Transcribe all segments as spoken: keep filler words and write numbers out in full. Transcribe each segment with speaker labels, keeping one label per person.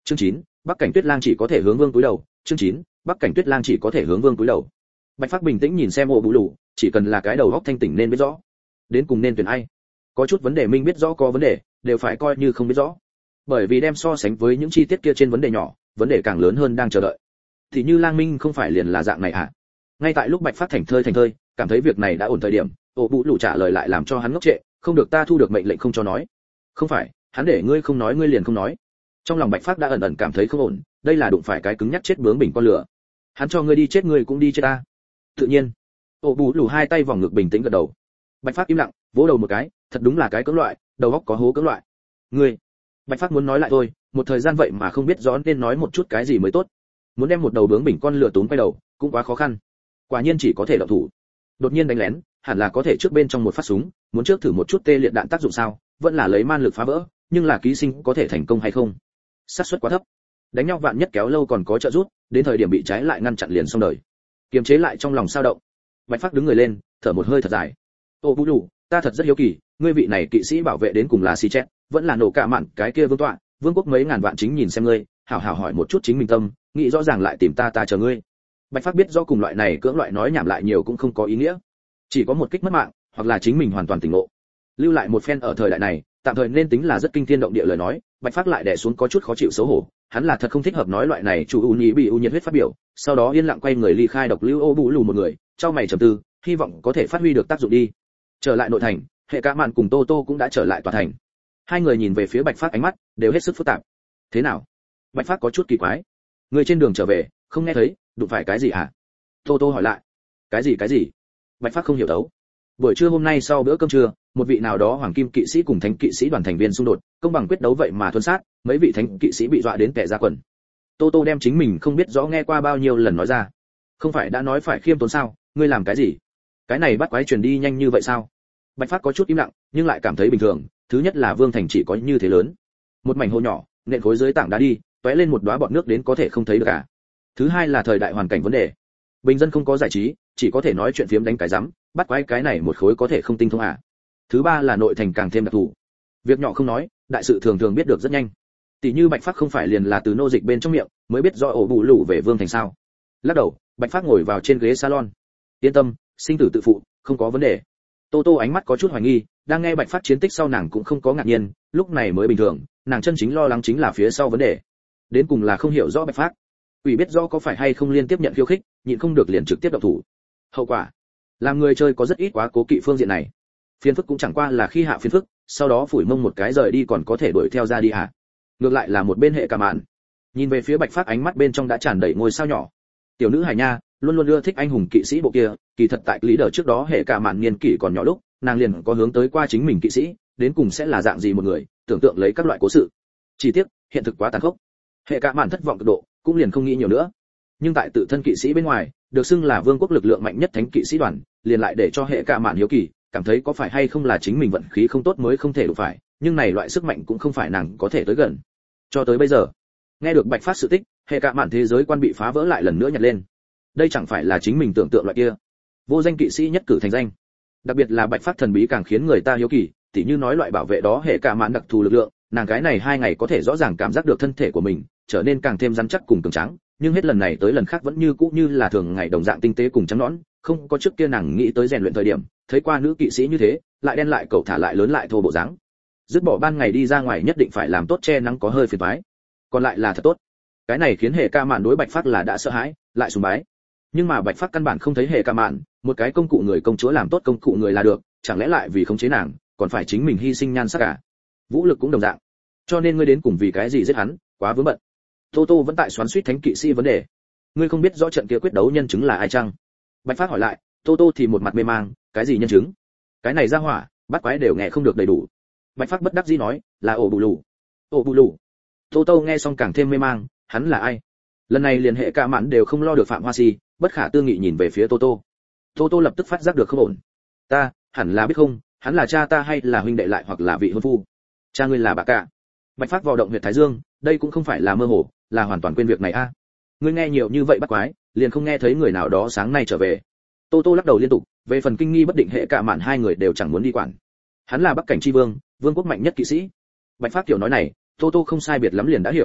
Speaker 1: Chương chín, Bắc Cảnh Tuyết Lang chỉ có thể hướng vương túi đầu. Chương chín, Bắc Cảnh Tuyết Lang chỉ có thể hướng vương túi đầu. Bạch Phác bình tĩnh nhìn xem Ổ Bụ Lù, chỉ cần là cái đầu óc thanh tỉnh nên biết rõ, đến cùng nên tuyển ai. Có chút vấn đề minh biết rõ có vấn đề, đều phải coi như không biết rõ. Bởi vì đem so sánh với những chi tiết kia trên vấn đề nhỏ, vấn đề càng lớn hơn đang chờ đợi. Thì như Lang Minh không phải liền là dạng này à? Ngay tại lúc Bạch Phác thành thơi thành thơi, cảm thấy việc này đã ổn thời điểm, Ổ Bụ Lù trả lời lại làm cho hắn ngốc trệ, không được ta thu được mệnh lệnh không cho nói. Không phải, hắn để ngươi không nói ngươi liền không nói. Trong lòng Bạch Phác đã ẩn ẩn cảm thấy không ổn, đây là đụng phải cái cứng nhắc chết bướng bỉnh con lửa. Hắn cho ngươi đi chết ngươi cũng đi chết ta. Tự nhiên. Ổ Bụ Lù hai tay vòng ngực bình tĩnh gật đầu. Bạch Phác im lặng, vỗ đầu một cái, thật đúng là cái cưỡng loại, đầu óc có hố cưỡng loại. Ngươi. Bạch Phác muốn nói lại thôi, một thời gian vậy mà không biết rõ nên nói một chút cái gì mới tốt. Muốn đem một đầu bướng bỉnh con lửa tốn quay đầu, cũng quá khó khăn. Quả nhiên chỉ có thể động thủ. Đột nhiên đánh lén, hẳn là có thể trước bên trong một phát súng, muốn trước thử một chút tê liệt đạn tác dụng sao, vẫn là lấy man lực phá vỡ, nhưng là ký sinh có thể thành công hay không? Xác suất quá thấp. Đánh nhau vạn nhất kéo lâu còn có trợ giúp, đến thời điểm bị trái lại ngăn chặn liền xong đời. Kiềm chế lại trong lòng sao động, Bạch Phác đứng người lên, thở một hơi thật dài. Ô Bụ Lù, ta thật rất hiếu kỳ, ngươi vị này kỵ sĩ bảo vệ đến cùng là xì chết, vẫn là nổ cả mạn cái kia vương tọa, vương quốc mấy ngàn vạn chính nhìn xem ngươi, hảo hảo hỏi một chút chính mình tâm, nghĩ rõ ràng lại tìm ta ta chờ ngươi. Bạch Phác biết do cùng loại này cưỡng loại nói nhảm lại nhiều cũng không có ý nghĩa, chỉ có một kích mất mạng, hoặc là chính mình hoàn toàn tỉnh ngộ. Lưu lại một phen ở thời đại này, tạm thời nên tính là rất kinh thiên động địa lời nói, Bạch Phác lại đè xuống có chút khó chịu xấu hổ, hắn là thật không thích hợp nói loại này chủ u nhĩ bị u nhiệt huyết phát biểu, sau đó yên lặng quay người ly khai độc lưu Ô Bụ Lù một người, trong mày trầm tư, hy vọng có thể phát huy được tác dụng đi. Trở lại nội thành, Hệ Cả Mạn cùng Tô Tô cũng đã trở lại tòa thành. Hai người nhìn về phía Bạch Phác ánh mắt đều hết sức phức tạp. Thế nào? Bạch Phác có chút kỳ quái. Người trên đường trở về, không nghe thấy, đụng phải cái gì à? Tô Tô hỏi lại. Cái gì cái gì? Bạch Phác không hiểu đấu. Buổi trưa hôm nay sau bữa cơm trưa, một vị nào đó hoàng kim kỵ sĩ cùng thánh kỵ sĩ đoàn thành viên xung đột, công bằng quyết đấu vậy mà thuần sát, mấy vị thánh kỵ sĩ bị dọa đến tè ra quần. Tô Tô đem chính mình không biết rõ nghe qua bao nhiêu lần nói ra. Không phải đã nói phải khiêm tốn sao, ngươi làm cái gì? Cái này bắt quái truyền đi nhanh như vậy sao? Bạch Phác có chút im lặng, nhưng lại cảm thấy bình thường, thứ nhất là vương thành chỉ có như thế lớn. Một mảnh hồ nhỏ, nện khối dưới tảng đá đi, tóe lên một đóa bọt nước đến có thể không thấy được cả. Thứ hai là thời đại hoàn cảnh vấn đề. Bình dân không có giải trí, chỉ có thể nói chuyện phiếm đánh cái rắm, bắt quái cái này một khối có thể không tinh thông à. Thứ ba là nội thành càng thêm đặc thù. Việc nhỏ không nói, đại sự thường thường biết được rất nhanh. Tỷ như Bạch Phác không phải liền là từ nô dịch bên trong miệng, mới biết rõ Ổ Bụ Lù về vương thành sao. Lắc đầu, Bạch Phác ngồi vào trên ghế salon. Yên tâm, sinh tử tự phụ, không có vấn đề. Tô Tô ánh mắt có chút hoài nghi, đang nghe Bạch Phác chiến tích sau nàng cũng không có ngạc nhiên, lúc này mới bình thường, nàng chân chính lo lắng chính là phía sau vấn đề. Đến cùng là không hiểu rõ Bạch Phác. Ủy biết rõ có phải hay không liên tiếp nhận khiêu khích, nhịn không được liền trực tiếp động thủ. Hậu quả, làm người chơi có rất ít quá cố kỵ phương diện này. Phiền phức cũng chẳng qua là khi hạ phiền phức, sau đó phủi mông một cái rời đi còn có thể đuổi theo ra đi hả? Ngược lại là một bên Hệ Cả Mạn. Nhìn về phía Bạch Phác ánh mắt bên trong đã tràn đầy ngôi sao nhỏ. Tiểu nữ hài nha, luôn luôn ưa thích anh hùng kỵ sĩ bộ kia, kỳ thật tại lý đờ trước đó Hệ Cả Mạn niên kỷ còn nhỏ lúc, nàng liền có hướng tới qua chính mình kỵ sĩ, đến cùng sẽ là dạng gì một người, tưởng tượng lấy các loại cố sự. Chỉ tiếc, hiện thực quá tàn khốc. Hệ Cả Mạn thất vọng cực độ, cũng liền không nghĩ nhiều nữa. Nhưng tại tự thân kỵ sĩ bên ngoài, được xưng là vương quốc lực lượng mạnh nhất thánh kỵ sĩ đoàn, liền lại để cho Hệ Cả Mạn hiếu kỳ, cảm thấy có phải hay không là chính mình vận khí không tốt mới không thể đụng phải, nhưng này loại sức mạnh cũng không phải nàng có thể tới gần. Cho tới bây giờ, nghe được Bạch Phác sự tích, Hệ Cả Mạn thế giới quan bị phá vỡ lại lần nữa nhặt lên. Đây chẳng phải là chính mình tưởng tượng loại kia vô danh kỵ sĩ nhất cử thành danh. Đặc biệt là Bạch Phác thần bí càng khiến người ta hiếu kỳ, tỉ như nói loại bảo vệ đó Hệ Cả Mạn đặc thù lực lượng, nàng cái này hai ngày có thể rõ ràng cảm giác được thân thể của mình trở nên càng thêm rắn chắc cùng cường tráng, nhưng hết lần này tới lần khác vẫn như cũ như là thường ngày đồng dạng tinh tế cùng trắng nõn, không có trước kia nàng nghĩ tới rèn luyện thời điểm, thấy qua nữ kỵ sĩ như thế, lại đen lại cẩu thả lại lớn lại thô bộ dáng. Dứt bỏ ban ngày đi ra ngoài nhất định phải làm tốt che nắng có hơi phiền toái, còn lại là thật tốt. Cái này khiến Hệ Cả Mạn đối Bạch Phác là đã sợ hãi, lại sùng bái. Nhưng mà Bạch Phác căn bản không thấy Hệ Cả Mạn, một cái công cụ người công chúa làm tốt công cụ người là được, chẳng lẽ lại vì khống chế nàng, còn phải chính mình hy sinh nhan sắc à? Vũ lực cũng đồng dạng. Cho nên ngươi đến cùng vì cái gì giết hắn, quá vướng bận. Tô Tô vẫn tại xoắn xuýt thánh kỵ sĩ vấn đề. Ngươi không biết rõ trận kia quyết đấu nhân chứng là ai chăng? Bạch Phác hỏi lại, Tô Tô thì một mặt mê mang, cái gì nhân chứng? Cái này ra hỏa, bắt quái đều nghe không được đầy đủ. Bạch Phác bất đắc dĩ nói, là Ổ Bụ Lù. Ổ Bụ Lù. Tô Tô nghe xong càng thêm mê mang, hắn là ai? Lần này liền Hệ Cả Mạn đều không lo được Phạm Hoa Si, bất khả tư nghị nhìn về phía Tô Tô. Tô Tô lập tức phát giác được không ổn. Ta, hẳn là biết không, hắn là cha ta hay là huynh đệ lại hoặc là vị hôn phu? Cha ngươi là bà cả. Bạch Phác vào động huyệt thái dương, đây cũng không phải là mơ hồ, là hoàn toàn quên việc này a. À. Ngươi nghe nhiều như vậy bắt quái, liền không nghe thấy người nào đó sáng nay trở về. Tô Tô lắc đầu liên tục, về phần kinh nghi bất định Hệ Cả Mạn hai người đều chẳng muốn đi quản. Hắn là Bắc Cảnh chi vương, vương quốc mạnh nhất kỵ sĩ. Bạch Phác kiểu nói này, Tô Tô không sai biệt lắm liền đã hiểu.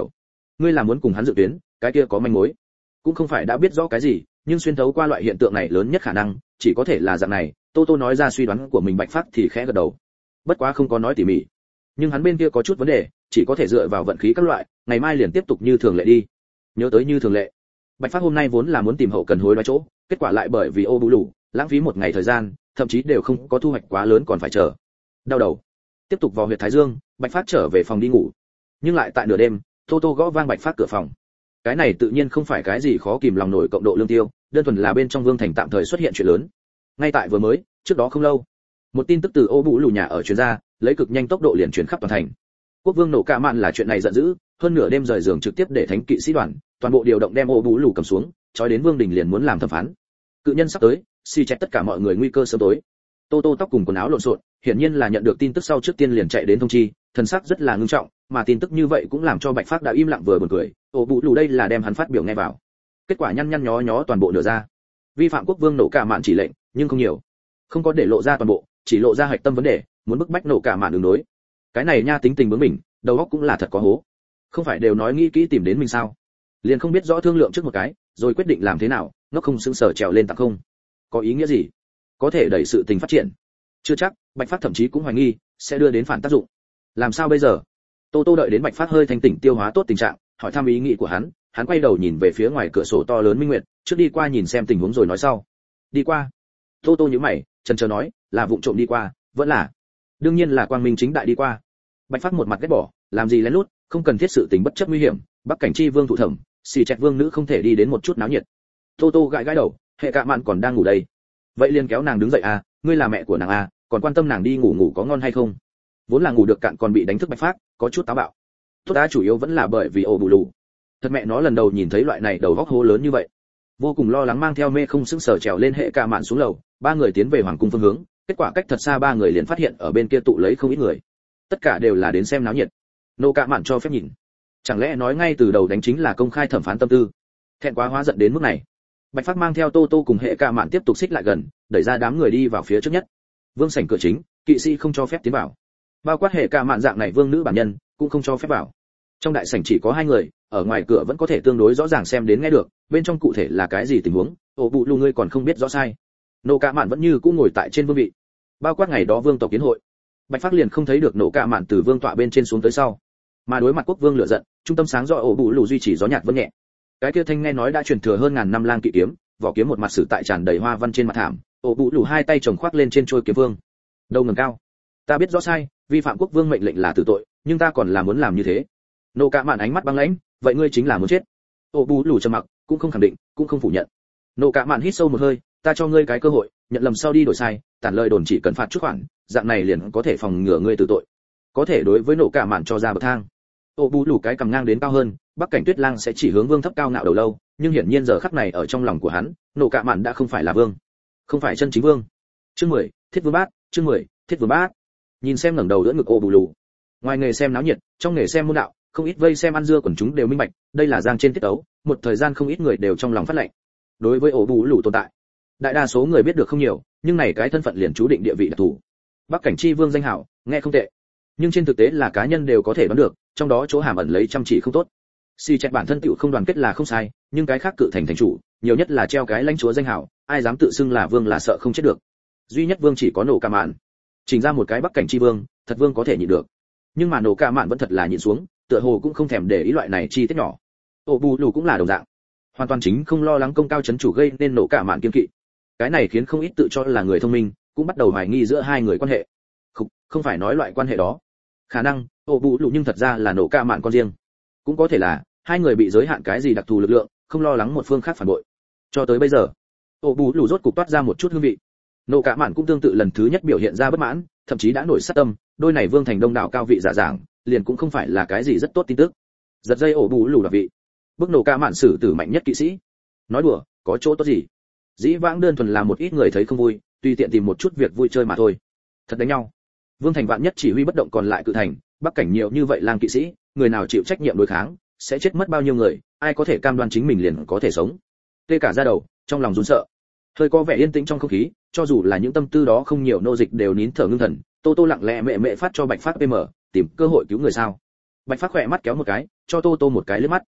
Speaker 1: ngươi là muốn cùng hắn dự tuyến, cái kia có manh mối. Cũng không phải đã biết rõ cái gì, nhưng xuyên thấu qua loại hiện tượng này lớn nhất khả năng chỉ có thể là dạng này. Tô Tô nói ra suy đoán của mình. Bạch Phác thì khẽ gật đầu, bất quá không có nói tỉ mỉ. Nhưng hắn bên kia có chút vấn đề, chỉ có thể dựa vào vận khí các loại, ngày mai liền tiếp tục như thường lệ đi. Nhớ tới như thường lệ, Bạch Phác hôm nay vốn là muốn tìm hậu cần hối đoái chỗ, kết quả lại bởi vì ô bù lù lãng phí một ngày thời gian, thậm chí đều không có thu hoạch quá lớn còn phải chờ. Đau đầu. Tiếp tục vào huyệt Thái Dương, Bạch Phác trở về phòng đi ngủ. Nhưng lại tại nửa đêm, Tô Tô gõ vang Bạch Phác cửa phòng. Cái này tự nhiên không phải cái gì khó kìm lòng nổi cộng độ lương tiêu, đơn thuần là bên trong Vương thành tạm thời xuất hiện chuyện lớn. Ngay tại vừa mới, trước đó không lâu, một tin tức từ ô bù lù nhà ở truyền ra, lấy cực nhanh tốc độ liền truyền khắp toàn thành. Quốc vương nổ cả mạn là chuyện này giận dữ, hơn nửa đêm rời giường trực tiếp để thánh kỵ sĩ đoàn toàn bộ điều động đem ô bù lù cầm xuống, trói đến vương đình liền muốn làm thẩm phán. Cự nhân sắp tới, xì chẹt tất cả mọi người nguy cơ sớm tối. Tô Tô tóc cùng quần áo lộn xộn, hiển nhiên là nhận được tin tức sau trước tiên liền chạy đến thông chi, thần sắc rất là ngưng trọng, mà tin tức như vậy cũng làm cho Bạch Phác đã im lặng vừa buồn cười. Ô bù lù đây là đem hắn phát biểu nghe vào. Kết quả nhăn nhăn nhó nhó toàn bộ nửa ra. Vi phạm quốc vương nổ cả mạn chỉ lệnh, nhưng không nhiều, không có để lộ ra toàn bộ, chỉ lộ ra hạch tâm vấn đề, muốn bức bách nổ cả mạn đường đối. Cái này nha, tính tình bướng mình, đầu óc cũng là thật có hố. Không phải đều nói nghĩ kỹ tìm đến mình sao? Liền không biết rõ thương lượng trước một cái, rồi quyết định làm thế nào, nó không sững sờ trèo lên tặng không. Có ý nghĩa gì? Có thể đẩy sự tình phát triển. Chưa chắc, Bạch Phác thậm chí cũng hoài nghi sẽ đưa đến phản tác dụng. Làm sao bây giờ? Tô Tô đợi đến Bạch Phác hơi thanh tỉnh tiêu hóa tốt tình trạng, hỏi thăm ý nghĩ của hắn, hắn quay đầu nhìn về phía ngoài cửa sổ to lớn minh nguyệt, trước đi qua nhìn xem tình huống rồi nói sau. Đi qua? Tô Tô nhíu mày, chần chờ nói, là vụng trộm đi qua, vẫn là? Đương nhiên là quang minh chính đại đi qua. Bạch Phác một mặt ghét bỏ, làm gì lén lút, không cần thiết sự tình bất chấp nguy hiểm, Bắc cảnh chi vương thụ thẩm, xì chẹt vương nữ không thể đi đến một chút náo nhiệt. Tô Tô gãi gãi đầu, hệ cạ mạn còn đang ngủ đây. Vậy liền kéo nàng đứng dậy à, ngươi là mẹ của nàng à, còn quan tâm nàng đi ngủ ngủ có ngon hay không? Vốn là ngủ được cạn còn bị đánh thức Bạch Phác, có chút táo bạo. Tốt đã, chủ yếu vẫn là bởi vì ổ bù lù. Thật mẹ nó lần đầu nhìn thấy loại này đầu góc hố lớn như vậy. Vô cùng lo lắng mang theo mê không sững sờ trèo lên hệ cạ mạn xuống lầu, ba người tiến về hoàng cung phương hướng, kết quả cách thật xa ba người liền phát hiện ở bên kia tụ lấy không ít người. Tất cả đều là đến xem náo nhiệt. Nô cạ mạn cho phép nhìn. Chẳng lẽ nói ngay từ đầu đánh chính là công khai thẩm phán tâm tư? Thẹn quá hóa giận đến mức này. Bạch Phác mang theo Tô Tô cùng hệ cạ mạn tiếp tục xích lại gần, đẩy ra đám người đi vào phía trước nhất. Vương sảnh cửa chính, kỵ sĩ không cho phép tiến vào. Bao quát hệ cạ mạn dạng này vương nữ bản nhân cũng không cho phép vào. Trong đại sảnh chỉ có hai người, ở ngoài cửa vẫn có thể tương đối rõ ràng xem đến nghe được, bên trong cụ thể là cái gì tình huống, ổ bụ lù ngươi còn không biết rõ sai. Nô cạ mạn vẫn như cũ ngồi tại trên vương vị. Bao quát ngày đó vương tộc kiến hội, Bạch Phác liền không thấy được nổ cạ mạn từ vương tọa bên trên xuống tới sau, mà đối mặt quốc vương lửa giận, trung tâm sáng do ổ bụ lù duy trì gió nhạt vân nhẹ. Cái kia thanh nghe nói đã truyền thừa hơn ngàn năm lang kỵ kiếm, vỏ kiếm một mặt sử tại tràn đầy hoa văn trên mặt thảm, ổ bụ lù hai tay chồng khoác lên trên trôi kiếm vương, đầu ngẩng cao. Ta biết rõ sai, vi phạm quốc vương mệnh lệnh là tử tội, nhưng ta còn là muốn làm như thế. Nô cạ mạn ánh mắt băng lãnh, vậy ngươi chính là muốn chết. Ổ bụ lù trầm mặc, cũng không khẳng định, cũng không phủ nhận. Nô cạ mạn hít sâu một hơi, ta cho ngươi cái cơ hội, nhận lầm sau đi đổi sai, tản lời đồn chỉ cần phạt chút khoản, dạng này liền có thể phòng ngừa ngươi tử tội. Có thể đối với nô cạ mạn cho ra bậc thang. Ổ bụ lù cái cầm ngang đến cao hơn, Bắc cảnh Tuyết Lang sẽ chỉ hướng vương thấp cao ngạo đầu lâu, nhưng hiển nhiên giờ khắc này ở trong lòng của hắn, nô cạ mạn đã không phải là vương, không phải chân chính vương. Chương mười, Thiết Vương Bát, chương mười, Thiết Vương Bát. Nhìn xem ngẩng đầu đỡ ngực ổ bụ lù. Ngoài nghề xem náo nhiệt, trong nghề xem môn đạo, không ít vây xem ăn dưa quần chúng đều minh bạch, đây là giang trên tiết ấu, một thời gian không ít người đều trong lòng phát lệnh. Đối với ổ bụ lù tồn tại, đại đa số người biết được không nhiều, nhưng này cái thân phận liền chú định địa vị đặc thù. Bắc cảnh chi vương danh hảo, nghe không tệ, nhưng trên thực tế là cá nhân đều có thể đoán được, trong đó chỗ hàm ẩn lấy chăm chỉ không tốt. Si chẹt bản thân tựu không đoàn kết là không sai, nhưng cái khác cự thành thành chủ, nhiều nhất là treo cái lãnh chúa danh hảo, ai dám tự xưng là vương là sợ không chết được. Duy nhất vương chỉ có nổ cạ mạn. Chỉnh ra một cái Bắc cảnh chi vương, thật vương có thể nhịn được. Nhưng mà nổ cạ mạn vẫn thật là nhịn xuống, tựa hồ cũng không thèm để ý loại này chi tiết nhỏ. Ổ bù lù cũng là đồng dạng, hoàn toàn chính không lo lắng công cao chấn chủ gây nên nổ cạ mạn kiên kỵ. Cái này khiến không ít tự cho là người thông minh, cũng bắt đầu hoài nghi giữa hai người quan hệ. Không, không phải nói loại quan hệ đó. Khả năng, ổ bù lù nhưng thật ra là nổ cạ mạn con riêng. Cũng có thể là hai người bị giới hạn cái gì đặc thù lực lượng, không lo lắng một phương khác phản bội. Cho tới bây giờ, ổ bù lù rốt cục toát ra một chút hương vị. Nổ cạ mạn cũng tương tự lần thứ nhất biểu hiện ra bất mãn, thậm chí đã nổi sát tâm, đôi này vương thành đông đảo cao vị giả giảng, liền cũng không phải là cái gì rất tốt tin tức. Giật dây ổ bù lù đặc vị, bức nổ cạ mạn xử tử mạnh nhất kỵ sĩ. Nói đùa, có chỗ tốt gì? Dĩ vãng đơn thuần là một ít người thấy không vui, tùy tiện tìm một chút việc vui chơi mà thôi. Thật đánh nhau. Vương thành vạn nhất chỉ huy bất động còn lại cự thành, Bắc cảnh nhiều như vậy lang kỵ sĩ, người nào chịu trách nhiệm đối kháng, sẽ chết mất bao nhiêu người, ai có thể cam đoan chính mình liền có thể sống. Tê cả da đầu, trong lòng run sợ. Hơi có vẻ yên tĩnh trong không khí, cho dù là những tâm tư đó không nhiều nô dịch đều nín thở ngưng thần. Tô Tô lặng lẽ mẹ mẹ phát cho Bạch Phác pê em, tìm cơ hội cứu người sao. Bạch Phác khỏe mắt kéo một cái, cho Tô Tô một cái liếc mắt.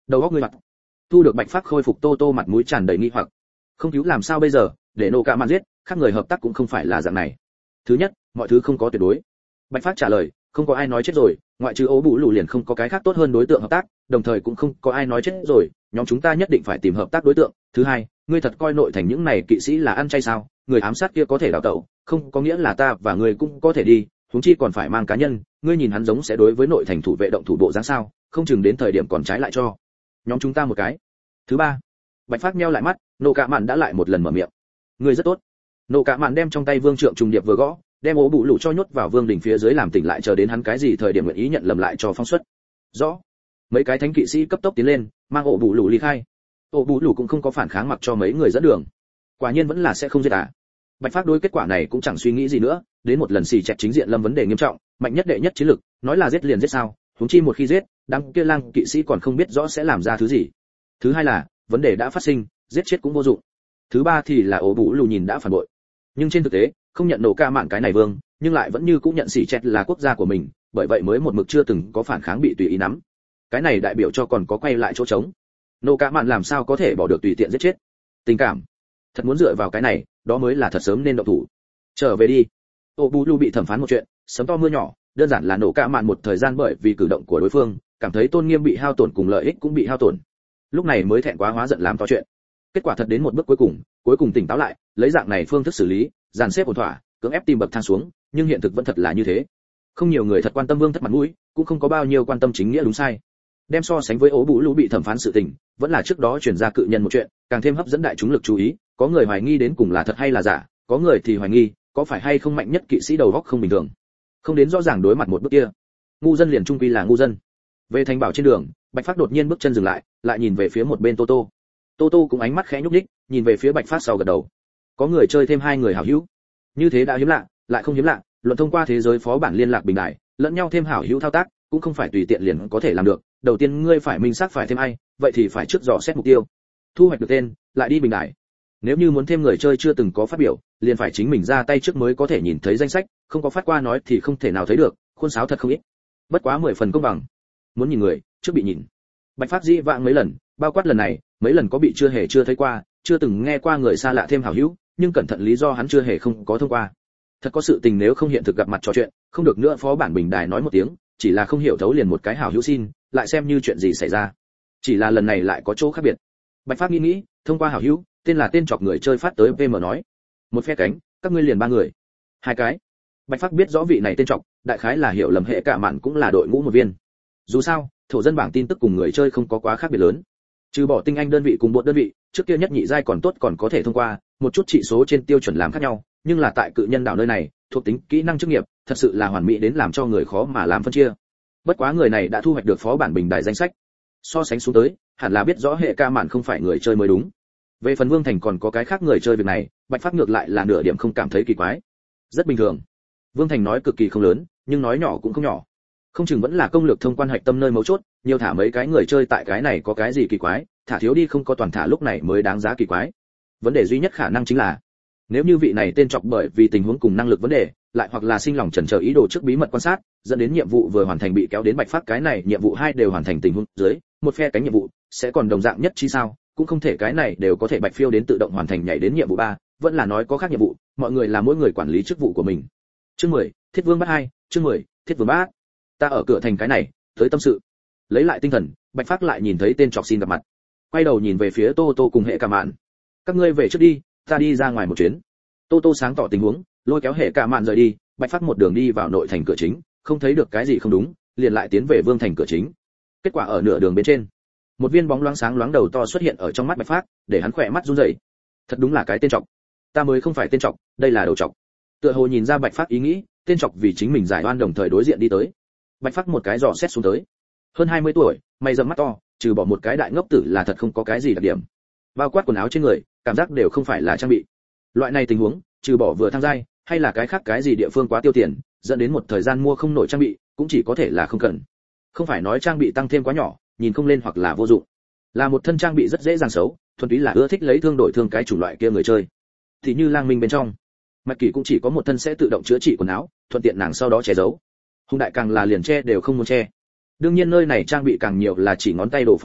Speaker 1: đầu óc ngươi mặt. Thu được Bạch Phác khôi phục Tô Tô mặt mũi tràn đầy nghi hoặc. Không cứu làm sao bây giờ, để nô cả mạn giết, khác người hợp tác cũng không phải là dạng này. Thứ nhất, mọi thứ không có tuyệt đối. Bạch Phác trả lời, không có ai nói chết rồi, ngoại trừ ố bụ lù liền không có cái khác tốt hơn đối tượng hợp tác, đồng thời cũng không có ai nói chết rồi, nhóm chúng ta nhất định phải tìm hợp tác đối tượng. Thứ hai, ngươi thật coi nội thành những này kỵ sĩ là ăn chay sao? Người ám sát kia có thể đào tẩu, không có nghĩa là ta và ngươi cũng có thể đi, huống chi còn phải mang cá nhân, ngươi nhìn hắn giống sẽ đối với nội thành thủ vệ động thủ bộ dáng sao, không chừng đến thời điểm còn trái lại cho nhóm chúng ta một cái. Thứ ba, Bạch Phác nheo lại mắt, nô cả mạn đã lại một lần mở miệng. Ngươi rất tốt. Nô cả mạn đem trong tay vương trượng trùng điệp vừa gõ, đem ố bụ lù cho nhốt vào vương đỉnh phía dưới làm tỉnh lại, chờ đến hắn cái gì thời điểm nguyện ý nhận lầm lại cho phóng xuất. Rõ. Mấy cái thánh kỵ sĩ cấp tốc tiến lên, mang ố bụ lù ly khai. Ố bụ lù cũng không có phản kháng, mặc cho mấy người dẫn đường. Quả nhiên vẫn là sẽ không giết à. Bạch Phác đối kết quả này cũng chẳng suy nghĩ gì nữa, đến một lần xì chẹt chính diện lâm vấn đề nghiêm trọng, mạnh nhất đệ nhất chiến lực, nói là giết liền giết sao, huống chi một khi giết, đám kia lang kỵ sĩ còn không biết rõ sẽ làm ra thứ gì. Thứ hai là, vấn đề đã phát sinh, giết chết cũng vô dụng. Thứ ba thì là ố bụ lù nhìn đã phản bội. Nhưng trên thực tế, không nhận nổ ca mạn cái này vương, nhưng lại vẫn như cũng nhận xì chẹt là quốc gia của mình, bởi vậy mới một mực chưa từng có phản kháng bị tùy ý nắm. Cái này đại biểu cho còn có quay lại chỗ trống. Nổ ca mạn làm sao có thể bỏ được tùy tiện giết chết. Tình cảm, thật muốn dựa vào cái này, đó mới là thật sớm nên động thủ. Trở về đi. Ô Bú Lu bị thẩm phán một chuyện, sấm to mưa nhỏ, đơn giản là nổ cả mạn một thời gian bởi vì cử động của đối phương, cảm thấy tôn nghiêm bị hao tổn cùng lợi ích cũng bị hao tổn. Lúc này mới thẹn quá hóa giận làm to chuyện. Kết quả thật đến một bước cuối cùng, cuối cùng tỉnh táo lại, lấy dạng này phương thức xử lý, dàn xếp ổn thỏa, cưỡng ép tìm bậc thang xuống, nhưng hiện thực vẫn thật là như thế. Không nhiều người thật quan tâm vương thất mặt mũi, cũng không có bao nhiêu quan tâm chính nghĩa đúng sai. Đem so sánh với Ô Bú Lu bị thẩm phán sự tình, vẫn là trước đó truyền ra cự nhân một chuyện, càng thêm hấp dẫn đại chúng lực chú ý, có người hoài nghi đến cùng là thật hay là giả, có người thì hoài nghi có phải hay không mạnh nhất kỵ sĩ đầu góc không bình thường, không đến rõ ràng đối mặt một bước kia. Ngu dân liền trung quy là ngu dân. Về thành bảo trên đường, Bạch Phác đột nhiên bước chân dừng lại, lại nhìn về phía một bên Tô Tô. Tô Tô cũng ánh mắt khẽ nhúc nhích, nhìn về phía Bạch Phác sau gật đầu. Có người chơi thêm hai người hảo hữu, như thế đã hiếm lạ, lại không hiếm lạ, luận thông qua thế giới phó bản liên lạc bình đại, lẫn nhau thêm hảo hữu thao tác, cũng không phải tùy tiện liền có thể làm được. Đầu tiên ngươi phải minh xác phải thêm ai, vậy thì phải trước dò xét mục tiêu, thu hoạch được tên, lại đi bình đại. Nếu như muốn thêm người chơi chưa từng có phát biểu, liền phải chính mình ra tay trước mới có thể nhìn thấy danh sách, không có phát qua nói thì không thể nào thấy được, khuôn sáo thật không ít. Bất quá mười phần công bằng. Muốn nhìn người, trước bị nhìn. Bạch Phác dĩ vãng mấy lần, bao quát lần này, mấy lần có bị chưa hề chưa thấy qua, chưa từng nghe qua người xa lạ thêm hảo hữu, nhưng cẩn thận lý do hắn chưa hề không có thông qua. Thật có sự tình nếu không hiện thực gặp mặt trò chuyện, không được nữa phó bản bình đài nói một tiếng, chỉ là không hiểu thấu liền một cái hảo hữu xin, lại xem như chuyện gì xảy ra. Chỉ là lần này lại có chỗ khác biệt. Bạch Phác nghĩ nghĩ, thông qua hảo hữu, tên là tên chọc người chơi phát tới pê em nói, một phe cánh, các ngươi liền ba người, hai cái. Bạch Phác biết rõ vị này tên chọc, đại khái là hiểu lầm hệ cả mạn cũng là đội ngũ một viên. Dù sao, thổ dân bảng tin tức cùng người chơi không có quá khác biệt lớn, trừ bỏ tinh anh đơn vị cùng bộ đơn vị, trước kia nhất nhị giai còn tốt còn có thể thông qua, một chút chỉ số trên tiêu chuẩn làm khác nhau, nhưng là tại cự nhân đảo nơi này, thuộc tính, kỹ năng chức nghiệp, thật sự là hoàn mỹ đến làm cho người khó mà làm phân chia. Bất quá người này đã thu hoạch được phó bản bình đài danh sách, so sánh xuống tới, hẳn là biết rõ hệ ca mạn không phải người chơi mới đúng. Về phần Vương Thành còn có cái khác người chơi việc này, Bạch Phác ngược lại là nửa điểm không cảm thấy kỳ quái, rất bình thường. Vương Thành nói cực kỳ không lớn, nhưng nói nhỏ cũng không nhỏ, không chừng vẫn là công lược thông quan hạch tâm nơi mấu chốt, nhiều thả mấy cái người chơi tại cái này có cái gì kỳ quái, thả thiếu đi không có toàn thả lúc này mới đáng giá kỳ quái. Vấn đề duy nhất khả năng chính là, nếu như vị này tên chọc bởi vì tình huống cùng năng lực vấn đề, lại hoặc là sinh lòng chần chờ ý đồ trước bí mật quan sát, dẫn đến nhiệm vụ vừa hoàn thành bị kéo đến Bạch Phác cái này nhiệm vụ hai đều hoàn thành tình huống dưới, một phe cánh nhiệm vụ sẽ còn đồng dạng nhất chi sao? Cũng không thể cái này đều có thể Bạch phiêu đến tự động hoàn thành nhảy đến nhiệm vụ ba, vẫn là nói có khác nhiệm vụ, mọi người là mỗi người quản lý chức vụ của mình. Chương mười, Thiết Vương bắt hai, chương mười, Thiết Vương bắt. Ta ở cửa thành cái này, tới tâm sự. Lấy lại tinh thần, Bạch Phác lại nhìn thấy tên chọc xin gặp mặt. Quay đầu nhìn về phía Tô Tô cùng hệ cả mạn. Các ngươi về trước đi, ta đi ra ngoài một chuyến. Tô Tô sáng tỏ tình huống, lôi kéo hệ cả mạn rời đi, Bạch Phác một đường đi vào nội thành cửa chính, không thấy được cái gì không đúng, liền lại tiến về Vương thành cửa chính. Kết quả ở nửa đường bên trên, một viên bóng loáng sáng loáng đầu to xuất hiện ở trong mắt Bạch Phác, để hắn khỏe mắt run rẩy. Thật đúng là cái tên chọc. Ta mới không phải tên chọc, đây là đầu chọc. Tựa hồ nhìn ra Bạch Phác ý nghĩ, tên chọc vì chính mình giải oan đồng thời đối diện đi tới. Bạch Phác một cái dò xét xuống tới. Hơn hai mươi tuổi, mày rậm mắt to, trừ bỏ một cái đại ngốc tử là thật không có cái gì đặc điểm. Bao quát quần áo trên người, cảm giác đều không phải là trang bị. Loại này tình huống, trừ bỏ vừa thăng giai, hay là cái khác cái gì địa phương quá tiêu tiền, dẫn đến một thời gian mua không nổi trang bị, cũng chỉ có thể là không cần. Không phải nói trang bị tăng thêm quá nhỏ, nhìn không lên hoặc là vô dụng, là một thân trang bị rất dễ dàng xấu, thuần túy là ưa thích lấy thương đổi thương cái chủng loại kia người chơi. Thì như Lang Minh bên trong, Mạch Kỳ cũng chỉ có một thân sẽ tự động chữa trị quần áo, thuận tiện nàng sau đó che giấu. Hùng đại càng là liền che đều không muốn che. Đương nhiên nơi này trang bị càng nhiều là chỉ ngón tay đồ phòng ngự,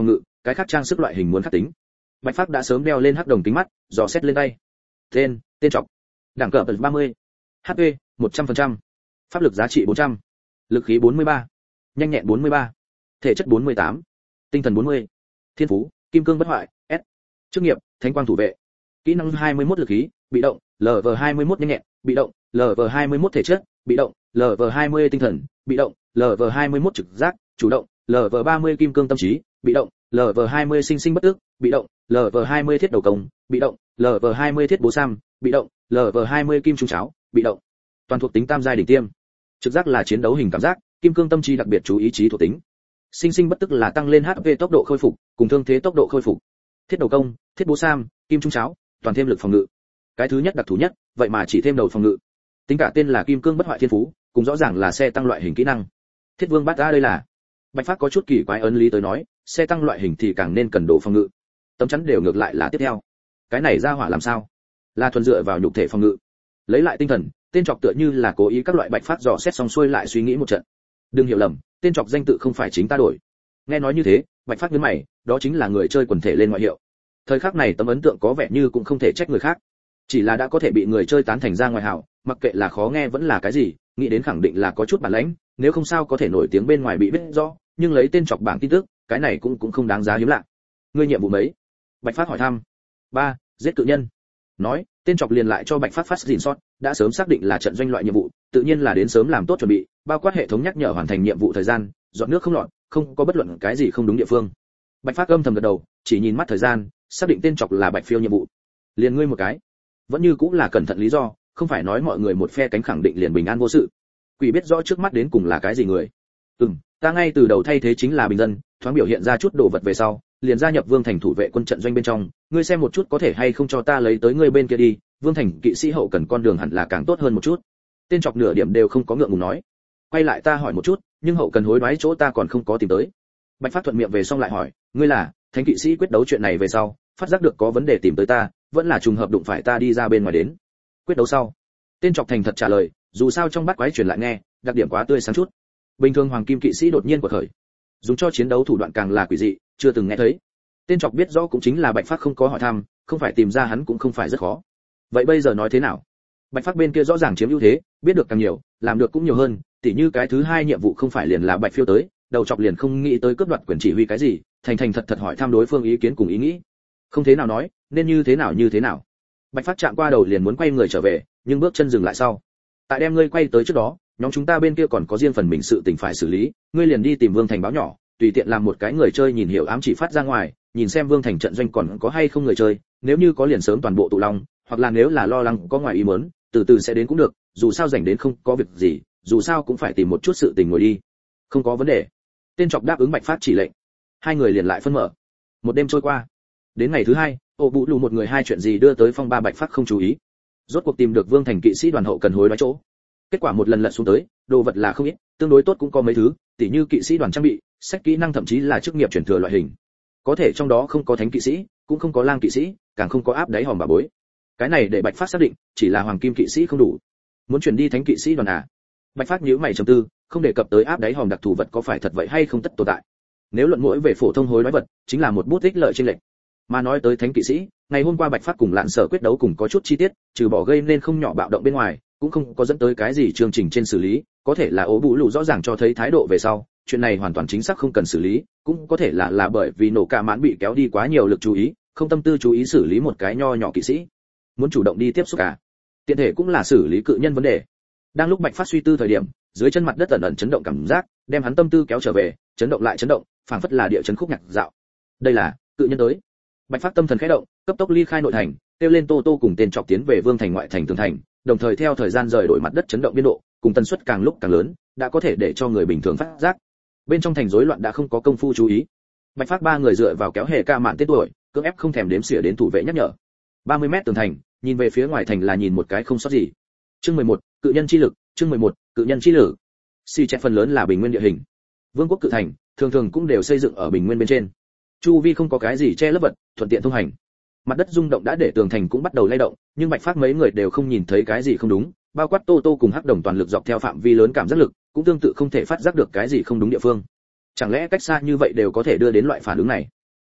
Speaker 1: cái khác trang sức loại hình muốn khắc tính. Bạch Phác đã sớm đeo lên hắc đồng kính mắt, dò xét lên tay. Tên, tên trọc. Đẳng cấp ba mươi. hát pê một trăm phần trăm. Pháp lực giá trị bốn trăm. Lực khí bốn mươi ba. Nhanh nhẹn bốn mươi ba. Thể chất bốn mươi tám. Tinh thần bốn mươi. Thiên phú, kim cương bất hoại, S. Chức nghiệp, thánh quang thủ vệ. Kỹ năng hai mươi mốt lực khí, bị động, lờ vê hai mươi mốt nhanh nhẹn, bị động, lờ vê hai mươi mốt thể chất, bị động, lờ vê hai mươi tinh thần, bị động, lờ vê hai mươi mốt trực giác, chủ động, lờ vê ba mươi kim cương tâm trí, bị động, lờ vê hai mươi sinh sinh bất tức, bị động, lờ vê hai mươi thiết đầu công, bị động, lờ vê hai mươi thiết bố sam, bị động, lờ vê hai mươi kim trung cháo, bị động. Toàn thuộc tính tam giai đỉnh tiêm. Trực giác là chiến đấu hình cảm giác, kim cương tâm trí đặc biệt chú ý trí thuộc tính. Sinh sinh bất tức là tăng lên hát pê tốc độ khôi phục, cùng thương thế tốc độ khôi phục. Thiết đầu công, thiết bố sam, kim trung cháo, toàn thêm lực phòng ngự. Cái thứ nhất đặc thù nhất, vậy mà chỉ thêm đầu phòng ngự. Tính cả tên là kim cương bất hoại thiên phú, cũng rõ ràng là xe tăng loại hình kỹ năng. Thiết vương bát ra đây là. Bạch Phác có chút kỳ quái ấn lý tới nói, xe tăng loại hình thì càng nên cần độ phòng ngự. Tấm chắn đều ngược lại là tiếp theo. Cái này ra hỏa làm sao? Là thuần dựa vào nhục thể phòng ngự. Lấy lại tinh thần, tên trọc tựa như là cố ý các loại Bạch Phác dò xét xong xuôi lại suy nghĩ một trận. Đừng hiểu lầm, tên trọc danh tự không phải chính ta đổi. Nghe nói như thế, Bạch Phác nhướng mày, đó chính là người chơi quần thể lên ngoại hiệu. Thời khắc này tấm ấn tượng có vẻ như cũng không thể trách người khác, chỉ là đã có thể bị người chơi tán thành ra ngoài hảo, mặc kệ là khó nghe vẫn là cái gì, nghĩ đến khẳng định là có chút bản lãnh, nếu không sao có thể nổi tiếng bên ngoài bị biết rõ, nhưng lấy tên chọc bảng tin tức, cái này cũng cũng không đáng giá hiếm lạ. Ngươi nhiệm vụ mấy? Bạch Phác hỏi thăm. Ba, giết cự nhân. Nói, tên chọc liền lại cho Bạch Phác phát gìn sót, đã sớm xác định là trận doanh loại nhiệm vụ, tự nhiên là đến sớm làm tốt chuẩn bị, bao quát hệ thống nhắc nhở hoàn thành nhiệm vụ thời gian, dọn nước không lọt, không có bất luận cái gì không đúng địa phương. Bạch Phác âm thầm gật đầu, chỉ nhìn mắt thời gian, xác định tên chọc là Bạch Phiêu nhiệm vụ. Liền ngươi một cái. Vẫn như cũng là cẩn thận lý do, không phải nói mọi người một phe cánh khẳng định liền bình an vô sự. Quỷ biết rõ trước mắt đến cùng là cái gì người. Ừm, ta ngay từ đầu thay thế chính là bình dân, thoáng biểu hiện ra chút đồ vật về sau, liền gia nhập Vương Thành thủ vệ quân trận doanh bên trong, ngươi xem một chút có thể hay không cho ta lấy tới ngươi bên kia đi, Vương Thành kỵ sĩ hậu cần con đường hẳn là càng tốt hơn một chút. Tên chọc nửa điểm đều không có ngượng ngùng nói. Quay lại ta hỏi một chút, nhưng hậu cần hối đoái chỗ ta còn không có tìm tới. Bạch Phác thuận miệng về xong lại hỏi, ngươi là thánh kỵ sĩ quyết đấu chuyện này về sau, phát giác được có vấn đề tìm tới ta, vẫn là trùng hợp đụng phải ta đi ra bên ngoài đến. Quyết đấu sau, tên chọc thành thật trả lời, dù sao trong bát quái truyền lại nghe, đặc điểm quá tươi sáng chút. Bình thường hoàng kim kỵ sĩ đột nhiên của khởi, dùng cho chiến đấu thủ đoạn càng là quỷ dị, chưa từng nghe thấy. Tên chọc biết rõ cũng chính là Bạch Phác không có hỏi thăm, không phải tìm ra hắn cũng không phải rất khó. Vậy bây giờ nói thế nào? Bạch Phác bên kia rõ ràng chiếm ưu thế, biết được càng nhiều, làm được cũng nhiều hơn, tỉ như cái thứ hai nhiệm vụ không phải liền là Bạch Phiêu tới, đầu chọc liền không nghĩ tới cướp đoạt quyền chỉ huy cái gì, thành thành thật thật hỏi thăm đối phương ý kiến cùng ý nghĩ. Không thế nào nói, nên như thế nào như thế nào. Bạch Phác chạm qua đầu liền muốn quay người trở về, nhưng bước chân dừng lại sau. Tại đem ngươi quay tới trước đó, nhóm chúng ta bên kia còn có riêng phần mình sự tình phải xử lý, ngươi liền đi tìm Vương Thành báo nhỏ, tùy tiện làm một cái người chơi nhìn hiểu ám chỉ phát ra ngoài, nhìn xem Vương Thành trận doanh còn có hay không người chơi, nếu như có liền sớm toàn bộ tụ long, hoặc là nếu là lo lắng có ngoài ý muốn, từ từ sẽ đến cũng được, dù sao rảnh đến không có việc gì, dù sao cũng phải tìm một chút sự tình ngồi đi. Không có vấn đề. Tên chọc đáp ứng Bạch Phác chỉ lệnh. Hai người liền lại phân mở. Một đêm trôi qua. Đến ngày thứ hai, Ô Bụ Lù một người hai chuyện gì đưa tới phong ba Bạch Phác không chú ý. Rốt cuộc tìm được Vương Thành kỵ sĩ đoàn hậu cần hối đoái chỗ. Kết quả một lần lật xuống tới, đồ vật là không ít, tương đối tốt cũng có mấy thứ, tỉ như kỵ sĩ đoàn trang bị, sách kỹ năng thậm chí là chức nghiệp truyền thừa loại hình. Có thể trong đó không có thánh kỵ sĩ, cũng không có lang kỵ sĩ, càng không có áp đáy hòm bà bối. Cái này để Bạch Phác xác định, chỉ là hoàng kim kỵ sĩ không đủ. Muốn chuyển đi thánh kỵ sĩ đoàn à? Bạch Phác nhíu mày trầm tư, không đề cập tới áp đáy hòm đặc thù vật có phải thật vậy hay không tất tồn tại. Nếu luận mỗi về phổ thông hối đoái vật, chính là một bút ích lợi trên lệnh. Mà nói tới thánh kỵ sĩ, ngày hôm qua Bạch Phác cùng Lạn Sở quyết đấu cùng có chút chi tiết, trừ bỏ gây nên không nhỏ bạo động bên ngoài, cũng không có dẫn tới cái gì chương trình trên xử lý, có thể là Ố Bụ Lù rõ ràng cho thấy thái độ về sau, chuyện này hoàn toàn chính xác không cần xử lý, cũng có thể là là bởi vì nổ cả mãn bị kéo đi quá nhiều lực chú ý, không tâm tư chú ý xử lý một cái nho nhỏ kỵ sĩ, muốn chủ động đi tiếp xúc cả. Tiện thể cũng là xử lý cự nhân vấn đề. Đang lúc Bạch Phác suy tư thời điểm, dưới chân mặt đất ẩn ẩn chấn động cảm giác, đem hắn tâm tư kéo trở về, chấn động lại chấn động, phảng phất là địa chấn khúc nhạc dạo. Đây là cự nhân tới. Bạch Phác tâm thần khẽ động, cấp tốc ly khai nội thành, kêu lên Tô Tô cùng tên trọc tiến về Vương Thành ngoại thành tường thành, đồng thời theo thời gian rời đổi mặt đất chấn động biên độ, cùng tần suất càng lúc càng lớn, đã có thể để cho người bình thường phát giác. Bên trong thành rối loạn đã không có công phu chú ý. Bạch Phác ba người dựa vào kéo hề ca mạn tên tuổi, cưỡng ép không thèm đếm xỉa đến thủ vệ nhắc nhở. ba mươi mét tường thành, nhìn về phía ngoài thành là nhìn một cái không sót gì. Chương mười một, cự nhân chi lực, chương mười một, cự nhân chi lực. Si chẹt phần lớn là bình nguyên địa hình. Vương quốc cự thành, thường thường cũng đều xây dựng ở bình nguyên bên trên. Chu vi không có cái gì che lấp vật, thuận tiện thông hành. Mặt đất rung động đã để tường thành cũng bắt đầu lay động, nhưng Bạch Phác mấy người đều không nhìn thấy cái gì không đúng, bao quát Tô Tô cùng Hắc Đồng toàn lực dọc theo phạm vi lớn cảm giác lực, cũng tương tự không thể phát giác được cái gì không đúng địa phương. Chẳng lẽ cách xa như vậy đều có thể đưa đến loại phản ứng này?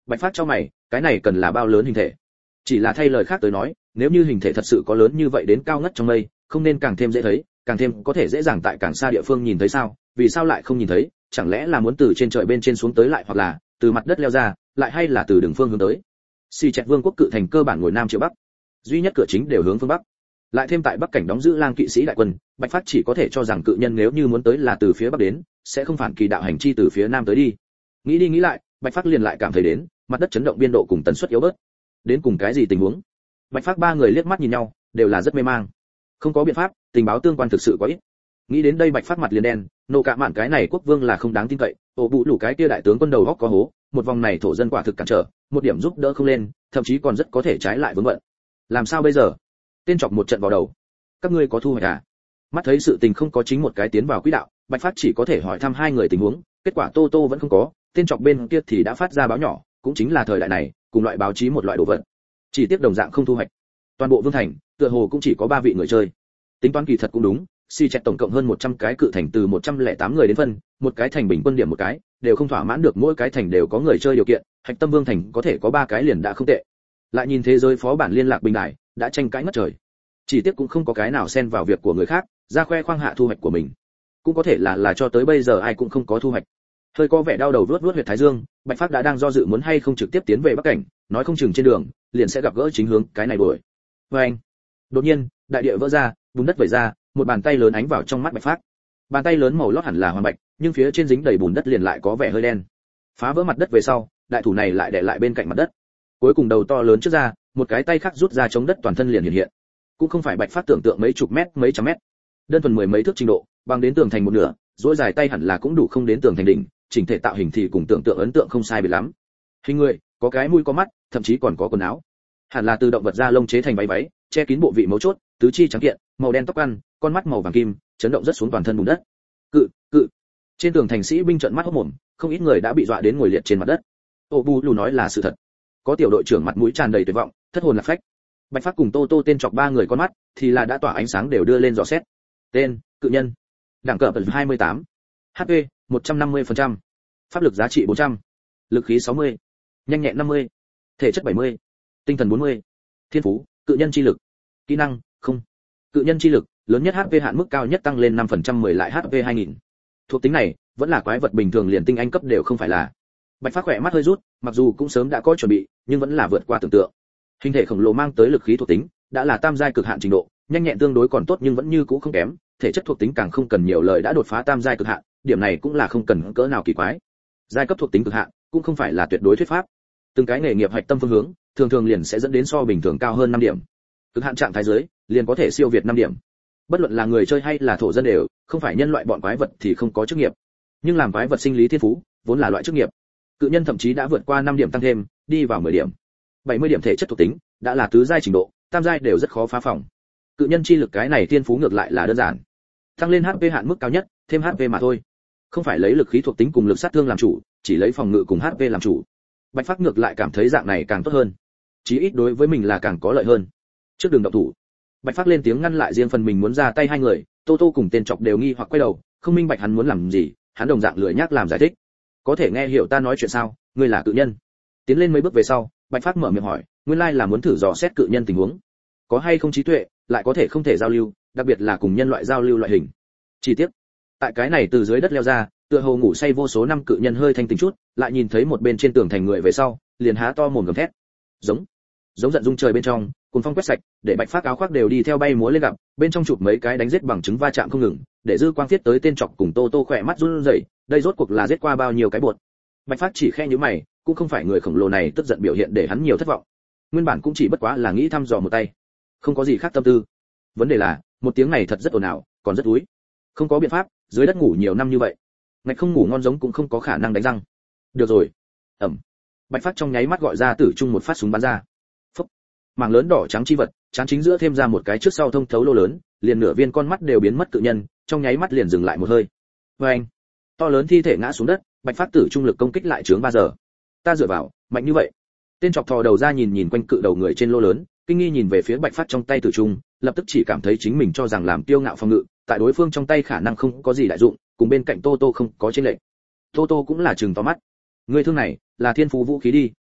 Speaker 1: Bạch Phát cho mày, cái này cần là bao lớn hình thể? Chỉ là thay lời khác tới nói, nếu như hình thể thật sự có lớn như vậy đến cao ngất trong mây, không nên càng thêm dễ thấy, càng thêm có thể dễ dàng tại càng xa địa phương nhìn thấy sao? Vì sao lại không nhìn thấy? Chẳng lẽ là muốn từ trên trời bên trên xuống tới lại, hoặc là từ mặt đất leo ra, lại hay là từ đường phương hướng tới? Xì Chẹt Vương quốc cự thành cơ bản ngồi nam chiều bắc, duy nhất cửa chính đều hướng phương bắc. Lại thêm tại bắc cảnh đóng giữ lang kỵ sĩ đại quân, Bạch Phát chỉ có thể cho rằng cự nhân nếu như muốn tới là từ phía bắc đến, sẽ không phản kỳ đạo hành chi từ phía nam tới đi. Nghĩ đi nghĩ lại, Bạch Phát liền lại cảm thấy đến, mặt đất chấn động biên độ cùng tần suất yếu bớt. Đến cùng cái gì tình huống? Bạch Phát ba người liếc mắt nhìn nhau, đều là rất mê mang. Không có biện pháp, tình báo tương quan thực sự quá ít. Nghĩ đến đây Bạch Phát mặt liền đen, nộ cả mạn cái này quốc vương là không đáng tin cậy, ổ bụ lũ cái kia đại tướng quân đầu góc có hố, một vòng này thổ dân quả thực cản trở, một điểm giúp đỡ không lên, thậm chí còn rất có thể trái lại vướng bận. Làm sao bây giờ? Tên chọc một trận vào đầu. Các ngươi có thu hoạch à? Mắt thấy sự tình không có chính một cái tiến vào quỹ đạo, Bạch Phát chỉ có thể hỏi thăm hai người tình huống, kết quả Tô Tô vẫn không có, tên chọc bên kia thì đã phát ra báo nhỏ, cũng chính là thời đại này, cùng loại báo chí một loại đồ vật. Chỉ tiếc đồng dạng không thu hoạch. Toàn bộ vương thành, tựa hồ cũng chỉ có ba vị người chơi. Tính toán kỳ thật cũng đúng, Si Chẹt tổng cộng hơn một trăm cái cự thành từ một trăm lẻ tám người đến phân, một cái thành bình quân điểm một cái, đều không thỏa mãn được mỗi cái thành đều có người chơi điều kiện, Hạch Tâm Vương thành có thể có ba cái liền đã không tệ. Lại nhìn thế giới phó bản liên lạc bình đại, đã tranh cãi ngất trời. Chỉ tiếc cũng không có cái nào xen vào việc của người khác, ra khoe khoang hạ thu hoạch của mình. Cũng có thể là là cho tới bây giờ ai cũng không có thu hoạch. Hơi có vẻ đau đầu vuốt vuốt huyệt thái dương, Bạch Phát đã đang do dự muốn hay không trực tiếp tiến về Bắc cảnh, nói không chừng trên đường liền sẽ gặp gỡ chính hướng cái này đuổi. Với anh, đột nhiên, đại địa vỡ ra, bùn đất vẩy ra, một bàn tay lớn ánh vào trong mắt Bạch Phát. Bàn tay lớn màu lót hẳn là hoàng bạch, nhưng phía trên dính đầy bùn đất liền lại có vẻ hơi đen. Phá vỡ mặt đất về sau, đại thủ này lại đè lại bên cạnh mặt đất. Cuối cùng đầu to lớn trước ra, một cái tay khác rút ra chống đất toàn thân liền hiện hiện. Cũng không phải Bạch Phát tưởng tượng mấy chục mét, mấy trăm mét, đơn thuần mười mấy thước trình độ, bằng đến tường thành một nửa, duỗi dài tay hẳn là cũng đủ không đến tường thành đỉnh, chỉnh thể tạo hình thì cùng tưởng tượng ấn tượng không sai biệt lắm. Hình người, có cái mũi có mắt, thậm chí còn có quần áo. Hẳn là từ động vật da lông chế thành váy váy, che kín bộ vị mấu chốt, tứ chi trắng kiện, màu đen tóc ăn, con mắt màu vàng kim, chấn động rất xuống toàn thân bùn đất. Cự, cự. Trên tường thành sĩ binh trợn mắt hốt mồm, không ít người đã bị dọa đến ngồi liệt trên mặt đất. Ô Bu Lù nói là sự thật. Có tiểu đội trưởng mặt mũi tràn đầy tuyệt vọng, thất hồn lạc phách. Bạch Phát cùng Tô Tô tên chọc ba người con mắt thì là đã tỏa ánh sáng đều đưa lên dò xét. Tên: Cự nhân. Đẳng cấp hai mươi tám. hát pê một trăm năm mươi phần trăm. Pháp lực giá trị bốn trăm. Lực khí sáu mươi. Nhanh nhẹn năm mươi. Thể chất bảy mươi. Tinh thần bốn mươi. Thiên phú: Cự nhân chi lực. Kỹ năng: Không. Cự nhân chi lực, lớn nhất hát pê hạn mức cao nhất tăng lên năm phần trăm mười lại hát pê hai nghìn. Thuộc tính này, vẫn là quái vật bình thường liền tinh anh cấp đều không phải là. Bạch Phát khỏe mắt hơi rút, mặc dù cũng sớm đã có chuẩn bị, nhưng vẫn là vượt qua tưởng tượng. Hình thể khổng lồ mang tới lực khí thuộc tính, đã là tam giai cực hạn trình độ, nhanh nhẹn tương đối còn tốt nhưng vẫn như cũ không kém, thể chất thuộc tính càng không cần nhiều lời đã đột phá tam giai cực hạn, điểm này cũng là không cần cỡ nào kỳ quái. Giai cấp thuộc tính cực hạn, cũng không phải là tuyệt đối thuyết pháp. Từng cái nghề nghiệp hạch tâm phương hướng, thường thường liền sẽ dẫn đến so bình thường cao hơn năm điểm. Cực hạn trạng thái dưới, liền có thể siêu việt năm điểm. Bất luận là người chơi hay là thổ dân đều, không phải nhân loại bọn quái vật thì không có chức nghiệp. Nhưng làm quái vật sinh lý thiên phú, vốn là loại chức nghiệp. Cự nhân thậm chí đã vượt qua năm điểm tăng thêm, đi vào mười điểm. bảy mươi điểm thể chất thuộc tính, đã là tứ giai trình độ, tam giai đều rất khó phá phòng. Cự nhân chi lực cái này thiên phú ngược lại là đơn giản. Tăng lên hát pê hạn mức cao nhất, thêm hát pê mà thôi. Không phải lấy lực khí thuộc tính cùng lực sát thương làm chủ, chỉ lấy phòng ngự cùng hát pê làm chủ. Bạch Phát ngược lại cảm thấy dạng này càng tốt hơn. Chí ít đối với mình là càng có lợi hơn. Trước đường động thủ, Bạch Phát lên tiếng ngăn lại riêng phần mình muốn ra tay hai người, Tô Tô cùng tên chọc đều nghi hoặc quay đầu, không minh bạch hắn muốn làm gì, hắn đồng dạng lười nhác làm giải thích. Có thể nghe hiểu ta nói chuyện sao, ngươi là cự nhân. Tiến lên mấy bước về sau, Bạch Phát mở miệng hỏi, nguyên lai là muốn thử dò xét cự nhân tình huống, có hay không trí tuệ, lại có thể không thể giao lưu, đặc biệt là cùng nhân loại giao lưu loại hình. Chi tiết, tại cái này từ dưới đất leo ra, tựa hồ ngủ say vô số năm cự nhân hơi thanh tỉnh chút, lại nhìn thấy một bên trên tường thành người về sau, liền há to mồm gầm thét. Giống, giống giận rung trời bên trong, cuồng phong quét sạch, để Bạch Phát áo khoác đều đi theo bay múa lên gặp, bên trong chụp mấy cái đánh giết bằng chứng va chạm không ngừng, để dư quang thiết tới tên chọc cùng Tô Tô khỏe mắt run rẩy, đây rốt cuộc là giết qua bao nhiêu cái bột. Bạch Phát chỉ khe nhíu mày, cũng không phải người khổng lồ này tức giận biểu hiện để hắn nhiều thất vọng. Nguyên bản cũng chỉ bất quá là nghĩ thăm dò một tay, không có gì khác tâm tư. Vấn đề là, một tiếng này thật rất ồn ào, còn rất úi. Không có biện pháp, dưới đất ngủ nhiều năm như vậy, ngạch không ngủ ngon giống cũng không có khả năng đánh răng. Được rồi. Ẩm. Bạch Phát trong nháy mắt gọi ra tử trung một phát súng bắn ra. Phốc. Mảng lớn đỏ trắng chi vật, trán chính giữa thêm ra một cái trước sau thông thấu lô lớn, liền nửa viên con mắt đều biến mất cự nhân, trong nháy mắt liền dừng lại một hơi. Oeng. To lớn thi thể ngã xuống đất, Bạch Phát tử trung lực công kích lại chướng ba giờ. Ta dựa vào, mạnh như vậy. Tên chọc thò đầu ra nhìn nhìn quanh cự đầu người trên lô lớn, kinh nghi nhìn về phía Bạch Phát trong tay tử trung, lập tức chỉ cảm thấy chính mình cho rằng làm tiêu ngạo phòng ngự, tại đối phương trong tay khả năng không có gì đại dụng, cùng bên cạnh Tô Tô không có chênh lệch. Tô Tô cũng là trừng to mắt. Người thương này, là thiên phú vũ khí đi,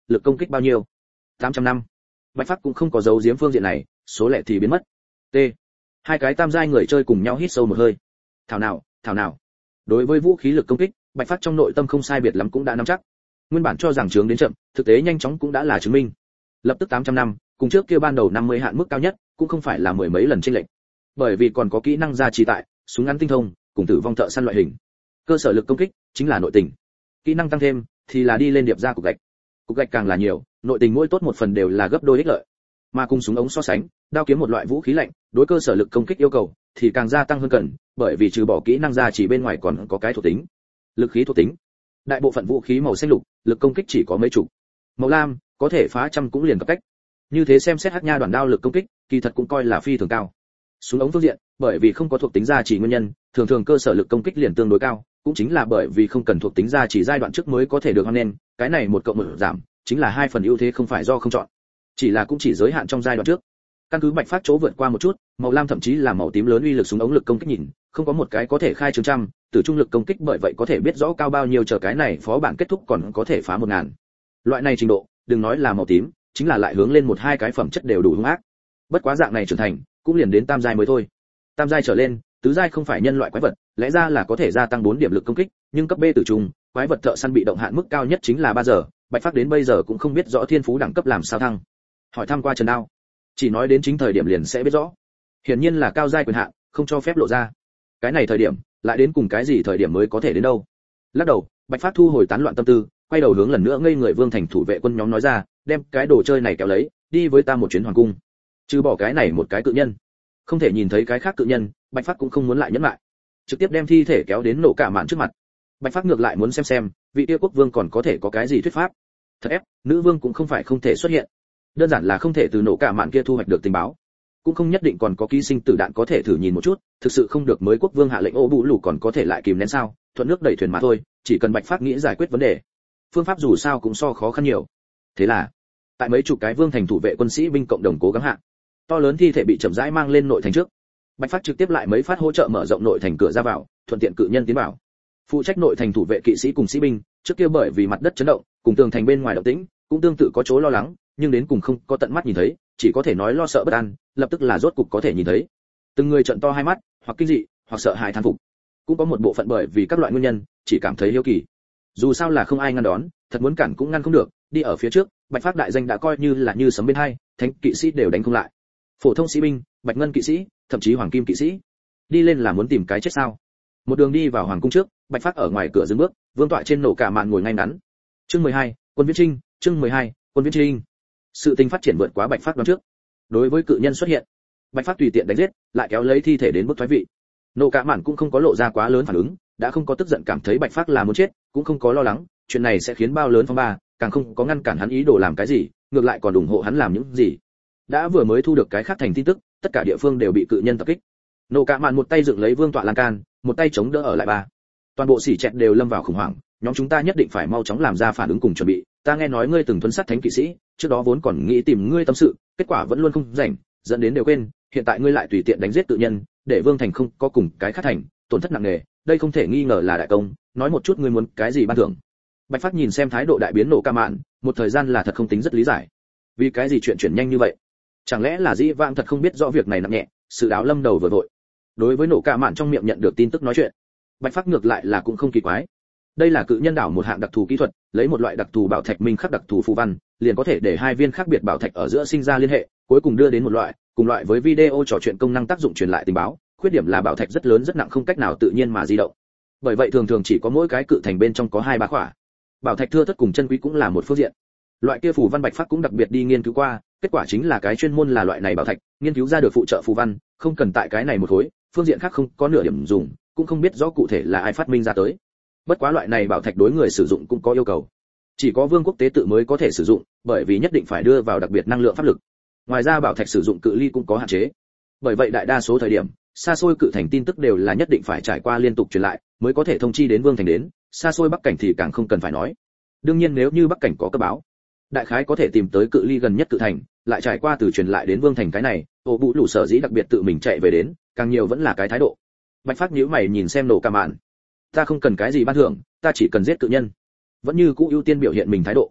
Speaker 1: lực công kích bao nhiêu? tám trăm năm. Bạch Phác cũng không có giấu giếm phương diện này, số lẻ thì biến mất. T. Hai cái tam giai người chơi cùng nhau hít sâu một hơi. Thảo nào, thảo nào. Đối với vũ khí lực công kích, Bạch Phác trong nội tâm không sai biệt lắm cũng đã nắm chắc. Nguyên bản cho rằng chướng đến chậm, thực tế nhanh chóng cũng đã là chứng minh. Lập tức tám trăm năm, cùng trước kia ban đầu năm mươi hạn mức cao nhất, cũng không phải là mười mấy lần chênh lệch. Bởi vì còn có kỹ năng gia trì tại, súng ngắn tinh thông, cùng tử vong thợ săn loại hình. Cơ sở lực công kích chính là nội tình. Kỹ năng tăng thêm thì là đi lên điệp ra cục gạch. Cục gạch càng là nhiều, nội tình mỗi tốt một phần đều là gấp đôi ích lợi. Mà cùng súng ống so sánh, đao kiếm một loại vũ khí lạnh, đối cơ sở lực công kích yêu cầu thì càng gia tăng hơn cần, bởi vì trừ bỏ kỹ năng gia trì bên ngoài còn có cái thuộc tính. Lực khí thuộc tính. Đại bộ phận vũ khí màu xanh lục, lực công kích chỉ có mấy chục. Màu lam, có thể phá trăm cũng liền cấp cách. Như thế xem xét hắc nha đoàn đao lực công kích, kỳ thật cũng coi là phi thường cao. Súng ống phương diện, bởi vì không có thuộc tính gia trì nguyên nhân, thường thường cơ sở lực công kích liền tương đối cao, cũng chính là bởi vì không cần thuộc tính gia trì giai đoạn trước mới có thể được hoan nên, cái này một cộng một giảm, chính là hai phần ưu thế không phải do không chọn. Chỉ là cũng chỉ giới hạn trong giai đoạn trước. Căn cứ Bạch Phác chỗ vượt qua một chút, màu lam thậm chí là màu tím lớn uy lực súng ống lực công kích nhìn, không có một cái có thể khai trường trăm, từ trung lực công kích bởi vậy có thể biết rõ cao bao nhiêu, chờ cái này phó bản kết thúc còn có thể phá một ngàn. Loại này trình độ, đừng nói là màu tím, chính là lại hướng lên một hai cái phẩm chất đều đủ hung ác. Bất quá dạng này trưởng thành, cũng liền đến tam giai mới thôi. Tam giai trở lên, tứ giai không phải nhân loại quái vật, lẽ ra là có thể gia tăng bốn điểm lực công kích, nhưng cấp B tử trùng, quái vật thợ săn bị động hạn mức cao nhất chính là ba giờ, Bạch Phác đến bây giờ cũng không biết rõ thiên phú đẳng cấp làm sao thăng. Hỏi thăm qua Trần Đao, chỉ nói đến chính thời điểm liền sẽ biết rõ. Hiển nhiên là cao giai quyền hạn, không cho phép lộ ra. Cái này thời điểm, lại đến cùng cái gì thời điểm mới có thể đến đâu? Lắc đầu, Bạch Phác thu hồi tán loạn tâm tư, quay đầu hướng lần nữa ngây người Vương Thành thủ vệ quân nhóm nói ra, đem cái đồ chơi này kéo lấy, đi với ta một chuyến hoàng cung. Trừ bỏ cái này một cái cự nhân, không thể nhìn thấy cái khác cự nhân, Bạch Phác cũng không muốn lại nhẫn lại, trực tiếp đem thi thể kéo đến Nộ Cả Mạn trước mặt. Bạch Phác ngược lại muốn xem xem, vị kia quốc vương còn có thể có cái gì thuyết pháp. Thật ép, nữ vương cũng không phải không thể xuất hiện, đơn giản là không thể từ Nộ Cả Mạn kia thu hoạch được tình báo, cũng không nhất định còn có ký sinh tử đạn có thể thử nhìn một chút, thực sự không được mới quốc vương hạ lệnh ô bụ lù còn có thể lại kìm nén sao, thuận nước đẩy thuyền mà thôi, chỉ cần Bạch Phác nghĩ giải quyết vấn đề, phương pháp dù sao cũng so khó khăn nhiều. Thế là, tại mấy chục cái vương thành thủ vệ quân sĩ binh cộng đồng cố gắng hạ, to lớn thi thể bị chậm rãi mang lên nội thành trước. Bạch Phác trực tiếp lại mấy phát hỗ trợ mở rộng nội thành cửa ra vào, thuận tiện cự nhân tiến vào. Phụ trách nội thành thủ vệ kỵ sĩ cùng sĩ binh, trước kia bởi vì mặt đất chấn động, cùng tường thành bên ngoài động tĩnh, cũng tương tự có chỗ lo lắng, nhưng đến cùng không có tận mắt nhìn thấy, chỉ có thể nói lo sợ bất an, lập tức là rốt cục có thể nhìn thấy. Từng người trợn to hai mắt, hoặc kinh dị, hoặc sợ hãi thán phục. Cũng có một bộ phận bởi vì các loại nguyên nhân, chỉ cảm thấy hiếu kỳ. Dù sao là không ai ngăn đón, thật muốn cản cũng ngăn không được, đi ở phía trước, Bạch Phác đại danh đã coi như là như sấm bên hai, thánh kỵ sĩ đều đánh không lại. Phổ thông sĩ binh, bạch ngân kỵ sĩ, thậm chí hoàng kim kỵ sĩ, đi lên là muốn tìm cái chết sao? Một đường đi vào hoàng cung trước, Bạch Phác ở ngoài cửa dừng bước, vương tọa trên Nộ Cả Mạn ngồi ngay ngắn. Chương mười hai, quân viễn trinh, chương mười hai, quân viễn trinh. Sự tình phát triển vượt quá Bạch Phác đoán trước. Đối với cự nhân xuất hiện, Bạch Phác tùy tiện đánh giết, lại kéo lấy thi thể đến bước thoái vị. Nộ Cả Mạn cũng không có lộ ra quá lớn phản ứng, đã không có tức giận cảm thấy Bạch Phác là muốn chết, cũng không có lo lắng, chuyện này sẽ khiến bao lớn phong ba, càng không có ngăn cản hắn ý đồ làm cái gì, ngược lại còn ủng hộ hắn làm những gì. Đã vừa mới thu được cái khác thành tin tức, tất cả địa phương đều bị cự nhân tập kích. Nộ Cả Mạn một tay dựng lấy vương tọa lan can, một tay chống đỡ ở lại ba. Toàn bộ sĩ chẹt đều lâm vào khủng hoảng, nhóm chúng ta nhất định phải mau chóng làm ra phản ứng cùng chuẩn bị. Ta nghe nói ngươi từng thuấn sát thánh kỵ sĩ, trước đó vốn còn nghĩ tìm ngươi tâm sự, kết quả vẫn luôn không rảnh, dẫn đến đều quên, hiện tại ngươi lại tùy tiện đánh giết tự nhân, để vương thành không có cùng cái khác thành, tổn thất nặng nề, đây không thể nghi ngờ là đại công, nói một chút ngươi muốn cái gì ban thưởng. Bạch Phác nhìn xem thái độ đại biến Nộ Cả Mạn, một thời gian là thật không tính rất lý giải. Vì cái gì chuyện chuyển nhanh như vậy? Chẳng lẽ là dĩ vãng thật không biết rõ việc này nặng nhẹ, sự đáo lâm đầu vừa vội. Đối với Nộ Cả Mạn trong miệng nhận được tin tức nói chuyện, Bạch Phác ngược lại là cũng không kỳ quái. Đây là cự nhân đảo một hạng đặc thù kỹ thuật, lấy một loại đặc thù bảo thạch minh khắc đặc thù phù văn, liền có thể để hai viên khác biệt bảo thạch ở giữa sinh ra liên hệ, cuối cùng đưa đến một loại, cùng loại với video trò chuyện công năng tác dụng truyền lại tình báo. Khuyết điểm là bảo thạch rất lớn rất nặng không cách nào tự nhiên mà di động. Bởi vậy thường thường chỉ có mỗi cái cự thành bên trong có hai ba khỏa. Bảo thạch thưa thớt cùng chân quý cũng là một phương diện. Loại kia phù văn Bạch Phác cũng đặc biệt đi nghiên cứu qua, kết quả chính là cái chuyên môn là loại này bảo thạch, nghiên cứu ra được phụ trợ phù văn, không cần tại cái này một khối, phương diện khác không có nửa điểm dùng, cũng không biết rõ cụ thể là ai phát minh ra tới. Bất quá loại này bảo thạch đối người sử dụng cũng có yêu cầu, chỉ có vương quốc tế tự mới có thể sử dụng, bởi vì nhất định phải đưa vào đặc biệt năng lượng pháp lực. Ngoài ra bảo thạch sử dụng cự ly cũng có hạn chế, bởi vậy đại đa số thời điểm, xa xôi cự thành tin tức đều là nhất định phải trải qua liên tục truyền lại, mới có thể thông chi đến vương thành đến, xa xôi bắc cảnh thì càng không cần phải nói. Đương nhiên nếu như bắc cảnh có cấp báo, đại khái có thể tìm tới cự ly gần nhất cự thành, lại trải qua từ truyền lại đến vương thành cái này, ô bụ lũ sở dĩ đặc biệt tự mình chạy về đến, càng nhiều vẫn là cái thái độ. Bạch Phác nhíu mày nhìn xem Nộ Cả Mạn, ta không cần cái gì ban thưởng, ta chỉ cần giết cự nhân. Vẫn như cũ ưu tiên biểu hiện mình thái độ.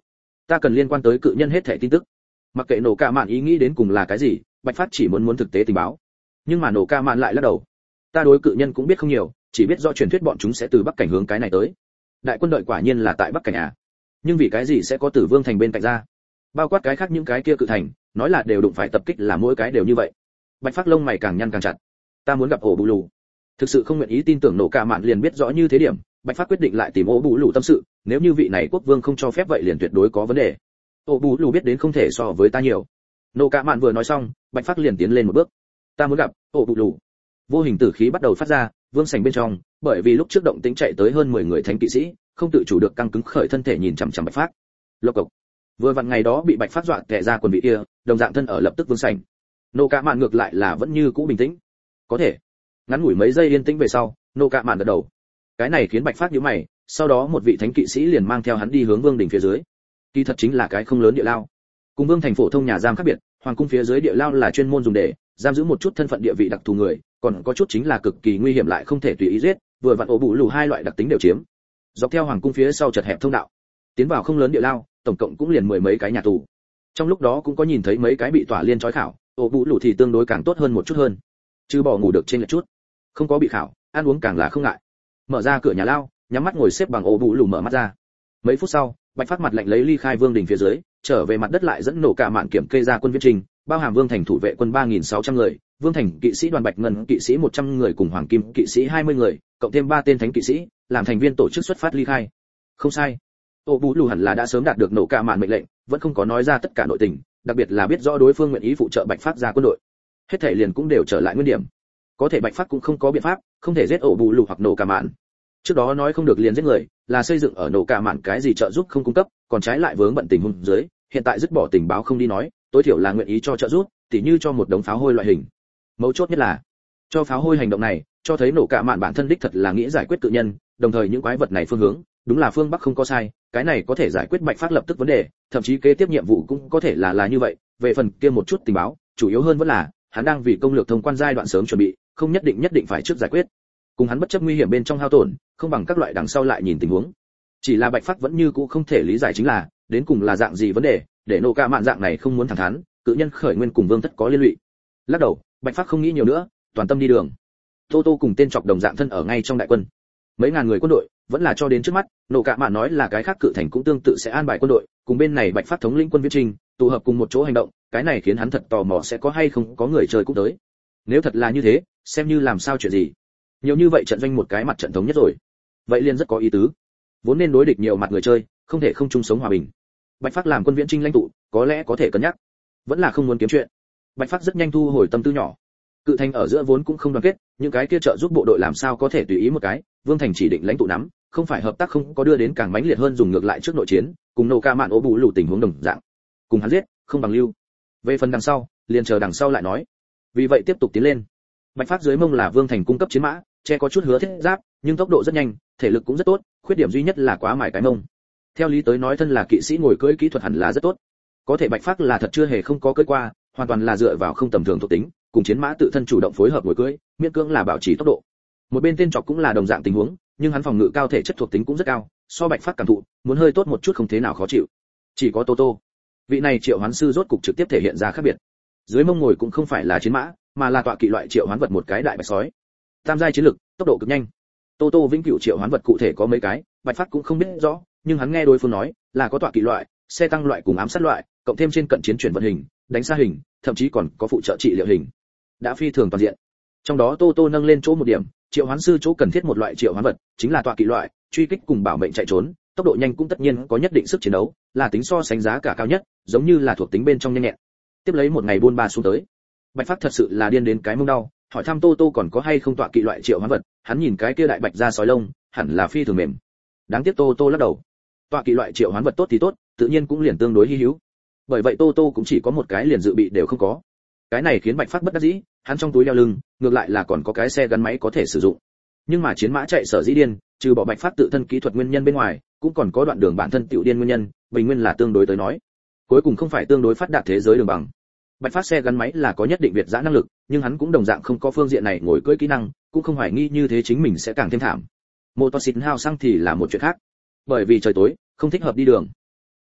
Speaker 1: Ta cần liên quan tới cự nhân hết thảy tin tức. Mặc kệ nổ cả mạn ý nghĩ đến cùng là cái gì, Bạch Phát chỉ muốn muốn thực tế tình báo. Nhưng mà nổ cả mạn lại lắc đầu. Ta đối cự nhân cũng biết không nhiều, chỉ biết do truyền thuyết bọn chúng sẽ từ bắc cảnh hướng cái này tới. Đại quân đội quả nhiên là tại bắc cảnh à? Nhưng vì cái gì sẽ có Tử Vương thành bên cạnh ra? Bao quát cái khác những cái kia cự thành, nói là đều đụng phải tập kích là mỗi cái đều như vậy. Bạch Phát lông mày càng nhăn càng chặt. Ta muốn gặp ổ bù lù. Thực sự không nguyện ý tin tưởng nổ cả mạn liền biết rõ như thế điểm, Bạch Phát quyết định lại tìm ổ bù lù tâm sự, nếu như vị này quốc vương không cho phép vậy liền tuyệt đối có vấn đề. Ổ bù lù biết đến không thể so với ta nhiều. Nổ cả mạn vừa nói xong, Bạch Phát liền tiến lên một bước. Ta muốn gặp ổ bù lù. Vô hình tử khí bắt đầu phát ra, vương sảnh bên trong, bởi vì lúc trước động tĩnh chạy tới hơn mười người thánh kỵ sĩ, không tự chủ được căng cứng khởi thân thể nhìn chằm chằm Bạch Phát. Lộc cộc. Vừa vặn ngày đó bị Bạch Phát dọa tè ra quần vị kia, đồng dạng thân ở lập tức vương sảnh. Nô Cả Mạn ngược lại là vẫn như cũ bình tĩnh. Có thể. Ngắn ngủi mấy giây yên tĩnh về sau, Nô Cả Mạn gật đầu. Cái này khiến Bạch Phát nhíu mày, sau đó một vị thánh kỵ sĩ liền mang theo hắn đi hướng vương đỉnh phía dưới. Kỳ thật chính là cái không lớn địa lao. Cùng vương thành phổ thông nhà giam khác biệt, hoàng cung phía dưới địa lao là chuyên môn dùng để giam giữ một chút thân phận địa vị đặc thù người, còn có chút chính là cực kỳ nguy hiểm lại không thể tùy ý giết, vừa vặn ổ bù lù hai loại đặc tính đều chiếm. Dọc theo hoàng cung phía sau chật hẹp thông đạo, tiến vào không lớn địa lao, tổng cộng cũng liền mười mấy cái nhà tù. Trong lúc đó cũng có nhìn thấy mấy cái bị tỏa liên trói khảo, ổ bù lù thì tương đối càng tốt hơn một chút hơn, chứ bỏ ngủ được trên lệch chút, không có bị khảo, ăn uống càng là không ngại. Mở ra cửa nhà lao, nhắm mắt ngồi xếp bằng ổ bù lù mở mắt ra. Mấy phút sau, Bạch Phát mặt lạnh lấy ly khai vương đình phía dưới, trở về mặt đất lại dẫn Nổ Cả Mạn kiểm kê ra quân viễn trình, bao hàm vương thành thủ vệ quân ba nghìn sáu trăm người, vương thành kỵ sĩ đoàn bạch ngân kỵ sĩ một trăm người cùng hoàng kim kỵ sĩ hai mươi người, cộng thêm ba tên thánh kỵ sĩ, làm thành viên tổ chức xuất phát ly khai. Không sai, ổ bù lù hẳn là đã sớm đạt được Nổ Cả Mạn mệnh lệnh, vẫn không có nói ra tất cả nội tình, đặc biệt là biết rõ đối phương nguyện ý phụ trợ Bạch Phát ra quân đội. Hết thảy liền cũng đều trở lại nguyên điểm. Có thể Bạch Phát cũng không có biện pháp, không thể giết ổ bù lù hoặc Nổ Cả Mạn. Trước đó nói không được liền giết người, là xây dựng ở Nổ Cả Mạn cái gì trợ giúp không cung cấp, còn trái lại vướng bận tình huống dưới, hiện tại dứt bỏ tình báo không đi nói, tối thiểu là nguyện ý cho trợ giúp, tỉ như cho một đống pháo hôi loại hình. Mấu chốt nhất là, cho pháo hôi hành động này, cho thấy Nổ Cả Mạn bản thân đích thật là nghĩ giải quyết cự nhân, đồng thời những quái vật này phương hướng, đúng là phương bắc không có sai, cái này có thể giải quyết Bạch Phát lập tức vấn đề, thậm chí kế tiếp nhiệm vụ cũng có thể là là như vậy. Về phần kia một chút tình báo, chủ yếu hơn vẫn là hắn đang vì công lược thông quan giai đoạn sớm chuẩn bị, không nhất định nhất định phải trước giải quyết. Cùng hắn bất chấp nguy hiểm bên trong hao tổn, không bằng các loại đằng sau lại nhìn tình huống. Chỉ là Bạch Phát vẫn như cũ không thể lý giải chính là, đến cùng là dạng gì vấn đề, để Nổ Cả Mạn dạng này không muốn thẳng thắn, cự nhân khởi nguyên cùng vương thất có liên lụy. Lắc đầu, Bạch Phát không nghĩ nhiều nữa, toàn tâm đi đường. Tô Tô cùng tên trọc đồng dạng thân ở ngay trong đại quân. Mấy ngàn người quân đội, vẫn là cho đến trước mắt, Nổ Cả Mạn nói là cái khác cự thành cũng tương tự sẽ an bài quân đội, cùng bên này Bạch Phát thống lĩnh quân viễn trình, tụ hợp cùng một chỗ hành động, cái này khiến hắn thật tò mò sẽ có hay không có người chơi cũng tới. Nếu thật là như thế, xem như làm sao chuyện gì. Nhiều như vậy trận doanh một cái mặt trận thống nhất rồi. Vậy liền rất có ý tứ. Vốn nên đối địch nhiều mặt người chơi, không thể không chung sống hòa bình. Bạch Phát làm quân viễn trinh lãnh tụ, có lẽ có thể cân nhắc. Vẫn là không muốn kiếm chuyện. Bạch Phát rất nhanh thu hồi tâm tư nhỏ. Cự thành ở giữa vốn cũng không đoàn kết, những cái kia trợ giúp bộ đội làm sao có thể tùy ý một cái, vương thành chỉ định lãnh tụ nắm, không phải hợp tác không có đưa đến càng mãnh liệt hơn dùng ngược lại trước nội chiến, cùng Nổ Cả Mạn ố bù lù tình huống đồng dạng. Cùng hắn giết, không bằng lưu. Về phần đằng sau, liền chờ đằng sau lại nói. Vì vậy tiếp tục tiến lên. Bạch Phát dưới mông là vương thành cung cấp chiến mã, che có chút hứa thiết giáp, nhưng tốc độ rất nhanh, thể lực cũng rất tốt, khuyết điểm duy nhất là quá mài cái mông. Theo lý tới nói thân là kỵ sĩ ngồi cưỡi kỹ thuật hẳn là rất tốt. Có thể Bạch Phát là thật chưa hề không có cưỡi qua, hoàn toàn là dựa vào không tầm thường thuộc tính, cùng chiến mã tự thân chủ động phối hợp ngồi cưỡi, miễn cưỡng là bảo trì tốc độ. Một bên tên trọc cũng là đồng dạng tình huống, nhưng hắn phòng ngự cao thể chất thuộc tính cũng rất cao, so Bạch Phát cảm thụ, muốn hơi tốt một chút không thế nào khó chịu. Chỉ có Tô Tô, vị này triệu hoán sư rốt cục trực tiếp thể hiện ra khác biệt. Dưới mông ngồi cũng không phải là chiến mã, mà là tọa kỵ loại triệu hoán vật một cái đại bạch sói. Tam giai chiến lực, tốc độ cực nhanh. Tô Tô vĩnh cửu triệu hoán vật cụ thể có mấy cái, Bạch Phát cũng không biết rõ, nhưng hắn nghe đối phương nói, là có tọa kỵ loại, xe tăng loại cùng ám sát loại, cộng thêm trên cận chiến chuyển vận hình, đánh xa hình, thậm chí còn có phụ trợ trị liệu hình. Đã phi thường toàn diện. Trong đó Tô Tô nâng lên chỗ một điểm, triệu hoán sư chỗ cần thiết một loại triệu hoán vật, chính là tọa kỵ loại, truy kích cùng bảo mệnh chạy trốn, tốc độ nhanh cũng tất nhiên có nhất định sức chiến đấu, là tính so sánh giá cả cao nhất, giống như là thuộc tính bên trong nhanh nhẹn. Tiếp lấy một ngày buôn ba xuống tới, Bạch Phát thật sự là điên đến cái mông đau, hỏi thăm Tô Tô còn có hay không tọa kỵ loại triệu hoán vật, hắn nhìn cái kia đại bạch da sói lông, hẳn là phi thường mềm. Đáng tiếc Tô Tô lắc đầu. Tọa kỵ loại triệu hoán vật tốt thì tốt, tự nhiên cũng liền tương đối hi hữu. Bởi vậy Tô Tô cũng chỉ có một cái liền dự bị đều không có. Cái này khiến Bạch Phát bất đắc dĩ, hắn trong túi đeo lưng, ngược lại là còn có cái xe gắn máy có thể sử dụng. Nhưng mà chiến mã chạy sở dĩ điên, trừ bỏ Bạch Phát tự thân kỹ thuật nguyên nhân bên ngoài, cũng còn có đoạn đường bản thân tiểu điên nguyên nhân, bình nguyên là tương đối tới nói. Cuối cùng không phải tương đối phát đạt thế giới đường bằng. Bạch Phát xe gắn máy là có nhất định việt dã năng lực, nhưng hắn cũng đồng dạng không có phương diện này ngồi cưỡi kỹ năng, cũng không hoài nghi như thế chính mình sẽ càng thêm thảm. Mô tô xịt hao xăng thì là một chuyện khác. Bởi vì trời tối, không thích hợp đi đường.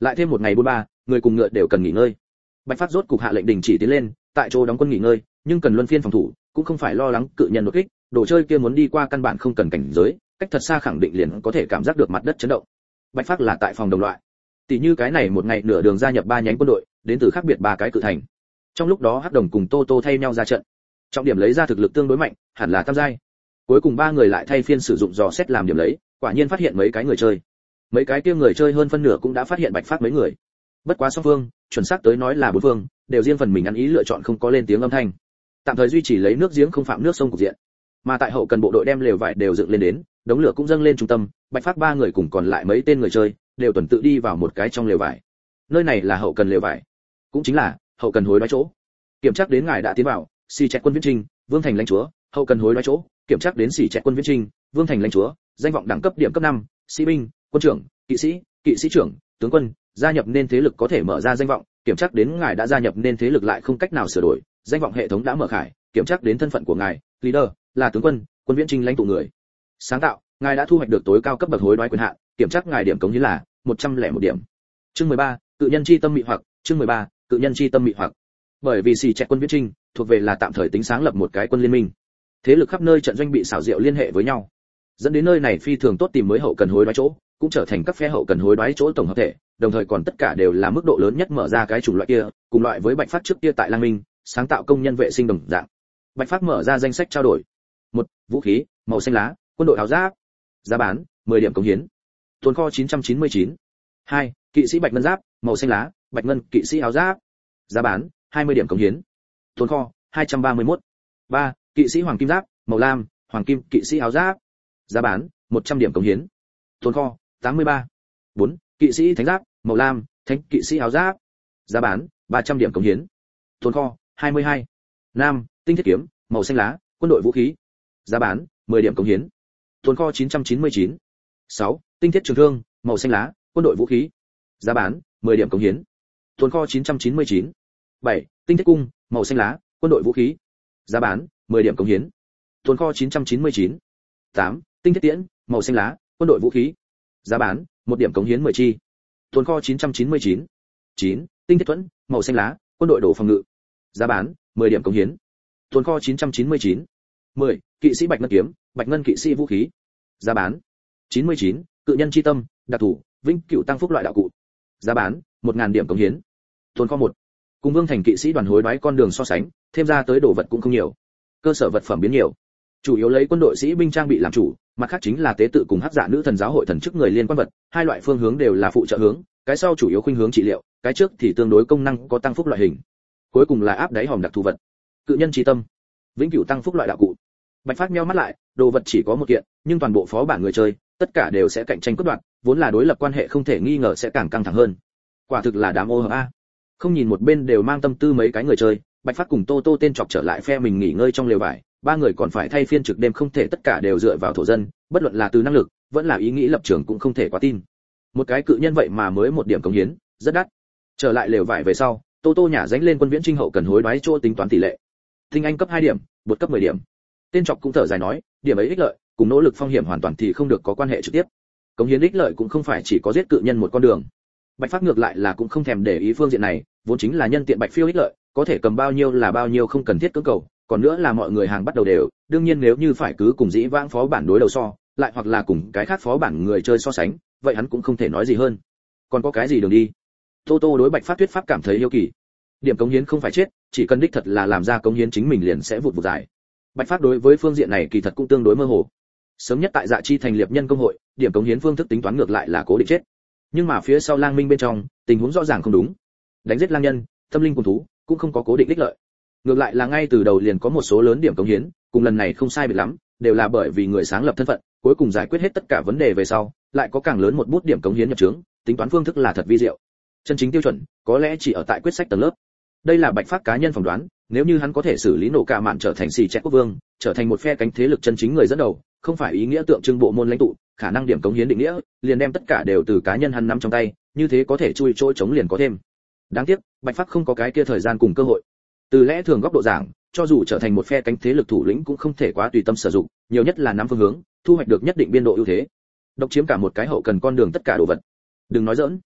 Speaker 1: lại thêm một ngày buôn ba, người cùng ngựa đều cần nghỉ ngơi. Bạch Phát rốt cục hạ lệnh đình chỉ tiến lên, tại chỗ đóng quân nghỉ ngơi, nhưng cần luân phiên phòng thủ, cũng không phải lo lắng cự nhân đột kích, đồ chơi kia muốn đi qua căn bản không cần cảnh giới, cách thật xa khẳng định liền có thể cảm giác được mặt đất chấn động. Bạch Phát là tại phòng đồng loại. Tỷ như cái này một ngày nửa đường gia nhập ba nhánh quân đội, đến từ khác biệt ba cái cự thành. Trong lúc đó Hắc Đồng cùng Tô Tô thay nhau ra trận. Trọng điểm lấy ra thực lực tương đối mạnh, hẳn là tam giai. Cuối cùng ba người lại thay phiên sử dụng dò xét làm điểm lấy, quả nhiên phát hiện mấy cái người chơi. Mấy cái kia người chơi hơn phân nửa cũng đã phát hiện Bạch Phát mấy người. Bất quá song phương, chuẩn xác tới nói là bốn phương, đều riêng phần mình ăn ý lựa chọn không có lên tiếng âm thanh. Tạm thời duy trì lấy nước giếng không phạm nước sông cục diện. Mà tại hậu cần bộ đội đem lều vải đều dựng lên đến, đống lửa cũng dâng lên trung tâm, Bạch Phát ba người cùng còn lại mấy tên người chơi, đều tuần tự đi vào một cái trong lều vải. Nơi này là hậu cần lều vải, cũng chính là hậu cần hối đoái chỗ. Kiểm tra đến ngài đã tiến vào, xì chẹt quân viễn trinh, vương thành lãnh chúa, hậu cần hối đoái chỗ. Kiểm tra đến xì chẹt quân viễn trinh, vương thành lãnh chúa, danh vọng đẳng cấp điểm cấp năm, sĩ binh, quân trưởng, kỵ sĩ, kỵ sĩ trưởng, tướng quân, gia nhập nên thế lực có thể mở ra danh vọng. Kiểm tra đến ngài đã gia nhập nên thế lực lại không cách nào sửa đổi, danh vọng hệ thống đã mở khải. Kiểm tra đến thân phận của ngài, leader, là tướng quân, quân viễn trinh lãnh tụ người. Sáng tạo, ngài đã thu hoạch được tối cao cấp bậc hối đoái quyền hạn. Kiểm tra ngài điểm cống hiến là một trăm lẻ một điểm. Chương mười ba, cự nhân chi tâm mị hoặc. Chương mười ba, cự nhân chi tâm mị hoặc. Bởi vì xì chẹt quân viễn trinh thuộc về là tạm thời tính sáng lập một cái quân liên minh, thế lực khắp nơi trận doanh bị xảo diệu liên hệ với nhau, dẫn đến nơi này phi thường tốt tìm mới hậu cần hối đoái chỗ, cũng trở thành các phe hậu cần hối đoái chỗ tổng hợp thể, đồng thời còn tất cả đều là mức độ lớn nhất mở ra cái chủng loại kia, cùng loại với Bạch Phát trước kia tại Lang Minh sáng tạo công nhân vệ sinh đồng dạng. Bạch Phát mở ra danh sách trao đổi. Một, vũ khí màu xanh lá, quân đội áo giáp, giá bán mười điểm cống hiến, tồn kho chín trăm chín mươi chín. Hai, kỵ sĩ bạch ngân giáp, màu xanh lá, bạch ngân kỵ sĩ áo giáp, giá bán hai mươi điểm cống hiến, tồn kho hai trăm ba mươi mốt. Ba, kỵ sĩ hoàng kim giáp, màu lam, hoàng kim kỵ sĩ áo giáp, giá bán một trăm điểm cống hiến, tồn kho tám mươi ba. Bốn, kỵ sĩ thánh giáp, màu lam, thánh kỵ sĩ áo giáp, giá bán ba trăm điểm cống hiến, tồn kho hai mươi hai. Năm, tinh thiết kiếm, màu xanh lá, quân đội vũ khí, giá bán mười điểm cống hiến, tồn kho chín trăm chín mươi chín. Sáu, tinh thiết trường thương, màu xanh lá, quân đội vũ khí, giá bán mười điểm cống hiến, tồn kho chín trăm chín mươi chín. Bảy, tinh thiết cung, màu xanh lá, quân đội vũ khí, giá bán mười điểm cống hiến, tồn kho chín trăm chín mươi chín. Tám, tinh thiết tiễn, màu xanh lá, quân đội vũ khí, giá bán một điểm cống hiến mười chi, tồn kho chín trăm chín mươi chín. Chín, tinh thiết thuẫn, màu xanh lá, quân đội đồ phòng ngự, giá bán mười điểm cống hiến, tồn kho chín trăm chín mươi chín. Mười, kỵ sĩ bạch ngân kiếm, bạch ngân kỵ sĩ vũ khí, giá bán chín mươi chín. Cự nhân chi tâm, đặc thủ, vĩnh cửu tăng phúc loại đạo cụ, giá bán một nghìn điểm cống hiến, tồn kho một. Cùng vương thành kỵ sĩ đoàn hối đoái con đường so sánh, thêm ra tới đồ vật cũng không nhiều, cơ sở vật phẩm biến nhiều, chủ yếu lấy quân đội sĩ binh trang bị làm chủ, mặt khác chính là tế tự cùng hắc dạ nữ thần giáo hội thần chức người liên quan vật, hai loại phương hướng đều là phụ trợ hướng, cái sau chủ yếu khuynh hướng trị liệu, cái trước thì tương đối công năng có tăng phúc loại hình, cuối cùng là áp đáy hòm đặc thù vật, cự nhân chi tâm, vĩnh cửu tăng phúc loại đạo cụ. Bạch Phát meo mắt lại, đồ vật chỉ có một kiện, nhưng toàn bộ phó bản người chơi, tất cả đều sẽ cạnh tranh cướp đoạt, vốn là đối lập quan hệ không thể nghi ngờ sẽ càng căng thẳng hơn. Quả thực là đám ô hợp a. Không nhìn một bên đều mang tâm tư mấy cái người chơi, Bạch Phát cùng Tô Tô tên chọc trở lại phe mình nghỉ ngơi trong lều vải, ba người còn phải thay phiên trực đêm, không thể tất cả đều dựa vào thổ dân, bất luận là từ năng lực, vẫn là ý nghĩ lập trường cũng không thể quá tin. Một cái cự nhân vậy mà mới một điểm cống hiến, rất đắt. Trở lại lều vải về sau, Tô Tô nhả dánh lên quân viễn trinh hậu cần hối đoái chỗ tính toán tỷ lệ. Tinh anh cấp hai điểm, bột cấp mười điểm. Tên chọc cũng thở dài nói, điểm ấy ích lợi, cùng nỗ lực phong hiểm hoàn toàn thì không được có quan hệ trực tiếp. Cống hiến ích lợi cũng không phải chỉ có giết cự nhân một con đường. Bạch Phát ngược lại là cũng không thèm để ý phương diện này, vốn chính là nhân tiện bạch phiêu ích lợi, có thể cầm bao nhiêu là bao nhiêu, không cần thiết cưỡng cầu, còn nữa là mọi người hàng bắt đầu đều, đương nhiên nếu như phải cứ cùng dĩ vãng phó bản đối đầu so, lại hoặc là cùng cái khác phó bản người chơi so sánh, vậy hắn cũng không thể nói gì hơn. Còn có cái gì đường đi? Tô Tô đối Bạch Phát thuyết pháp cảm thấy yêu kỳ. Điểm cống hiến không phải chết, chỉ cần đích thật là làm ra cống hiến chính mình liền sẽ vụt vụt dài. Bạch Phát đối với phương diện này kỳ thật cũng tương đối mơ hồ. Sớm nhất tại Dạ Chi thành liệp nhân công hội, điểm cống hiến phương thức tính toán ngược lại là cố định chết. Nhưng mà phía sau Lang Minh bên trong, tình huống rõ ràng không đúng. Đánh giết lang nhân, tâm linh cùng thú, cũng không có cố định đích lợi. Ngược lại là ngay từ đầu liền có một số lớn điểm cống hiến, cùng lần này không sai biệt lắm, đều là bởi vì người sáng lập thân phận, cuối cùng giải quyết hết tất cả vấn đề về sau, lại có càng lớn một bút điểm cống hiến nhập trướng, tính toán phương thức là thật vi diệu. Chân chính tiêu chuẩn, có lẽ chỉ ở tại quyết sách tầng lớp. Đây là Bạch Phát cá nhân phỏng đoán, nếu như hắn có thể xử lý nổ cả mạn trở thành xì chẹt quốc vương, trở thành một phe cánh thế lực chân chính người dẫn đầu, không phải ý nghĩa tượng trưng bộ môn lãnh tụ, khả năng điểm cống hiến định nghĩa, liền đem tất cả đều từ cá nhân hắn nắm trong tay, như thế có thể chui chỗ trống liền có thêm. Đáng tiếc, Bạch Phát không có cái kia thời gian cùng cơ hội. Từ lẽ thường góc độ giảng, cho dù trở thành một phe cánh thế lực thủ lĩnh cũng không thể quá tùy tâm sử dụng, nhiều nhất là nắm phương hướng, thu hoạch được nhất định biên độ ưu thế. Độc chiếm cả một cái hậu cần con đường tất cả đồ vật. Đừng nói giỡn.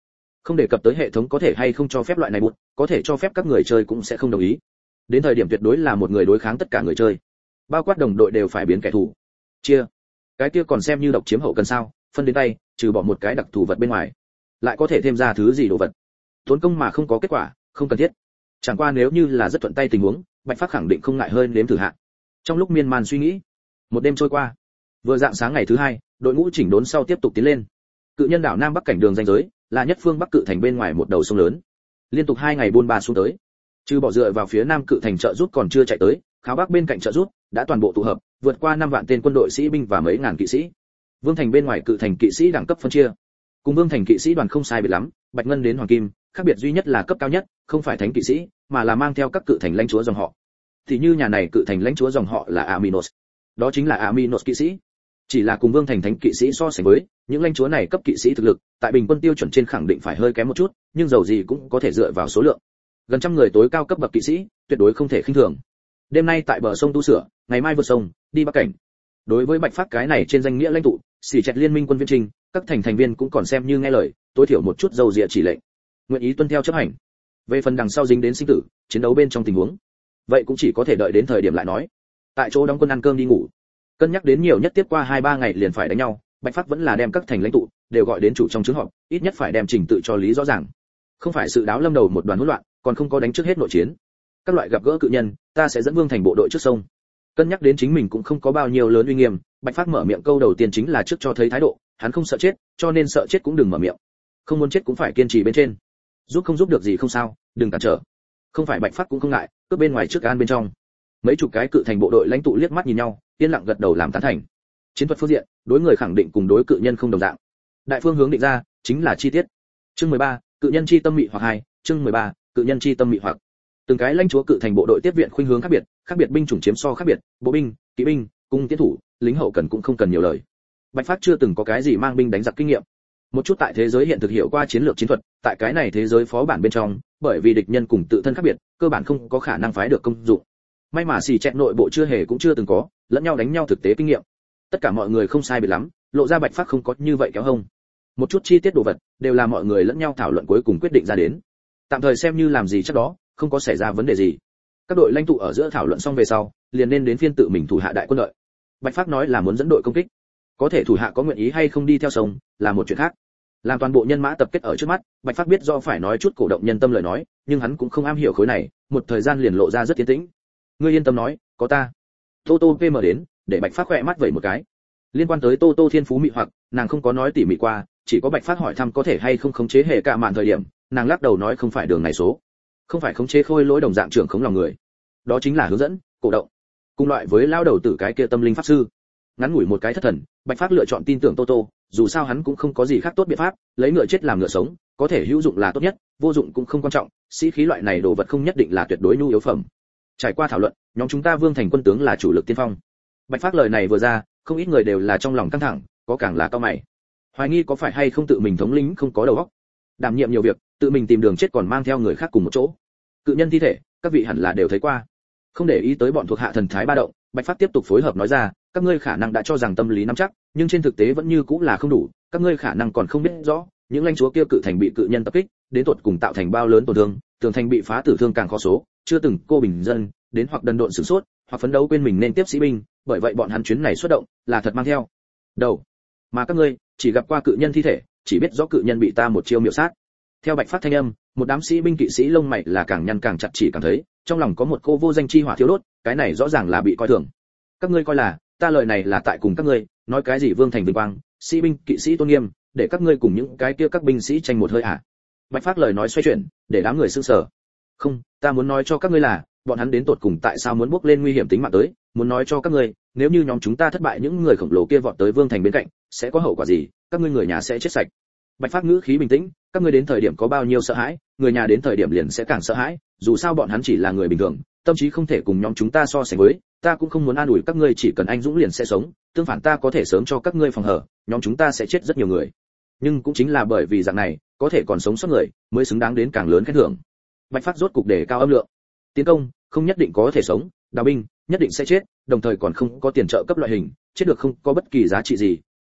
Speaker 1: Không đề cập tới hệ thống có thể hay không cho phép loại này bút, có thể cho phép các người chơi cũng sẽ không đồng ý. Đến thời điểm tuyệt đối là một người đối kháng tất cả người chơi, bao quát đồng đội đều phải biến kẻ thù. Chia, cái kia còn xem như độc chiếm hậu cần sao? Phân đến tay, trừ bỏ một cái đặc thù vật bên ngoài, lại có thể thêm ra thứ gì đồ vật. Tốn công mà không có kết quả, không cần thiết. Chẳng qua nếu như là rất thuận tay tình huống, Bạch Phác khẳng định không ngại hơn nếm thử hạ. Trong lúc miên man suy nghĩ, một đêm trôi qua. Vừa dạng sáng ngày thứ hai, đội ngũ chỉnh đốn sau tiếp tục tiến lên. Cự nhân đảo Nam Bắc cảnh đường ranh giới, là nhất phương Bắc cự thành bên ngoài một đầu sông lớn. Liên tục hai ngày buôn ba xuống tới. Trừ bỏ dựa vào phía Nam cự thành trợ giúp còn chưa chạy tới, Kháo Bắc bên cạnh trợ giúp đã toàn bộ tụ hợp, vượt qua năm vạn tên quân đội sĩ binh và mấy ngàn kỵ sĩ. Vương thành bên ngoài cự thành kỵ sĩ đẳng cấp phân chia. Cùng Vương thành kỵ sĩ đoàn không sai biệt lắm, bạch ngân đến hoàng kim, khác biệt duy nhất là cấp cao nhất, không phải thánh kỵ sĩ, mà là mang theo các cự thành lãnh chúa dòng họ. Thì như nhà này cự thành lãnh chúa dòng họ là Aminos. Đó chính là Aminos kỵ sĩ. Chỉ là cùng Vương thành thánh kỵ sĩ so sánh với, những lãnh chúa này cấp kỵ sĩ thực lực, tại bình quân tiêu chuẩn trên khẳng định phải hơi kém một chút, nhưng dầu gì cũng có thể dựa vào số lượng. Gần trăm người tối cao cấp bậc kỵ sĩ, tuyệt đối không thể khinh thường. Đêm nay tại bờ sông tu sửa, ngày mai vượt sông, đi Bắc cảnh. Đối với Bạch Phác cái này trên danh nghĩa lãnh tụ, xỉ chẹt liên minh quân viên trình, các thành thành viên cũng còn xem như nghe lời, tối thiểu một chút dầu dịa chỉ lệnh, nguyện ý tuân theo chấp hành. Về phần đằng sau dính đến sinh tử, chiến đấu bên trong tình huống, vậy cũng chỉ có thể đợi đến thời điểm lại nói. Tại chỗ đóng quân ăn cơm đi ngủ. Cân nhắc đến nhiều nhất tiếp qua hai ba ngày liền phải đánh nhau, Bạch Phác vẫn là đem các thành lãnh tụ đều gọi đến chủ trong chứng họp, ít nhất phải đem trình tự cho lý rõ ràng. Không phải sự đáo lâm đầu một đoàn hỗn loạn, còn không có đánh trước hết nội chiến. Các loại gặp gỡ cự nhân, ta sẽ dẫn Vương thành bộ đội trước sông. Cân nhắc đến chính mình cũng không có bao nhiêu lớn uy nghiêm, Bạch Phác mở miệng câu đầu tiên chính là trước cho thấy thái độ, hắn không sợ chết, cho nên sợ chết cũng đừng mở miệng. Không muốn chết cũng phải kiên trì bên trên. Giúp không giúp được gì không sao, đừng cản trở. Không phải Bạch Phác cũng không ngại, cướp bên ngoài trước an bên trong. Mấy chục cái cự thành bộ đội lãnh tụ liếc mắt nhìn nhau, yên lặng gật đầu làm tán thành. Chiến thuật phương diện, đối người khẳng định cùng đối cự nhân không đồng dạng. Đại phương hướng định ra, chính là chi tiết. Chương mười ba, cự nhân chi tâm mị hoặc hai, chương mười ba, cự nhân chi tâm mị hoặc. Từng cái lãnh chúa cự thành bộ đội tiếp viện khuynh hướng khác biệt, khác biệt binh chủng chiếm so khác biệt, bộ binh, kỵ binh, cung tiến thủ, lính hậu cần cũng không cần nhiều lời. Bạch Phác chưa từng có cái gì mang binh đánh giặc kinh nghiệm. Một chút tại thế giới hiện thực hiểu qua chiến lược chiến thuật, tại cái này thế giới phó bản bên trong, bởi vì địch nhân cùng tự thân khác biệt, cơ bản không có khả năng phái được công dụng. May mà xì chẹt nội bộ chưa hề cũng chưa từng có, lẫn nhau đánh nhau thực tế kinh nghiệm. Tất cả mọi người không sai biệt lắm, lộ ra Bạch Phác không có như vậy kéo hông. Một chút chi tiết đồ vật, đều là mọi người lẫn nhau thảo luận cuối cùng quyết định ra đến. Tạm thời xem như làm gì chắc đó, không có xảy ra vấn đề gì. Các đội lãnh tụ ở giữa thảo luận xong về sau, liền nên đến phiên tự mình thủ hạ đại quân đội. Bạch Phác nói là muốn dẫn đội công kích, có thể thủ hạ có nguyện ý hay không đi theo sông, là một chuyện khác. Làm toàn bộ nhân mã tập kết ở trước mắt, Bạch Phác biết do phải nói chút cổ động nhân tâm lời nói, nhưng hắn cũng không am hiểu khối này, một thời gian liền lộ ra rất tiến tĩnh. Ngươi yên tâm nói, có ta. Tô Tô pê em đến, để Bạch Phác khỏe mắt vẩy một cái. Liên quan tới Tô Tô thiên phú mị hoặc, nàng không có nói tỉ mỉ qua, chỉ có Bạch Phác hỏi thăm có thể hay không khống chế hệ cả mạn thời điểm, nàng lắc đầu nói không phải đường này số, không phải khống chế khôi lỗi đồng dạng trưởng khống lòng người, đó chính là hướng dẫn, cổ động, cùng loại với lao đầu tử cái kia tâm linh pháp sư. Ngắn ngủi một cái thất thần, Bạch Phác lựa chọn tin tưởng Tô Tô, dù sao hắn cũng không có gì khác tốt biện pháp, lấy ngựa chết làm ngựa sống, có thể hữu dụng là tốt nhất, vô dụng cũng không quan trọng, sĩ khí loại này đồ vật không nhất định là tuyệt đối nhu yếu phẩm. Trải qua thảo luận, nhóm chúng ta Vương thành quân tướng là chủ lực tiên phong. Bạch Phác lời này vừa ra, không ít người đều là trong lòng căng thẳng, có càng là cao mày. Hoài nghi có phải hay không tự mình thống lĩnh không có đầu óc, đảm nhiệm nhiều việc, tự mình tìm đường chết còn mang theo người khác cùng một chỗ. Cự nhân thi thể, các vị hẳn là đều thấy qua. Không để ý tới bọn thuộc hạ thần thái ba động, Bạch Phác tiếp tục phối hợp nói ra, các ngươi khả năng đã cho rằng tâm lý nắm chắc, nhưng trên thực tế vẫn như cũng là không đủ, các ngươi khả năng còn không biết rõ, những lãnh chúa kia cự thành bị cự nhân tập kích, đến tột cùng tạo thành bao lớn tổn thương, tường thành bị phá tử thương càng khó số, chưa từng cô bình dân, đến hoặc đần độn sửng sốt, hoặc phấn đấu quên mình nên tiếp sĩ binh, bởi vậy bọn hắn chuyến này xuất động, là thật mang theo đầu. Mà các ngươi chỉ gặp qua cự nhân thi thể, chỉ biết rõ cự nhân bị ta một chiêu miểu sát. Theo Bạch Phác thanh âm, một đám sĩ binh kỵ sĩ lông mày là càng nhăn càng chặt, chỉ cảm thấy trong lòng có một cô vô danh chi hỏa thiêu đốt, cái này rõ ràng là bị coi thường. Các ngươi coi là, ta lời này là tại cùng các ngươi nói cái gì vương thành vinh quang, sĩ binh kỵ sĩ tôn nghiêm, để các ngươi cùng những cái kia các binh sĩ tranh một hơi à? Bạch Phác lời nói xoay chuyển, để đám người sững sờ. Không, ta muốn nói cho các ngươi là, bọn hắn đến tột cùng tại sao muốn bước lên nguy hiểm tính mạng tới, muốn nói cho các ngươi, nếu như nhóm chúng ta thất bại, những người khổng lồ kia vọt tới vương thành bên cạnh, sẽ có hậu quả gì, các ngươi người nhà sẽ chết sạch. Bạch Phác ngữ khí bình tĩnh, các ngươi đến thời điểm có bao nhiêu sợ hãi, người nhà đến thời điểm liền sẽ càng sợ hãi, dù sao bọn hắn chỉ là người bình thường, tâm trí không thể cùng nhóm chúng ta so sánh với, ta cũng không muốn an ủi các ngươi chỉ cần anh dũng liền sẽ sống, tương phản ta có thể sớm cho các ngươi phòng hở, nhóm chúng ta sẽ chết rất nhiều người. Nhưng cũng chính là bởi vì dạng này, có thể còn sống sót người, mới xứng đáng đến càng lớn khen thưởng. Bạch Phác rốt cục đề cao âm lượng. Tiến công, không nhất định có thể sống, đào binh, nhất định sẽ chết, đồng thời còn không có tiền trợ cấp loại hình, chết được không có bất kỳ giá trị gì,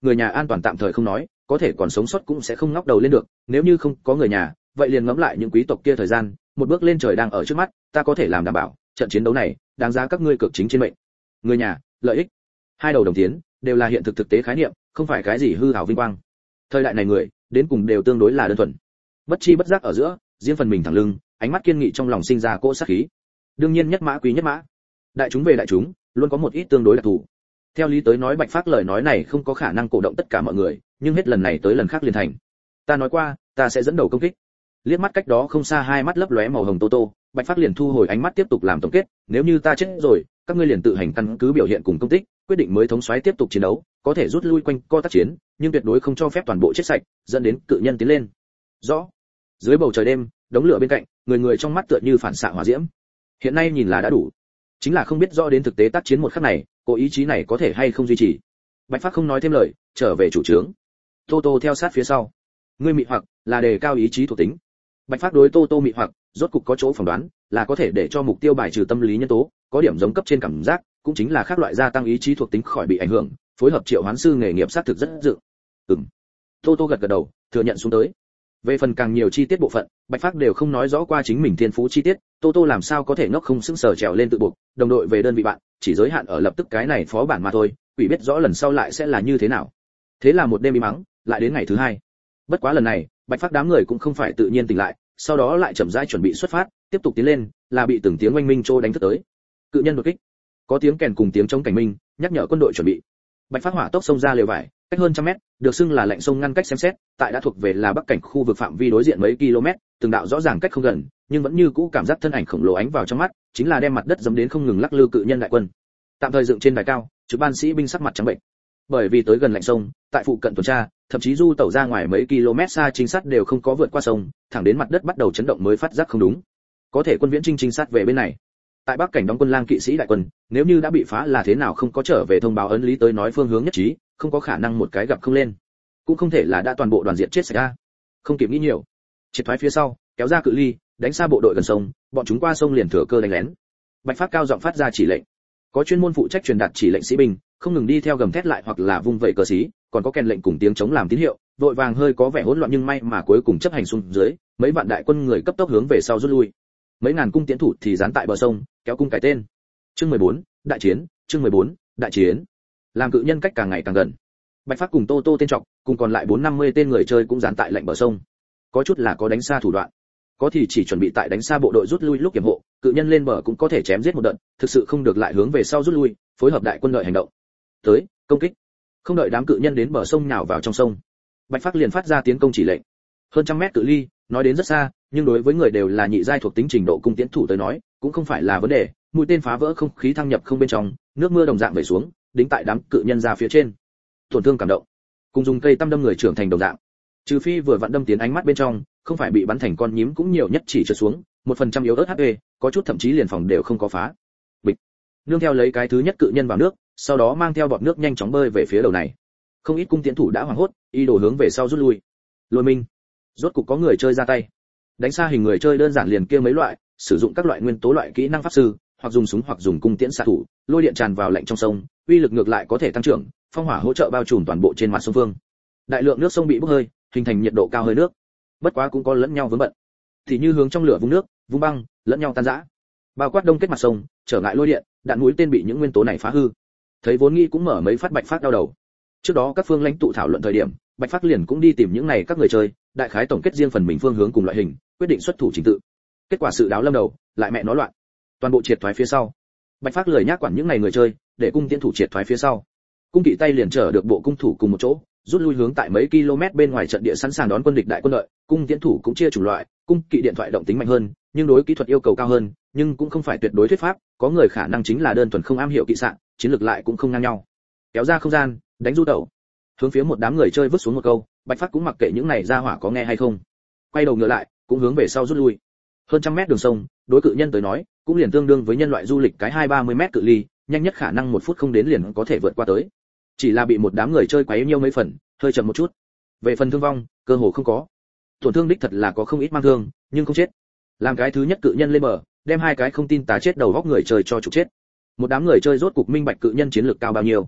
Speaker 1: người nhà an toàn tạm thời không nói, có thể còn sống sót cũng sẽ không ngóc đầu lên được, nếu như không có người nhà, vậy liền ngẫm lại những quý tộc kia thời gian, một bước lên trời đang ở trước mắt, ta có thể làm đảm bảo, trận chiến đấu này, đáng giá các ngươi cược chính trên mệnh. Người nhà, lợi ích, hai đầu đồng tiến, đều là hiện thực thực tế khái niệm, không phải cái gì hư ảo vinh quang. Thời đại này người, đến cùng đều tương đối là đơn thuần. Bất chi bất giác ở giữa, riêng phần mình thẳng lưng, ánh mắt kiên nghị trong lòng sinh ra cỗ sát khí. Đương nhiên nhất mã quý nhất mã. Đại chúng về đại chúng, luôn có một ít tương đối đặc thù. Theo lý tới nói Bạch Phác lời nói này không có khả năng cổ động tất cả mọi người, nhưng hết lần này tới lần khác liền thành. Ta nói qua, ta sẽ dẫn đầu công kích. Liếc mắt cách đó không xa hai mắt lấp lóe màu hồng tô tô, Bạch Phác liền thu hồi ánh mắt tiếp tục làm tổng kết, nếu như ta chết rồi, các ngươi liền tự hành căn cứ biểu hiện cùng công tích, quyết định mới thống soái tiếp tục chiến đấu, có thể rút lui quanh co tác chiến, nhưng tuyệt đối không cho phép toàn bộ chết sạch, dẫn đến cự nhân tiến lên. Rõ. Dưới bầu trời đêm, đống lửa bên cạnh, người người trong mắt tựa như phản xạ hỏa diễm. Hiện nay nhìn là đã đủ, chính là không biết rõ đến thực tế tác chiến một khắc này, cố ý chí này có thể hay không duy trì. Bạch Phác không nói thêm lời, trở về chủ trướng. Tô Tô theo sát phía sau. Ngươi mị hoặc là đề cao ý chí thuộc tính. Bạch Phác đối Tô Tô mị hoặc, rốt cục có chỗ phỏng đoán, là có thể để cho mục tiêu bài trừ tâm lý nhân tố, có điểm giống cấp trên cảm giác, cũng chính là khác loại gia tăng ý chí thuộc tính khỏi bị ảnh hưởng, phối hợp triệu hoán sư nghề nghiệp xác thực rất dự. Ừm. Tô Tô gật gật đầu, thừa nhận xuống tới. Về phần càng nhiều chi tiết bộ phận, Bạch Phác đều không nói rõ qua chính mình thiên phú chi tiết, Tô Tô làm sao có thể ngốc không sững sờ trèo lên tự buộc, đồng đội về đơn vị bạn, chỉ giới hạn ở lập tức cái này phó bản mà thôi, quỷ biết rõ lần sau lại sẽ là như thế nào. Thế là một đêm im mắng, lại đến ngày thứ hai. Bất quá lần này, Bạch Phác đám người cũng không phải tự nhiên tỉnh lại, sau đó lại chậm rãi chuẩn bị xuất phát, tiếp tục tiến lên, là bị từng tiếng oanh minh trô đánh thức tới. Cự nhân đột kích. Có tiếng kèn cùng tiếng chống cảnh minh, nhắc nhở quân đội chuẩn bị. Bạch Phác hỏa tốc xông ra lều vải, cách hơn trăm mét, được xưng là lệnh sông ngăn cách xem xét, tại đã thuộc về là bắc cảnh khu vực phạm vi đối diện mấy km, từng đạo rõ ràng cách không gần, nhưng vẫn như cũ cảm giác thân ảnh khổng lồ ánh vào trong mắt, chính là đem mặt đất dẫm đến không ngừng lắc lư cự nhân đại quân. Tạm thời dựng trên đài cao, trực ban sĩ binh sắc mặt trắng bệnh. Bởi vì tới gần lạnh sông, tại phụ cận tuần tra, thậm chí du tẩu ra ngoài mấy km xa trinh sát đều không có vượt qua sông, thẳng đến mặt đất bắt đầu chấn động mới phát giác không đúng. Có thể quân viễn trinh trinh sát về bên này. Tại bắc cảnh đóng quân lang kỵ sĩ đại quân, nếu như đã bị phá là thế nào không có trở về thông báo ấn lý tới nói phương hướng nhất trí, không có khả năng một cái gặp không lên, cũng không thể là đã toàn bộ đoàn diện chết sạch ra. Không kịp nghĩ nhiều, triệt thoái phía sau, kéo ra cự ly, đánh xa bộ đội gần sông, bọn chúng qua sông liền thừa cơ đánh lén. Bạch Phác cao giọng phát ra chỉ lệnh, có chuyên môn phụ trách truyền đạt chỉ lệnh sĩ binh, không ngừng đi theo gầm thét lại hoặc là vung vẩy cờ xí, còn có kèn lệnh cùng tiếng chống làm tín hiệu, vội vàng hơi có vẻ hỗn loạn nhưng may mà cuối cùng chấp hành xuống dưới, mấy vạn đại quân người cấp tốc hướng về sau rút lui. Mấy ngàn cung tiễn thủ thì dán tại bờ sông, kéo cung cải tên. Chương mười bốn, đại chiến, chương mười bốn, đại chiến. Làm cự nhân cách càng ngày càng gần. Bạch Phác cùng Tô Tô tên trọng, cùng còn lại bốn năm mươi tên người chơi cũng dán tại lệnh bờ sông. Có chút là có đánh xa thủ đoạn, có thì chỉ chuẩn bị tại đánh xa bộ đội rút lui lúc kiểm hộ, cự nhân lên bờ cũng có thể chém giết một đợt, thực sự không được lại hướng về sau rút lui, phối hợp đại quân đội hành động. Tới, công kích. Không đợi đám cự nhân đến bờ sông nhào vào trong sông, Bạch Phác liền phát ra tiến công chỉ lệnh. Hơn trăm mét cự ly, nói đến rất xa, nhưng đối với người đều là nhị giai thuộc tính trình độ cung tiễn thủ tới nói, cũng không phải là vấn đề, mũi tên phá vỡ không khí thăng nhập không bên trong, nước mưa đồng dạng vẩy xuống, đính tại đám cự nhân ra phía trên. Tổn thương cảm động, cùng dùng cây tăm đâm người trưởng thành đồng dạng. Trừ phi vừa vặn đâm tiến ánh mắt bên trong, không phải bị bắn thành con nhím cũng nhiều nhất chỉ trượt xuống, một phần trăm yếu ớt hát pê, có chút thậm chí liền phòng đều không có phá. Bịch. Nương theo lấy cái thứ nhất cự nhân vào nước, sau đó mang theo bọt nước nhanh chóng bơi về phía đầu này. Không ít cung tiễn thủ đã hoảng hốt, y đồ hướng về sau rút lui. Lôi Minh, rốt cục có người chơi ra tay. Đánh xa hình người chơi đơn giản liền kia mấy loại, sử dụng các loại nguyên tố loại kỹ năng pháp sư, hoặc dùng súng hoặc dùng cung tiễn xạ thủ, lôi điện tràn vào lạnh trong sông, uy lực ngược lại có thể tăng trưởng, phong hỏa hỗ trợ bao trùm toàn bộ trên mặt sông vương. Đại lượng nước sông bị bốc hơi, hình thành nhiệt độ cao hơi nước. Bất quá cũng có lẫn nhau vướng bận. Thì như hướng trong lửa vung nước, vung băng, lẫn nhau tan rã. Bao quát đông kết mặt sông, trở ngại lôi điện, đạn mũi tên bị những nguyên tố này phá hư. Thấy vốn nghĩ cũng mở mấy phát Bạch Phác đau đầu. Trước đó các phương lãnh tụ thảo luận thời điểm, Bạch Phác liền cũng đi tìm những này các người chơi, đại khái tổng kết riêng phần mình phương hướng cùng loại hình, quyết định xuất thủ trình tự. Kết quả sự đáo lâm đầu, lại mẹ nói loạn. Toàn bộ triệt thoái phía sau. Bạch Phác lười nhác quản những này người chơi, để cung tiễn thủ triệt thoái phía sau. Cung kỵ tay liền trở được bộ cung thủ cùng một chỗ, rút lui hướng tại mấy km bên ngoài trận địa sẵn sàng đón quân địch đại quân đợi. Cung tiễn thủ cũng chia chủng loại, cung kỵ điện thoại động tính mạnh hơn, nhưng đối kỹ thuật yêu cầu cao hơn, nhưng cũng không phải tuyệt đối thuyết pháp, có người khả năng chính là đơn thuần không am hiểu kỵ xạ, chiến lược lại cũng không ngang nhau. Kéo ra không gian, đánh du tẩu. Hướng phía một đám người chơi vứt xuống một câu, Bạch Phác cũng mặc kệ những này ra hỏa có nghe hay không. Quay đầu ngựa lại, cũng hướng về sau rút lui. Hơn trăm mét đường sông, đối cự nhân tới nói, cũng liền tương đương với nhân loại du lịch cái hai ba mươi mét cự ly, nhanh nhất khả năng một phút không đến liền có thể vượt qua tới. Chỉ là bị một đám người chơi quấy nhiêu mấy phần, hơi chậm một chút. Về phần thương vong, cơ hồ không có. Tổn thương đích thật là có không ít mang thương, nhưng không chết. Làm cái thứ nhất cự nhân lên bờ, đem hai cái không tin tà chết đầu góc người chơi cho trục chết. Một đám người chơi rốt cục minh bạch cự nhân chiến lược cao bao nhiêu.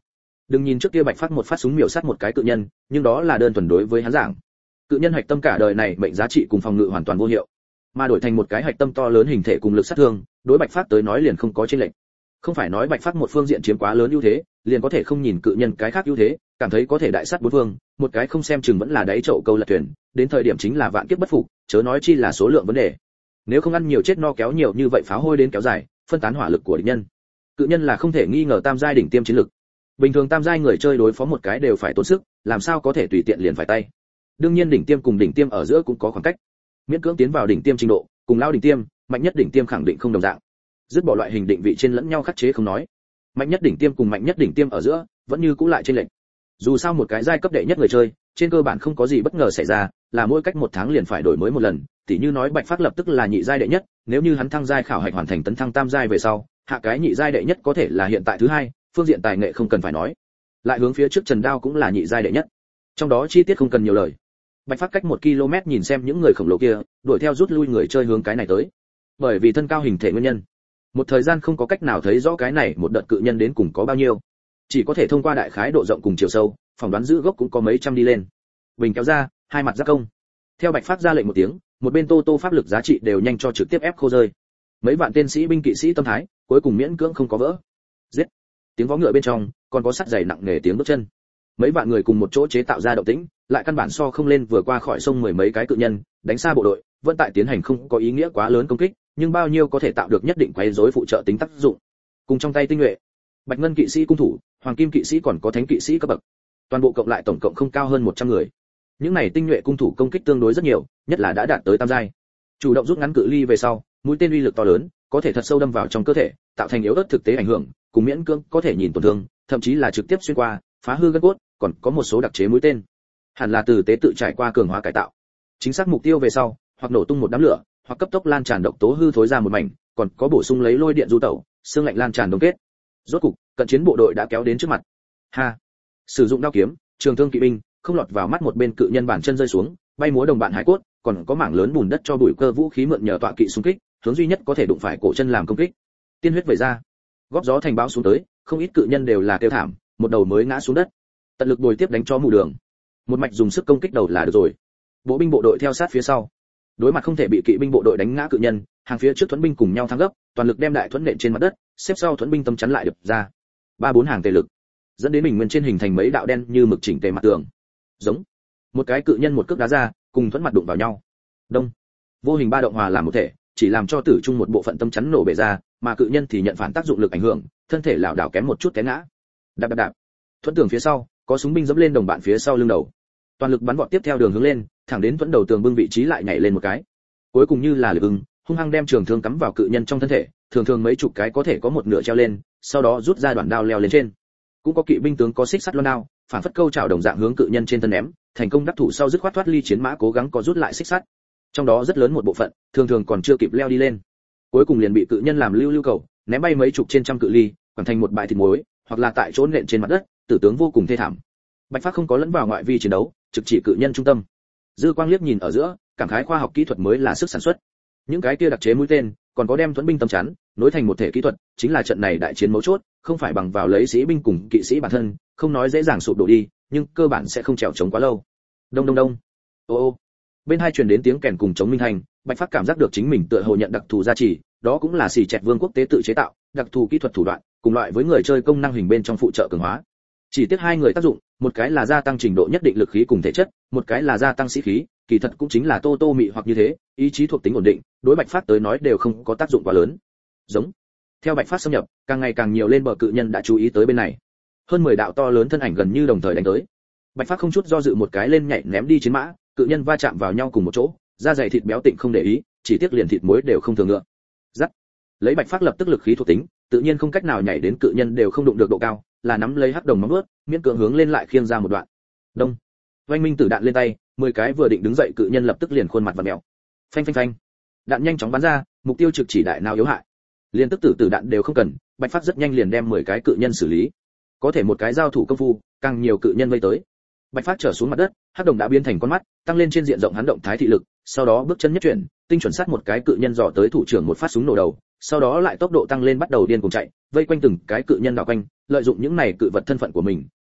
Speaker 1: Đừng nhìn trước kia Bạch Phác một phát súng miểu sát một cái cự nhân, nhưng đó là đơn thuần đối với hắn giảng. Cự nhân hạch tâm cả đời này mệnh giá trị cùng phòng ngự hoàn toàn vô hiệu, mà đổi thành một cái hạch tâm to lớn hình thể cùng lực sát thương, đối Bạch Phác tới nói liền không có chênh lệch. Không phải nói Bạch Phác một phương diện chiếm quá lớn ưu thế, liền có thể không nhìn cự nhân cái khác ưu thế, cảm thấy có thể đại sát bốn phương, một cái không xem chừng vẫn là đáy chậu câu lật thuyền, đến thời điểm chính là vạn kiếp bất phục, chớ nói chi là số lượng vấn đề. Nếu không ăn nhiều chết no kéo nhiều như vậy pháo hôi đến kéo dài, phân tán hỏa lực của địch nhân. Cự nhân là không thể nghi ngờ tam giai đỉnh tiêm chiến lực. Bình thường tam giai người chơi đối phó một cái đều phải tốn sức, làm sao có thể tùy tiện liền phải tay. Đương nhiên đỉnh tiêm cùng đỉnh tiêm ở giữa cũng có khoảng cách. Miễn cưỡng tiến vào đỉnh tiêm trình độ, cùng lao đỉnh tiêm, mạnh nhất đỉnh tiêm khẳng định không đồng dạng. Dứt bỏ loại hình định vị trên lẫn nhau khắc chế không nói, mạnh nhất đỉnh tiêm cùng mạnh nhất đỉnh tiêm ở giữa vẫn như cũ lại trên lệnh. Dù sao một cái giai cấp đệ nhất người chơi, trên cơ bản không có gì bất ngờ xảy ra, là mỗi cách một tháng liền phải đổi mới một lần, tỉ như nói Bạch Phác lập tức là nhị giai đệ nhất, nếu như hắn thăng giai khảo hạch hoàn thành tấn thăng tam giai về sau, hạ cái nhị giai đệ nhất có thể là hiện tại thứ hai, phương diện tài nghệ không cần phải nói. Lại hướng phía trước Trần Đao cũng là nhị giai đệ nhất. Trong đó chi tiết không cần nhiều lời. Bạch Phác cách một ki lô mét nhìn xem những người khổng lồ kia, đuổi theo rút lui người chơi hướng cái này tới. Bởi vì thân cao hình thể nguyên nhân, một thời gian không có cách nào thấy rõ cái này một đợt cự nhân đến cùng có bao nhiêu, chỉ có thể thông qua đại khái độ rộng cùng chiều sâu, phỏng đoán giữ gốc cũng có mấy trăm đi lên. Bình kéo ra, hai mặt giáp công. Theo Bạch Phác ra lệnh một tiếng, một bên Tô Tô pháp lực giá trị đều nhanh cho trực tiếp ép khô rơi. Mấy vạn tên sĩ binh kỵ sĩ tâm thái, cuối cùng miễn cưỡng không có vỡ. Giết. Tiếng vó ngựa bên trong, còn có sắt dày nặng nề tiếng bước chân. Mấy vạn người cùng một chỗ chế tạo ra động tĩnh, lại căn bản so không lên vừa qua khỏi sông mười mấy cái cự nhân, đánh xa bộ đội, vẫn tại tiến hành không có ý nghĩa quá lớn công kích, nhưng bao nhiêu có thể tạo được nhất định quấy rối phụ trợ tính tác dụng. Cùng trong tay tinh nhuệ, Bạch Ngân kỵ sĩ cung thủ, Hoàng Kim kỵ sĩ còn có Thánh kỵ sĩ cấp bậc. Toàn bộ cộng lại tổng cộng không cao hơn một trăm người. Những này tinh nhuệ cung thủ công kích tương đối rất nhiều, nhất là đã đạt tới tam giai. Chủ động rút ngắn cự ly về sau, mũi tên uy lực to lớn, có thể thật sâu đâm vào trong cơ thể, tạo thành yếu ớt thực tế ảnh hưởng, cùng miễn cưỡng có thể nhìn tổn thương, thậm chí là trực tiếp xuyên qua, phá hư gân cốt, còn có một số đặc chế mũi tên. Hẳn là từ tế tự trải qua cường hóa cải tạo. Chính xác mục tiêu về sau, hoặc nổ tung một đám lửa, hoặc cấp tốc lan tràn độc tố hư thối ra một mảnh, còn có bổ sung lấy lôi điện du tẩu, xương lạnh lan tràn đông kết. Rốt cục, cận chiến bộ đội đã kéo đến trước mặt. Ha! Sử dụng đao kiếm, trường thương kỵ binh, không lọt vào mắt một bên cự nhân bản chân rơi xuống, bay múa đồng bạn hải cốt, còn có mảng lớn bùn đất cho bụi cơ vũ khí mượn nhờ tọa kỵ xung kích, hướng duy nhất có thể đụng phải cổ chân làm công kích. Tiên huyết vẩy ra, góp gió thành bão xuống tới, không ít cự nhân đều là kêu thảm, một đầu mới ngã xuống đất. Tận lực bồi tiếp đánh cho mù đường. Một mạch dùng sức công kích đầu là được rồi. Bộ binh bộ đội theo sát phía sau. Đối mặt không thể bị kỵ binh bộ đội đánh ngã cự nhân, hàng phía trước thuẫn binh cùng nhau thăng gấp, toàn lực đem đại thuẫn nện trên mặt đất, xếp sau thuẫn binh tâm chắn lại đập ra. Ba bốn hàng tề lực, dẫn đến mình nguyên trên hình thành mấy đạo đen như mực chỉnh tề mặt tường. Giống. Một cái cự nhân một cước đá ra, cùng thuẫn mặt đụng vào nhau. Đông. Vô hình ba động hòa làm một thể, chỉ làm cho tử trung một bộ phận tâm chắn nổ bể ra, mà cự nhân thì nhận phản tác dụng lực ảnh hưởng, thân thể lảo đảo kém một chút té ngã. Đạp đạp đạp. Thuẫn tường phía sau, có súng binh dẫm lên đồng bạn phía sau lưng đầu. Toàn lực bắn vọt tiếp theo đường hướng lên, thẳng đến thuẫn đầu tường bưng vị trí lại nhảy lên một cái. Cuối cùng như là lực ưng, hung hăng đem trường thương cắm vào cự nhân trong thân thể, thường thường mấy chục cái có thể có một nửa treo lên, sau đó rút ra đoạn đao leo lên trên. Cũng có kỵ binh tướng có xích sắt loan đao, phản phất câu chảo đồng dạng hướng cự nhân trên thân ném, thành công đắc thủ sau dứt khoát thoát ly chiến mã cố gắng có rút lại xích sắt. Trong đó rất lớn một bộ phận, thường thường còn chưa kịp leo đi lên. Cuối cùng liền bị cự nhân làm lưu lưu cầu, ném bay mấy chục trên trăm cự ly, hoàn thành một bãi thịt muối, hoặc là tại chỗ nện trên mặt đất, tử tướng vô cùng thê thảm. Bạch Phác không có lẫn vào ngoại vi chiến đấu, trực chỉ cự nhân trung tâm. Dư quang liếc nhìn ở giữa, cảm khái khoa học kỹ thuật mới là sức sản xuất. Những cái kia đặc chế mũi tên, còn có đem thuẫn binh tâm chắn, nối thành một thể kỹ thuật, chính là trận này đại chiến mấu chốt, không phải bằng vào lấy sĩ binh cùng kỵ sĩ bản thân, không nói dễ dàng sụp đổ đi, nhưng cơ bản sẽ không trèo chống quá lâu. Đông đông đông. Ô ô. Bên hai truyền đến tiếng kèn cùng chống minh thành, Bạch Phác cảm giác được chính mình tựa hồ nhận đặc thù gia trì, đó cũng là xì chẹt vương quốc tế tự chế tạo, đặc thù kỹ thuật thủ đoạn, cùng loại với người chơi công năng hình bên trong phụ trợ cường hóa. Chỉ tiếc hai người tác dụng, một cái là gia tăng trình độ nhất định lực khí cùng thể chất, một cái là gia tăng sĩ khí, kỳ thật cũng chính là tô tô mị hoặc như thế, ý chí thuộc tính ổn định, đối Bạch Phác tới nói đều không có tác dụng quá lớn. Giống. Theo Bạch Phác xâm nhập, càng ngày càng nhiều lên bờ cự nhân đã chú ý tới bên này. Hơn mười đạo to lớn thân ảnh gần như đồng thời đánh tới. Bạch Phác không chút do dự một cái lên nhảy ném đi chiến mã, cự nhân va chạm vào nhau cùng một chỗ, da dày thịt béo tịnh không để ý, chỉ tiếc liền thịt muối đều không thường ngựa. Dắt. Lấy Bạch Phác lập tức lực khí thuộc tính, tự nhiên không cách nào nhảy đến cự nhân đều không đụng được độ cao, là nắm lấy hắc đồng móng vuốt, miễn cưỡng hướng lên lại khiêng ra một đoạn. Đông. Oanh minh tử đạn lên tay, mười cái vừa định đứng dậy cự nhân lập tức liền khuôn mặt vặn mèo. Phanh phanh phanh. Đạn nhanh chóng bắn ra, mục tiêu trực chỉ đại nào yếu hại. Liên tức tử tử đạn đều không cần, Bạch Phác rất nhanh liền đem mười cái cự nhân xử lý. Có thể một cái giao thủ công phu, càng nhiều cự nhân vây tới. Bạch Phác trở xuống mặt đất, hắc đồng đã biến thành con mắt, tăng lên trên diện rộng hắn động thái thị lực, sau đó bước chân nhất chuyển, tinh chuẩn sát một cái cự nhân dò tới thủ trưởng một phát súng nổ đầu, sau đó lại tốc độ tăng lên bắt đầu điên cuồng chạy, vây quanh từng cái cự nhân đảo quanh, lợi dụng những này cự vật thân phận của mình,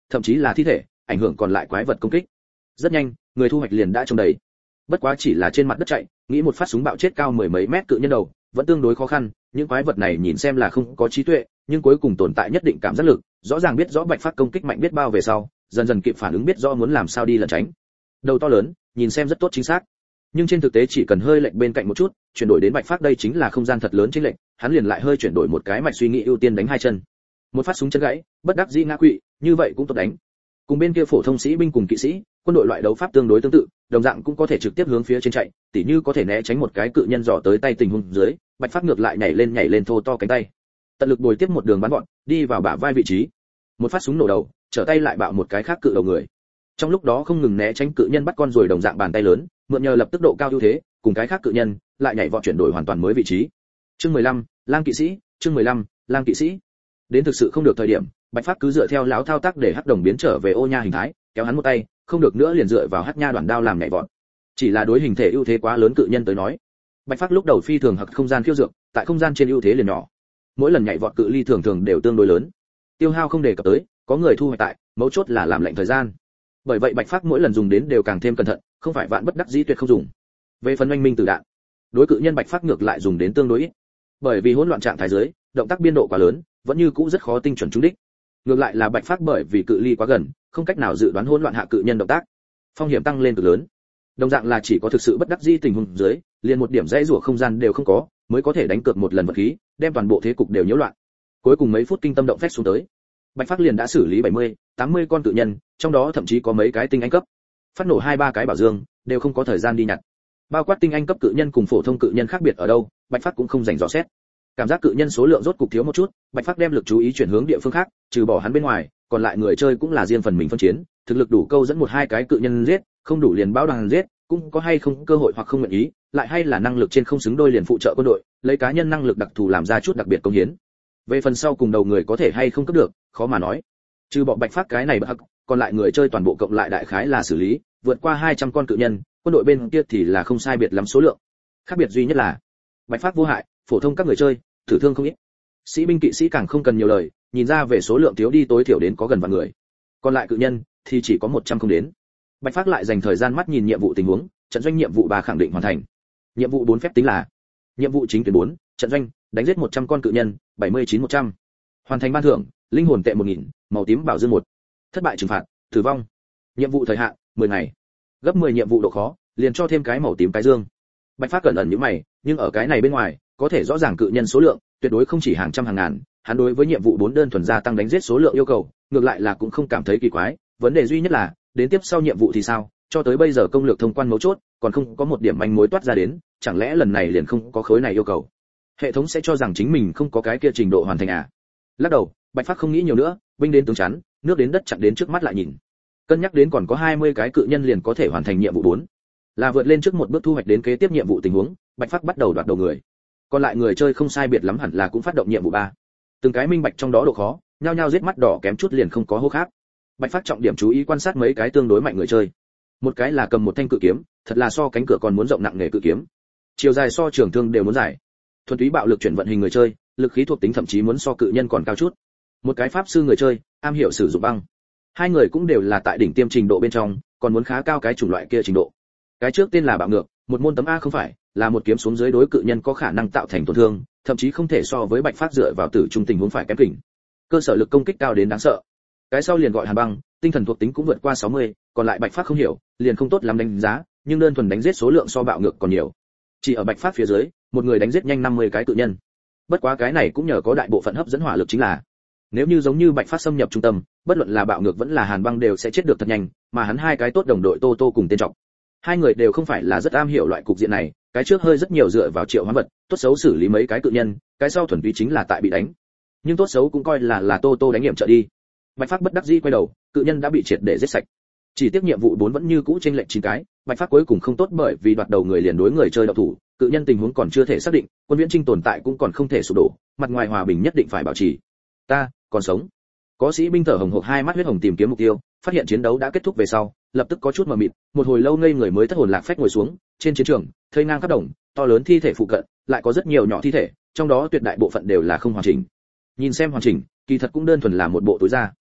Speaker 1: thậm chí là thi thể, ảnh hưởng còn lại quái vật công kích. Rất nhanh, người thu hoạch liền đã trông đầy. Bất quá chỉ là trên mặt đất chạy, nghĩ một phát súng bạo chết cao mười mấy mét cự nhân đầu, vẫn tương đối khó khăn, những quái vật này nhìn xem là không có trí tuệ, nhưng cuối cùng tồn tại nhất định cảm giác lực, rõ ràng biết rõ Bạch Phát công kích mạnh biết bao về sau, dần dần kịp phản ứng biết rõ muốn làm sao đi lẩn tránh. Đầu to lớn, nhìn xem rất tốt chính xác, nhưng trên thực tế chỉ cần hơi lệch bên cạnh một chút, chuyển đổi đến Bạch Phát đây chính là không gian thật lớn chính lệch, hắn liền lại hơi chuyển đổi một cái mạch suy nghĩ ưu tiên đánh hai chân. Một phát súng chân gãy, bất đắc dĩ ngã quỵ, như vậy cũng tốt đánh. Cùng bên kia phổ thông sĩ binh cùng kỵ sĩ, quân đội loại đấu pháp tương đối tương tự, đồng dạng cũng có thể trực tiếp hướng phía trên chạy, tỉ như có thể né tránh một cái cự nhân dò tới tay tình huống dưới, Bạch Phát ngược lại nhảy lên nhảy lên thô to cánh tay, tận lực bồi tiếp một đường bắn gọn, đi vào bả vai vị trí. Một phát súng nổ đầu, trở tay lại bạo một cái khác cự đầu người. Trong lúc đó không ngừng né tránh cự nhân bắt con rồi đồng dạng bàn tay lớn, mượn nhờ lập tức độ cao ưu thế, cùng cái khác cự nhân, lại nhảy vọt chuyển đổi hoàn toàn mới vị trí. Chương mười lăm, Lang kỵ sĩ, chương mười lăm, Lang kỵ sĩ. Đến thực sự không được thời điểm, Bạch Phát cứ dựa theo lão thao tác để hắc đồng biến trở về ô nha hình thái, kéo hắn một tay, không được nữa liền dựa vào hắc nha đoạn đao làm nhảy vọt. Chỉ là đối hình thể ưu thế quá lớn cự nhân tới nói, Bạch Phát lúc đầu phi thường hặc không gian khiêu dược, tại không gian trên ưu thế liền nhỏ. Mỗi lần nhảy vọt cự ly thường thường đều tương đối lớn. Tiêu hao không đề cập tới, có người thu hoạch tại, mấu chốt là làm lệnh thời gian. Bởi vậy Bạch Phát mỗi lần dùng đến đều càng thêm cẩn thận, không phải vạn bất đắc dĩ tuyệt không dùng. Về phần oanh minh tử đạn, đối cự nhân Bạch Phát ngược lại dùng đến tương đối ít. Bởi vì hỗn loạn trạng thái dưới, động tác biên độ quá lớn, vẫn như cũ rất khó tinh chuẩn trúng đích. Ngược lại là Bạch Phát bởi vì cự ly quá gần, không cách nào dự đoán hỗn loạn hạ cự nhân động tác, phong hiểm tăng lên cực lớn. Đồng dạng là chỉ có thực sự bất đắc dĩ tình huống dưới, liền một điểm dãy rủa không gian đều không có, mới có thể đánh cược một lần vật khí, đem toàn bộ thế cục đều nhiễu loạn. Cuối cùng mấy phút kinh tâm động phách xuống tới, Bạch Phát liền đã xử lý bảy mươi, tám mươi con cự nhân, trong đó thậm chí có mấy cái tinh anh cấp. Phát nổ hai ba cái bảo dương, đều không có thời gian đi nhặt. Bao quát tinh anh cấp cự nhân cùng phổ thông cự nhân khác biệt ở đâu, Bạch Phát cũng không dành dò xét. Cảm giác cự nhân số lượng rốt cục thiếu một chút, Bạch Phát đem lực chú ý chuyển hướng địa phương khác, trừ bỏ hắn bên ngoài, còn lại người chơi cũng là riêng phần mình phân chiến, thực lực đủ câu dẫn một hai cái cự nhân giết, không đủ liền báo đoàn giết, cũng có hay không cơ hội hoặc không nguyện ý, lại hay là năng lực trên không xứng đôi liền phụ trợ quân đội, lấy cá nhân năng lực đặc thù làm ra chút đặc biệt công hiến. Về phần sau cùng đầu người có thể hay không cấp được, khó mà nói. Trừ bỏ Bạch Phát cái này bậc, còn lại người chơi toàn bộ cộng lại đại khái là xử lý, vượt qua hai trăm con cự nhân, quân đội bên kia thì là không sai biệt lắm số lượng. Khác biệt duy nhất là Bạch Phát vô hại, phổ thông các người chơi, tử thương không ít. Sĩ binh kỵ sĩ càng không cần nhiều lời, nhìn ra về số lượng thiếu đi tối thiểu đến có gần vạn người. Còn lại cự nhân thì chỉ có một trăm không đến. Bạch Phát lại dành thời gian mắt nhìn nhiệm vụ tình huống, trận doanh nhiệm vụ ba khẳng định hoàn thành. Nhiệm vụ bốn phép tính là: nhiệm vụ chính tuyến bốn, trận doanh, đánh giết một trăm con cự nhân, bảy mươi chín một trăm. Hoàn thành ban thưởng, linh hồn tệ một nghìn, màu tím bảo dương một. Thất bại trừng phạt, tử vong. Nhiệm vụ thời hạn, mười ngày. Gấp mười nhiệm vụ độ khó, liền cho thêm cái màu tím cái dương. Bạch Phát cẩn ẩn như mày, nhưng ở cái này bên ngoài, có thể rõ ràng cự nhân số lượng, tuyệt đối không chỉ hàng trăm hàng ngàn, hắn đối với nhiệm vụ bốn đơn thuần gia tăng đánh giết số lượng yêu cầu, ngược lại là cũng không cảm thấy kỳ quái, vấn đề duy nhất là, đến tiếp sau nhiệm vụ thì sao, cho tới bây giờ công lược thông quan mấu chốt, còn không có một điểm manh mối toát ra đến, chẳng lẽ lần này liền không có khối này yêu cầu. Hệ thống sẽ cho rằng chính mình không có cái kia trình độ hoàn thành à? Lắc đầu, Bạch Phát không nghĩ nhiều nữa, binh đến tướng chắn, nước đến đất chặn đến trước mắt lại nhìn. Cân nhắc đến còn có hai mươi cái cự nhân liền có thể hoàn thành nhiệm vụ bốn, là vượt lên trước một bước thu hoạch đến kế tiếp nhiệm vụ tình huống, Bạch Phát bắt đầu đoạt đầu người. Còn lại người chơi không sai biệt lắm hẳn là cũng phát động nhiệm vụ ba. Từng cái minh bạch trong đó độ khó, nhao nhao giết mắt đỏ kém chút liền không có hô khác. Bạch Phát trọng điểm chú ý quan sát mấy cái tương đối mạnh người chơi. Một cái là cầm một thanh cự kiếm, thật là so cánh cửa còn muốn rộng nặng nghề cự kiếm. Chiều dài so trường thương đều muốn dài. Thuần túy bạo lực chuyển vận hình người chơi, lực khí thuộc tính thậm chí muốn so cự nhân còn cao chút. Một cái pháp sư người chơi, am hiểu sử dụng băng. Hai người cũng đều là tại đỉnh tiêm trình độ bên trong, còn muốn khá cao cái chủng loại kia trình độ. Cái trước tên là bạo ngược, một môn tấm a không phải, là một kiếm xuống dưới đối cự nhân có khả năng tạo thành tổn thương, thậm chí không thể so với Bạch Phát dựa vào tử trung tình huống phải kém kỉnh. Cơ sở lực công kích cao đến đáng sợ. Cái sau liền gọi hàn băng, tinh thần thuộc tính cũng vượt qua sáu mươi, còn lại Bạch Phát không hiểu, liền không tốt lắm đánh giá, nhưng đơn thuần đánh giết số lượng so bạo ngược còn nhiều. Chỉ ở Bạch Phát phía dưới, một người đánh giết nhanh năm mươi cái cự nhân. Bất quá cái này cũng nhờ có đại bộ phận hấp dẫn hỏa lực chính là, nếu như giống như Bạch Phát xâm nhập trung tâm, bất luận là bạo ngược vẫn là hàn băng đều sẽ chết được thật nhanh, mà hắn hai cái tốt đồng đội Tô Tô cùng tên trọng, hai người đều không phải là rất am hiểu loại cục diện này, cái trước hơi rất nhiều dựa vào triệu hoán vật, tốt xấu xử lý mấy cái cự nhân, cái sau thuần túy chính là tại bị đánh. Nhưng tốt xấu cũng coi là là Tô Tô đánh nghiệm trợ đi. Bạch Phát bất đắc dĩ quay đầu, cự nhân đã bị triệt để giết sạch. Chỉ tiếp nhiệm vụ bốn vẫn như cũ trên lệnh chín cái, Bạch Phát cuối cùng không tốt bởi vì đoạt đầu người liền đối người chơi đạo thủ, cự nhân tình huống còn chưa thể xác định, quân viễn trinh tồn tại cũng còn không thể sụp đổ, mặt ngoài hòa bình nhất định phải bảo trì. Ta còn sống. Có sĩ binh thở hồng hộc hai mắt huyết hồng tìm kiếm mục tiêu, phát hiện chiến đấu đã kết thúc về sau, lập tức có chút mờ mịt, một hồi lâu ngây người mới thất hồn lạc phách ngồi xuống, trên chiến trường, thây ngang khắp đồng, to lớn thi thể phụ cận, lại có rất nhiều nhỏ thi thể, trong đó tuyệt đại bộ phận đều là không hoàn chỉnh. Nhìn xem hoàn chỉnh, kỳ thật cũng đơn thuần là một bộ túi da.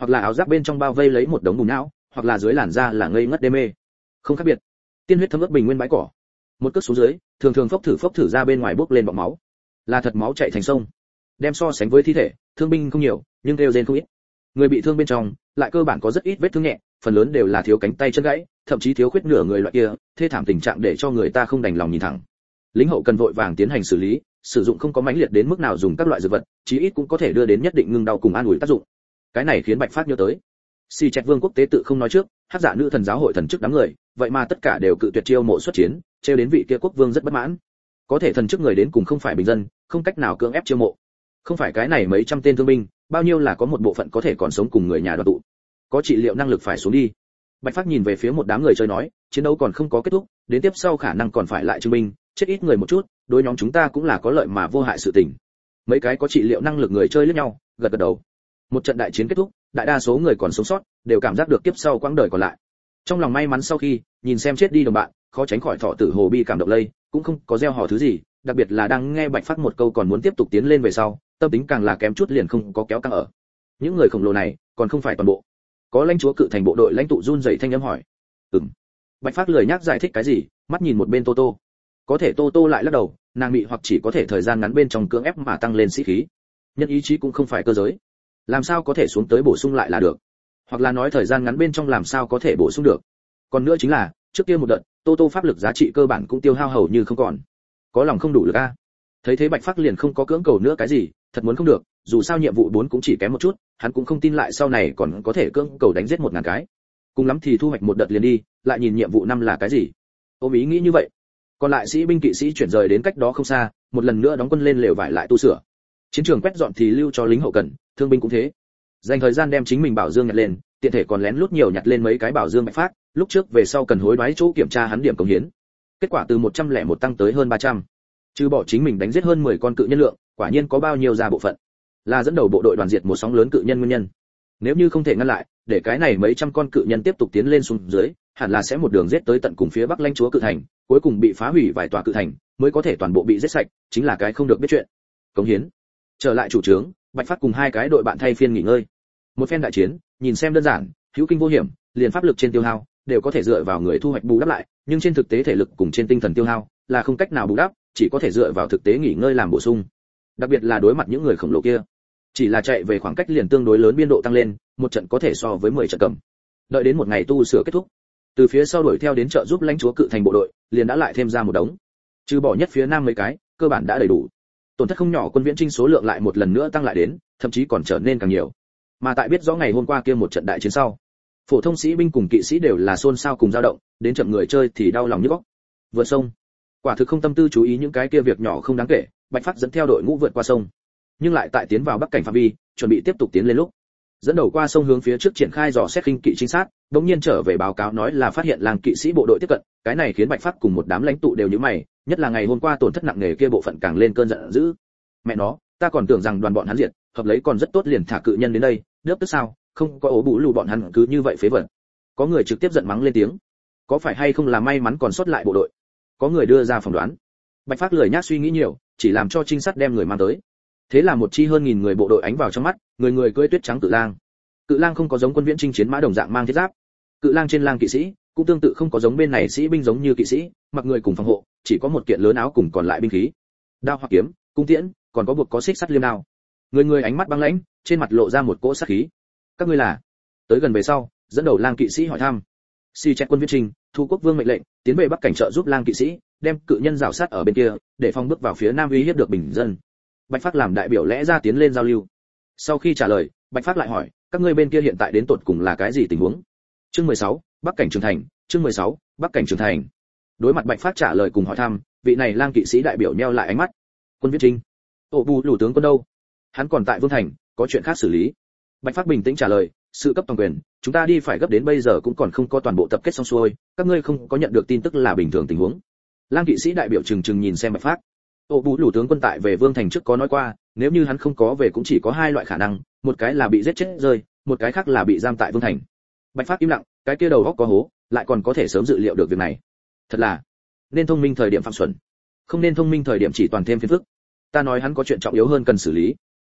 Speaker 1: hoặc là áo giáp bên trong bao vây lấy một đống bùn não, hoặc là dưới làn da là ngây ngất đê mê. Không khác biệt. Tiên huyết thấm ướt bình nguyên bãi cỏ. Một cước xuống dưới, thường thường phốc thử phốc thử ra bên ngoài bốc lên bọt máu. Là thật máu chảy thành sông. Đem so sánh với thi thể, thương binh không nhiều, nhưng kêu rên không ít. Người bị thương bên trong, lại cơ bản có rất ít vết thương nhẹ, phần lớn đều là thiếu cánh tay chân gãy, thậm chí thiếu khuyết nửa người loại kia, thê thảm tình trạng để cho người ta không đành lòng nhìn thẳng. Lính hậu cần vội vàng tiến hành xử lý, sử dụng không có mãnh liệt đến mức nào dùng các loại dược vật, chí ít cũng có thể đưa đến nhất định ngưng đau cùng an ủi tác dụng. Cái này khiến Bạch Phát nhớ tới, Si Chẹt Vương quốc tế tự không nói trước, Hắc Dạ nữ thần giáo hội thần chức đám người, vậy mà tất cả đều cự tuyệt chiêu mộ xuất chiến, trêu đến vị kia quốc vương rất bất mãn. Có thể thần chức người đến cùng không phải bình dân, không cách nào cưỡng ép chiêu mộ. Không phải cái này mấy trăm tên thương binh, bao nhiêu là có một bộ phận có thể còn sống cùng người nhà đoàn tụ. Có trị liệu năng lực phải xuống đi. Bạch Phát nhìn về phía một đám người chơi nói, chiến đấu còn không có kết thúc, đến tiếp sau khả năng còn phải lại chứng minh, chết ít người một chút, đối nhóm chúng ta cũng là có lợi mà vô hại sự tình. Mấy cái có trị liệu năng lực người chơi liếc nhau, gật gật đầu. Một trận đại chiến kết thúc, đại đa số người còn sống sót đều cảm giác được tiếp sau quãng đời còn lại. Trong lòng may mắn sau khi nhìn xem chết đi đồng bạn, khó tránh khỏi thọ tử hồ bi cảm động lây, cũng không có gieo hò thứ gì, đặc biệt là đang nghe Bạch Phát một câu còn muốn tiếp tục tiến lên về sau, tâm tính càng là kém chút liền không có kéo căng ở. Những người khổng lồ này còn không phải toàn bộ. Có lãnh chúa cự thành bộ đội lãnh tụ run rẩy thanh âm hỏi. Ừm. Bạch Phát lười nhác giải thích cái gì, mắt nhìn một bên Tô Tô. Có thể Tô Tô lại lắc đầu, nàng bị hoặc chỉ có thể thời gian ngắn bên trong cưỡng ép mà tăng lên sĩ khí. Nhân ý chí cũng không phải cơ giới, làm sao có thể xuống tới bổ sung lại là được, hoặc là nói thời gian ngắn bên trong làm sao có thể bổ sung được. Còn nữa chính là trước kia một đợt Tô Tô pháp lực giá trị cơ bản cũng tiêu hao hầu như không còn, có lòng không đủ lực a. Thấy thế Bạch Phát liền không có cưỡng cầu nữa cái gì, thật muốn không được, dù sao nhiệm vụ bốn cũng chỉ kém một chút, hắn cũng không tin lại sau này còn có thể cưỡng cầu đánh giết một ngàn cái. Cùng lắm thì thu hoạch một đợt liền đi, lại nhìn nhiệm vụ năm là cái gì. Ôm ý nghĩ như vậy, còn lại sĩ binh kỵ sĩ chuyển rời đến cách đó không xa, một lần nữa đóng quân lên lều vải lại tu sửa. Chiến trường quét dọn thì lưu cho lính hậu cần, thương binh cũng thế. Dành thời gian đem chính mình bảo dương nhặt lên, tiện thể còn lén lút nhiều nhặt lên mấy cái bảo dương Bạch Phát, lúc trước về sau cần hối đoái chỗ kiểm tra hắn điểm cống hiến. Kết quả từ một trăm lẻ một tăng tới hơn ba trăm. Trừ bỏ chính mình đánh giết hơn mười con cự nhân lượng, quả nhiên có bao nhiêu ra bộ phận. Là dẫn đầu bộ đội đoàn diệt một sóng lớn cự nhân nguyên nhân. Nếu như không thể ngăn lại, để cái này mấy trăm con cự nhân tiếp tục tiến lên xuống dưới, hẳn là sẽ một đường giết tới tận cùng phía bắc lãnh chúa cự thành, cuối cùng bị phá hủy vài tòa cự thành, mới có thể toàn bộ bị giết sạch, chính là cái không được biết chuyện. Cống hiến. Trở lại chủ trướng, Bạch Phát cùng hai cái đội bạn thay phiên nghỉ ngơi. Một phen đại chiến, nhìn xem đơn giản, hữu kinh vô hiểm, liền pháp lực trên tiêu hao đều có thể dựa vào người thu hoạch bù đắp lại, nhưng trên thực tế thể lực cùng trên tinh thần tiêu hao là không cách nào bù đắp, chỉ có thể dựa vào thực tế nghỉ ngơi làm bổ sung. Đặc biệt là đối mặt những người khổng lồ kia, chỉ là chạy về khoảng cách liền tương đối lớn biên độ tăng lên, một trận có thể so với mười trận cầm. Đợi đến một ngày tu sửa kết thúc, từ phía sau đuổi theo đến trợ giúp lãnh chúa cự thành bộ đội, liền đã lại thêm ra một đống. Trừ bỏ nhất phía nam mấy cái, cơ bản đã đầy đủ. Tổn thất không nhỏ quân viễn trinh số lượng lại một lần nữa tăng lại đến, thậm chí còn trở nên càng nhiều. Mà tại biết rõ ngày hôm qua kia một trận đại chiến sau, phổ thông sĩ binh cùng kỵ sĩ đều là xôn xao cùng dao động, đến chậm người chơi thì đau lòng như góc. Vượt sông, quả thực không tâm tư chú ý những cái kia việc nhỏ không đáng kể. Bạch Phát dẫn theo đội ngũ vượt qua sông, nhưng lại tại tiến vào bắc cảnh phạm vi, chuẩn bị tiếp tục tiến lên lúc, dẫn đầu qua sông hướng phía trước triển khai dò xét khinh kỵ chính xác, đống nhiên trở về báo cáo nói là phát hiện làng kỵ sĩ bộ đội tiếp cận. Cái này khiến Bạch Phát cùng một đám lãnh tụ đều nhíu mày, nhất là ngày hôm qua tổn thất nặng nề kia bộ phận càng lên cơn giận dữ. Mẹ nó, ta còn tưởng rằng đoàn bọn hắn diệt, hợp lấy còn rất tốt liền thả cự nhân đến đây, đớp tức sao, không có ố bù lù bọn hắn cứ như vậy phế vật. Có người trực tiếp giận mắng lên tiếng. Có phải hay không là may mắn còn sót lại bộ đội? Có người đưa ra phỏng đoán. Bạch Phát lười nhác suy nghĩ nhiều, chỉ làm cho trinh sát đem người mang tới. Thế là một chi hơn nghìn người bộ đội ánh vào trong mắt, người người cưỡi tuyết trắng cự lang. Cự lang không có giống quân viễn trinh chiến mã đồng dạng mang thiết giáp. Cự lang trên lang kỵ sĩ cũng tương tự không có giống bên này sĩ binh giống như kỵ sĩ, mặc người cùng phòng hộ, chỉ có một kiện lớn áo cùng còn lại binh khí. Đao hoặc kiếm, cung tiễn, còn có buộc có xích sắt liêm đao. Người người ánh mắt băng lãnh, trên mặt lộ ra một cỗ sát khí. Các ngươi là? Tới gần về sau, dẫn đầu lang kỵ sĩ hỏi thăm. Si Chẹt quân viễn trinh, thu quốc vương mệnh lệnh, tiến về bắc cảnh trợ giúp lang kỵ sĩ, đem cự nhân rào sát ở bên kia, để phòng bước vào phía nam uy hiếp được bình dân. Bạch Phát làm đại biểu lẽ ra tiến lên giao lưu. Sau khi trả lời, Bạch Phát lại hỏi, các ngươi bên kia hiện tại đến tột cùng là cái gì tình huống? Chương mười sáu, Bắc cảnh trưởng thành, chương mười sáu, Bắc cảnh trưởng thành. Đối mặt Bạch Phát trả lời cùng hỏi thăm, vị này lang kỵ sĩ đại biểu nheo lại ánh mắt. Quân viễn trinh, ổ bù lù tướng quân đâu? Hắn còn tại Vương thành, có chuyện khác xử lý. Bạch Phát bình tĩnh trả lời, sự cấp toàn quyền, chúng ta đi phải gấp đến bây giờ cũng còn không có toàn bộ tập kết xong xuôi, các ngươi không có nhận được tin tức là bình thường tình huống. Lang kỵ sĩ đại biểu trừng trừng nhìn xem Bạch Phát. Ổ bù lù tướng quân tại về Vương thành trước có nói qua, nếu như hắn không có về cũng chỉ có hai loại khả năng, một cái là bị giết chết rơi, một cái khác là bị giam tại Vương thành. Bạch Phát im lặng, cái kia đầu góc có hố, lại còn có thể sớm dự liệu được việc này. Thật là nên thông minh thời điểm phạm xuẩn, không nên thông minh thời điểm chỉ toàn thêm phiền phức. Ta nói hắn có chuyện trọng yếu hơn cần xử lý.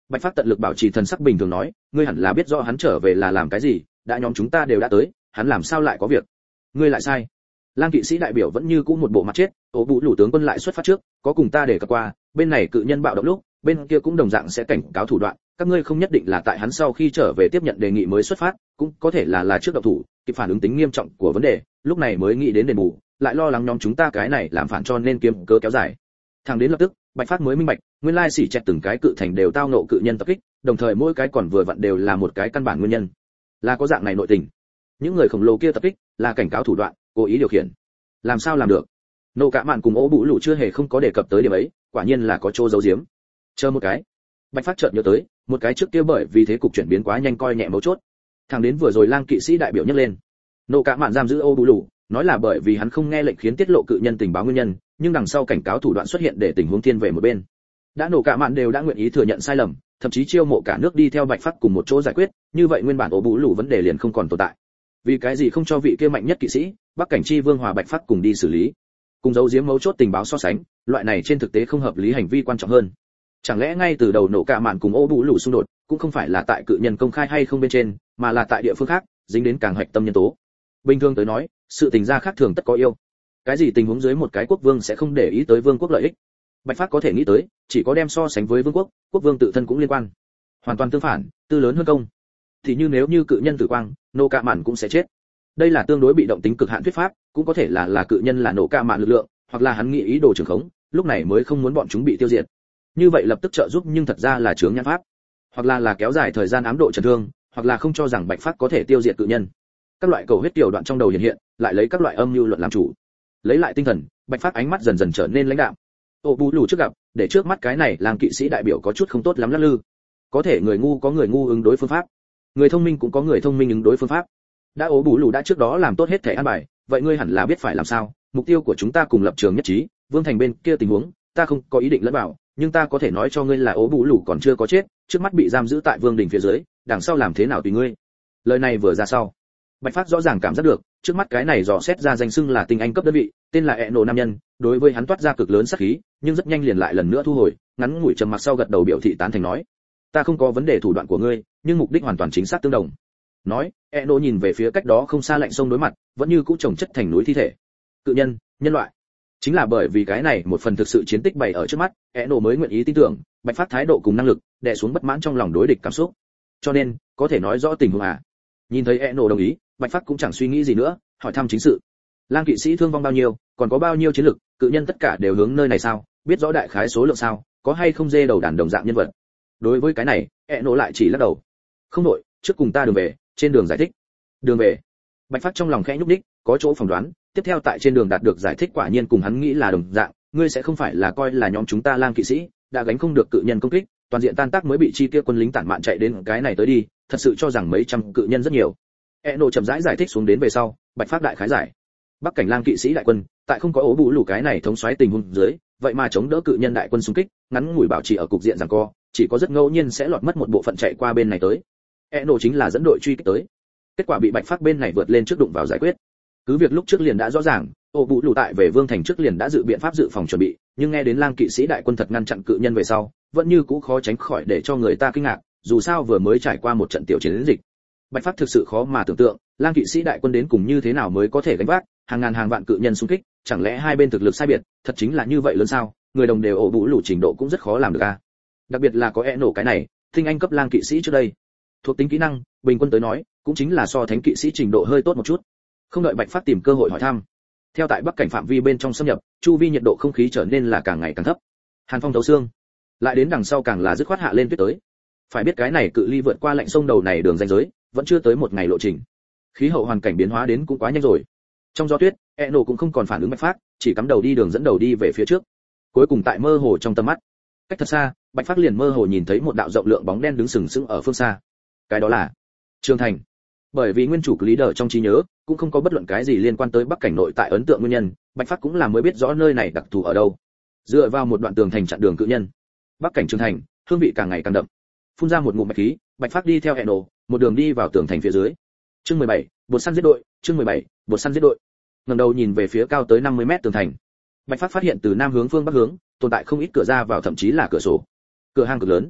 Speaker 1: Bạch Phác tận lực bảo trì thần sắc bình thường nói, ngươi hẳn là biết rõ hắn trở về là làm cái gì, đã nhóm chúng ta đều đã tới, hắn làm sao lại có việc? Ngươi lại sai. Lang kỵ sĩ đại biểu vẫn như cũ một bộ mặt chết, ổ bụ lũ tướng quân lại xuất phát trước, có cùng ta để cập qua, bên này cự nhân bạo động lúc, bên kia cũng đồng dạng sẽ cảnh cáo thủ đoạn, các ngươi không nhất định là tại hắn sau khi trở về tiếp nhận đề nghị mới xuất phát, cũng có thể là là trước động thủ, kịp phản ứng tính nghiêm trọng của vấn đề, lúc này mới nghĩ đến đền bù, lại lo lắng nhóm chúng ta cái này làm phản cho nên kiếm cớ kéo dài. Thẳng đến lập tức, Bạch Phác mới minh bạch, nguyên lai xỉ chẹt từng cái cự thành đều tao ngộ cự nhân tập kích, đồng thời mỗi cái còn vừa vặn đều là một cái căn bản nguyên nhân. Là có dạng này nội tình. Những người khổng lồ kia tập kích, là cảnh cáo thủ đoạn, cố ý điều khiển. Làm sao làm được? Nộ Cả Mạn cùng Ố Bụ Lũ chưa hề không có đề cập tới điểm ấy, quả nhiên là có chỗ giấu giếm. Chờ một cái. Bạch Phác chợt nhớ tới, một cái trước kia bởi vì thế cục chuyển biến quá nhanh coi nhẹ mấu chốt. Thẳng đến vừa rồi Lang kỵ sĩ đại biểu nhắc lên. Nộ Cả Mạn giam giữ Ố Bụ Lũ, nói là bởi vì hắn không nghe lệnh khiến tiết lộ cự nhân tình báo nguyên nhân, nhưng đằng sau cảnh cáo thủ đoạn xuất hiện để tình huống thiên về một bên. Đã Nộ Cả Mạn đều đã nguyện ý thừa nhận sai lầm, thậm chí chiêu mộ cả nước đi theo Bạch Phác cùng một chỗ giải quyết, như vậy nguyên bản Ố Bụ Lũ vấn đề liền không còn tồn tại. Vì cái gì không cho vị kia mạnh nhất kỵ sĩ, Bắc Cảnh Chi Vương Hòa Bạch Phác cùng đi xử lý? Cùng giấu giếm mấu chốt tình báo so sánh, loại này trên thực tế không hợp lý hành vi quan trọng hơn. Chẳng lẽ ngay từ đầu Nộ Cả Mạn cùng Ố Bụ Lũ xung đột, cũng không phải là tại cự nhân công khai hay không bên trên, mà là tại địa phương khác, dính đến càng hạch tâm nhân tố. Bình thường tới nói, sự tình gia khác thường tất có yêu. Cái gì tình huống dưới một cái quốc vương sẽ không để ý tới vương quốc lợi ích? Bạch Phác có thể nghĩ tới, chỉ có đem so sánh với vương quốc, quốc vương tự thân cũng liên quan. Hoàn toàn tương phản, tư lớn hơn công. Thì như nếu như cự nhân tử quang, Nộ Cả Mạn cũng sẽ chết. Đây là tương đối bị động tính cực hạn thuyết pháp, cũng có thể là là cự nhân là Nộ Cả Mạn lực lượng, hoặc là hắn nghĩ ý đồ trường khống, lúc này mới không muốn bọn chúng bị tiêu diệt. Như vậy lập tức trợ giúp nhưng thật ra là chướng nhãn pháp, hoặc là là kéo dài thời gian ám độ trần thương, hoặc là không cho rằng Bạch Phác có thể tiêu diệt cự nhân. Các loại cầu huyết tiểu đoạn trong đầu hiện hiện, lại lấy các loại âm mưu luận làm chủ. Lấy lại tinh thần, Bạch Phác ánh mắt dần dần trở nên lãnh đạm. Ổ Bụ Lũ trước gặp, để trước mắt cái này Lang kỵ sĩ đại biểu có chút không tốt lắm lắc lư. Có thể người ngu có người ngu ứng đối phương pháp, người thông minh cũng có người thông minh ứng đối phương pháp. Đã Ổ Bụ Lũ đã trước đó làm tốt hết thể an bài, vậy ngươi hẳn là biết phải làm sao. Mục tiêu của chúng ta cùng lập trường nhất trí, Vương thành bên kia tình huống, ta không có ý định lẫn vào, nhưng ta có thể nói cho ngươi là Ố Bụ Lũ còn chưa có chết, trước mắt bị giam giữ tại Vương đình phía dưới, đằng sau làm thế nào tùy ngươi. Lời này vừa ra sau, Bạch Phác rõ ràng cảm giác được, trước mắt cái này dò xét ra danh xưng là tinh anh cấp đơn vị, tên là Eno nam nhân, đối với hắn toát ra cực lớn sát khí, nhưng rất nhanh liền lại lần nữa thu hồi, ngắn ngủi trầm mặc sau gật đầu biểu thị tán thành nói: "Ta không có vấn đề thủ đoạn của ngươi, nhưng mục đích hoàn toàn chính xác tương đồng." Nói, Eno nhìn về phía cách đó không xa lạnh sông đối mặt, vẫn như cũ chồng chất thành núi thi thể. Cự nhân, nhân loại. Chính là bởi vì cái này một phần thực sự chiến tích bày ở trước mắt, Eno mới nguyện ý tin tưởng, Bạch Phác thái độ cùng năng lực, đè xuống bất mãn trong lòng đối địch cảm xúc. Cho nên, có thể nói rõ tình huống à? Nhìn thấy Eno đồng ý, Bạch Phác cũng chẳng suy nghĩ gì nữa, hỏi thăm chính sự. Lang kỵ sĩ thương vong bao nhiêu, còn có bao nhiêu chiến lực, cự nhân tất cả đều hướng nơi này sao? Biết rõ đại khái số lượng sao? Có hay không dê đầu đàn đồng dạng nhân vật? Đối với cái này, Eno lại chỉ lắc đầu. Không đổi, trước cùng ta đường về, trên đường giải thích. Đường về. Bạch Phác trong lòng khẽ nhúc nhích, có chỗ phỏng đoán, tiếp theo tại trên đường đạt được giải thích quả nhiên cùng hắn nghĩ là đồng dạng, ngươi sẽ không phải là coi là nhóm chúng ta Lang kỵ sĩ đã gánh không được cự nhân công kích, toàn diện tan tác mới bị chi kia quân lính tản mạn chạy đến cái này tới đi, thật sự cho rằng mấy trăm cự nhân rất nhiều. Eno chậm rãi giải thích xuống đến về sau, Bạch Phác đại khái giải. Bắc cảnh Lang kỵ sĩ đại quân, tại không có Ố Bụ Lũ cái này thống soái tình huống dưới, vậy mà chống đỡ cự nhân đại quân xung kích, ngắn ngủi bảo trì ở cục diện giằng co, chỉ có rất ngẫu nhiên sẽ lọt mất một bộ phận chạy qua bên này tới. Eno chính là dẫn đội truy kích tới. Kết quả bị Bạch Phác bên này vượt lên trước đụng vào giải quyết. Cứ việc lúc trước liền đã rõ ràng, Ố Bụ Lũ tại về Vương thành trước liền đã dự biện pháp dự phòng chuẩn bị, nhưng nghe đến Lang kỵ sĩ đại quân thật ngăn chặn cự nhân về sau, vẫn như cũ khó tránh khỏi để cho người ta kinh ngạc, dù sao vừa mới trải qua một trận tiểu chiến dịch. Bạch Phác thực sự khó mà tưởng tượng, Lang kỵ sĩ đại quân đến cùng như thế nào mới có thể gánh vác hàng ngàn hàng vạn cự nhân xung kích, chẳng lẽ hai bên thực lực sai biệt, thật chính là như vậy lớn sao? Người đồng đều Ố Bụ Lũ trình độ cũng rất khó làm được a. Đặc biệt là có Eno cái này, tinh anh cấp Lang kỵ sĩ trước đây. Thuộc tính kỹ năng, bình quân tới nói, cũng chính là so thánh kỵ sĩ trình độ hơi tốt một chút. Không đợi Bạch Phác tìm cơ hội hỏi thăm, theo tại Bắc cảnh phạm vi bên trong xâm nhập, chu vi nhiệt độ không khí trở nên là càng ngày càng thấp, hàn phong thấu xương, lại đến đằng sau càng là dứt khoát hạ lên tuyết tới. Phải biết cái này cự ly vượt qua lạnh sông đầu này đường ranh giới, vẫn chưa tới một ngày lộ trình. Khí hậu hoàn cảnh biến hóa đến cũng quá nhanh rồi. Trong gió tuyết, Eno cũng không còn phản ứng Bạch Phác, chỉ cắm đầu đi đường dẫn đầu đi về phía trước. Cuối cùng tại mơ hồ trong tầm mắt, cách thật xa, Bạch Phác liền mơ hồ nhìn thấy một đạo rộng lượng bóng đen đứng sừng sững ở phương xa. Cái đó là Trường Thành. Bởi vì nguyên chủ lý đờ trong trí nhớ cũng không có bất luận cái gì liên quan tới Bắc cảnh nội tại ấn tượng nguyên nhân, Bạch Phác cũng là mới biết rõ nơi này đặc thù ở đâu. Dựa vào một đoạn tường thành chặn đường cự nhân, Bắc cảnh Trường Thành, hương vị càng ngày càng đậm. Phun ra một ngụm bạch khí, Bạch Phác đi theo Eno, một đường đi vào tường thành phía dưới. Chương mười bảy, bột săn giết đội, chương mười bảy, bột săn giết đội. Ngẩng đầu nhìn về phía cao tới năm mươi mét tường thành. Bạch Phác phát hiện từ nam hướng phương bắc hướng, tồn tại không ít cửa ra vào thậm chí là cửa sổ. Cửa hang cực lớn.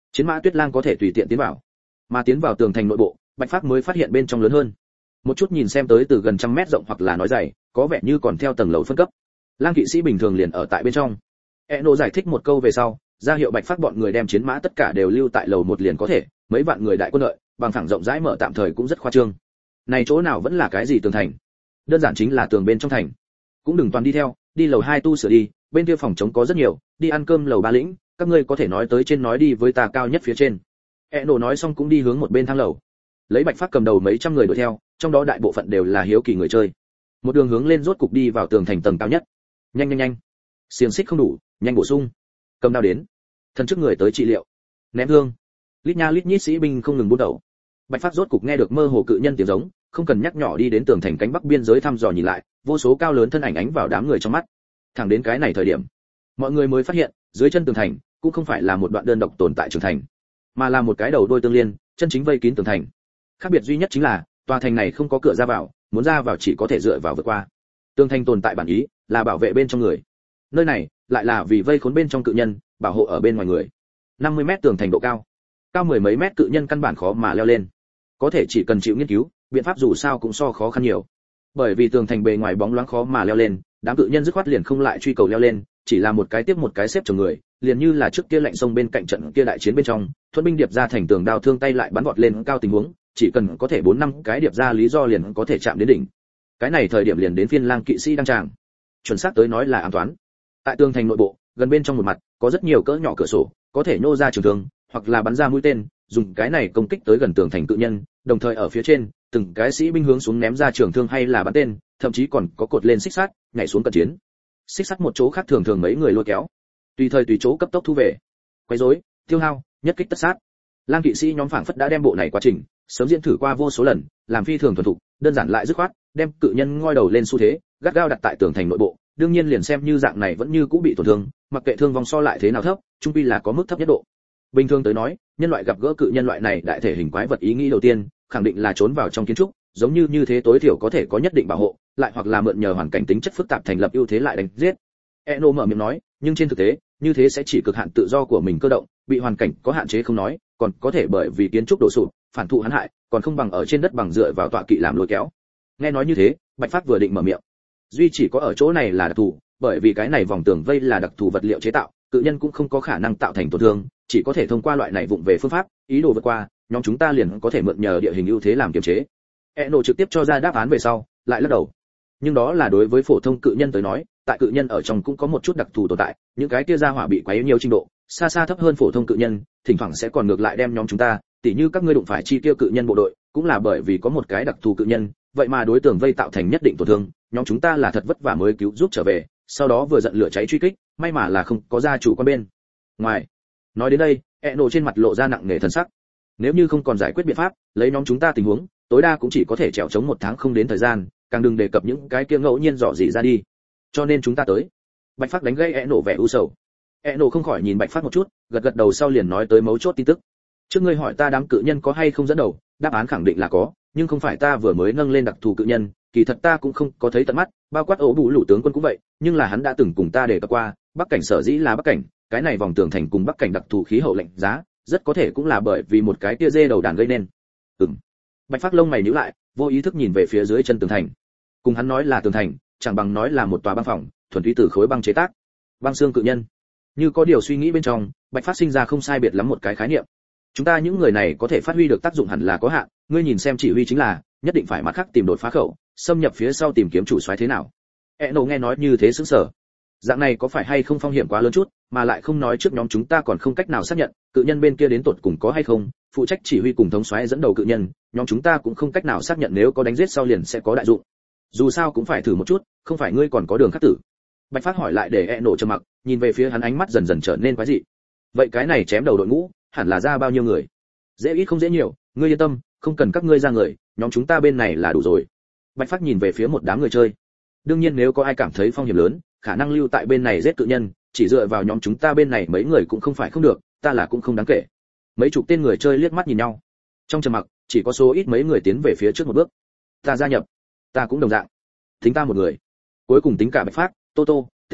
Speaker 1: Chiến mã Tuyết Lang có thể tùy tiện tiến vào, mà tiến vào tường thành nội bộ, Bạch Phác mới phát hiện bên trong lớn hơn. Một chút nhìn xem tới từ gần trăm mét rộng hoặc là nói dày, có vẻ như còn theo tầng lầu phân cấp. Lang kỵ sĩ bình thường liền ở tại bên trong. Eno giải thích một câu về sau, ra hiệu Bạch Phác bọn người đem chiến mã tất cả đều lưu tại lầu một liền có thể, mấy vạn người đại quân lợi, bằng phẳng rộng rãi mở tạm thời cũng rất khoa trương. Này chỗ nào vẫn là cái gì tường thành? Đơn giản chính là tường bên trong thành. Cũng đừng toàn đi theo, đi lầu hai tu sửa đi, bên kia phòng chống có rất nhiều, đi ăn cơm lầu ba lĩnh, các ngươi có thể nói tới trên nói đi với ta cao nhất phía trên. Eno nói xong cũng đi hướng một bên thang lầu. Lấy Bạch Phác cầm đầu mấy trăm người đuổi theo, trong đó đại bộ phận đều là hiếu kỳ người chơi. Một đường hướng lên rốt cục đi vào tường thành tầng cao nhất. Nhanh nhanh nhanh, xiềng xích không đủ, nhanh bổ sung. Cầm đao đến. Thần trước người tới trị liệu. Ném thương. Lít nha lít nhít sĩ binh không ngừng bút đầu. Bạch Phác rốt cục nghe được mơ hồ cự nhân tiếng giống, không cần nhắc nhỏ đi đến tường thành cánh bắc biên giới thăm dò nhìn lại, vô số cao lớn thân ảnh ánh vào đám người trong mắt. Thẳng đến cái này thời điểm, mọi người mới phát hiện, dưới chân tường thành cũng không phải là một đoạn đơn độc tồn tại trường thành, mà là một cái đầu đôi tương liên, chân chính vây kín tường thành. Khác biệt duy nhất chính là, tòa thành này không có cửa ra vào, muốn ra vào chỉ có thể dựa vào vượt qua. Tường thành tồn tại bản ý là bảo vệ bên trong người. Nơi này lại là vì vây khốn bên trong cự nhân, bảo hộ ở bên ngoài người. năm mươi mét tường thành độ cao, cao mười mấy mét cự nhân căn bản khó mà leo lên. Có thể chỉ cần chịu nghiên cứu, biện pháp dù sao cũng so khó khăn nhiều. Bởi vì tường thành bề ngoài bóng loáng khó mà leo lên, đám cự nhân dứt khoát liền không lại truy cầu leo lên, chỉ là một cái tiếp một cái xếp chồng người, liền như là trước kia lạnh sông bên cạnh trận kia đại chiến bên trong, thuẫn binh điệp ra thành tường đao thương tay lại bắn vọt lên cao tình huống, chỉ cần có thể bốn năm cái điệp ra lý do liền có thể chạm đến đỉnh. Cái này thời điểm liền đến phiên Lang kỵ sĩ đăng tràng. Chuẩn xác tới nói là ám toán. Tại tường thành nội bộ, gần bên trong một mặt, có rất nhiều cỡ nhỏ cửa sổ, có thể nhô ra trường thương, hoặc là bắn ra mũi tên, dùng cái này công kích tới gần tường thành cự nhân, đồng thời ở phía trên, từng cái sĩ binh hướng xuống ném ra trường thương hay là bắn tên, thậm chí còn có cột lên xích sắt, nhảy xuống cận chiến. Xích sắt một chỗ khác thường thường mấy người lôi kéo, tùy thời tùy chỗ cấp tốc thu về. Quấy rối, tiêu hao, nhất kích tất sát. Lang kỵ sĩ nhóm phảng phất đã đem bộ này quá trình sớm diễn thử qua vô số lần, làm phi thường thuần thục, đơn giản lại dứt khoát, đem cự nhân ngoi đầu lên xu thế, gắt gao đặt tại tường thành nội bộ, đương nhiên liền xem như dạng này vẫn như cũ bị tổn thương, mặc kệ thương vong so lại thế nào thấp, chung quy là có mức thấp nhất độ. Bình thường tới nói, nhân loại gặp gỡ cự nhân loại này đại thể hình quái vật ý nghĩ đầu tiên, khẳng định là trốn vào trong kiến trúc, giống như như thế tối thiểu có thể có nhất định bảo hộ, lại hoặc là mượn nhờ hoàn cảnh tính chất phức tạp thành lập ưu thế lại đánh giết. Eno mở miệng nói, nhưng trên thực tế, như thế sẽ chỉ cực hạn tự do của mình cơ động, bị hoàn cảnh có hạn chế không nói, còn có thể bởi vì kiến trúc đổ sụp, phản thụ hắn hại, còn không bằng ở trên đất bằng dựa vào tọa kỵ làm lôi kéo. Nghe nói như thế, Bạch Phác vừa định mở miệng, duy chỉ có ở chỗ này là đặc thù, bởi vì cái này vòng tường vây là đặc thù vật liệu chế tạo, cự nhân cũng không có khả năng tạo thành tổn thương, chỉ có thể thông qua loại này vụng về phương pháp, ý đồ vượt qua, nhóm chúng ta liền có thể mượn nhờ địa hình ưu thế làm kiềm chế. Eno trực tiếp cho ra đáp án về sau, lại lắc đầu. Nhưng đó là đối với phổ thông cự nhân tới nói, tại cự nhân ở trong cũng có một chút đặc thù tồn tại, những cái kia ra hỏa bị quấy nhiều trình độ, xa xa thấp hơn phổ thông cự nhân, thỉnh thoảng sẽ còn ngược lại đem nhóm chúng ta, tỉ như các ngươi đụng phải chi tiêu cự nhân bộ đội, cũng là bởi vì có một cái đặc thù cự nhân, vậy mà đối tượng vây tạo thành nhất định tổn thương, nhóm chúng ta là thật vất vả mới cứu giúp trở về, sau đó vừa giận lửa cháy truy kích, may mà là không có gia chủ quan bên ngoài. Nói đến đây, Eno trên mặt lộ ra nặng nề thần sắc. Nếu như không còn giải quyết biện pháp, lấy nhóm chúng ta tình huống, tối đa cũng chỉ có thể trèo chống một tháng không đến thời gian, càng đừng đề cập những cái kia ngẫu nhiên dò dỉ ra đi. Cho nên chúng ta tới. Bạch Phác đánh gây Eno vẻ u sầu. Eno không khỏi nhìn Bạch Phác một chút, gật gật đầu sau liền nói tới mấu chốt tin tức. Trước ngươi hỏi ta đám cự nhân có hay không dẫn đầu, đáp án khẳng định là có, nhưng không phải ta vừa mới nâng lên đặc thù cự nhân, kỳ thật ta cũng không có thấy tận mắt, bao quát ổ bù lũ tướng quân cũng vậy, nhưng là hắn đã từng cùng ta đề cập qua, bắc cảnh sở dĩ là bắc cảnh, cái này vòng tường thành cùng bắc cảnh đặc thù khí hậu lạnh giá, rất có thể cũng là bởi vì một cái tia dê đầu đàn gây nên. Ừm. Bạch Phác lông mày nhíu lại, vô ý thức nhìn về phía dưới chân tường thành. Cùng hắn nói là tường thành, chẳng bằng nói là một tòa băng phòng, thuần túy từ khối băng chế tác. Băng xương cự nhân. Như có điều suy nghĩ bên trong, Bạch Phác sinh ra không sai biệt lắm một cái khái niệm. Chúng ta những người này có thể phát huy được tác dụng hẳn là có hạn, ngươi nhìn xem chỉ huy chính là, nhất định phải mặt khác tìm đột phá khẩu, xâm nhập phía sau tìm kiếm chủ soái thế nào. Eno nghe nói như thế sững sờ. Dạng này có phải hay không phong hiểm quá lớn chút, mà lại không nói trước nhóm chúng ta còn không cách nào xác nhận, cự nhân bên kia đến tột cùng có hay không, phụ trách chỉ huy cùng thống soái dẫn đầu cự nhân, nhóm chúng ta cũng không cách nào xác nhận nếu có đánh giết sau liền sẽ có đại dụng. Dù sao cũng phải thử một chút, không phải ngươi còn có đường khác tử. Bạch Phác hỏi lại để Eno trầm mặc, nhìn về phía hắn ánh mắt dần dần trở nên quái dị. Vậy cái này chém đầu đội ngũ, hẳn là ra bao nhiêu người? Dễ ít không dễ nhiều, ngươi yên tâm, không cần các ngươi ra người, nhóm chúng ta bên này là đủ rồi. Bạch Phác nhìn về phía một đám người chơi. Đương nhiên nếu có ai cảm thấy phong hiểm lớn, khả năng lưu tại bên này giết cự nhân, chỉ dựa vào nhóm chúng ta bên này mấy người cũng không phải không được, ta là cũng không đáng kể. Mấy chục tên người chơi liếc mắt nhìn nhau. Trong trầm mặc, chỉ có số ít mấy người tiến về phía trước một bước. Ta gia nhập, ta cũng đồng dạng. Tính ta một người. Cuối cùng tính cả Bạch Phác, Tô Tô, Tên Trọc,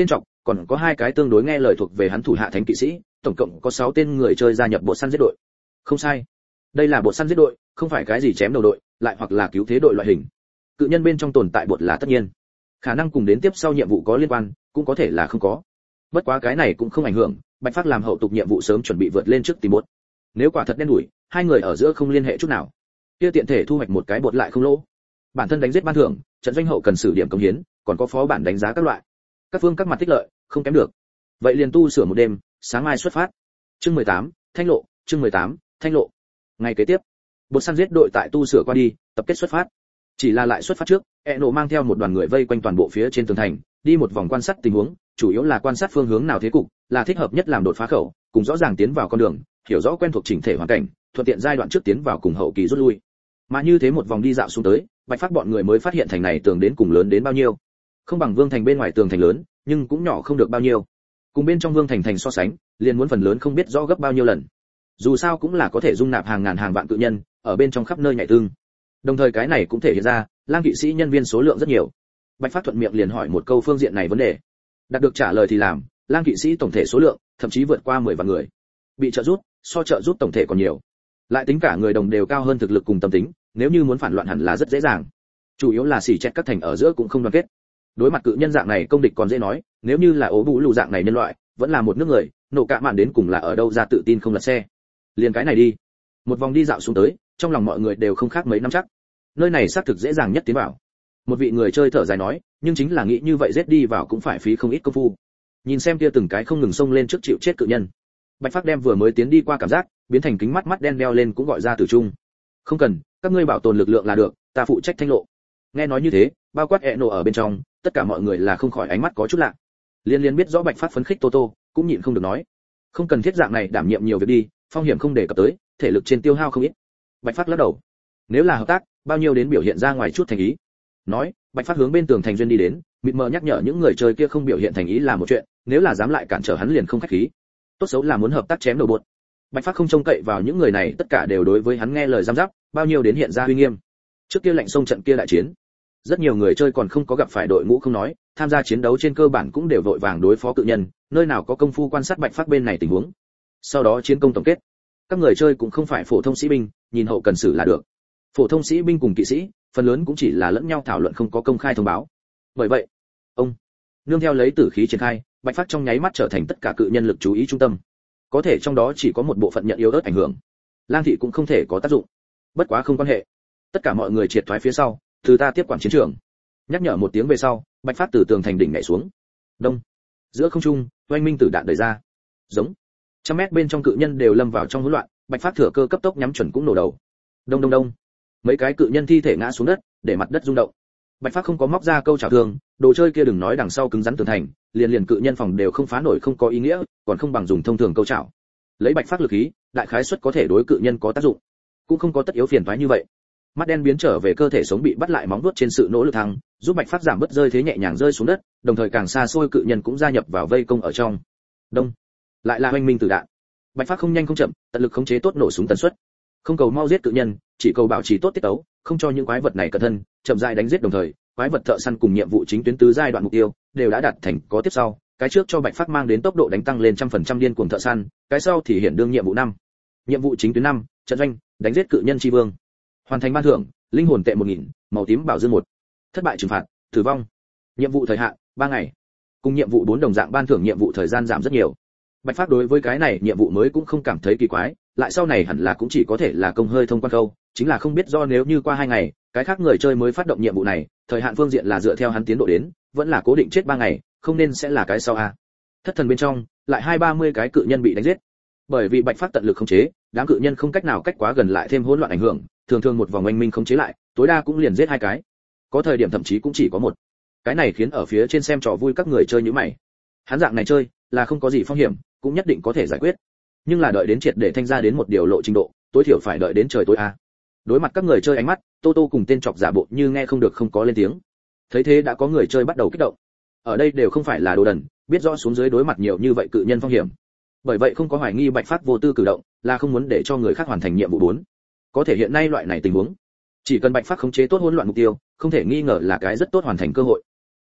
Speaker 1: còn có hai cái tương đối nghe lời thuộc về hắn thủ hạ thánh kỵ sĩ, tổng cộng có sáu tên người chơi gia nhập bộ săn giết đội. Không sai, đây là bộ săn giết đội, không phải cái gì chém đầu đội, lại hoặc là cứu thế đội loại hình. Cự nhân bên trong tồn tại bột là tất nhiên, khả năng cùng đến tiếp sau nhiệm vụ có liên quan, cũng có thể là không có. Bất quá cái này cũng không ảnh hưởng, Bạch Phác làm hậu tục nhiệm vụ sớm chuẩn bị vượt lên trước tìm bột. Nếu quả thật đen đủi, hai người ở giữa không liên hệ chút nào, kia tiện thể thu hoạch một cái bột lại không lỗ. Bản thân đánh giết ban thưởng, trận doanh hậu cần sử điểm công hiến, còn có phó bản đánh giá các loại. Các phương các mặt tích lợi, không kém được. Vậy liền tu sửa một đêm, sáng mai xuất phát. Chương mười tám, Thanh lộ, chương mười tám, Thanh lộ. Ngày kế tiếp, bột săn giết đội tại tu sửa qua đi, tập kết xuất phát. Chỉ là lại xuất phát trước, Eno mang theo một đoàn người vây quanh toàn bộ phía trên tường thành, đi một vòng quan sát tình huống, chủ yếu là quan sát phương hướng nào thế cục là thích hợp nhất làm đột phá khẩu, cùng rõ ràng tiến vào con đường, hiểu rõ quen thuộc chỉnh thể hoàn cảnh, thuận tiện giai đoạn trước tiến vào cùng hậu kỳ rút lui. Mà như thế một vòng đi dạo xuống tới, Bạch Phác bọn người mới phát hiện thành này tường đến cùng lớn đến bao nhiêu. Không bằng Vương thành bên ngoài tường thành lớn, nhưng cũng nhỏ không được bao nhiêu. Cùng bên trong Vương thành thành so sánh, liền muốn phần lớn không biết rõ gấp bao nhiêu lần. Dù sao cũng là có thể dung nạp hàng ngàn hàng vạn cự nhân, ở bên trong khắp nơi nhảy tương. Đồng thời cái này cũng thể hiện ra, lang kỵ sĩ nhân viên số lượng rất nhiều. Bạch Phác thuận miệng liền hỏi một câu phương diện này vấn đề. Đạt được trả lời thì làm, lang kỵ sĩ tổng thể số lượng thậm chí vượt qua mười vạn người. Bị trợ giúp, so trợ giúp tổng thể còn nhiều. Lại tính cả người đồng đều cao hơn thực lực cùng tâm tính, nếu như muốn phản loạn hẳn là rất dễ dàng. Chủ yếu là xỉ chẹt các thành ở giữa cũng không đoàn kết. Đối mặt cự nhân dạng này công địch còn dễ nói, nếu như là ố bú lù dạng này nhân loại, vẫn là một nước người, nổ cả màn đến cùng là ở đâu ra tự tin không lật xe. Liền cái này đi. Một vòng đi dạo xuống tới, trong lòng mọi người đều không khác mấy năm chắc. Nơi này xác thực dễ dàng nhất tiến vào. Một vị người chơi thở dài nói, nhưng chính là nghĩ như vậy giết đi vào cũng phải phí không ít công phu. Nhìn xem kia từng cái không ngừng xông lên trước chịu chết cự nhân. Bạch Phác đem vừa mới tiến đi qua cảm giác, biến thành kính mắt mắt đen đeo lên cũng gọi ra từ trung. Không cần, các ngươi bảo tồn lực lượng là được, ta phụ trách thanh lộ. Nghe nói như thế, bao quát Eno ở bên trong, tất cả mọi người là không khỏi ánh mắt có chút lạ. Liên liên biết rõ Bạch Phác phấn khích Toto, cũng nhịn không được nói, không cần thiết dạng này đảm nhiệm nhiều việc đi, phong hiểm không để cập tới, thể lực trên tiêu hao không ít. Bạch Phác lắc đầu, nếu là hợp tác, bao nhiêu đến biểu hiện ra ngoài chút thành ý. Nói, Bạch Phác hướng bên tường thành duyên đi đến, mịt mờ nhắc nhở những người chơi kia không biểu hiện thành ý là một chuyện, nếu là dám lại cản trở hắn liền không khách khí. Tốt xấu là muốn hợp tác chém đầu bột. Bạch Phác không trông cậy vào những người này tất cả đều đối với hắn nghe lời giam giáp, bao nhiêu đến hiện ra uy nghiêm. Trước kia lệnh sông trận kia đại chiến, rất nhiều người chơi còn không có gặp phải đội ngũ không nói, tham gia chiến đấu trên cơ bản cũng đều vội vàng đối phó cự nhân, nơi nào có công phu quan sát Bạch Phác bên này tình huống. Sau đó chiến công tổng kết, các người chơi cũng không phải phổ thông sĩ binh, nhìn hậu cần xử là được. Phổ thông sĩ binh cùng kỵ sĩ, phần lớn cũng chỉ là lẫn nhau thảo luận không có công khai thông báo. Bởi vậy, ông nương theo lấy tử khí triển khai, Bạch Phác trong nháy mắt trở thành tất cả cự nhân lực chú ý trung tâm. Có thể trong đó chỉ có một bộ phận nhận yếu ớt ảnh hưởng, lang thị cũng không thể có tác dụng. Bất quá không quan hệ, tất cả mọi người triệt thoái phía sau, từ ta tiếp quản chiến trường. Nhắc nhở một tiếng về sau, Bạch Phác từ tường thành đỉnh nhảy xuống. Đông, giữa không trung, oanh minh tử đạn đẩy ra. Giống, trăm mét bên trong cự nhân đều lâm vào trong hỗn loạn, Bạch Phác thừa cơ cấp tốc nhắm chuẩn cũng nổ đầu. Đông đông đông, mấy cái cự nhân thi thể ngã xuống đất, để mặt đất rung động. Bạch Phác không có móc ra câu chảo thương, đồ chơi kia đừng nói đằng sau cứng rắn tường thành, liền liền cự nhân phòng đều không phá nổi không có ý nghĩa, còn không bằng dùng thông thường câu chảo. Lấy Bạch Phác lực khí, đại khái suất có thể đối cự nhân có tác dụng, cũng không có tất yếu phiền toái như vậy. Mắt đen biến trở về cơ thể sống bị bắt lại móng vuốt trên sự nỗ lực thăng, giúp Bạch Phác giảm bớt rơi thế nhẹ nhàng rơi xuống đất, đồng thời càng xa xôi cự nhân cũng gia nhập vào vây công ở trong. Đông, lại là oanh minh tử đạn. Bạch Phác không nhanh không chậm, tận lực khống chế tốt nổ súng tần suất. Không cầu mau giết cự nhân, chỉ cầu bảo trì tốt tiết tấu, không cho những quái vật này cẩn thân, chậm rãi đánh giết đồng thời, quái vật thợ săn cùng nhiệm vụ chính tuyến tứ giai đoạn mục tiêu đều đã đạt thành có tiếp sau, cái trước cho Bạch Phác mang đến tốc độ đánh tăng lên trăm phần trăm điên cuồng thợ săn, cái sau thì hiển đương nhiệm vụ năm. Nhiệm vụ chính tuyến năm, trận doanh, đánh giết cự nhân chi vương. Hoàn thành ban thưởng, linh hồn tệ một nghìn, màu tím bảo dương một. Thất bại trừng phạt, tử vong. Nhiệm vụ thời hạn, ba ngày. Cùng nhiệm vụ bốn đồng dạng ban thưởng nhiệm vụ thời gian giảm rất nhiều. Bạch Phác đối với cái này nhiệm vụ mới cũng không cảm thấy kỳ quái, lại sau này hẳn là cũng chỉ có thể là công hơi thông quan câu, chính là không biết do nếu như qua hai ngày, cái khác người chơi mới phát động nhiệm vụ này, thời hạn phương diện là dựa theo hắn tiến độ đến, vẫn là cố định chết ba ngày, không nên sẽ là cái sau a. Thất thần bên trong, lại hai ba mươi cái cự nhân bị đánh giết. Bởi vì Bạch Phác tận lực khống chế, đám cự nhân không cách nào cách quá gần lại thêm hỗn loạn ảnh hưởng, thường thường một vòng oanh minh khống chế lại, tối đa cũng liền giết hai cái. Có thời điểm thậm chí cũng chỉ có một. Cái này khiến ở phía trên xem trò vui các người chơi như mày. Hắn dạng này chơi, là không có gì phong hiểm, cũng nhất định có thể giải quyết. Nhưng là đợi đến triệt để thanh ra đến một điều lộ trình độ, tối thiểu phải đợi đến trời tối a. Đối mặt các người chơi ánh mắt, Tô Tô cùng tên chọc giả bộ như nghe không được không có lên tiếng. Thấy thế đã có người chơi bắt đầu kích động. Ở đây đều không phải là đồ đần, biết rõ xuống dưới đối mặt nhiều như vậy cự nhân phong hiểm. Bởi vậy không có hoài nghi Bạch Phác vô tư cử động, là không muốn để cho người khác hoàn thành nhiệm vụ bốn. Có thể hiện nay loại này tình huống, chỉ cần Bạch Phác khống chế tốt hỗn loạn mục tiêu, không thể nghi ngờ là cái rất tốt hoàn thành cơ hội.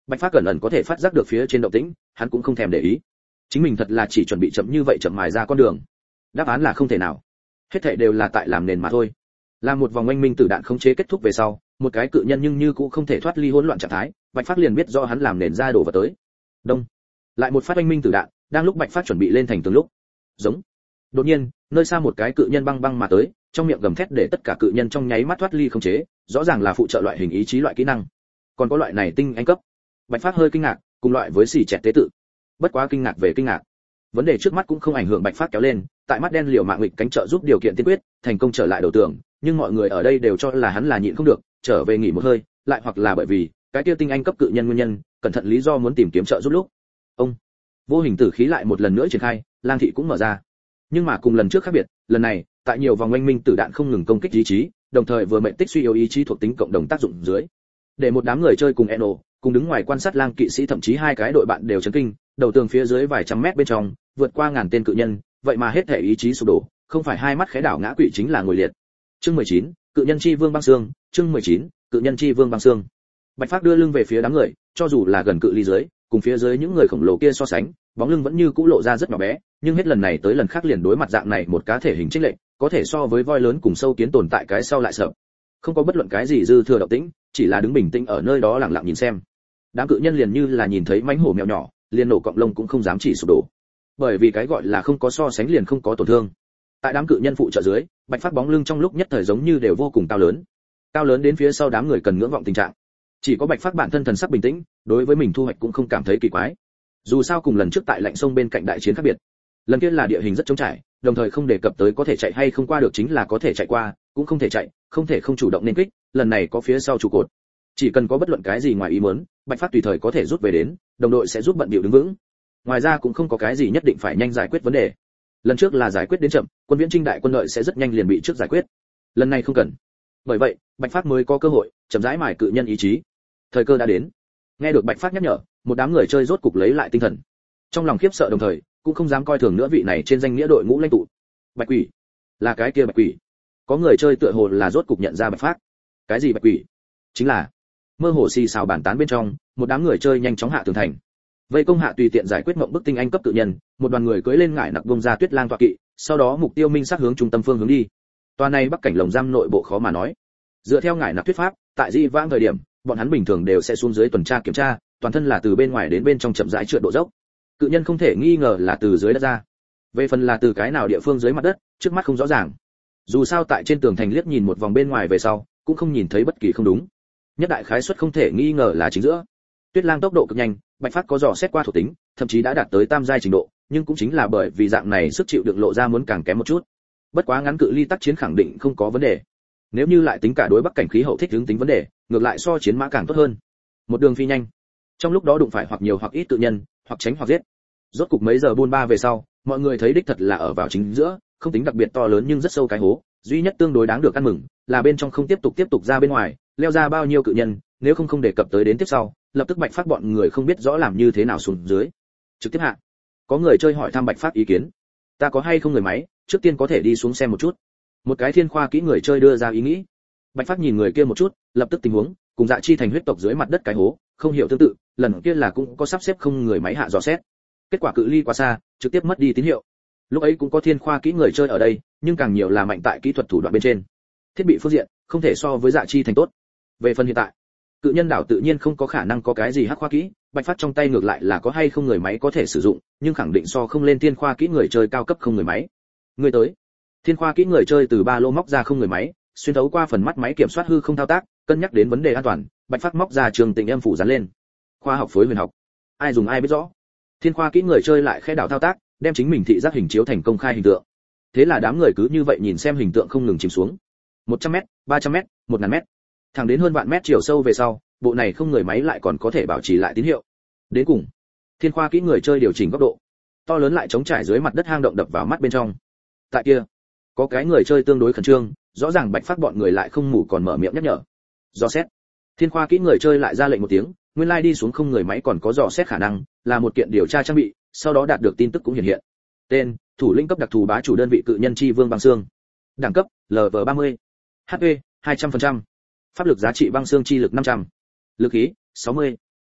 Speaker 1: Bạch Phác cẩn ẩn có thể phát giác được phía trên động tĩnh, hắn cũng không thèm để ý. Chính mình thật là chỉ chuẩn bị chậm như vậy chậm mài ra con đường. Đáp án là không thể nào. Hết thảy đều là tại làm nền mà thôi. Làm một vòng oanh minh tử đạn khống chế kết thúc về sau, một cái cự nhân nhưng như cũng không thể thoát ly hỗn loạn trạng thái, Bạch Phác liền biết do hắn làm nền ra đổ vào tới. Đông. Lại một phát oanh minh tử đạn, đang lúc Bạch Phác chuẩn bị lên thành tường lúc. Giống. Đột nhiên, nơi xa một cái cự nhân băng băng mà tới, trong miệng gầm thét để tất cả cự nhân trong nháy mắt thoát ly khống chế, rõ ràng là phụ trợ loại hình ý chí loại kỹ năng. Còn có loại này tinh anh cấp. Bạch Phác hơi kinh ngạc, cùng loại với xỉ chẹt tế tự. Bất quá kinh ngạc về kinh ngạc. Vấn đề trước mắt cũng không ảnh hưởng Bạch Phác kéo lên, tại mắt đen liều mạng nghịch cánh trợ giúp điều kiện tiên quyết, thành công trở lại đầu tường, nhưng mọi người ở đây đều cho là hắn là nhịn không được, trở về nghỉ một hơi, lại hoặc là bởi vì cái kia tinh anh cấp cự nhân nguyên nhân, cẩn thận lý do muốn tìm kiếm trợ giúp lúc. Ông vô hình tử khí lại một lần nữa triển khai, lang thị cũng mở ra. Nhưng mà cùng lần trước khác biệt, lần này, tại nhiều vòng oanh minh tử đạn không ngừng công kích ý chí, đồng thời vừa mệnh tích suy yếu ý chí thuộc tính cộng đồng tác dụng dưới. Để một đám người chơi cùng Eno, cùng đứng ngoài quan sát lang kỵ sĩ thậm chí hai cái đội bạn đều chấn kinh, đầu tường phía dưới vài trăm mét bên trong, vượt qua ngàn tên cự nhân, vậy mà hết thể ý chí sụp đổ, không phải hai mắt khẽ đảo ngã quỵ chính là ngồi liệt. Chương mười chín, cự nhân chi vương băng xương, chương mười chín, cự nhân chi vương băng xương. Bạch Phác đưa lưng về phía đám người, cho dù là gần cự ly dưới, cùng phía dưới những người khổng lồ kia so sánh, bóng lưng vẫn như cũ lộ ra rất nhỏ bé, nhưng hết lần này tới lần khác liền đối mặt dạng này một cá thể hình chênh lệch, có thể so với voi lớn cùng sâu kiến tồn tại cái sau lại sợ. Không có bất luận cái gì dư thừa động tĩnh, chỉ là đứng bình tĩnh ở nơi đó lặng lặng nhìn xem. Đám cự nhân liền như là nhìn thấy mánh hổ mèo nhỏ, liền nổ cọng lông cũng không dám chỉ sụp đổ. Bởi vì cái gọi là không có so sánh liền không có tổn thương. Tại đám cự nhân phụ trợ dưới, Bạch Phác bóng lưng trong lúc nhất thời giống như đều vô cùng cao lớn. Cao lớn đến phía sau đám người cần ngưỡng vọng tình trạng. Chỉ có Bạch Phác bản thân thần sắc bình tĩnh, đối với mình thu hoạch cũng không cảm thấy kỳ quái. Dù sao cùng lần trước tại lạnh sông bên cạnh đại chiến khác biệt. Lần kia là địa hình rất trống trải, đồng thời không đề cập tới có thể chạy hay không qua được chính là có thể chạy qua, cũng không thể chạy, không thể không chủ động nên kích, lần này có phía sau trụ cột. Chỉ cần có bất luận cái gì ngoài ý muốn, Bạch Phác tùy thời có thể rút về đến, đồng đội sẽ giúp bận bịu đứng vững. Ngoài ra cũng không có cái gì nhất định phải nhanh giải quyết vấn đề. Lần trước là giải quyết đến chậm, quân viễn trinh đại quân đội sẽ rất nhanh liền bị trước giải quyết. Lần này không cần. Bởi vậy, Bạch Phác mới có cơ hội chậm rãi mài cự nhân ý chí. Thời cơ đã đến. Nghe được Bạch Phác nhắc nhở, một đám người chơi rốt cục lấy lại tinh thần. Trong lòng khiếp sợ đồng thời, cũng không dám coi thường nữa vị này trên danh nghĩa đội ngũ lãnh tụ. Bạch Quỷ, là cái kia Bạch Quỷ. Có người chơi tựa hồ là rốt cục nhận ra Bạch Phác. Cái gì Bạch Quỷ? Chính là mơ hồ xì xào bàn tán bên trong, một đám người chơi nhanh chóng hạ tường thành. Vây công hạ tùy tiện giải quyết mộng bức tinh anh cấp tự nhân, một đoàn người cưỡi lên ngải nặc bông ra tuyết lang tọa kỵ, sau đó mục tiêu minh xác hướng trung tâm phương hướng đi. Tòa này bắc cảnh lồng giam nội bộ khó mà nói. Dựa theo ngải nặc thuyết pháp, tại di vãng thời điểm, bọn hắn bình thường đều sẽ xuống dưới tuần tra kiểm tra, toàn thân là từ bên ngoài đến bên trong chậm rãi trượt độ dốc. Cự nhân không thể nghi ngờ là từ dưới đất ra. Về phần là từ cái nào địa phương dưới mặt đất, trước mắt không rõ ràng. Dù sao tại trên tường thành liếc nhìn một vòng bên ngoài về sau, cũng không nhìn thấy bất kỳ không đúng. Nhất đại khái suất không thể nghi ngờ là chính giữa. Tuyết lang tốc độ cực nhanh, Bạch Phác có dò xét qua thuộc tính, thậm chí đã đạt tới tam giai trình độ, nhưng cũng chính là bởi vì dạng này sức chịu đựng lộ ra muốn càng kém một chút. Bất quá ngắn cự ly tác chiến khẳng định không có vấn đề. Nếu như lại tính cả đối bắc cảnh khí hậu thích ứng tính vấn đề, ngược lại so chiến mã càng tốt hơn. Một đường phi nhanh, trong lúc đó đụng phải hoặc nhiều hoặc ít tự nhân, hoặc tránh hoặc giết. Rốt cục mấy giờ buôn ba về sau, mọi người thấy đích thật là ở vào chính giữa, không tính đặc biệt to lớn nhưng rất sâu cái hố, duy nhất tương đối đáng được ăn mừng là bên trong không tiếp tục tiếp tục ra bên ngoài, leo ra bao nhiêu cự nhân, nếu không không đề cập tới đến tiếp sau, lập tức Bạch Phác bọn người không biết rõ làm như thế nào xuống dưới. Trực tiếp hạ. Có người chơi hỏi thăm Bạch Phác ý kiến. Ta có hay không người máy, trước tiên có thể đi xuống xem một chút. Một cái thiên khoa kỹ người chơi đưa ra ý nghĩ. Bạch Phác nhìn người kia một chút, lập tức tình huống, cùng Dạ Chi thành huyết tộc dưới mặt đất cái hố, không hiểu tương tự, lần kia là cũng có sắp xếp không người máy hạ dò xét. Kết quả cự ly quá xa, trực tiếp mất đi tín hiệu. Lúc ấy cũng có thiên khoa kỹ người chơi ở đây, nhưng càng nhiều là mạnh tại kỹ thuật thủ đoạn bên trên. Thiết bị phương diện, không thể so với Dạ Chi thành tốt. Về phần hiện tại, cự nhân đảo tự nhiên không có khả năng có cái gì hắc khoa kỹ, Bạch Phác trong tay ngược lại là có hay không người máy có thể sử dụng, nhưng khẳng định so không lên thiên khoa kỹ người chơi cao cấp không người máy. Người tới. Thiên khoa kỹ người chơi từ ba lô móc ra không người máy, xuyên thấu qua phần mắt máy kiểm soát hư không thao tác, cân nhắc đến vấn đề an toàn, Bạch Phác móc ra trường tình em phủ dán lên. Khoa học phối huyền học. Ai dùng ai biết rõ. Thiên khoa kỹ người chơi lại khẽ đảo thao tác, đem chính mình thị giác hình chiếu thành công khai hình tượng. Thế là đám người cứ như vậy nhìn xem hình tượng không ngừng chìm xuống. một trăm mét, ba trăm mét, một nghìn mét. Thẳng đến hơn vạn mét chiều sâu về sau, bộ này không người máy lại còn có thể bảo trì lại tín hiệu. Đến cùng, thiên khoa kỹ người chơi điều chỉnh góc độ. To lớn lại chống trải dưới mặt đất hang động đập vào mắt bên trong. Tại kia, có cái người chơi tương đối khẩn trương, rõ ràng Bạch Phác bọn người lại không ngủ còn mở miệng nhắc nhở. Dò xét. Thiên khoa kỹ người chơi lại ra lệnh một tiếng, nguyên lai đi xuống không người máy còn có dò xét khả năng, là một kiện điều tra trang bị, sau đó đạt được tin tức cũng hiện hiện. Tên: thủ lĩnh cấp đặc thù bá chủ đơn vị cự nhân chi vương băng xương. Đẳng cấp: lv ba mươi. hát pê: hai trăm phần trăm. Pháp lực giá trị băng xương chi lực năm trăm. Lực khí: sáu mươi.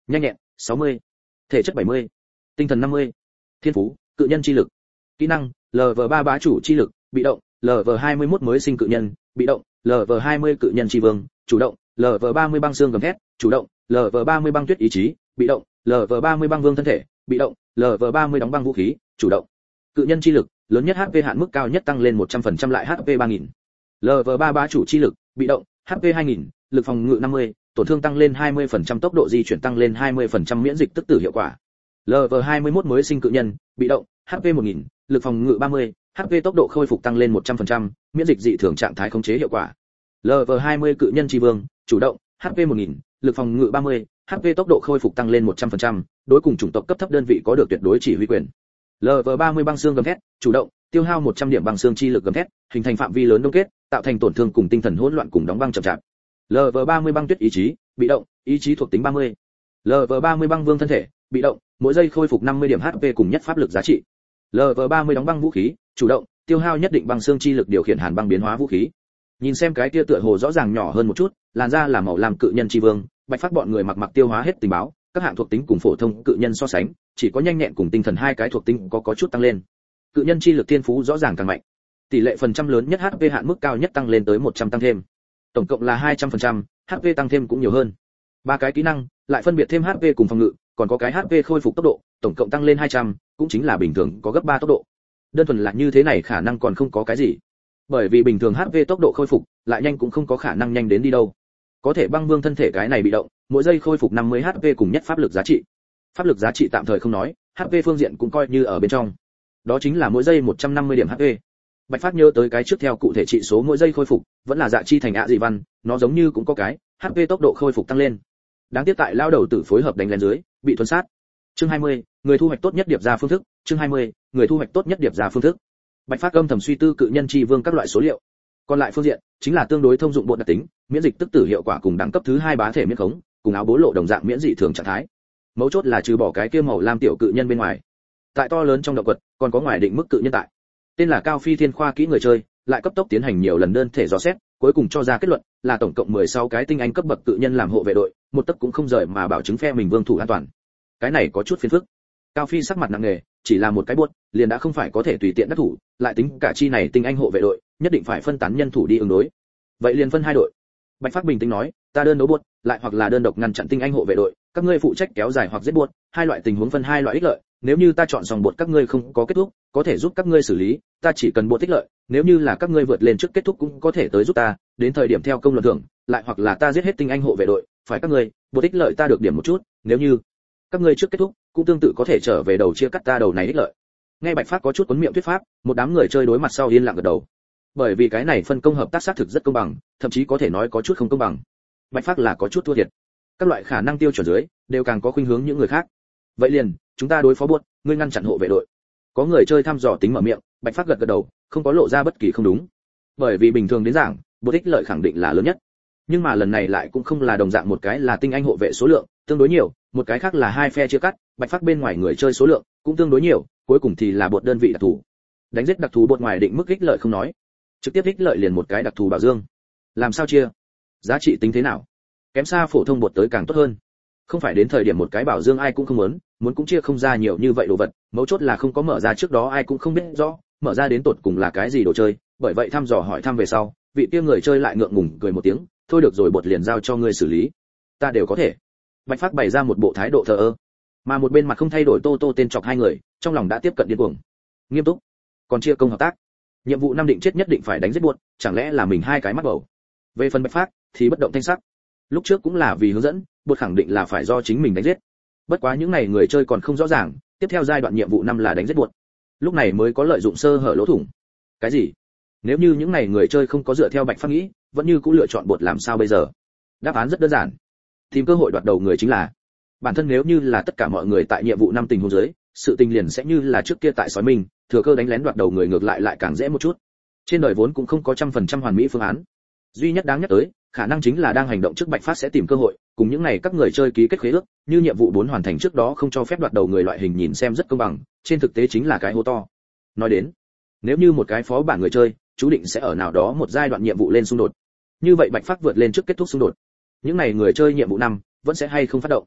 Speaker 1: nhanh nhẹn sáu mươi, thể chất bảy mươi, tinh thần năm mươi. Thiên phú, cự nhân chi lực. Kỹ năng, lv ba bá chủ chi lực, bị động, lv hai mươi mốt mới sinh cự nhân, bị động, lv hai mươi cự nhân chi vương, chủ động, lv ba mươi băng xương gầm thét, chủ động, lv ba mươi băng tuyết ý chí, bị động, lv ba mươi băng vương thân thể, bị động, lv ba mươi đóng băng vũ khí, chủ động. Cự nhân chi lực, lớn nhất hp hạn mức cao nhất tăng lên một trăm phần trăm lại hp ba nghìn. lv ba bá chủ chi lực, bị động, hp hai nghìn, lực phòng ngự năm mươi, tổn thương tăng lên hai mươi phần trăm, tốc độ di chuyển tăng lên hai mươi phần trăm, miễn dịch tức tử hiệu quả. lv hai mươi mốt mới sinh cự nhân, bị động, hp một nghìn, lực phòng ngự ba mươi, hp tốc độ khôi phục tăng lên một trăm phần trăm, miễn dịch dị thường trạng thái khống chế hiệu quả. lv hai mươi cự nhân chi vương, chủ động, hp một nghìn, lực phòng ngự ba mươi, hp tốc độ khôi phục tăng lên một trăm phần trăm, đối cùng chủng tộc cấp thấp đơn vị có được tuyệt đối chỉ huy quyền. lv ba mươi băng xương gầm thét, chủ động, tiêu hao một trăm điểm băng xương chi lực gầm thét, hình thành phạm vi lớn đông kết, tạo thành tổn thương cùng tinh thần hỗn loạn cùng đóng băng chậm chạp. lv ba mươi băng tuyết ý chí, bị động, ý chí thuộc tính ba mươi. lv ba mươi băng vương thân thể, bị động, mỗi giây khôi phục năm mươi điểm hp cùng nhất pháp lực giá trị. lv ba mươi đóng băng vũ khí, chủ động, tiêu hao nhất định băng xương chi lực điều khiển hàn băng biến hóa vũ khí. Nhìn xem cái kia tựa hồ rõ ràng nhỏ hơn một chút, làn da là màu lam cự nhân chi vương, Bạch Phát bọn người mặc mặc tiêu hóa hết tình báo, các hạng thuộc tính cùng phổ thông cự nhân so sánh, chỉ có nhanh nhẹn cùng tinh thần hai cái thuộc tính có có chút tăng lên. Cự nhân chi lực thiên phú rõ ràng càng mạnh. Tỷ lệ phần trăm lớn nhất hp hạn mức cao nhất tăng lên tới một trăm tăng thêm. Tổng cộng là hai trăm phần trăm, hp tăng thêm cũng nhiều hơn. Ba cái kỹ năng, lại phân biệt thêm hp cùng phòng ngự, còn có cái hp khôi phục tốc độ, tổng cộng tăng lên hai trăm, cũng chính là bình thường có gấp ba tốc độ. Đơn thuần là như thế này khả năng còn không có cái gì. Bởi vì bình thường hp tốc độ khôi phục, lại nhanh cũng không có khả năng nhanh đến đi đâu. Có thể băng vương thân thể cái này bị động, mỗi giây khôi phục năm mươi hp cùng nhất pháp lực giá trị. Pháp lực giá trị tạm thời không nói, hp phương diện cũng coi như ở bên trong. Đó chính là mỗi giây một trăm năm mươi điểm hp. Bạch Phát nhớ tới cái trước theo cụ thể trị số mỗi giây khôi phục, vẫn là dạ chi thành ạ dị văn, nó giống như cũng có cái hp tốc độ khôi phục tăng lên. Đáng tiếc tại lao đầu tử phối hợp đánh lên dưới, bị thuần sát. Chương hai mươi, người thu hoạch tốt nhất điệp ra phương thức, chương hai mươi, người thu hoạch tốt nhất điệp ra phương thức. Bạch Phát âm thầm suy tư cự nhân chi vương các loại số liệu. Còn lại phương diện, chính là tương đối thông dụng bộ đặc tính, miễn dịch tức tử hiệu quả cùng đẳng cấp thứ hai bá thể miễn khống, cùng áo bố lộ đồng dạng miễn dị thường trạng thái. Mấu chốt là trừ bỏ cái kia màu lam tiểu cự nhân bên ngoài. Tại to lớn trong động quật, còn có ngoài định mức cự nhân tại. Tên là Cao Phi Thiên khoa kỹ người chơi, lại cấp tốc tiến hành nhiều lần đơn thể dò xét, cuối cùng cho ra kết luận là tổng cộng mười sáu cái tinh anh cấp bậc cự nhân làm hộ vệ đội, một tấc cũng không rời mà bảo chứng phe mình vương thủ an toàn. Cái này có chút phiền phức. Cao Phi sắc mặt nặng nề, chỉ là một cái buốt, liền đã không phải có thể tùy tiện đắc thủ, lại tính cả chi này tinh anh hộ vệ đội, nhất định phải phân tán nhân thủ đi ứng đối. Vậy liền phân hai đội. Bạch Phát bình tĩnh nói, ta đơn đấu buốt, lại hoặc là đơn độc ngăn chặn tinh anh hộ vệ đội, các ngươi phụ trách kéo dài hoặc giết buốt, hai loại tình huống phân hai loại ích lợi, nếu như ta chọn xong buốt các ngươi không có kết thúc, có thể giúp các ngươi xử lý, ta chỉ cần buốt ích lợi, nếu như là các ngươi vượt lên trước kết thúc cũng có thể tới giúp ta, đến thời điểm theo công luận thưởng, lại hoặc là ta giết hết tinh anh hộ vệ đội, phải các ngươi, buốt ích lợi ta được điểm một chút, nếu như các ngươi trước kết thúc, cũng tương tự có thể trở về đầu chia cắt ta đầu này ích lợi. Nghe Bạch Phát có chút cuốn miệng thuyết pháp, một đám người chơi đối mặt sau yên lặng gật đầu. Bởi vì cái này phân công hợp tác xác thực rất công bằng, thậm chí có thể nói có chút không công bằng. Bạch Phát là có chút thua thiệt. Các loại khả năng tiêu chuẩn dưới đều càng có khuynh hướng những người khác. Vậy liền, chúng ta đối phó buốt, ngươi ngăn chặn hộ vệ đội. Có người chơi thăm dò tính mở miệng, Bạch Phát gật gật đầu, không có lộ ra bất kỳ không đúng. Bởi vì bình thường đến giảng, buốt ích lợi khẳng định là lớn nhất. Nhưng mà lần này lại cũng không là đồng dạng, một cái là tinh anh hộ vệ số lượng tương đối nhiều, một cái khác là hai phe chia cắt, Bạch Phát bên ngoài người chơi số lượng cũng tương đối nhiều, cuối cùng thì là buốt đơn vị đặc thù. Đánh giết đặc thù buốt ngoài định mức ích lợi không nói, trực tiếp ích lợi liền một cái đặc thù bảo dương. Làm sao chia? Giá trị tính thế nào? Kém xa phổ thông buốt tới càng tốt hơn. Không phải đến thời điểm một cái bảo dương ai cũng không muốn, muốn cũng chia không ra nhiều như vậy đồ vật, mấu chốt là không có mở ra trước đó ai cũng không biết rõ, mở ra đến tột cùng là cái gì đồ chơi, bởi vậy thăm dò hỏi thăm về sau, vị kia người chơi lại ngượng ngùng cười một tiếng, thôi được rồi, buốt liền giao cho ngươi xử lý. Ta đều có thể. Bạch Phát bày ra một bộ thái độ thờ ơ, mà một bên mặt không thay đổi Tô Tô tên chọc hai người, trong lòng đã tiếp cận điên cuồng. Nghiêm túc, còn chia công hợp tác. Nhiệm vụ năm định chết nhất định phải đánh giết buốt, chẳng lẽ là mình hai cái mắt bầu. Về phần Bạch Phát thì bất động thanh sắc. Lúc trước cũng là vì hướng dẫn, buốt khẳng định là phải do chính mình đánh giết. Bất quá những này người chơi còn không rõ ràng, tiếp theo giai đoạn nhiệm vụ năm là đánh giết buốt. Lúc này mới có lợi dụng sơ hở lỗ thủng. Cái gì? Nếu như những này người chơi không có dựa theo Bạch Phát nghĩ, vẫn như cũng lựa chọn buốt làm sao bây giờ? Đáp án rất đơn giản. Tìm cơ hội đoạt đầu người chính là. Bản thân nếu như là tất cả mọi người tại nhiệm vụ năm tình huống dưới, sự tình liền sẽ như là trước kia tại sói mình, thừa cơ đánh lén đoạt đầu người ngược lại lại càng dễ một chút. Trên đời vốn cũng không có trăm phần trăm hoàn mỹ phương án. Duy nhất đáng nhắc tới, khả năng chính là đang hành động trước Bạch Phát sẽ tìm cơ hội, cùng những này các người chơi ký kết khế ước, như nhiệm vụ bốn hoàn thành trước đó không cho phép đoạt đầu người loại hình nhìn xem rất công bằng, trên thực tế chính là cái hố to. Nói đến, nếu như một cái phó bản người chơi, chú định sẽ ở nào đó một giai đoạn nhiệm vụ lên xung đột. Như vậy Bạch Phát vượt lên trước kết thúc xung đột. Những này người chơi nhiệm vụ năm vẫn sẽ hay không phát động.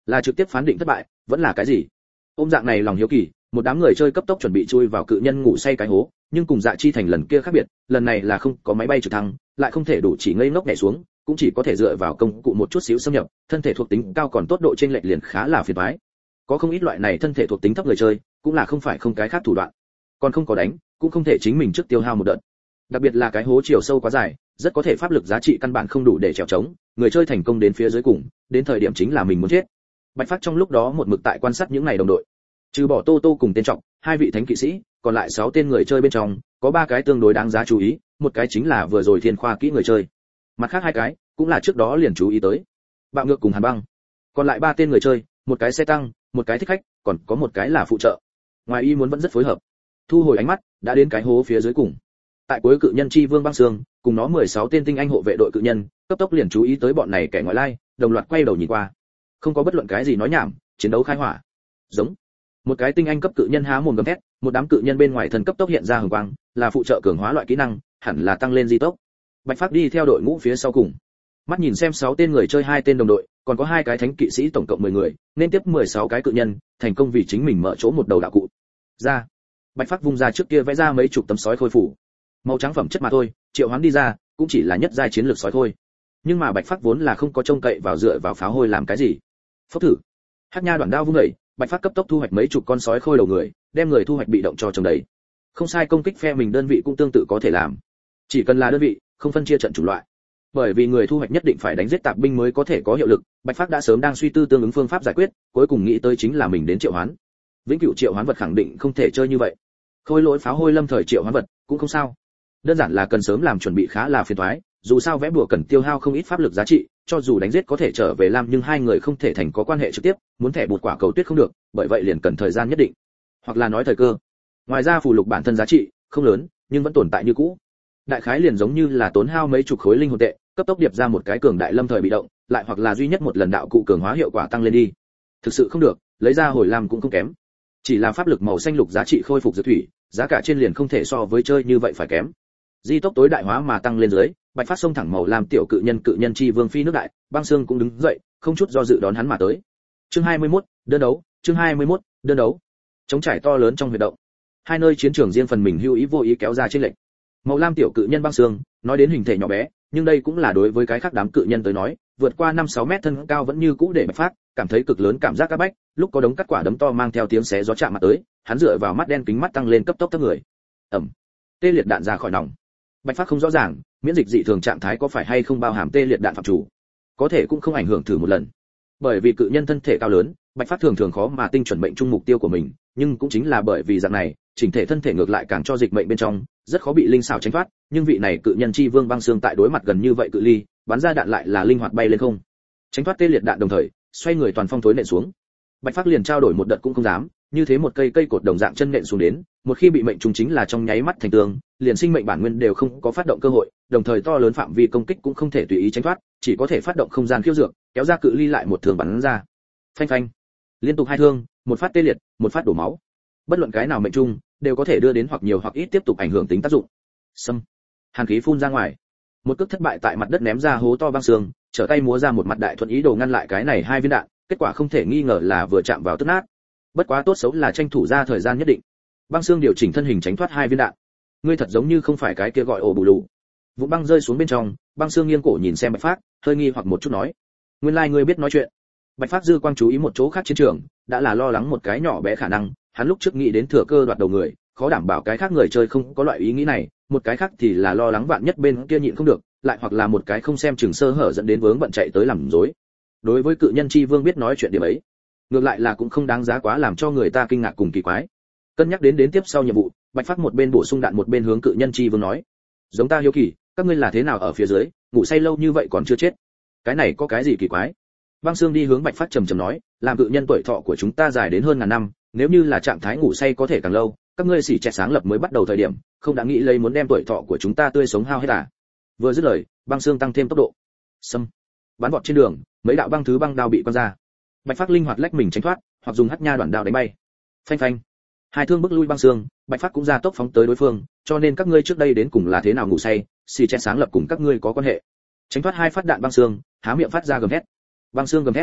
Speaker 1: Là trực tiếp phán định thất bại, vẫn là cái gì? Ôm dạng này lòng hiếu kỳ, một đám người chơi cấp tốc chuẩn bị chui vào cự nhân ngủ say cái hố, nhưng cùng Dạ Chi Thành lần kia khác biệt, lần này là không có máy bay trực thăng, lại không thể đủ chỉ ngây ngốc nhảy xuống, cũng chỉ có thể dựa vào công cụ một chút xíu xâm nhập, thân thể thuộc tính cao còn tốt độ trên lệch liền khá là phiền toái. Có không ít loại này thân thể thuộc tính thấp người chơi, cũng là không phải không cái khác thủ đoạn. Còn không có đánh, cũng không thể chính mình trước tiêu hao một đợt. Đặc biệt là cái hố chiều sâu quá dài, rất có thể pháp lực giá trị căn bản không đủ để trèo trống, người chơi thành công đến phía dưới cùng, đến thời điểm chính là mình muốn chết. Bạch Phát trong lúc đó một mực tại quan sát những này đồng đội. Trừ bỏ Tô Tô cùng tên trọng, hai vị thánh kỵ sĩ, còn lại sáu tên người chơi bên trong, có ba cái tương đối đáng giá chú ý, một cái chính là vừa rồi thiên khoa kỹ người chơi. Mặt khác hai cái, cũng là trước đó liền chú ý tới. Bạo Ngược cùng Hàn Băng. Còn lại ba tên người chơi, một cái xe tăng, một cái thích khách, còn có một cái là phụ trợ. Ngoài ý muốn vẫn rất phối hợp. Thu hồi ánh mắt, đã đến cái hố phía dưới cùng. Tại cuối cự nhân chi vương băng xương, cùng nó mười sáu tên tinh anh hộ vệ đội cự nhân, cấp tốc liền chú ý tới bọn này kẻ ngoại lai, đồng loạt quay đầu nhìn qua. Không có bất luận cái gì nói nhảm, chiến đấu khai hỏa. Giống. Một cái tinh anh cấp cự nhân há mồm gầm thét, một đám cự nhân bên ngoài thân cấp tốc hiện ra hừng quang, là phụ trợ cường hóa loại kỹ năng, hẳn là tăng lên di tốc. Bạch Phát đi theo đội ngũ phía sau cùng. Mắt nhìn xem sáu tên người chơi hai tên đồng đội, còn có hai cái thánh kỵ sĩ tổng cộng mười người, nên tiếp mười sáu cái cự nhân, thành công vì chính mình mở chỗ một đầu đạo cụ. Ra. Bạch Phát vung ra trước kia vẽ ra mấy chục tấm sói khôi phủ. Màu trắng phẩm chất mà thôi, triệu hoán đi ra, cũng chỉ là nhất giai chiến lược sói thôi. Nhưng mà Bạch Phát vốn là không có trông cậy vào dựa vào pháo hôi làm cái gì. Phốc thử. Hắc nha đoạn đao vung dậy, Bạch Phát cấp tốc thu hoạch mấy chục con sói khôi đầu người, đem người thu hoạch bị động cho chồng đấy. Không sai, công kích phe mình đơn vị cũng tương tự có thể làm. Chỉ cần là đơn vị, không phân chia trận chủng loại. Bởi vì người thu hoạch nhất định phải đánh giết tạp binh mới có thể có hiệu lực, Bạch Phát đã sớm đang suy tư tương ứng phương pháp giải quyết, cuối cùng nghĩ tới chính là mình đến triệu hoán. Vĩnh cửu triệu hoán vật khẳng định không thể chơi như vậy. Khôi lỗi pháo hôi lâm thời triệu hoán vật cũng không sao. Đơn giản là cần sớm làm chuẩn bị khá là phiền toái, dù sao vẽ bùa cần tiêu hao không ít pháp lực giá trị, cho dù đánh giết có thể trở về làm nhưng hai người không thể thành có quan hệ trực tiếp, muốn thẻ bột quả cầu tuyết không được, bởi vậy liền cần thời gian nhất định, hoặc là nói thời cơ. Ngoài ra phù lục bản thân giá trị không lớn, nhưng vẫn tồn tại như cũ. Đại khái liền giống như là tốn hao mấy chục khối linh hồn tệ, cấp tốc điệp ra một cái cường đại lâm thời bị động, lại hoặc là duy nhất một lần đạo cụ cường hóa hiệu quả tăng lên đi. Thực sự không được, lấy ra hồi làm cũng không kém. Chỉ là pháp lực màu xanh lục giá trị khôi phục dược thủy, giá cả trên liền không thể so với chơi như vậy phải kém. Di tốc tối đại hóa mà tăng lên dưới, Bạch Phát xông thẳng màu làm tiểu cự nhân cự nhân chi vương phi nước đại, băng xương cũng đứng dậy, không chút do dự đón hắn mà tới. Chương hai mươi mốt, đơn đấu, chương hai mươi mốt, đơn đấu. Trống trải to lớn trong huy động. Hai nơi chiến trường riêng phần mình hữu ý vô ý kéo ra trên lệnh. Màu lam tiểu cự nhân băng xương, nói đến hình thể nhỏ bé, nhưng đây cũng là đối với cái khác đám cự nhân tới nói, vượt qua năm sáu mét thân cao vẫn như cũ để Bạch Phát cảm thấy cực lớn cảm giác các bách, lúc có đống cắt quả đấm to mang theo tiếng xé gió chạm mặt tới, hắn dựa vào mắt đen kính mắt tăng lên cấp tốc thấp người. Ầm. Tê liệt đạn ra khỏi nòng. Bạch Phát không rõ ràng, miễn dịch dị thường trạng thái có phải hay không bao hàm tê liệt đạn phạm chủ. Có thể cũng không ảnh hưởng thử một lần. Bởi vì cự nhân thân thể cao lớn, Bạch Phát thường thường khó mà tinh chuẩn mệnh trung mục tiêu của mình, nhưng cũng chính là bởi vì dạng này, chỉnh thể thân thể ngược lại càng cho dịch mệnh bên trong, rất khó bị linh xảo tránh thoát, nhưng vị này cự nhân chi vương băng xương tại đối mặt gần như vậy cự ly, bắn ra đạn lại là linh hoạt bay lên không. Tránh thoát tê liệt đạn đồng thời, xoay người toàn phong thối nện xuống. Bạch Phát liền trao đổi một đợt cũng không dám, như thế một cây cây cột đồng dạng chân nện xuống đến, một khi bị mệnh trùng chính là trong nháy mắt thành tường, liền sinh mệnh bản nguyên đều không có phát động cơ hội, đồng thời to lớn phạm vi công kích cũng không thể tùy ý tránh thoát, chỉ có thể phát động không gian khiêu dược, kéo ra cự ly lại một thương bắn ra. Phanh phanh, liên tục hai thương, một phát tê liệt, một phát đổ máu. Bất luận cái nào mệnh trùng đều có thể đưa đến hoặc nhiều hoặc ít tiếp tục ảnh hưởng tính tác dụng. Xâm, hàn khí phun ra ngoài, một cước thất bại tại mặt đất ném ra hố to băng xương, trở tay múa ra một mặt đại thuận ý đồ ngăn lại cái này hai viên đạn, kết quả không thể nghi ngờ là vừa chạm vào tức nát. Bất quá tốt xấu là tranh thủ ra thời gian nhất định. Băng xương điều chỉnh thân hình tránh thoát hai viên đạn. Ngươi thật giống như không phải cái kia gọi ổ bù lù. Vụ băng rơi xuống bên trong, băng xương nghiêng cổ nhìn xem Bạch Phát, hơi nghi hoặc một chút nói: "Nguyên lai like ngươi biết nói chuyện." Bạch Phát dư quang chú ý một chỗ khác chiến trường, đã là lo lắng một cái nhỏ bé khả năng, hắn lúc trước nghĩ đến thừa cơ đoạt đầu người, khó đảm bảo cái khác người chơi không có loại ý nghĩ này, một cái khác thì là lo lắng vạn nhất bên kia nhịn không được, lại hoặc là một cái không xem chừng sơ hở dẫn đến vướng bận chạy tới làm rối. Đối với cự nhân chi vương biết nói chuyện điểm ấy, ngược lại là cũng không đáng giá quá làm cho người ta kinh ngạc cùng kỳ quái. Cân nhắc đến đến tiếp sau nhiệm vụ, Bạch Phát một bên bổ sung đạn một bên hướng cự nhân chi vương nói: "Giống ta hiếu kỳ, các ngươi là thế nào ở phía dưới, ngủ say lâu như vậy còn chưa chết? Cái này có cái gì kỳ quái?" Băng Xương đi hướng Bạch Phát trầm trầm nói: "Làm cự nhân tuổi thọ của chúng ta dài đến hơn ngàn năm, nếu như là trạng thái ngủ say có thể càng lâu, các ngươi xỉ chẹt sáng lập mới bắt đầu thời điểm, không đã nghĩ lấy muốn đem tuổi thọ của chúng ta tươi sống hao hết à?" Vừa dứt lời, Băng Xương tăng thêm tốc độ. Xâm, bắn vọt trên đường, mấy đạo băng thứ băng đao bị quăng ra. Bạch Phát linh hoạt lách mình tránh thoát, hoặc dùng hắc nha đoạn đao đánh bay. Phanh phanh, hai thương bức lui Băng Xương, Bạch Phát cũng ra tốc phóng tới đối phương, cho nên các ngươi trước đây đến cùng là thế nào ngủ say, xì chẹt sáng lập cùng các ngươi có quan hệ. Tránh thoát hai phát đạn Băng Xương, há miệng phát ra gầm thét. Băng Xương gầm thét,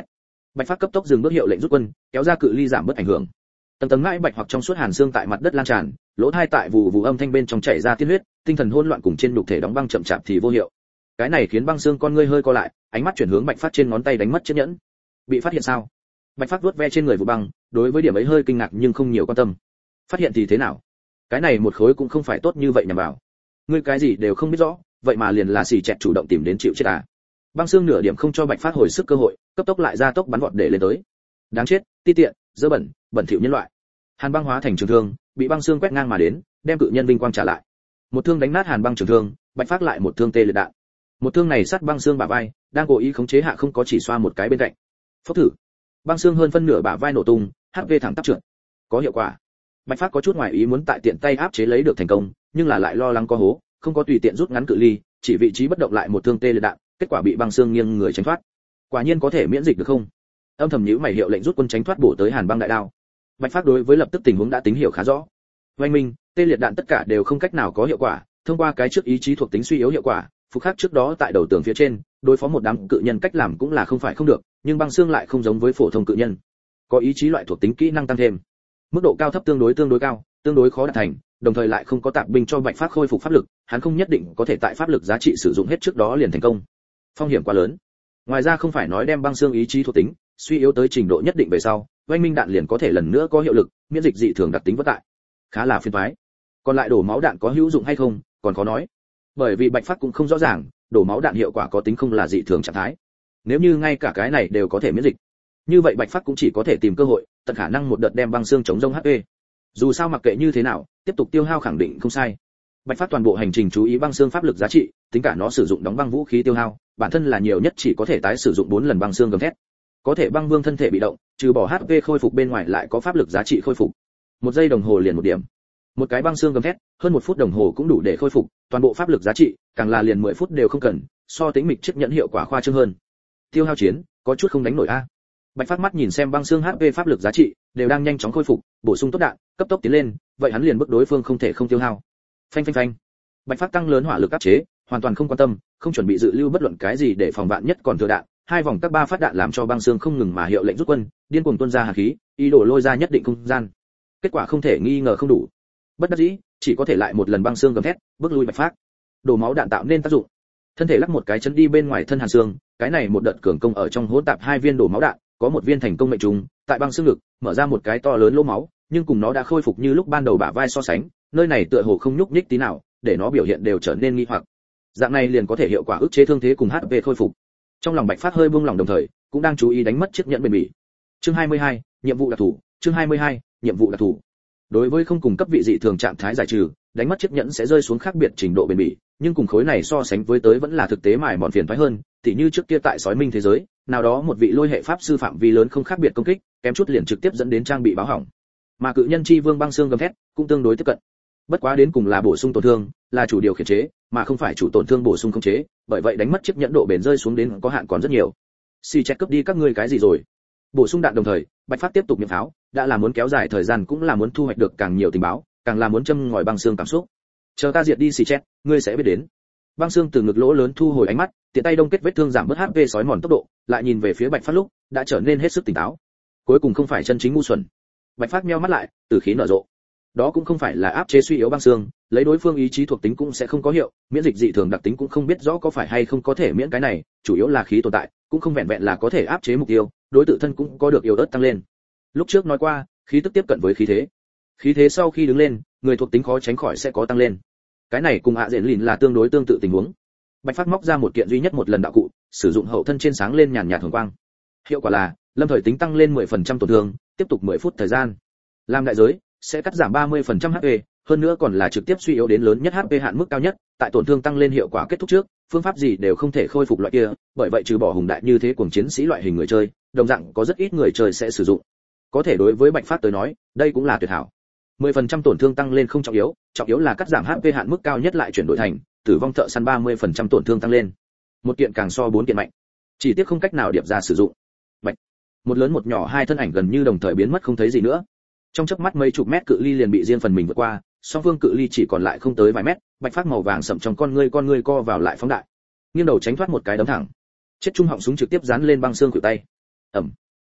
Speaker 1: Bạch Phát cấp tốc dừng bước hiệu lệnh rút quân, kéo ra cự ly giảm bớt ảnh hưởng. Tầng tầng mãi bạch hoặc trong suốt hàn xương tại mặt đất lan tràn, lỗ tai tại vụ vụ âm thanh bên trong chảy ra tiên huyết, tinh thần hỗn loạn cùng trên nhục thể đóng băng chậm chạp thì vô hiệu. Cái này khiến băng xương con ngươi hơi co lại, ánh mắt chuyển hướng Bạch Phát trên ngón tay đánh mất chiếc nhẫn. Bị phát hiện sao? Bạch Phát vuốt ve trên người vụ băng, đối với điểm ấy hơi kinh ngạc nhưng không nhiều quan tâm. Phát hiện thì thế nào? Cái này một khối cũng không phải tốt như vậy nhằm vào. Ngươi cái gì đều không biết rõ, vậy mà liền là xì chẹt chủ động tìm đến chịu chết à? Băng xương nửa điểm không cho Bạch Phát hồi sức cơ hội, cấp tốc lại ra tốc bắn vọt để lên tới. Đáng chết, ti tiện, dơ bẩn, bẩn thỉu nhân loại. Hàn băng hóa thành trường thương, bị băng xương quét ngang mà đến, đem cự nhân vinh quang trả lại. Một thương đánh nát hàn băng trường thương, Bạch Phát lại một thương tê liệt đạn. Một thương này sát băng xương bả vai, đang cố ý khống chế hạ không có chỉ xoa một cái bên cạnh. Phốc thử. Băng xương hơn phân nửa bả vai nổ tung, hát pê thẳng tắp trượt. Có hiệu quả. Bạch Phát có chút ngoài ý muốn tại tiện tay áp chế lấy được thành công, nhưng là lại lo lắng có hố, không có tùy tiện rút ngắn cự ly, chỉ vị trí bất động lại một thương tê liệt đạn, kết quả bị băng xương nghiêng người tránh thoát. Quả nhiên có thể miễn dịch được không? Âm thầm nhíu mày hiệu lệnh rút quân tránh thoát bổ tới hàn băng đại đao. Bạch Phát đối với lập tức tình huống đã tính hiểu khá rõ. Oanh minh, tê liệt đạn tất cả đều không cách nào có hiệu quả, thông qua cái trước ý chí thuộc tính suy yếu hiệu quả, phục khắc trước đó tại đầu tường phía trên, đối phó một đám cự nhân cách làm cũng là không phải không được, nhưng băng xương lại không giống với phổ thông cự nhân. Có ý chí loại thuộc tính kỹ năng tăng thêm. Mức độ cao thấp tương đối tương đối cao, tương đối khó đạt thành, đồng thời lại không có tạp binh cho Bạch Phát khôi phục pháp lực, hắn không nhất định có thể tại pháp lực giá trị sử dụng hết trước đó liền thành công. Phong hiểm quá lớn. Ngoài ra không phải nói đem băng xương ý chí thuộc tính suy yếu tới trình độ nhất định về sau, oanh minh đạn liền có thể lần nữa có hiệu lực, miễn dịch dị thường đặc tính vất tại. Khá là phiền toái. Còn lại đổ máu đạn có hữu dụng hay không, còn khó nói. Bởi vì Bạch Phát cũng không rõ ràng, đổ máu đạn hiệu quả có tính không là dị thường trạng thái. Nếu như ngay cả cái này đều có thể miễn dịch, như vậy Bạch Phát cũng chỉ có thể tìm cơ hội, tận khả năng một đợt đem băng xương chống rông hát pê. Dù sao mặc kệ như thế nào, tiếp tục tiêu hao khẳng định không sai. Bạch Phát toàn bộ hành trình chú ý băng xương pháp lực giá trị, tính cả nó sử dụng đóng băng vũ khí tiêu hao, bản thân là nhiều nhất chỉ có thể tái sử dụng bốn lần băng xương gầm thét. Có thể băng vương thân thể bị động, trừ bỏ hát pê khôi phục bên ngoài lại có pháp lực giá trị khôi phục. Một giây đồng hồ liền một điểm. Một cái băng xương gầm thét, hơn một phút đồng hồ cũng đủ để khôi phục, toàn bộ pháp lực giá trị, càng là liền mười phút đều không cần, so tính mịch chiếc nhẫn hiệu quả khoa trương hơn. Tiêu hao chiến, có chút không đánh nổi a. Bạch Phát mắt nhìn xem băng xương hát pê pháp lực giá trị đều đang nhanh chóng khôi phục, bổ sung tốt đạn, cấp tốc tiến lên, vậy hắn liền bức đối phương không thể không tiêu hao. Phanh phanh phanh. Bạch Phát tăng lớn hỏa lực áp chế, hoàn toàn không quan tâm, không chuẩn bị dự lưu bất luận cái gì để phòng vạn nhất còn thừa đạn. Hai vòng các ba phát đạn làm cho băng xương không ngừng mà hiệu lệnh rút quân, điên cuồng tuôn ra hàn khí, ý đồ lôi ra nhất định không gian. Kết quả không thể nghi ngờ không đủ. Bất đắc dĩ, chỉ có thể lại một lần băng xương gầm thét, bước lui Bạch Phát. Đổ máu đạn tạo nên tác dụng. Thân thể lắc một cái chân đi bên ngoài thân hàn xương, cái này một đợt cường công ở trong hỗn tạp hai viên đổ máu đạn, có một viên thành công mệnh trùng, tại băng xương ngực, mở ra một cái to lớn lỗ máu, nhưng cùng nó đã khôi phục như lúc ban đầu bả vai so sánh, nơi này tựa hồ không nhúc nhích tí nào, để nó biểu hiện đều trở nên nghi hoặc. Dạng này liền có thể hiệu quả ức chế thương thế cùng hát pê khôi phục. Trong lòng Bạch Phát hơi buông lòng đồng thời, cũng đang chú ý đánh mất chiếc nhẫn bền bỉ. Chương hai mươi hai, nhiệm vụ đặc thù, chương hai mươi hai, nhiệm vụ đặc thù. Đối với không cùng cấp vị dị thường trạng thái giải trừ, đánh mất chiếc nhẫn sẽ rơi xuống khác biệt trình độ bền bỉ, nhưng cùng khối này so sánh với tới vẫn là thực tế mài mòn phiền toái hơn, tỉ như trước kia tại sói minh thế giới, nào đó một vị lôi hệ pháp sư phạm vi lớn không khác biệt công kích, kém chút liền trực tiếp dẫn đến trang bị báo hỏng. Mà cự nhân chi vương băng xương gầm thét, cũng tương đối tiếp cận. Bất quá đến cùng là bổ sung tổn thương, là chủ điều khiển chế, mà không phải chủ tổn thương bổ sung khống chế, bởi vậy đánh mất chiếc nhẫn độ bền rơi xuống đến có hạn còn rất nhiều. Si chết cướp đi các ngươi cái gì rồi? Bổ sung đạn đồng thời, Bạch Phát tiếp tục miệng pháo, đã là muốn kéo dài thời gian cũng là muốn thu hoạch được càng nhiều tình báo, càng là muốn châm ngòi băng xương cảm xúc. Chờ ta diệt đi Si chết, ngươi sẽ biết đến. Băng xương từ ngực lỗ lớn thu hồi ánh mắt, tiện tay đông kết vết thương giảm bớt hát pê sói mòn tốc độ, lại nhìn về phía Bạch Phát lúc, đã trở nên hết sức tỉnh táo. Cuối cùng không phải chân chính ngu xuẩn. Bạch Phát nheo mắt lại, từ khí nở rộ. Đó cũng không phải là áp chế suy yếu băng xương, lấy đối phương ý chí thuộc tính cũng sẽ không có hiệu, miễn dịch dị thường đặc tính cũng không biết rõ có phải hay không có thể miễn cái này, chủ yếu là khí tồn tại, cũng không vẹn vẹn là có thể áp chế mục tiêu, đối tự thân cũng có được yếu ớt tăng lên. Lúc trước nói qua, khí tức tiếp cận với khí thế. Khí thế sau khi đứng lên, người thuộc tính khó tránh khỏi sẽ có tăng lên. Cái này cùng ạ diện lìn là tương đối tương tự tình huống. Bạch Phát móc ra một kiện duy nhất một lần đạo cụ, sử dụng hậu thân trên sáng lên nhàn nhạt hồng quang. Hiệu quả là, lâm thời tính tăng lên mười phần trăm tổn thương, tiếp tục mười phút thời gian. Làm đại giới, sẽ cắt giảm ba mươi phần trăm hát pê, hơn nữa còn là trực tiếp suy yếu đến lớn nhất hát pê hạn mức cao nhất, tại tổn thương tăng lên hiệu quả kết thúc trước, phương pháp gì đều không thể khôi phục loại kia, bởi vậy trừ bỏ hùng đại như thế cuồng chiến sĩ loại hình người chơi, đồng dạng có rất ít người chơi sẽ sử dụng. Có thể đối với Bạch Phát tới nói, đây cũng là tuyệt hảo. mười phần trăm tổn thương tăng lên không trọng yếu, trọng yếu là cắt giảm hát pê hạn mức cao nhất lại chuyển đổi thành tử vong thợ săn ba mươi phần trăm tổn thương tăng lên. Một kiện càng so bốn kiện mạnh. Chỉ tiếc không cách nào điệp ra sử dụng. Bạch. Một lớn một nhỏ hai thân ảnh gần như đồng thời biến mất không thấy gì nữa. Trong chớp mắt mấy chục mét cự ly liền bị riêng phần mình vượt qua, song phương cự ly chỉ còn lại không tới vài mét, Bạch Phát màu vàng sậm trong con ngươi con ngươi co vào lại phóng đại. Nghiêng đầu tránh thoát một cái đấm thẳng. Chết trung họng súng trực tiếp dán lên băng xương khuỷu tay. Ầm.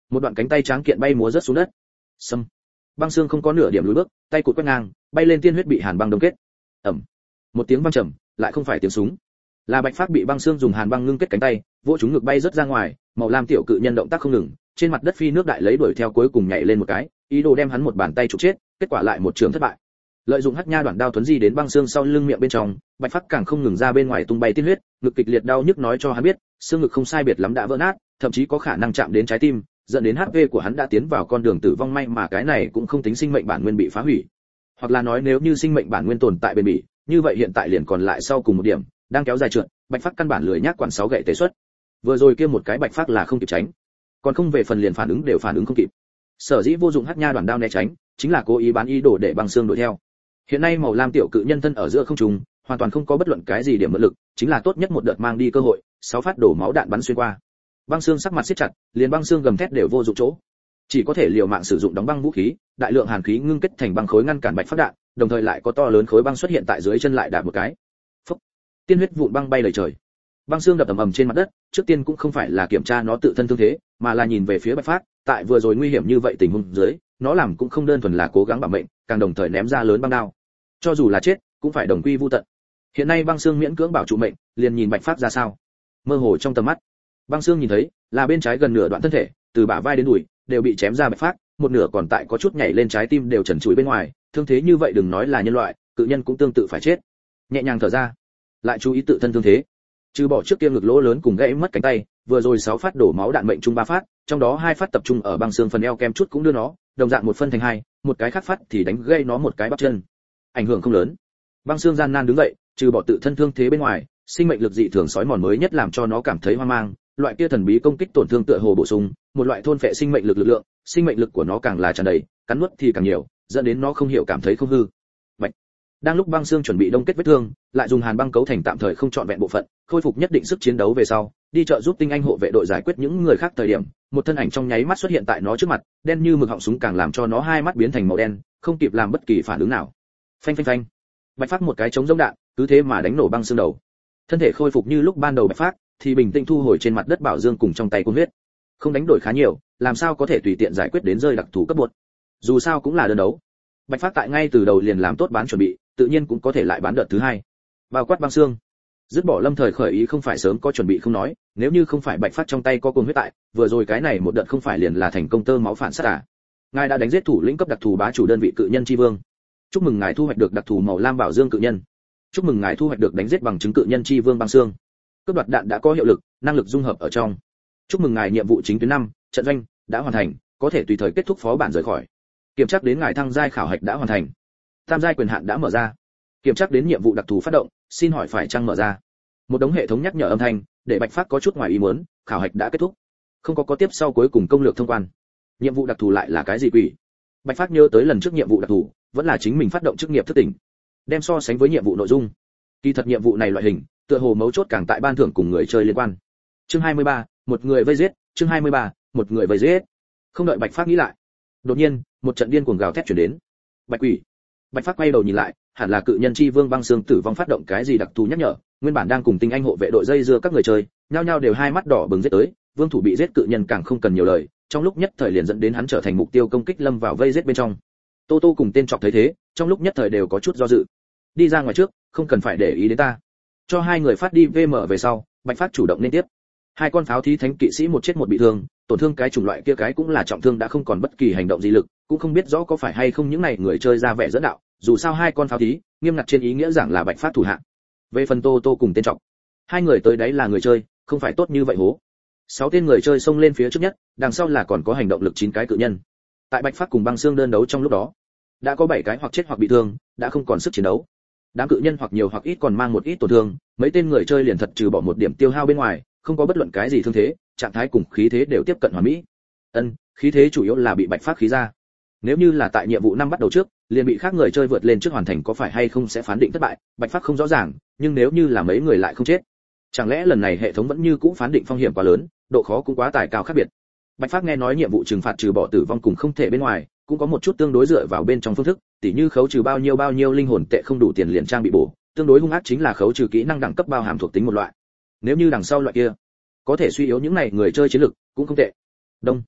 Speaker 1: một đoạn cánh tay tráng kiện bay múa rớt xuống đất. Xâm. Băng Xương không có nửa điểm lùi bước, tay cụt quét ngang, bay lên tiên huyết bị hàn băng đông kết. Ầm. Một tiếng vang trầm, lại không phải tiếng súng. Là Bạch Phác bị Băng Xương dùng hàn băng ngưng kết cánh tay, vỗ chúng ngực bay rớt ra ngoài, màu lam tiểu cự nhân động tác không ngừng, trên mặt đất phi nước đại lấy đuổi theo cuối cùng nhảy lên một cái, ý đồ đem hắn một bàn tay chụp chết, kết quả lại một trường thất bại. Lợi dụng hắc nha đoạn đao tuấn di đến Băng Xương sau lưng miệng bên trong, Bạch Phác càng không ngừng ra bên ngoài tung bay tiên huyết, ngực kịch liệt đau nhức nói cho hắn biết, xương ngực không sai biệt lắm đã vỡ nát, thậm chí có khả năng chạm đến trái tim, dẫn đến hát pê của hắn đã tiến vào con đường tử vong, may mà cái này cũng không tính sinh mệnh bản nguyên bị phá hủy. Hoặc là nói nếu như sinh mệnh bản nguyên tồn tại bền bỉ, như vậy hiện tại liền còn lại sau cùng một điểm, đang kéo dài trượt, Bạch Phác căn bản lười nhác quản sáu gậy tế xuất. Vừa rồi kia một cái Bạch Phác là không kịp tránh, còn không về phần liền phản ứng đều phản ứng không kịp. Sở dĩ vô dụng hắc nha đoạn đao né tránh, chính là cố ý bán ý đồ để Băng Xương đuổi theo. Hiện nay màu lam tiểu cự nhân thân ở giữa không trung, hoàn toàn không có bất luận cái gì điểm mượn lực, chính là tốt nhất một đợt mang đi cơ hội, sáu phát đổ máu đạn bắn xuyên qua. Băng Xương sắc mặt siết chặt, liền Băng Xương gầm thét đều vô dụng chỗ, chỉ có thể liều mạng sử dụng đóng băng vũ khí, đại lượng hàn khí ngưng kết thành băng khối ngăn cản Bạch Phác đạn, đồng thời lại có to lớn khối băng xuất hiện tại dưới chân lại đạp một cái. Phốc. Tiên huyết vụn băng bay đầy trời. Băng Xương đập ầm ầm trên mặt đất, trước tiên cũng không phải là kiểm tra nó tự thân thương thế, mà là nhìn về phía Bạch Phác, tại vừa rồi nguy hiểm như vậy tình huống dưới, nó làm cũng không đơn thuần là cố gắng bảo mệnh, càng đồng thời ném ra lớn băng đao. Cho dù là chết, cũng phải đồng quy vu tận. Hiện nay Băng Xương miễn cưỡng bảo trụ mệnh, liền nhìn Bạch Phác ra sao. Mơ hồ trong tầm mắt, Băng Xương nhìn thấy, là bên trái gần nửa đoạn thân thể, từ bả vai đến đùi, đều bị chém ra Bạch Phác, một nửa còn tại có chút nhảy lên trái tim đều trần trụi bên ngoài, thương thế như vậy đừng nói là nhân loại, cự nhân cũng tương tự phải chết. Nhẹ nhàng thở ra, lại chú ý tự thân thương thế. Trừ bỏ trước kia ngực lỗ lớn cùng gãy mất cánh tay, vừa rồi sáu phát đổ máu đạn mệnh trung ba phát, trong đó hai phát tập trung ở Băng Xương phần eo kem chút cũng đưa nó, đồng dạng một phân thành hai, một cái khác phát thì đánh gây nó một cái bắp chân. Ảnh hưởng không lớn. Băng Xương gian nan đứng dậy, trừ bỏ tự thân thương thế bên ngoài, sinh mệnh lực dị thường sói mòn mới nhất làm cho nó cảm thấy hoang mang, loại kia thần bí công kích tổn thương tựa hồ bổ sung một loại thôn phệ sinh mệnh lực lực lượng, sinh mệnh lực của nó càng là tràn đầy, cắn nuốt thì càng nhiều, dẫn đến nó không hiểu cảm thấy không hư. Bạch. Đang lúc Băng Xương chuẩn bị đông kết vết thương, lại dùng hàn băng cấu thành tạm thời không trọn vẹn bộ phận, khôi phục nhất định sức chiến đấu về sau, đi trợ giúp tinh anh hộ vệ đội giải quyết những người khác thời điểm, một thân ảnh trong nháy mắt xuất hiện tại nó trước mặt, đen như mực họng súng càng làm cho nó hai mắt biến thành màu đen, không kịp làm bất kỳ phản ứng nào. Phanh phanh phanh. Bạch Phác một cái chống giống đạn, cứ thế mà đánh nổ Băng Xương đầu. Thân thể khôi phục như lúc ban đầu Bạch Phác, thì bình tĩnh thu hồi trên mặt đất bảo dương cùng trong tay cuốn huyết. Không đánh đổi khá nhiều, làm sao có thể tùy tiện giải quyết đến rơi đặc thù cấp bột. Dù sao cũng là đơn đấu. Bạch Phác tại ngay từ đầu liền làm tốt bán chuẩn bị, tự nhiên cũng có thể lại bán đợt thứ hai. Bao quát Băng Xương. Dứt bỏ lâm thời khởi ý không phải sớm có chuẩn bị không nói, nếu như không phải Bạch Phác trong tay có cuốn huyết tại, vừa rồi cái này một đợt không phải liền là thành công tơ máu phản sát à? Ngài đã đánh giết thủ lĩnh cấp đặc thù bá chủ đơn vị cự nhân chi vương. Chúc mừng ngài thu hoạch được đặc thù màu lam bảo dương cự nhân. Chúc mừng ngài thu hoạch được đánh giết bằng chứng cự nhân chi vương Băng Xương. Cướp đoạt đạn đã có hiệu lực, năng lực dung hợp ở trong. Chúc mừng ngài nhiệm vụ chính tuyến năm, trận doanh đã hoàn thành, có thể tùy thời kết thúc phó bản rời khỏi. Kiểm tra đến ngài thăng giai khảo hạch đã hoàn thành. Tam giai quyền hạn đã mở ra. Kiểm tra đến nhiệm vụ đặc thù phát động, xin hỏi phải chăng mở ra. Một đống hệ thống nhắc nhở âm thanh, để Bạch Phác có chút ngoài ý muốn, khảo hạch đã kết thúc. Không có có tiếp sau cuối cùng công lược thông quan. Nhiệm vụ đặc thù lại là cái gì quỷ? Bạch Phác nhớ tới lần trước nhiệm vụ đặc thù, vẫn là chính mình phát động chức nghiệp thức tỉnh. Đem so sánh với nhiệm vụ nội dung. Kỳ thật nhiệm vụ này loại hình, tựa hồ mấu chốt càng tại ban thưởng cùng người chơi liên quan. Chương hai mươi ba, một người vây giết, chương hai mươi ba, một người vây giết. Không đợi Bạch Phác nghĩ lại, đột nhiên, một trận điên cuồng gào thét truyền đến. Bạch quỷ. Bạch Phác quay đầu nhìn lại, hẳn là cự nhân chi vương Băng Xương tử vong phát động cái gì đặc thù nhắc nhở, nguyên bản đang cùng tinh anh hộ vệ đội dây dưa các người chơi, nhao nhao đều hai mắt đỏ bừng giết tới, vương thủ bị giết cự nhân càng không cần nhiều lời, trong lúc nhất thời liền dẫn đến hắn trở thành mục tiêu công kích lâm vào vây giết bên trong. Tô Tô cùng tên trọc thấy thế, trong lúc nhất thời đều có chút do dự. Đi ra ngoài trước, không cần phải để ý đến ta. Cho hai người phát đi vê em về sau, Bạch Phác chủ động liên tiếp. Hai con pháo thí thánh kỵ sĩ một chết một bị thương, tổn thương cái chủng loại kia cái cũng là trọng thương đã không còn bất kỳ hành động gì lực, cũng không biết rõ có phải hay không những này người chơi ra vẻ dẫn đạo, dù sao hai con pháo thí, nghiêm ngặt trên ý nghĩa giảng là Bạch Phác thủ hạ. Về phần Tô Tô cùng tên trọng, hai người tới đấy là người chơi, không phải tốt như vậy hố. Sáu tên người chơi xông lên phía trước nhất, đằng sau là còn có hành động lực chín cái cự nhân. Tại Bạch Phác cùng Băng Xương đơn đấu trong lúc đó, đã có bảy cái hoặc chết hoặc bị thương, đã không còn sức chiến đấu. Đám cự nhân hoặc nhiều hoặc ít còn mang một ít tổn thương, mấy tên người chơi liền thật trừ bỏ một điểm tiêu hao bên ngoài, không có bất luận cái gì thương thế, trạng thái cùng khí thế đều tiếp cận hoàn mỹ. Ân, khí thế chủ yếu là bị Bạch Phác khí ra. Nếu như là tại nhiệm vụ năm bắt đầu trước, liền bị khác người chơi vượt lên trước hoàn thành có phải hay không sẽ phán định thất bại, Bạch Phác không rõ ràng, nhưng nếu như là mấy người lại không chết, chẳng lẽ lần này hệ thống vẫn như cũ phán định phong hiểm quá lớn, độ khó cũng quá tài cao khác biệt. Bạch Phác nghe nói nhiệm vụ trừng phạt trừ bỏ tử vong cùng không thể bên ngoài, cũng có một chút tương đối dựa vào bên trong phương thức, tỉ như khấu trừ bao nhiêu bao nhiêu linh hồn tệ không đủ tiền liền trang bị bổ, tương đối hung ác chính là khấu trừ kỹ năng đẳng cấp bao hàm thuộc tính một loại. Nếu như đằng sau loại kia, có thể suy yếu những này người chơi chiến lực, cũng không tệ. Đông.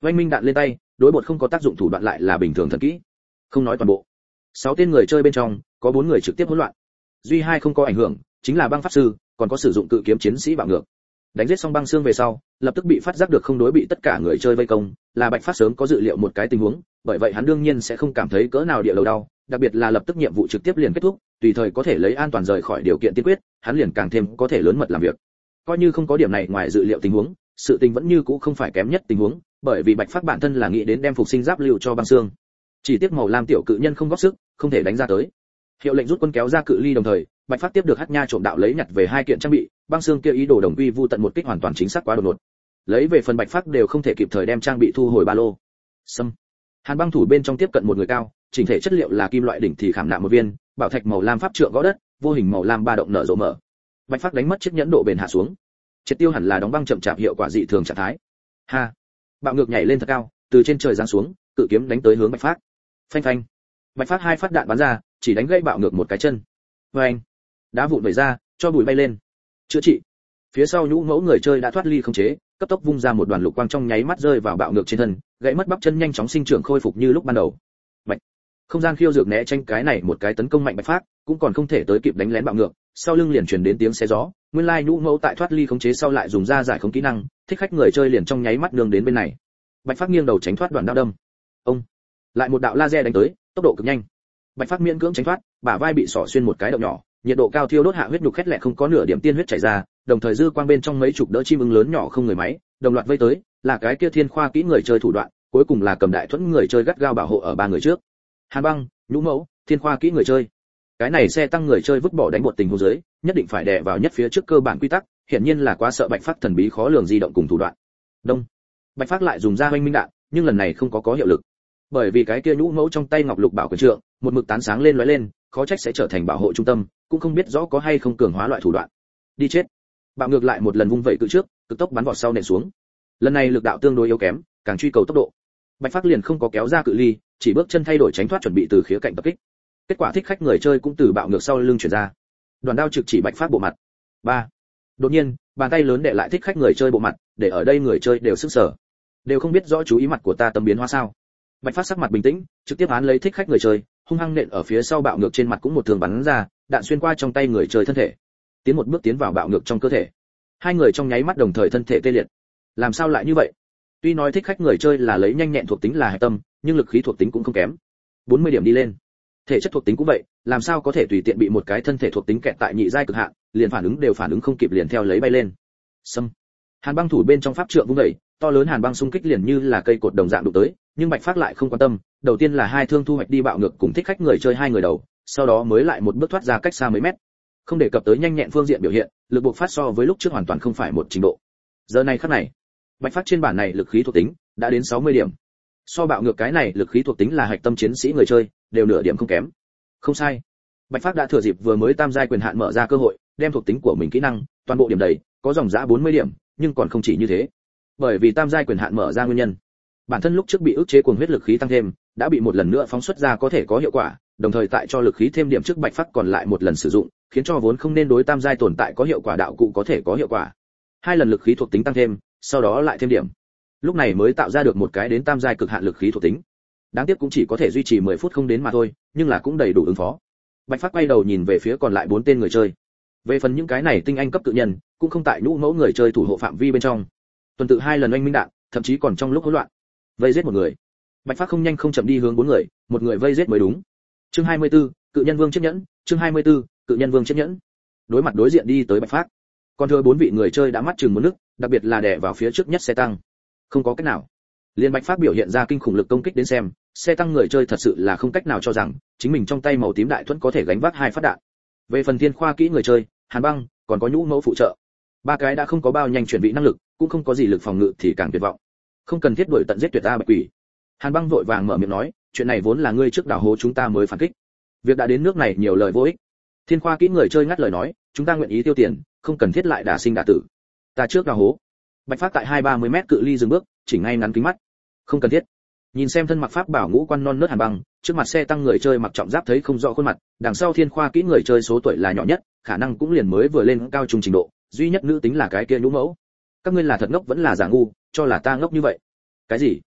Speaker 1: Oanh minh đạn lên tay, đối bột không có tác dụng thủ đoạn lại là bình thường thần kỹ. Không nói toàn bộ, sáu tên người chơi bên trong có bốn người trực tiếp hỗn loạn, duy hai không có ảnh hưởng chính là băng pháp sư, còn có sử dụng cự kiếm chiến sĩ bạo ngược. Đánh giết xong băng xương về sau, lập tức bị phát giác được không đối bị tất cả người chơi vây công, là Bạch Phát sớm có dự liệu một cái tình huống, bởi vậy hắn đương nhiên sẽ không cảm thấy cỡ nào địa đầu đau, đặc biệt là lập tức nhiệm vụ trực tiếp liền kết thúc, tùy thời có thể lấy an toàn rời khỏi điều kiện tiên quyết, hắn liền càng thêm có thể lớn mật làm việc. Coi như không có điểm này ngoài dự liệu tình huống, sự tình vẫn như cũ không phải kém nhất tình huống, bởi vì Bạch Phát bản thân là nghĩ đến đem phục sinh giáp lưu cho băng xương. Chỉ tiếc màu lam tiểu cự nhân không góp sức, không thể đánh ra tới. Hiệu lệnh rút quân kéo ra cự ly đồng thời, Bạch Phát tiếp được Hắc Nha trộm đạo lấy nhặt về hai kiện trang bị, băng xương kia ý đồ đồng quy vu tận một kích hoàn toàn chính xác quá đột ngột. Lấy về phần Bạch Phát đều không thể kịp thời đem trang bị thu hồi ba lô. Xâm. Hàn băng thủ bên trong tiếp cận một người cao, chỉnh thể chất liệu là kim loại đỉnh thì khảm nạm một viên, bảo thạch màu lam pháp trượng gõ đất, vô hình màu lam ba động nở rộ mở. Bạch Phát đánh mất chiếc nhẫn độ bền hạ xuống. Triệt tiêu hẳn là đóng băng chậm chạp hiệu quả dị thường trạng thái. Ha. Bạo ngược nhảy lên thật cao, từ trên trời giáng xuống, cự kiếm đánh tới hướng Bạch Phát. Phanh phanh. Bạch Phát hai phát đạn bắn ra, chỉ đánh gãy bạo ngược một cái chân. Oeng. Đá vụn vẩy ra, cho bụi bay lên. Chữa trị. Phía sau nhũ mẫu người chơi đã thoát ly khống chế, cấp tốc vung ra một đoàn lục quang trong nháy mắt rơi vào bạo ngược trên thân, gãy mất bắp chân nhanh chóng sinh trưởng khôi phục như lúc ban đầu. Bạch. Không gian khiêu dược né tranh cái này một cái tấn công mạnh Bạch Phát, cũng còn không thể tới kịp đánh lén bạo ngược, sau lưng liền truyền đến tiếng xé gió, nguyên lai nhũ mẫu tại thoát ly khống chế sau lại dùng ra giải khống kỹ năng, thích khách người chơi liền trong nháy mắt nương đến bên này. Bạch Phát nghiêng đầu tránh thoát đoàn đao đâm. Ông. Lại một đạo laser đánh tới, tốc độ cực nhanh. Bạch Phát miễn cưỡng tránh thoát, bả vai bị xỏ xuyên một cái động nhỏ, nhiệt độ cao thiêu đốt hạ huyết nhục khét lẹ không có nửa điểm tiên huyết chảy ra, đồng thời dư quang bên trong mấy chục đỡ chim ưng lớn nhỏ không người máy, đồng loạt vây tới, là cái kia thiên khoa kỹ người chơi thủ đoạn, cuối cùng là cầm đại thuẫn người chơi gắt gao bảo hộ ở ba người trước. Hàn băng, nhũ mẫu, thiên khoa kỹ người chơi. Cái này xe tăng người chơi vứt bỏ đánh một tình huống dưới, nhất định phải đè vào nhất phía trước cơ bản quy tắc, hiển nhiên là quá sợ Bạch Phát thần bí khó lường di động cùng thủ đoạn. Đông. Bạch Phát lại dùng ra hoanh minh đạn, nhưng lần này không có có hiệu lực. Bởi vì cái kia nhũ mẫu trong tay ngọc lục bảo quyền trượng, một mực tán sáng lên lóe lên, khó trách sẽ trở thành bảo hộ trung tâm, cũng không biết rõ có hay không cường hóa loại thủ đoạn. Đi chết. Bạo ngược lại một lần vung vẩy cự trước, cực tốc bắn vọt sau nện xuống. Lần này lực đạo tương đối yếu kém, càng truy cầu tốc độ. Bạch Phát liền không có kéo ra cự ly, chỉ bước chân thay đổi tránh thoát chuẩn bị từ khía cạnh tập kích. Kết quả thích khách người chơi cũng từ bạo ngược sau lưng chuyển ra. Đoàn đao trực chỉ Bạch Phát bộ mặt. ba. Đột nhiên, bàn tay lớn để lại thích khách người chơi bộ mặt, để ở đây người chơi đều sức sở. Đều không biết rõ chú ý mặt của ta tâm biến hóa sao. Bạch Phát sắc mặt bình tĩnh, trực tiếp án lấy thích khách người chơi, hung hăng nện ở phía sau bạo ngược trên mặt cũng một thường bắn ra, đạn xuyên qua trong tay người chơi thân thể, tiến một bước tiến vào bạo ngược trong cơ thể. Hai người trong nháy mắt đồng thời thân thể tê liệt. Làm sao lại như vậy? Tuy nói thích khách người chơi là lấy nhanh nhẹn thuộc tính là hệ tâm, nhưng lực khí thuộc tính cũng không kém. bốn mươi điểm đi lên. Thể chất thuộc tính cũng vậy, làm sao có thể tùy tiện bị một cái thân thể thuộc tính kẹt tại nhị giai cực hạn, liền phản ứng đều phản ứng không kịp liền theo lấy bay lên. Xâm. Hàn băng thủ bên trong pháp trượng vung dậy, to lớn hàn băng xung kích liền như là cây cột đồng dạng đụng tới, nhưng Bạch Phát lại không quan tâm, đầu tiên là hai thương thu hoạch đi bạo ngược cùng thích khách người chơi hai người đầu, sau đó mới lại một bước thoát ra cách xa mấy mét. Không đề cập tới nhanh nhẹn phương diện biểu hiện, lực buộc phát so với lúc trước hoàn toàn không phải một trình độ. Giờ này khắc này, Bạch Phát trên bản này lực khí thuộc tính đã đến sáu mươi điểm. So bạo ngược cái này lực khí thuộc tính là hạch tâm chiến sĩ người chơi, đều nửa điểm không kém. Không sai. Bạch Phát đã thừa dịp vừa mới tam giai quyền hạn mở ra cơ hội, đem thuộc tính của mình kỹ năng toàn bộ điểm đầy, có dòng giá bốn mươi điểm, nhưng còn không chỉ như thế. Bởi vì tam giai quyền hạn mở ra nguyên nhân, bản thân lúc trước bị ức chế cuồng huyết lực khí tăng thêm, đã bị một lần nữa phóng xuất ra có thể có hiệu quả, đồng thời tại cho lực khí thêm điểm trước Bạch Phát còn lại một lần sử dụng, khiến cho vốn không nên đối tam giai tồn tại có hiệu quả đạo cụ có thể có hiệu quả. Hai lần lực khí thuộc tính tăng thêm, sau đó lại thêm điểm. Lúc này mới tạo ra được một cái đến tam giai cực hạn lực khí thuộc tính. Đáng tiếc cũng chỉ có thể duy trì mười phút không đến mà thôi, nhưng là cũng đầy đủ ứng phó. Bạch Phát quay đầu nhìn về phía còn lại bốn tên người chơi. Về phần những cái này tinh anh cấp cự nhân, cũng không tại nhũ mẫu người chơi thủ hộ phạm vi bên trong. Tuần tự hai lần oanh minh đạn, thậm chí còn trong lúc hỗn loạn, vây giết một người. Bạch Phát không nhanh không chậm đi hướng bốn người, một người vây giết mới đúng. Chương hai mươi tư, cự nhân vương chiếc nhẫn, chương hai mươi tư, cự nhân vương chiếc nhẫn. Đối mặt đối diện đi tới Bạch Phát. Còn thừa bốn vị người chơi đã mắt chừng muốn nước, đặc biệt là đè vào phía trước nhất xe tăng. Không có cách nào. Liên Bạch Phát biểu hiện ra kinh khủng lực công kích đến xem, xe tăng người chơi thật sự là không cách nào cho rằng chính mình trong tay màu tím đại thuẫn có thể gánh vác hai phát đạn. Về phần thiên khoa kỹ người chơi, Hàn băng, còn có nhũ mẫu phụ trợ. Ba cái đã không có bao nhanh chuyển vị năng lực, cũng không có gì lực phòng ngự thì càng tuyệt vọng. Không cần thiết đuổi tận giết tuyệt ta Bạch Quỷ. Hàn băng vội vàng mở miệng nói, chuyện này vốn là ngươi trước đào hố chúng ta mới phản kích. Việc đã đến nước này nhiều lời vô ích. Thiên khoa kỹ người chơi ngắt lời nói, chúng ta nguyện ý tiêu tiền, không cần thiết lại đả sinh đả tử. Ta trước đào hố. Bạch Phát tại hai ba mươi mét cự ly dừng bước, chỉnh ngay ngắn kính mắt. Không cần thiết. Nhìn xem thân mặc pháp bảo ngũ quan non nớt Hàn băng, trước mặt xe tăng người chơi mặc trọng giáp thấy không rõ khuôn mặt, đằng sau thiên khoa kỹ người chơi số tuổi là nhỏ nhất, khả năng cũng liền mới vừa lên cao trung trình độ, duy nhất nữ tính là cái kia nhũ mẫu. Các ngươi là thật ngốc vẫn là giả ngu, cho là ta ngốc như vậy. Cái gì?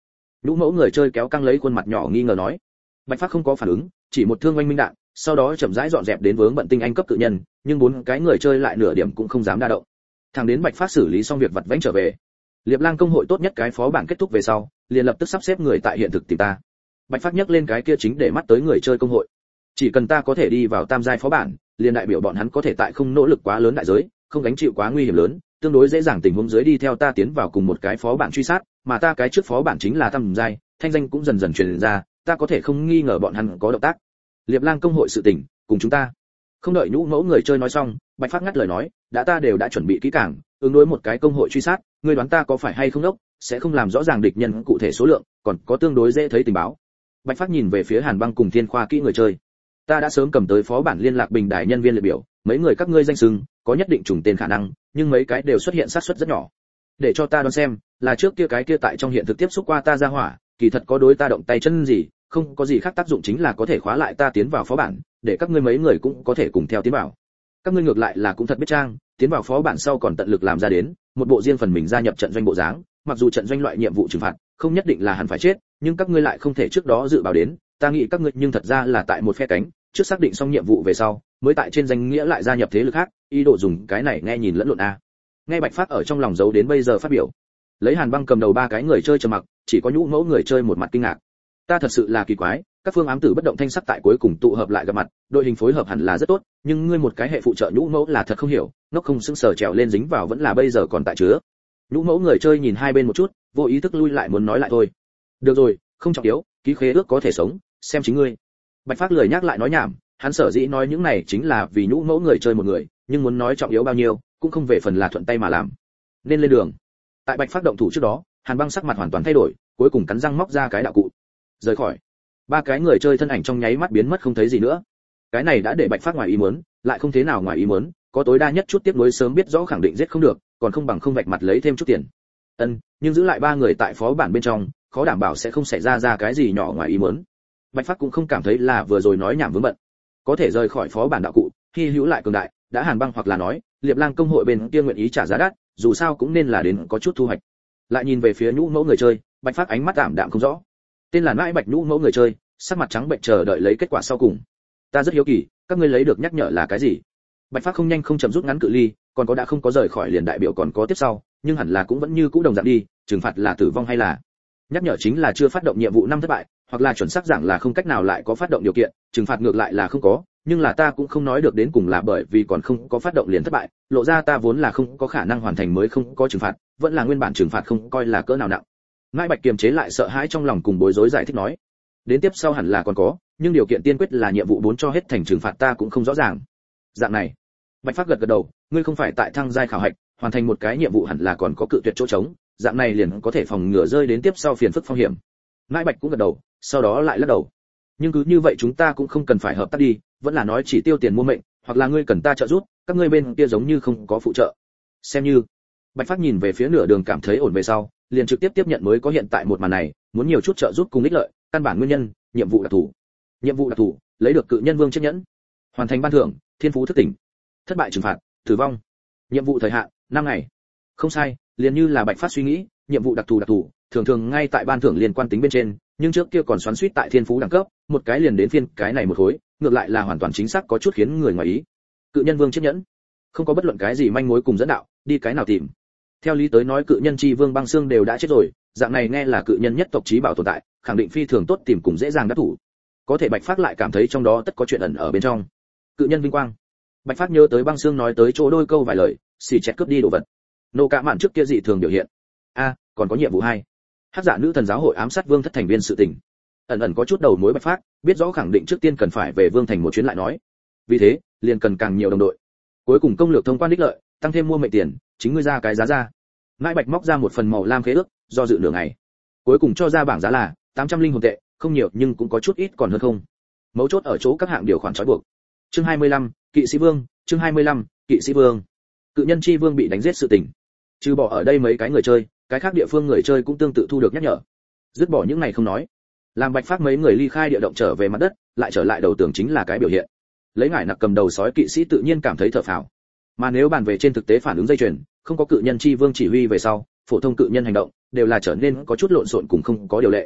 Speaker 1: Nhũ mẫu người chơi kéo căng lấy khuôn mặt nhỏ nghi ngờ nói. Bạch Phác không có phản ứng, chỉ một thương oanh minh đạn, sau đó chậm rãi dọn dẹp đến vướng bận tinh anh cấp cự nhân, nhưng bốn cái người chơi lại nửa điểm cũng không dám đa động. Thằng đến Bạch Phác xử lý xong việc vặt vãnh trở về. Liệp Lang công hội tốt nhất cái phó bản kết thúc về sau, liền lập tức sắp xếp người tại hiện thực tìm ta. Bạch Phác nhắc lên cái kia chính để mắt tới người chơi công hội. Chỉ cần ta có thể đi vào tam giai phó bản, liền đại biểu bọn hắn có thể tại không nỗ lực quá lớn đại giới, không gánh chịu quá nguy hiểm lớn, tương đối dễ dàng tình huống dưới đi theo ta tiến vào cùng một cái phó bản truy sát, mà ta cái trước phó bản chính là tam giai, thanh danh cũng dần dần truyền ra, ta có thể không nghi ngờ bọn hắn có động tác. Liệp Lang công hội sự tình, cùng chúng ta. Không đợi Nhũ mẫu người chơi nói xong, Bạch Phác ngắt lời nói, đã ta đều đã chuẩn bị kỹ càng, ứng đối một cái công hội truy sát, ngươi đoán ta có phải hay không đốc, sẽ không làm rõ ràng địch nhân cụ thể số lượng, còn có tương đối dễ thấy tình báo. Bạch Phác nhìn về phía Hàn Băng cùng Thiên Khoa kỹ người chơi. Ta đã sớm cầm tới phó bản liên lạc bình đài nhân viên liệt biểu, mấy người các ngươi danh xưng, có nhất định trùng tên khả năng, nhưng mấy cái đều xuất hiện xác suất rất nhỏ. Để cho ta đoán xem, là trước kia cái kia tại trong hiện thực tiếp xúc qua ta ra hỏa, kỳ thật có đối ta động tay chân gì, không có gì khác tác dụng chính là có thể khóa lại ta tiến vào phó bản, để các ngươi mấy người cũng có thể cùng theo tiến vào. Các ngươi ngược lại là cũng thật biết trang, tiến vào phó bản sau còn tận lực làm ra đến, một bộ riêng phần mình gia nhập trận doanh bộ dáng, mặc dù trận doanh loại nhiệm vụ trừng phạt, không nhất định là hẳn phải chết, nhưng các ngươi lại không thể trước đó dự báo đến, ta nghĩ các ngươi nhưng thật ra là tại một phe cánh, trước xác định xong nhiệm vụ về sau, mới tại trên danh nghĩa lại gia nhập thế lực khác, ý đồ dùng cái này nghe nhìn lẫn lộn a. Nghe Bạch Phác ở trong lòng giấu đến bây giờ phát biểu. Lấy Hàn Băng cầm đầu ba cái người chơi trầm mặc, chỉ có Nhũ mẫu người chơi một mặt kinh ngạc. Ta thật sự là kỳ quái, các phương ám tử bất động thanh sắc tại cuối cùng tụ hợp lại gặp mặt, đội hình phối hợp hẳn là rất tốt, nhưng ngươi một cái hệ phụ trợ Nhũ mẫu là thật không hiểu, nó không sững sờ trèo lên dính vào vẫn là bây giờ còn tại chứa. Nhũ mẫu người chơi nhìn hai bên một chút, vô ý thức lui lại muốn nói lại thôi. Được rồi, không trọng yếu, ký khế ước có thể sống, xem chính ngươi. Bạch Phác lười nhắc lại nói nhảm, hắn sở dĩ nói những này chính là vì Nhũ mẫu người chơi một người, nhưng muốn nói trọng yếu bao nhiêu, cũng không về phần là thuận tay mà làm. Nên lên đường. Tại Bạch Phác động thủ trước đó, Hàn Băng sắc mặt hoàn toàn thay đổi, cuối cùng cắn răng móc ra cái đạo cụ. Rời khỏi. Ba cái người chơi thân ảnh trong nháy mắt biến mất không thấy gì nữa. Cái này đã để Bạch Phác ngoài ý muốn, lại không thế nào ngoài ý muốn, có tối đa nhất chút tiếp nối sớm biết rõ khẳng định giết không được, còn không bằng không vạch mặt lấy thêm chút tiền. Ân, nhưng giữ lại ba người tại phó bản bên trong, khó đảm bảo sẽ không xảy ra ra cái gì nhỏ ngoài ý muốn. Bạch Phác cũng không cảm thấy là vừa rồi nói nhảm vướng bận. Có thể rời khỏi phó bản đạo cụ, khi hữu lại cường đại, đã Hàn Băng hoặc là nói, Liệp Lang công hội bên kia nguyện ý trả giá đắt, dù sao cũng nên là đến có chút thu hoạch. Lại nhìn về phía Nhũ mẫu người chơi, Bạch Phác ánh mắt tạm đạm không rõ. Tên là Nãi Bạch Nhũ mẫu người chơi, sắc mặt trắng bệch chờ đợi lấy kết quả sau cùng. Ta rất hiếu kỳ, các ngươi lấy được nhắc nhở là cái gì? Bạch Phác không nhanh không chậm rút ngắn cự ly, còn có đã không có rời khỏi liền đại biểu còn có tiếp sau, nhưng hẳn là cũng vẫn như cũ đồng dạng đi, trừng phạt là tử vong hay là? Nhắc nhở chính là chưa phát động nhiệm vụ năm thất bại, hoặc là chuẩn xác rằng là không cách nào lại có phát động điều kiện, trừng phạt ngược lại là không có, nhưng là ta cũng không nói được đến cùng là bởi vì còn không có phát động liền thất bại, lộ ra ta vốn là không có khả năng hoàn thành mới không có trừng phạt, vẫn là nguyên bản trừng phạt không coi là cỡ nào nặng. Ngãi Bạch kiềm chế lại sợ hãi trong lòng cùng bối rối giải thích nói, đến tiếp sau hẳn là còn có, nhưng điều kiện tiên quyết là nhiệm vụ bốn cho hết thành trừng phạt ta cũng không rõ ràng. Dạng này. Bạch Phác gật gật đầu, ngươi không phải tại thăng giai khảo hạch, hoàn thành một cái nhiệm vụ hẳn là còn có cự tuyệt chỗ trống, dạng này liền có thể phòng ngừa rơi đến tiếp sau phiền phức phong hiểm. Ngãi Bạch cũng gật đầu, sau đó lại lắc đầu. Nhưng cứ như vậy chúng ta cũng không cần phải hợp tác đi, vẫn là nói chỉ tiêu tiền mua mệnh, hoặc là ngươi cần ta trợ giúp, các ngươi bên kia giống như không có phụ trợ. Xem như. Bạch Phác nhìn về phía nửa đường cảm thấy ổn về sau, liền trực tiếp tiếp nhận mới có hiện tại một màn này, muốn nhiều chút trợ giúp cùng ích lợi, căn bản nguyên nhân, nhiệm vụ đặc thù. Nhiệm vụ đặc thù, lấy được cự nhân vương chiếc nhẫn. Hoàn thành ban thưởng, thiên phú thức tỉnh. Thất bại trừng phạt, tử vong. Nhiệm vụ thời hạn, năm ngày. Không sai, liền như là Bạch Phác suy nghĩ, nhiệm vụ đặc thù đặc thù, thường thường ngay tại ban thưởng liên quan tính bên trên, nhưng trước kia còn xoắn xuýt tại thiên phú đẳng cấp, một cái liền đến phiên cái này một khối, ngược lại là hoàn toàn chính xác có chút khiến người ngoài ý. Cự nhân vương chiếc nhẫn, không có bất luận cái gì manh mối cùng dẫn đạo, đi cái nào tìm. Theo lý tới nói cự nhân chi vương băng xương đều đã chết rồi, dạng này nghe là cự nhân nhất tộc trí bảo tồn tại, khẳng định phi thường tốt tìm cùng dễ dàng đắc thủ. Có thể Bạch Phác lại cảm thấy trong đó tất có chuyện ẩn ở bên trong. Cự nhân vinh quang. Bạch Phác nhớ tới băng xương nói tới chỗ đôi câu vài lời, xì chẹt cướp đi đồ vật. Nô cả mạn trước kia dị thường biểu hiện. A, còn có nhiệm vụ hai. Hắc Dạ nữ thần giáo hội ám sát vương thất thành viên sự tình. Ẩn ẩn có chút đầu mối Bạch Phác, biết rõ khẳng định trước tiên cần phải về vương thành một chuyến lại nói. Vì thế, liền cần càng nhiều đồng đội. Cuối cùng công lược thông quan đích lợi, tăng thêm mua mệnh tiền, chính ngươi ra cái giá ra. Ngãi Bạch móc ra một phần màu lam khế ước, do dự nửa ngày. Cuối cùng cho ra bảng giá là tám trăm linh hồn tệ, không nhiều nhưng cũng có chút ít còn hơn không. Mấu chốt ở chỗ các hạng điều khoản trói buộc. Chương hai mươi lăm, Kỵ sĩ vương, chương hai mươi lăm, Kỵ sĩ vương. Cự nhân chi vương bị đánh giết sự tình. Trừ bỏ ở đây mấy cái người chơi, cái khác địa phương người chơi cũng tương tự thu được nhắc nhở. Dứt bỏ những này không nói, làm Bạch Phác mấy người ly khai địa động trở về mặt đất, lại trở lại đầu tường chính là cái biểu hiện. Lấy ngải nặc cầm đầu sói kỵ sĩ tự nhiên cảm thấy thở phào. Mà nếu bàn về trên thực tế phản ứng dây chuyền, không có cự nhân chi vương chỉ huy về sau, phổ thông cự nhân hành động đều là trở nên có chút lộn xộn cùng không có điều lệ.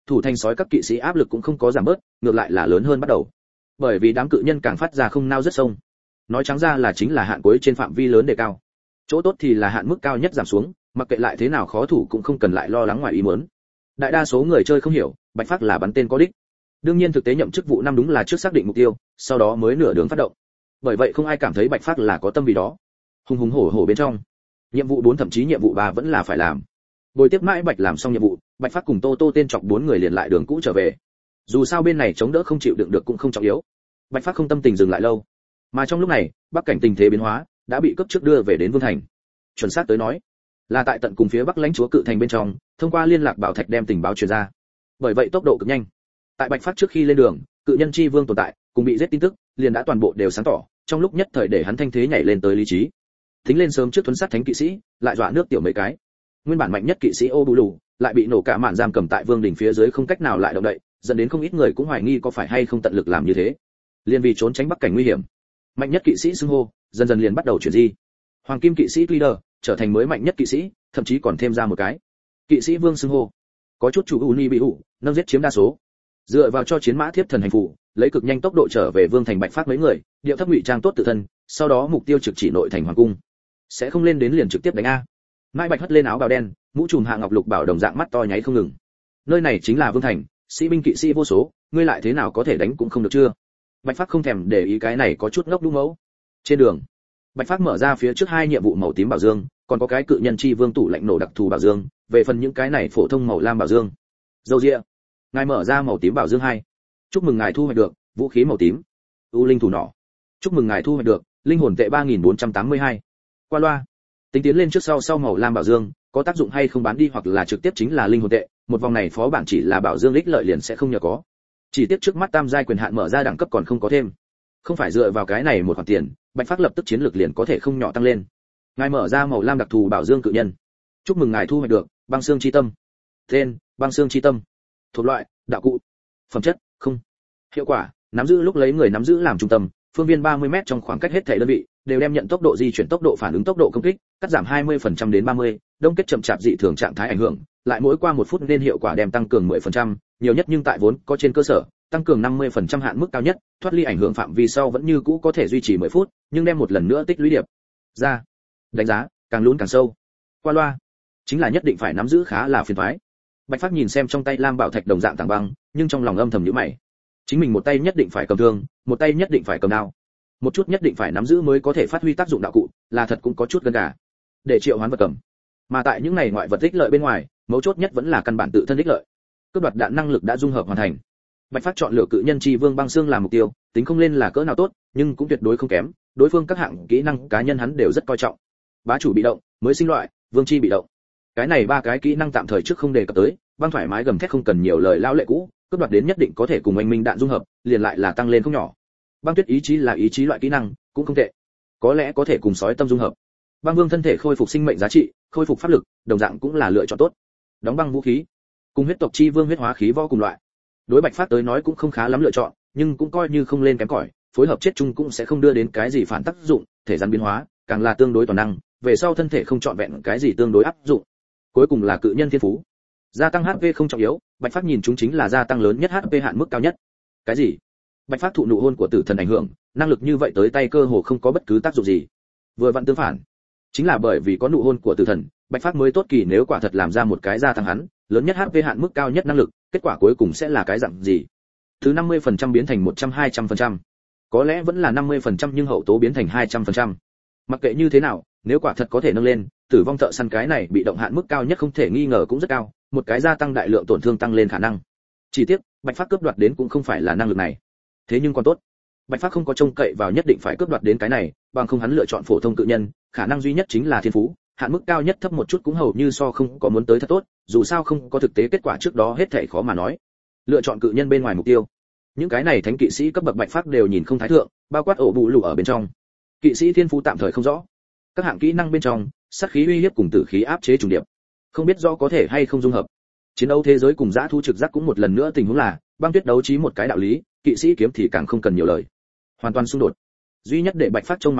Speaker 1: Thủ thành sói các kỵ sĩ áp lực cũng không có giảm bớt, ngược lại là lớn hơn bắt đầu. Bởi vì đám cự nhân càng phát ra không nao rất sông. Nói trắng ra là chính là hạn cuối trên phạm vi lớn đề cao. Chỗ tốt thì là hạn mức cao nhất giảm xuống, mặc kệ lại thế nào khó thủ cũng không cần lại lo lắng ngoài ý muốn. Đại đa số người chơi không hiểu, Bạch Phác là bắn tên có đích. Đương nhiên thực tế nhậm chức vụ năm đúng là trước xác định mục tiêu, sau đó mới nửa đường phát động. Bởi vậy không ai cảm thấy Bạch Phác là có tâm vì đó. Hùng hùng hổ hổ bên trong, nhiệm vụ bốn thậm chí nhiệm vụ ba vẫn là phải làm. Bồi tiếp mãi Bạch làm xong nhiệm vụ, Bạch Phác cùng Tô Tô tên chọc bốn người liền lại đường cũ trở về. Dù sao bên này chống đỡ không chịu đựng được cũng không trọng yếu. Bạch Phác không tâm tình dừng lại lâu. Mà trong lúc này, Bắc cảnh tình thế biến hóa, đã bị cấp trước đưa về đến Vương thành. Chuẩn xác tới nói, là tại tận cùng phía Bắc lãnh chúa cự thành bên trong, thông qua liên lạc bảo thạch đem tình báo truyền ra. Bởi vậy tốc độ cực nhanh. Tại Bạch Phác trước khi lên đường, cự nhân chi vương tồn tại, cùng bị giết tin tức, liền đã toàn bộ đều sáng tỏ, trong lúc nhất thời để hắn thanh thế nhảy lên tới lý trí. Tính lên sớm trước thuấn sát thánh kỵ sĩ, lại dọa nước tiểu mấy cái. Nguyên bản mạnh nhất kỵ sĩ Ô Bù Lù, lại bị nổ cả mạn giam cầm tại vương đỉnh phía dưới không cách nào lại động đậy, dẫn đến không ít người cũng hoài nghi có phải hay không tận lực làm như thế. Liên vì trốn tránh Bắc cảnh nguy hiểm, mạnh nhất kỵ sĩ xưng hô, dần dần liền bắt đầu chuyển di. Hoàng kim kỵ sĩ leader trở thành mới mạnh nhất kỵ sĩ, thậm chí còn thêm ra một cái kỵ sĩ vương xưng hô. Có chút chủ uni bị ủ, nâng giết chiếm đa số. Dựa vào cho chiến mã thiếp thần hành phụ, lấy cực nhanh tốc độ trở về vương thành Bạch Phác mấy người, điệu thấp ngụy trang tốt tự thân, sau đó mục tiêu trực chỉ nội thành hoàng cung. Sẽ không lên đến liền trực tiếp đánh a. Mai Bạch hất lên áo bào đen, mũ trùm hạ ngọc lục bảo đồng dạng mắt to nháy không ngừng. Nơi này chính là vương thành, sĩ binh kỵ sĩ vô số, ngươi lại thế nào có thể đánh cũng không được chưa? Bạch Phác không thèm để ý cái này có chút ngốc đú mẫu. Trên đường, Bạch Phác mở ra phía trước hai nhiệm vụ màu tím bảo dương, còn có cái cự nhân chi vương tủ lạnh nổ đặc thù bảo dương, về phần những cái này phổ thông màu lam bảo dương. Dâu dịa, ngài mở ra màu tím bảo dương hai. Chúc mừng ngài thu hoạch được vũ khí màu tím. U linh thủ nỏ. Chúc mừng ngài thu hoạch được linh hồn tệ ba nghìn bốn trăm tám mươi hai. Qua loa. Tính tiến lên trước sau sau màu lam bảo dương, có tác dụng hay không bán đi hoặc là trực tiếp chính là linh hồn tệ, một vòng này phó bản chỉ là bảo dương ích lợi liền sẽ không nhờ có. Chỉ tiếc trước mắt tam giai quyền hạn mở ra đẳng cấp còn không có thêm. Không phải dựa vào cái này một khoản tiền, Bạch Phác lập tức chiến lược liền có thể không nhỏ tăng lên. Ngài mở ra màu lam đặc thù bảo dương cự nhân. Chúc mừng ngài thu hoạch được băng xương chi tâm. Tên: băng xương chi tâm. Thuộc loại: đạo cụ. Phẩm chất: không. Hiệu quả: nắm giữ lúc lấy người nắm giữ làm trung tâm, phương viên ba mươi mét trong khoảng cách hết thể đơn vị đều đem nhận tốc độ di chuyển, tốc độ phản ứng, tốc độ công kích, cắt giảm hai mươi phần trăm đến ba mươi, đông kết chậm chạp dị thường trạng thái ảnh hưởng, lại mỗi qua một phút nên hiệu quả đem tăng cường mười phần trăm, nhiều nhất nhưng tại vốn có trên cơ sở, tăng cường năm mươi phần trăm hạn mức cao nhất, thoát ly ảnh hưởng phạm vi sau vẫn như cũ có thể duy trì mười phút, nhưng đem một lần nữa tích lũy điệp ra. Đánh giá, càng lún càng sâu. Qua loa, chính là nhất định phải nắm giữ khá là phiền toái. Bạch Phác nhìn xem trong tay lam bảo thạch đồng dạng tảng băng, nhưng trong lòng âm thầm nhíu mày. Chính mình một tay nhất định phải cầm thương, một tay nhất định phải cầm đao. Một chút nhất định phải nắm giữ mới có thể phát huy tác dụng đạo cụ, là thật cũng có chút gân gà. Để triệu hoán vật cầm. Mà tại những này ngoại vật ích lợi bên ngoài, mấu chốt nhất vẫn là căn bản tự thân ích lợi. Cướp đoạt đạn năng lực đã dung hợp hoàn thành. Bạch Phác chọn lựa cự nhân chi vương băng xương làm mục tiêu, tính không lên là cỡ nào tốt, nhưng cũng tuyệt đối không kém, đối phương các hạng kỹ năng cá nhân hắn đều rất coi trọng. Bá chủ bị động, mới sinh loại, vương chi bị động. Cái này ba cái kỹ năng tạm thời trước không đề cập tới, băng thoải mái gầm thét không cần nhiều lời lao lệ cũ, cướp đoạt đến nhất định có thể cùng anh minh đạn dung hợp, liền lại là tăng lên không nhỏ. Băng tuyết ý chí là ý chí loại kỹ năng, cũng không tệ. Có lẽ có thể cùng sói tâm dung hợp. Băng vương thân thể khôi phục sinh mệnh giá trị, khôi phục pháp lực, đồng dạng cũng là lựa chọn tốt. Đóng băng vũ khí, cùng huyết tộc chi vương huyết hóa khí võ cùng loại. Đối Bạch Phác tới nói cũng không khá lắm lựa chọn, nhưng cũng coi như không lên kém cỏi, phối hợp chết chung cũng sẽ không đưa đến cái gì phản tác dụng, thể rắn biến hóa, càng là tương đối toàn năng, về sau thân thể không chọn vẹn cái gì tương đối áp dụng. Cuối cùng là cự nhân thiên phú. Gia tăng hát pê không trọng yếu, Bạch Phác nhìn chúng chính là gia tăng lớn nhất hát pê hạn mức cao nhất. Cái gì? Bạch Phác thụ nụ hôn của tử thần ảnh hưởng, năng lực như vậy tới tay cơ hồ không có bất cứ tác dụng gì. Vừa vặn tương phản, chính là bởi vì có nụ hôn của tử thần, Bạch Phác mới tốt kỳ nếu quả thật làm ra một cái gia tăng hắn, lớn nhất hát pê hạn mức cao nhất năng lực, kết quả cuối cùng sẽ là cái dạng gì? Thứ năm mươi phần trăm biến thành một trăm hai trăm phần trăm. Có lẽ vẫn là năm mươi phần trăm nhưng hậu tố biến thành hai trăm phần trăm. Mặc kệ như thế nào, nếu quả thật có thể nâng lên, tử vong thợ săn cái này bị động hạn mức cao nhất không thể nghi ngờ cũng rất cao, một cái gia tăng đại lượng tổn thương tăng lên khả năng. Chỉ tiếc, Bạch Phác cướp đoạt đến cũng không phải là năng lực này. Thế nhưng còn tốt, Bạch Phác không có trông cậy vào nhất định phải cướp đoạt đến cái này, bằng không hắn lựa chọn phổ thông cự nhân, khả năng duy nhất chính là thiên phú, hạn mức cao nhất thấp một chút cũng hầu như so không có muốn tới thật tốt, dù sao không có thực tế kết quả trước đó hết thảy khó mà nói. Lựa chọn cự nhân bên ngoài mục tiêu. Những cái này thánh kỵ sĩ cấp bậc Bạch Phác đều nhìn không thái thượng, bao quát ổ bụ lù ở bên trong. Kỵ sĩ thiên phú tạm thời không rõ. Các hạng kỹ năng bên trong, sát khí uy hiếp cùng tử khí áp chế trùng điệp. Không biết rõ có thể hay không dung hợp. Chiến đấu thế giới cùng dã thú trực giác cũng một lần nữa tình huống là, băng tuyết đấu trí một cái đạo lý, kỵ sĩ kiếm thì càng không cần nhiều lời. Hoàn toàn xung đột. Duy nhất để Bạch Phác trông mà thèm,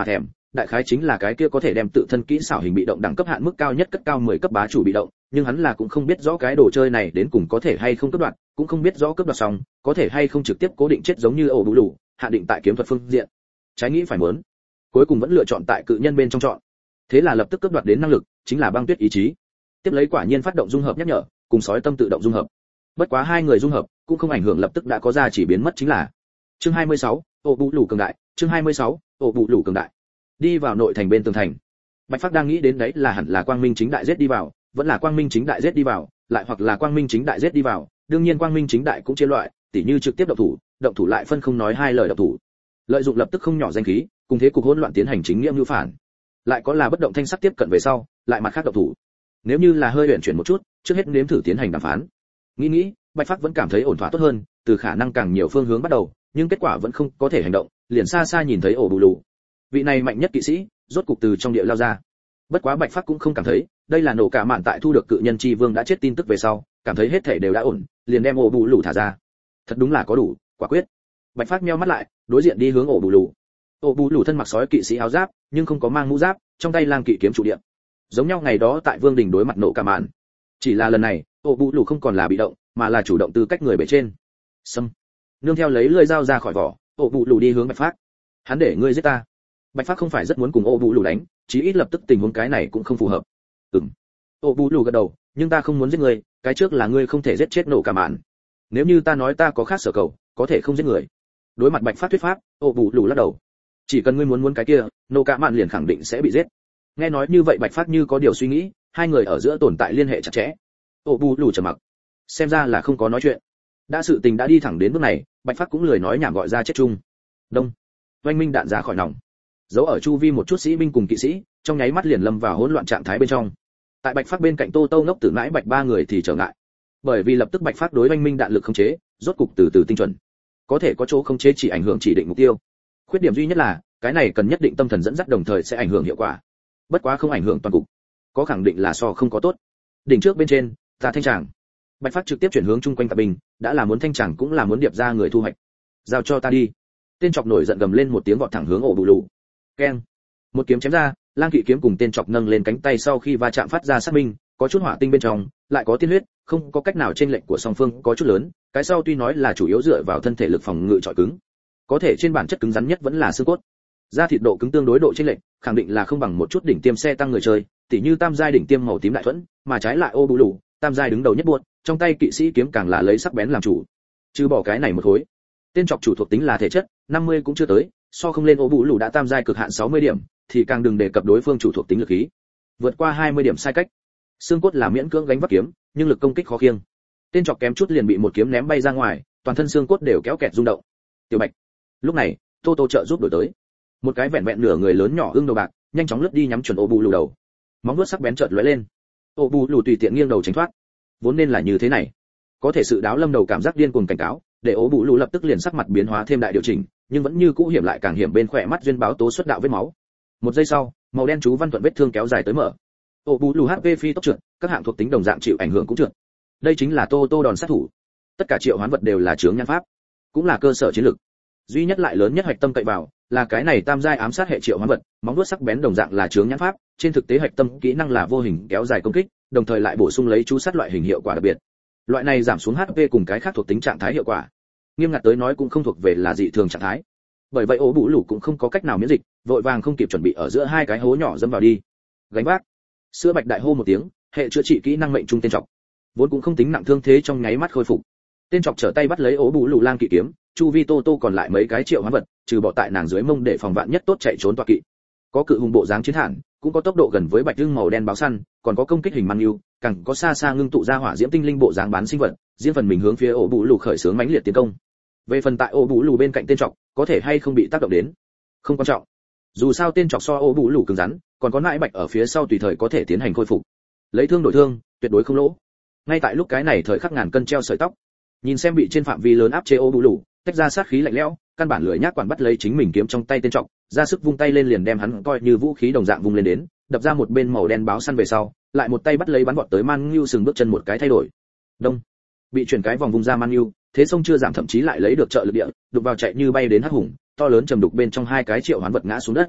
Speaker 1: đại khái chính là cái kia có thể đem tự thân kỹ xảo hình bị động đẳng cấp hạn mức cao nhất cất cao mười cấp bá chủ bị động, nhưng hắn là cũng không biết rõ cái đồ chơi này đến cùng có thể hay không cấp đoạt, cũng không biết rõ cấp đoạt xong, có thể hay không trực tiếp cố định chết giống như ổ bù lù, hạn định tại kiếm thuật phương diện. Trái nghĩ phải muốn, cuối cùng vẫn lựa chọn tại cự nhân bên trong chọn. Thế là lập tức cấp đoạt đến năng lực, chính là băng tuyết ý chí. Tiếp lấy quả nhiên phát động dung hợp nhắc nhở, cùng sói tâm tự động dung hợp. Bất quá hai người dung hợp, cũng không ảnh hưởng lập tức đã có ra chỉ biến mất chính là. Chương hai mươi sáu, ổ bù lù cường đại, chương hai mươi sáu, ổ bù lù cường đại. Đi vào nội thành bên tường thành. Bạch Phác đang nghĩ đến đấy là hẳn là quang minh chính đại giết đi vào, vẫn là quang minh chính đại giết đi vào, lại hoặc là quang minh chính đại giết đi vào, đương nhiên quang minh chính đại cũng chia loại, tỉ như trực tiếp động thủ, động thủ lại phân không nói hai lời động thủ. Lợi dụng lập tức không nhỏ danh khí, cùng thế cục hỗn loạn tiến hành chính nghĩa mưu phản. Lại có là bất động thanh sắc tiếp cận về sau, lại mặt khác động thủ. Nếu như là hơi huyền chuyển một chút, trước hết nếm thử tiến hành đàm phán. Nghĩ nghĩ, Bạch Phác vẫn cảm thấy ổn thỏa tốt hơn, từ khả năng càng nhiều phương hướng bắt đầu, nhưng kết quả vẫn không có thể hành động, liền xa xa nhìn thấy ổ bù lù. Vị này mạnh nhất kỵ sĩ, rốt cục từ trong địa lao ra. Bất quá Bạch Phác cũng không cảm thấy, đây là nổ cả mạn tại thu được cự nhân chi vương đã chết tin tức về sau, cảm thấy hết thể đều đã ổn, liền đem ổ bù lù thả ra. Thật đúng là có đủ, quả quyết. Bạch Phác nheo mắt lại, đối diện đi hướng ổ bù lù. Ổ bù lù thân mặc sói kỵ sĩ áo giáp, nhưng không có mang mũ giáp, trong tay lang kỵ kiếm trụ điện. Giống nhau ngày đó tại Vương đình đối mặt nổ cả mạn. Chỉ là lần này, ổ bù lù không còn là bị động, mà là chủ động tư cách người bề trên. Xâm. Nương theo lấy lưỡi dao ra khỏi vỏ, ổ bù lù đi hướng Bạch Phác. Hắn để ngươi giết ta. Bạch Phác không phải rất muốn cùng ổ bù lù đánh, chí ít lập tức tình huống cái này cũng không phù hợp. Ừm. Ổ bù lù gật đầu, nhưng ta không muốn giết ngươi, cái trước là ngươi không thể giết chết nổ cả mạn. Nếu như ta nói ta có khác sở cầu, có thể không giết người. Đối mặt Bạch Phác thuyết pháp, ổ bù lù lắc đầu. Chỉ cần ngươi muốn muốn cái kia, nổ cả mạn liền khẳng định sẽ bị giết. Nghe nói như vậy Bạch Phác như có điều suy nghĩ, hai người ở giữa tồn tại liên hệ chặt chẽ. Ổ bù lù trầm mặc, xem ra là không có nói chuyện. Đã sự tình đã đi thẳng đến bước này, Bạch Phác cũng lười nói nhảm gọi ra chết chung. Đông. Oanh minh đạn ra khỏi nòng. Giấu ở chu vi một chút sĩ binh cùng kỵ sĩ, trong nháy mắt liền lâm vào hỗn loạn trạng thái bên trong. Tại Bạch Phác bên cạnh Tô Tô Ngốc Tử Nãi Bạch ba người thì trở ngại. Bởi vì lập tức Bạch Phác đối oanh minh đạn lực khống chế, rốt cục từ từ tinh chuẩn. Có thể có chỗ khống chế chỉ ảnh hưởng chỉ định mục tiêu. Khuyết điểm duy nhất là, cái này cần nhất định tâm thần dẫn dắt đồng thời sẽ ảnh hưởng hiệu quả. Bất quá không ảnh hưởng toàn cục. Có khẳng định là so không có tốt. Đỉnh trước bên trên, ta thanh tràng. Bạch Phác trực tiếp chuyển hướng chung quanh tạp binh, đã là muốn thanh tràng cũng là muốn điệp ra người thu hoạch. Giao cho ta đi. Tên chọc nổi giận gầm lên một tiếng vọt thẳng hướng ổ bù lù. Keng. Một kiếm chém ra, lang kỵ kiếm cùng tên chọc nâng lên cánh tay sau khi va chạm phát ra sát minh, có chút hỏa tinh bên trong, lại có tiên huyết, không có cách nào chênh lệch của song phương có chút lớn, cái sau tuy nói là chủ yếu dựa vào thân thể lực phòng ngự trọi cứng, có thể trên bản chất cứng rắn nhất vẫn là xương cốt. Da thịt độ cứng tương đối độ chênh lệch, khẳng định là không bằng một chút đỉnh tiêm xe tăng người chơi, tỉ như tam giai đỉnh tiêm màu tím đại thuẫn, mà trái lại ô bù lù, tam giai đứng đầu nhất buột, trong tay kỵ sĩ kiếm càng là lấy sắc bén làm chủ. Trừ bỏ cái này một khối, tên chọc chủ thuộc tính là thể chất, năm mươi cũng chưa tới, so không lên ô bù lù đã tam giai cực hạn sáu mươi điểm, thì càng đừng đề cập đối phương chủ thuộc tính lực khí. Vượt qua hai mươi điểm sai cách. Xương cốt là miễn cưỡng gánh vác kiếm, nhưng lực công kích khó khiêng. Tên chọc kém chút liền bị một kiếm ném bay ra ngoài, toàn thân xương cốt đều kéo kẹt rung động. Tiểu Bạch. Lúc này, Tô Tô trợ giúp đổi tới. Một cái vẹn vẹn nửa người lớn nhỏ ương đầu bạc, nhanh chóng lướt đi nhắm chuẩn ô bù lù đầu. Móng vuốt sắc bén chợt lóe lên. Ô bù lù tùy tiện nghiêng đầu tránh thoát. Vốn nên là như thế này. Có thể sự đáo lâm đầu cảm giác điên cuồng cảnh cáo, để ô bù lù lập tức liền sắc mặt biến hóa thêm đại điều chỉnh, nhưng vẫn như cũ hiểm lại càng hiểm bên khỏe mắt duyên báo tố xuất đạo vết máu. Một giây sau, màu đen chú văn thuận vết thương kéo dài tới mở. Ô bù lù hát pê phi tốc trượt, các hạng thuộc tính đồng dạng chịu ảnh hưởng cũng trượt. Đây chính là Tô Tô đòn sát thủ. Tất cả triệu hoán vật đều là chướng nhãn pháp, cũng là cơ sở chiến lược. Duy nhất lại lớn nhất hoạch tâm cậy vào là cái này tam giai ám sát hệ triệu hoán vật, móng vuốt sắc bén đồng dạng là chướng nhãn pháp, trên thực tế hoạch tâm kỹ năng là vô hình kéo dài công kích, đồng thời lại bổ sung lấy chú sát loại hình hiệu quả đặc biệt. Loại này giảm xuống hát pê cùng cái khác thuộc tính trạng thái hiệu quả. Nghiêm ngặt tới nói cũng không thuộc về là dị thường trạng thái. Bởi vậy ố bù lù cũng không có cách nào miễn dịch, vội vàng không kịp chuẩn bị ở giữa hai cái hố nhỏ dẫm vào đi. Gánh vác. Sữa Bạch đại hô một tiếng, hệ chữa trị kỹ năng mệnh trung tên trọc. Vốn cũng không tính nặng thương thế trong nháy mắt khôi phục. Tên trọc trở tay bắt lấy ố bù lù lang kỵ kiếm, chu vi Tô Tô còn lại mấy cái triệu hoán vật, trừ bỏ tại nàng dưới mông để phòng vạn nhất tốt chạy trốn tọa kỵ. Có cự hùng bộ dáng chiến hãn, cũng có tốc độ gần với bạch lưng màu đen báo săn, còn có công kích hình man yêu, càng có xa xa ngưng tụ ra hỏa diễm tinh linh bộ dáng bán sinh vật, riêng phần mình hướng phía ổ bù lù khởi xướng mãnh liệt tiến công. Về phần tại ổ bù lù bên cạnh tên trọc, có thể hay không bị tác động đến, không quan trọng. Dù sao tên trọc so ổ bù lù cứng rắn, còn có nãi bạch ở phía sau tùy thời có thể tiến hành khôi phục. Lấy thương đổi thương, tuyệt đối không lỗ. Ngay tại lúc cái này thời khắc ngàn cân treo sợi tóc, nhìn xem bị trên phạm vi lớn áp chế ổ bù lù, tách ra sát khí lạnh lẽo, căn bản lười nhác quản bắt lấy chính mình kiếm trong tay tên trọc, ra sức vung tay lên liền đem hắn coi như vũ khí đồng dạng vung lên đến, đập ra một bên màu đen báo săn về sau, lại một tay bắt lấy bắn vọt tới Man Nhu sừng bước chân một cái thay đổi. Đông, bị chuyển cái vòng vung ra Man Nhu, thế sông chưa giảm thậm chí lại lấy được trợ lực địa, đục vào chạy như bay đến hắc hùng, to lớn trầm đục bên trong hai cái triệu hoán vật ngã xuống đất.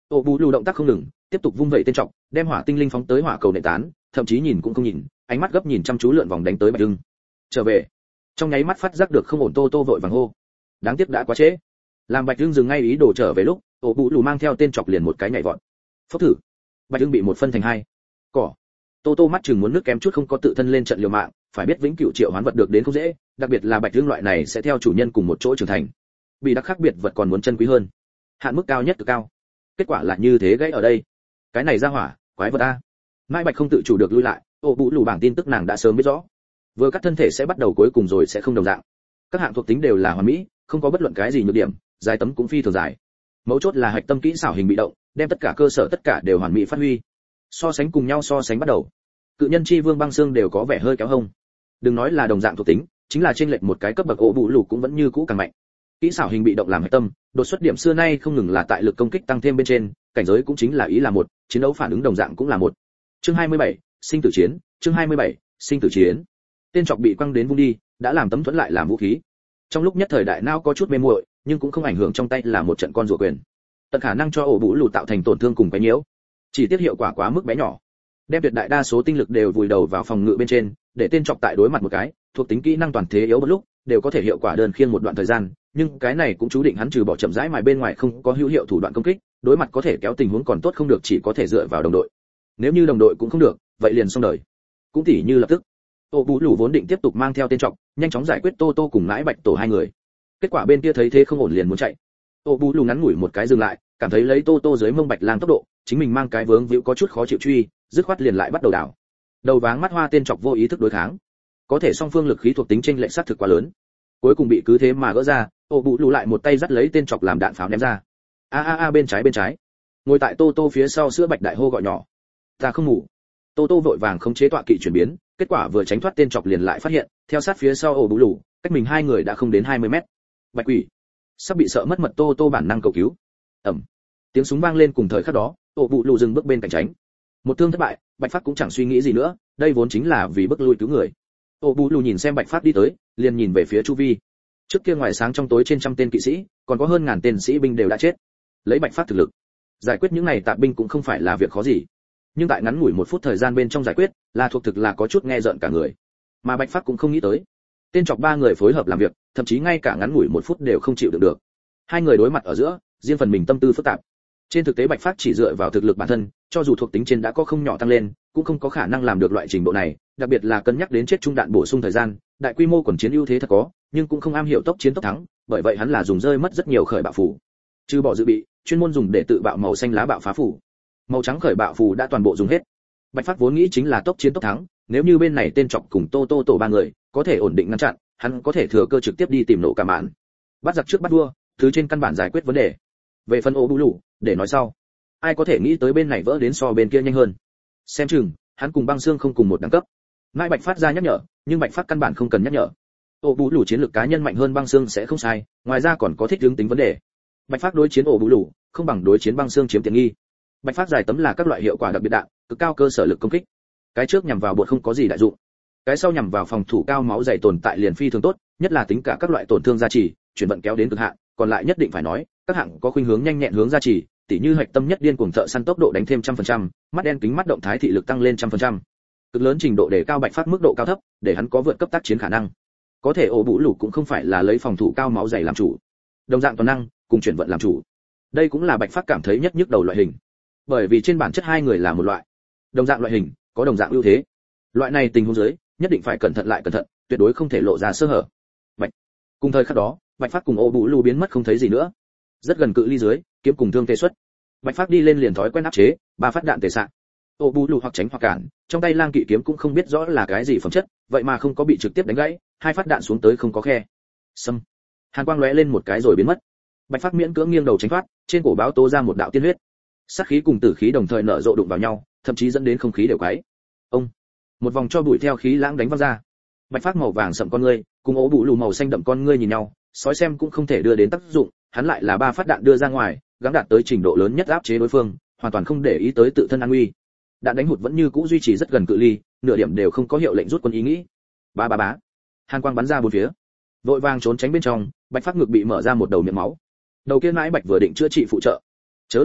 Speaker 1: Ô Bú Lù động tác không ngừng, tiếp tục vung vẩy tên trọc, đem hỏa tinh linh phóng tới hỏa cầu nện tán, thậm chí nhìn cũng không nhìn, ánh mắt gấp nhìn chăm chú lượn vòng đánh tới Bạch Dương. Trở về. Trong nháy mắt phát giác được không ổn, Tô Tô vội vàng hô. Đáng tiếc đã quá trễ. Làm Bạch Dương dừng ngay ý đồ trở về lúc, Ô Bú Lù mang theo tên trọc liền một cái nhảy vọt. Phốc thử. Bạch Dương bị một phân thành hai. Cỏ. Tô Tô mắt chừng muốn nước kém chút không có tự thân lên trận liều mạng, phải biết vĩnh cửu triệu hoán vật được đến không dễ, đặc biệt là Bạch Dương loại này sẽ theo chủ nhân cùng một chỗ trưởng thành. Bị đặc khác biệt vật còn muốn chân quý hơn. Hạn mức cao nhất cực cao. Kết quả là như thế gãy ở đây. Cái này ra hỏa, quái vật a. Mai Bạch không tự chủ được lui lại, Ô Bú Lù bảng tin tức nàng đã sớm biết rõ. Vừa cắt thân thể sẽ bắt đầu cuối cùng rồi sẽ không đồng dạng. Các hạng thuộc tính đều là hoàn mỹ, không có bất luận cái gì nhược điểm, dài tấm cũng phi thường dài. Mấu chốt là hạch tâm kỹ xảo hình bị động, đem tất cả cơ sở tất cả đều hoàn mỹ phát huy. So sánh cùng nhau so sánh bắt đầu. Cự nhân chi vương băng xương đều có vẻ hơi kéo hông. Đừng nói là đồng dạng thuộc tính, chính là chênh lệch một cái cấp bậc, Ô Bú Lù cũng vẫn như cũ càng mạnh. Kỹ xảo hình bị động làm hạch tâm, đột xuất điểm xưa nay không ngừng là tại lực công kích tăng thêm bên trên, cảnh giới cũng chính là ý là một, chiến đấu phản ứng đồng dạng cũng là một. Chương hai mươi bảy, sinh tử chiến, chương hai mươi bảy, sinh tử chiến. Tên trọc bị quăng đến vung đi, đã làm tấm thuẫn lại làm vũ khí. Trong lúc nhất thời đại não có chút mê muội, nhưng cũng không ảnh hưởng trong tay là một trận con rùa quyền. Tận khả năng cho Ô Bú Lù tạo thành tổn thương cùng cái nhiễu. Chỉ tiết hiệu quả quá mức bé nhỏ. Đem tuyệt đại đa số tinh lực đều vùi đầu vào phòng ngự bên trên, để tên trọc tại đối mặt một cái, thuộc tính kỹ năng toàn thế yếu một lúc, đều có thể hiệu quả đơn khiêng một đoạn thời gian, nhưng cái này cũng chú định hắn trừ bỏ chậm rãi mài bên ngoài không có hữu hiệu thủ đoạn công kích, đối mặt có thể kéo tình huống còn tốt không được chỉ có thể dựa vào đồng đội. Nếu như đồng đội cũng không được, vậy liền xong đời. Cũng tỉ như lập tức, Ô Bú Lù vốn định tiếp tục mang theo tên trọc, nhanh chóng giải quyết Tô Tô cùng Ngãi Bạch tổ hai người. Kết quả bên kia thấy thế không ổn liền muốn chạy. Ô Bú Lù ngắn ngủi một cái dừng lại, cảm thấy lấy Tô Tô dưới mông Bạch Lang tốc độ, chính mình mang cái vướng víu có chút khó chịu truy, dứt khoát liền lại bắt đầu đảo. Đầu váng mắt hoa tên trọc vô ý thức đối kháng. Có thể song phương lực khí thuộc tính chênh lệch sát thực quá lớn. Cuối cùng bị cứ thế mà gỡ ra, Ô Bú Lù lại một tay dắt lấy tên trọc làm đạn pháo ném ra. A a a bên trái bên trái. Ngồi tại Tô Tô phía sau sữa Bạch đại hô gọi nhỏ. Ta không ngủ. Tô Tô vội vàng khống chế tọa kỵ chuyển biến, kết quả vừa tránh thoát tên trọc liền lại phát hiện, theo sát phía sau Ô Bú Lù, cách mình hai người đã không đến hai mươi mét. Bạch quỷ, sắp bị sợ mất mật, Tô Tô bản năng cầu cứu. Ầm. Tiếng súng vang lên cùng thời khắc đó, Ô Bú Lù dừng bước bên cạnh tránh. Một thương thất bại, Bạch Phát cũng chẳng suy nghĩ gì nữa, đây vốn chính là vì bức lui cứu người. Ô Bú Lù nhìn xem Bạch Phát đi tới, liền nhìn về phía chu vi. Trước kia ngoài sáng trong tối trên trăm tên kỵ sĩ, còn có hơn ngàn tên sĩ binh đều đã chết. Lấy Bạch Phát thực lực, giải quyết những này tạp binh cũng không phải là việc khó gì. Nhưng tại ngắn ngủi một phút thời gian bên trong giải quyết, là thuộc thực là có chút nghe rợn cả người. Mà Bạch Phát cũng không nghĩ tới, tên chọc ba người phối hợp làm việc, thậm chí ngay cả ngắn ngủi một phút đều không chịu đựng được. Hai người đối mặt ở giữa, riêng phần mình tâm tư phức tạp. Trên thực tế Bạch Phát chỉ dựa vào thực lực bản thân, cho dù thuộc tính trên đã có không nhỏ tăng lên, cũng không có khả năng làm được loại trình độ này, đặc biệt là cân nhắc đến chết trung đạn bổ sung thời gian, đại quy mô quần chiến ưu thế thật có, nhưng cũng không am hiểu tốc chiến tốc thắng, bởi vậy hắn là dùng rơi mất rất nhiều khởi bạo phù. Trừ bỏ dự bị, chuyên môn dùng để tự bạo màu xanh lá bạo phá phù. Màu trắng khởi bạo phù đã toàn bộ dùng hết. Bạch Phát vốn nghĩ chính là tốc chiến tốc thắng, nếu như bên này tên chọc cùng Tô Tô tổ ba người có thể ổn định ngăn chặn, hắn có thể thừa cơ trực tiếp đi tìm nổ cả mạn. Bắt giặc trước bắt vua, thứ trên căn bản giải quyết vấn đề. Về phần Ô Bú Lù, để nói sau. Ai có thể nghĩ tới bên này vỡ đến so bên kia nhanh hơn. Xem chừng, hắn cùng băng xương không cùng một đẳng cấp. Mai Bạch Phát ra nhắc nhở, nhưng Bạch Phát căn bản không cần nhắc nhở. Ô Bú Lù chiến lược cá nhân mạnh hơn băng xương sẽ không sai, ngoài ra còn có thích hướng tính vấn đề. Bạch Phát đối chiến Ô Bú Lù, không bằng đối chiến băng xương chiếm tiện nghi. Bạch Phát giải tấm là các loại hiệu quả đặc biệt đạn, cực cao cơ sở lực công kích. Cái trước nhằm vào bột không có gì đại dụng. Cái sau nhằm vào phòng thủ cao máu dày tồn tại liền phi thường tốt, nhất là tính cả các loại tổn thương gia trì, chuyển vận kéo đến cực hạn, còn lại nhất định phải nói, các hạng có khuynh hướng nhanh nhẹn hướng gia trì, tỉ như hạch tâm nhất điên cuồng thợ săn tốc độ đánh thêm trăm phần trăm, mắt đen kính mắt động thái thị lực tăng lên trăm phần trăm. Cực lớn trình độ để cao Bạch Phát mức độ cao thấp, để hắn có vượt cấp tác chiến khả năng. Có thể Ô Bú Lù cũng không phải là lấy phòng thủ cao máu dày làm chủ, đồng dạng toàn năng cùng chuyển vận làm chủ. Đây cũng là Bạch Phát cảm thấy nhất nhức đầu loại hình. Bởi vì trên bản chất hai người là một loại, đồng dạng loại hình, có đồng dạng ưu thế. Loại này tình huống dưới, nhất định phải cẩn thận lại cẩn thận, tuyệt đối không thể lộ ra sơ hở. Bạch. Cùng thời khắc đó, Bạch Phát cùng Ô Bú Lù biến mất không thấy gì nữa. Rất gần cự ly dưới, kiếm cùng thương tê xuất. Bạch Phát đi lên liền thói quen áp chế, ba phát đạn tề xạ. Ô Bú Lù hoặc tránh hoặc cản, trong tay lang kỵ kiếm cũng không biết rõ là cái gì phẩm chất, vậy mà không có bị trực tiếp đánh gãy, hai phát đạn xuống tới không có khe. Xâm. Hàn quang lóe lên một cái rồi biến mất. Bạch Phát miễn cưỡng nghiêng đầu tránh thoát, trên cổ báo tố ra một đạo tiên huyết. Sát khí cùng tử khí đồng thời nở rộ đụng vào nhau, thậm chí dẫn đến không khí đều quấy. Ông. Một vòng cho bụi theo khí lãng đánh văng ra. Bạch Phát màu vàng sậm con ngươi, cùng Ô Bú Lù màu xanh đậm con ngươi nhìn nhau, sói xem cũng không thể đưa đến tác dụng, hắn lại là ba phát đạn đưa ra ngoài, gắng đạt tới trình độ lớn nhất áp chế đối phương, hoàn toàn không để ý tới tự thân an nguy. Đạn đánh hụt vẫn như cũ duy trì rất gần cự ly, nửa điểm đều không có hiệu lệnh rút quân ý nghĩ. Ba ba bá. Hàn quang bắn ra bốn phía. Vội vàng trốn tránh bên trong, Bạch Phát ngực bị mở ra một đầu miệng máu. Đầu kia nãi Bạch vừa định chữa trị phụ trợ. Chớ lộn xộn,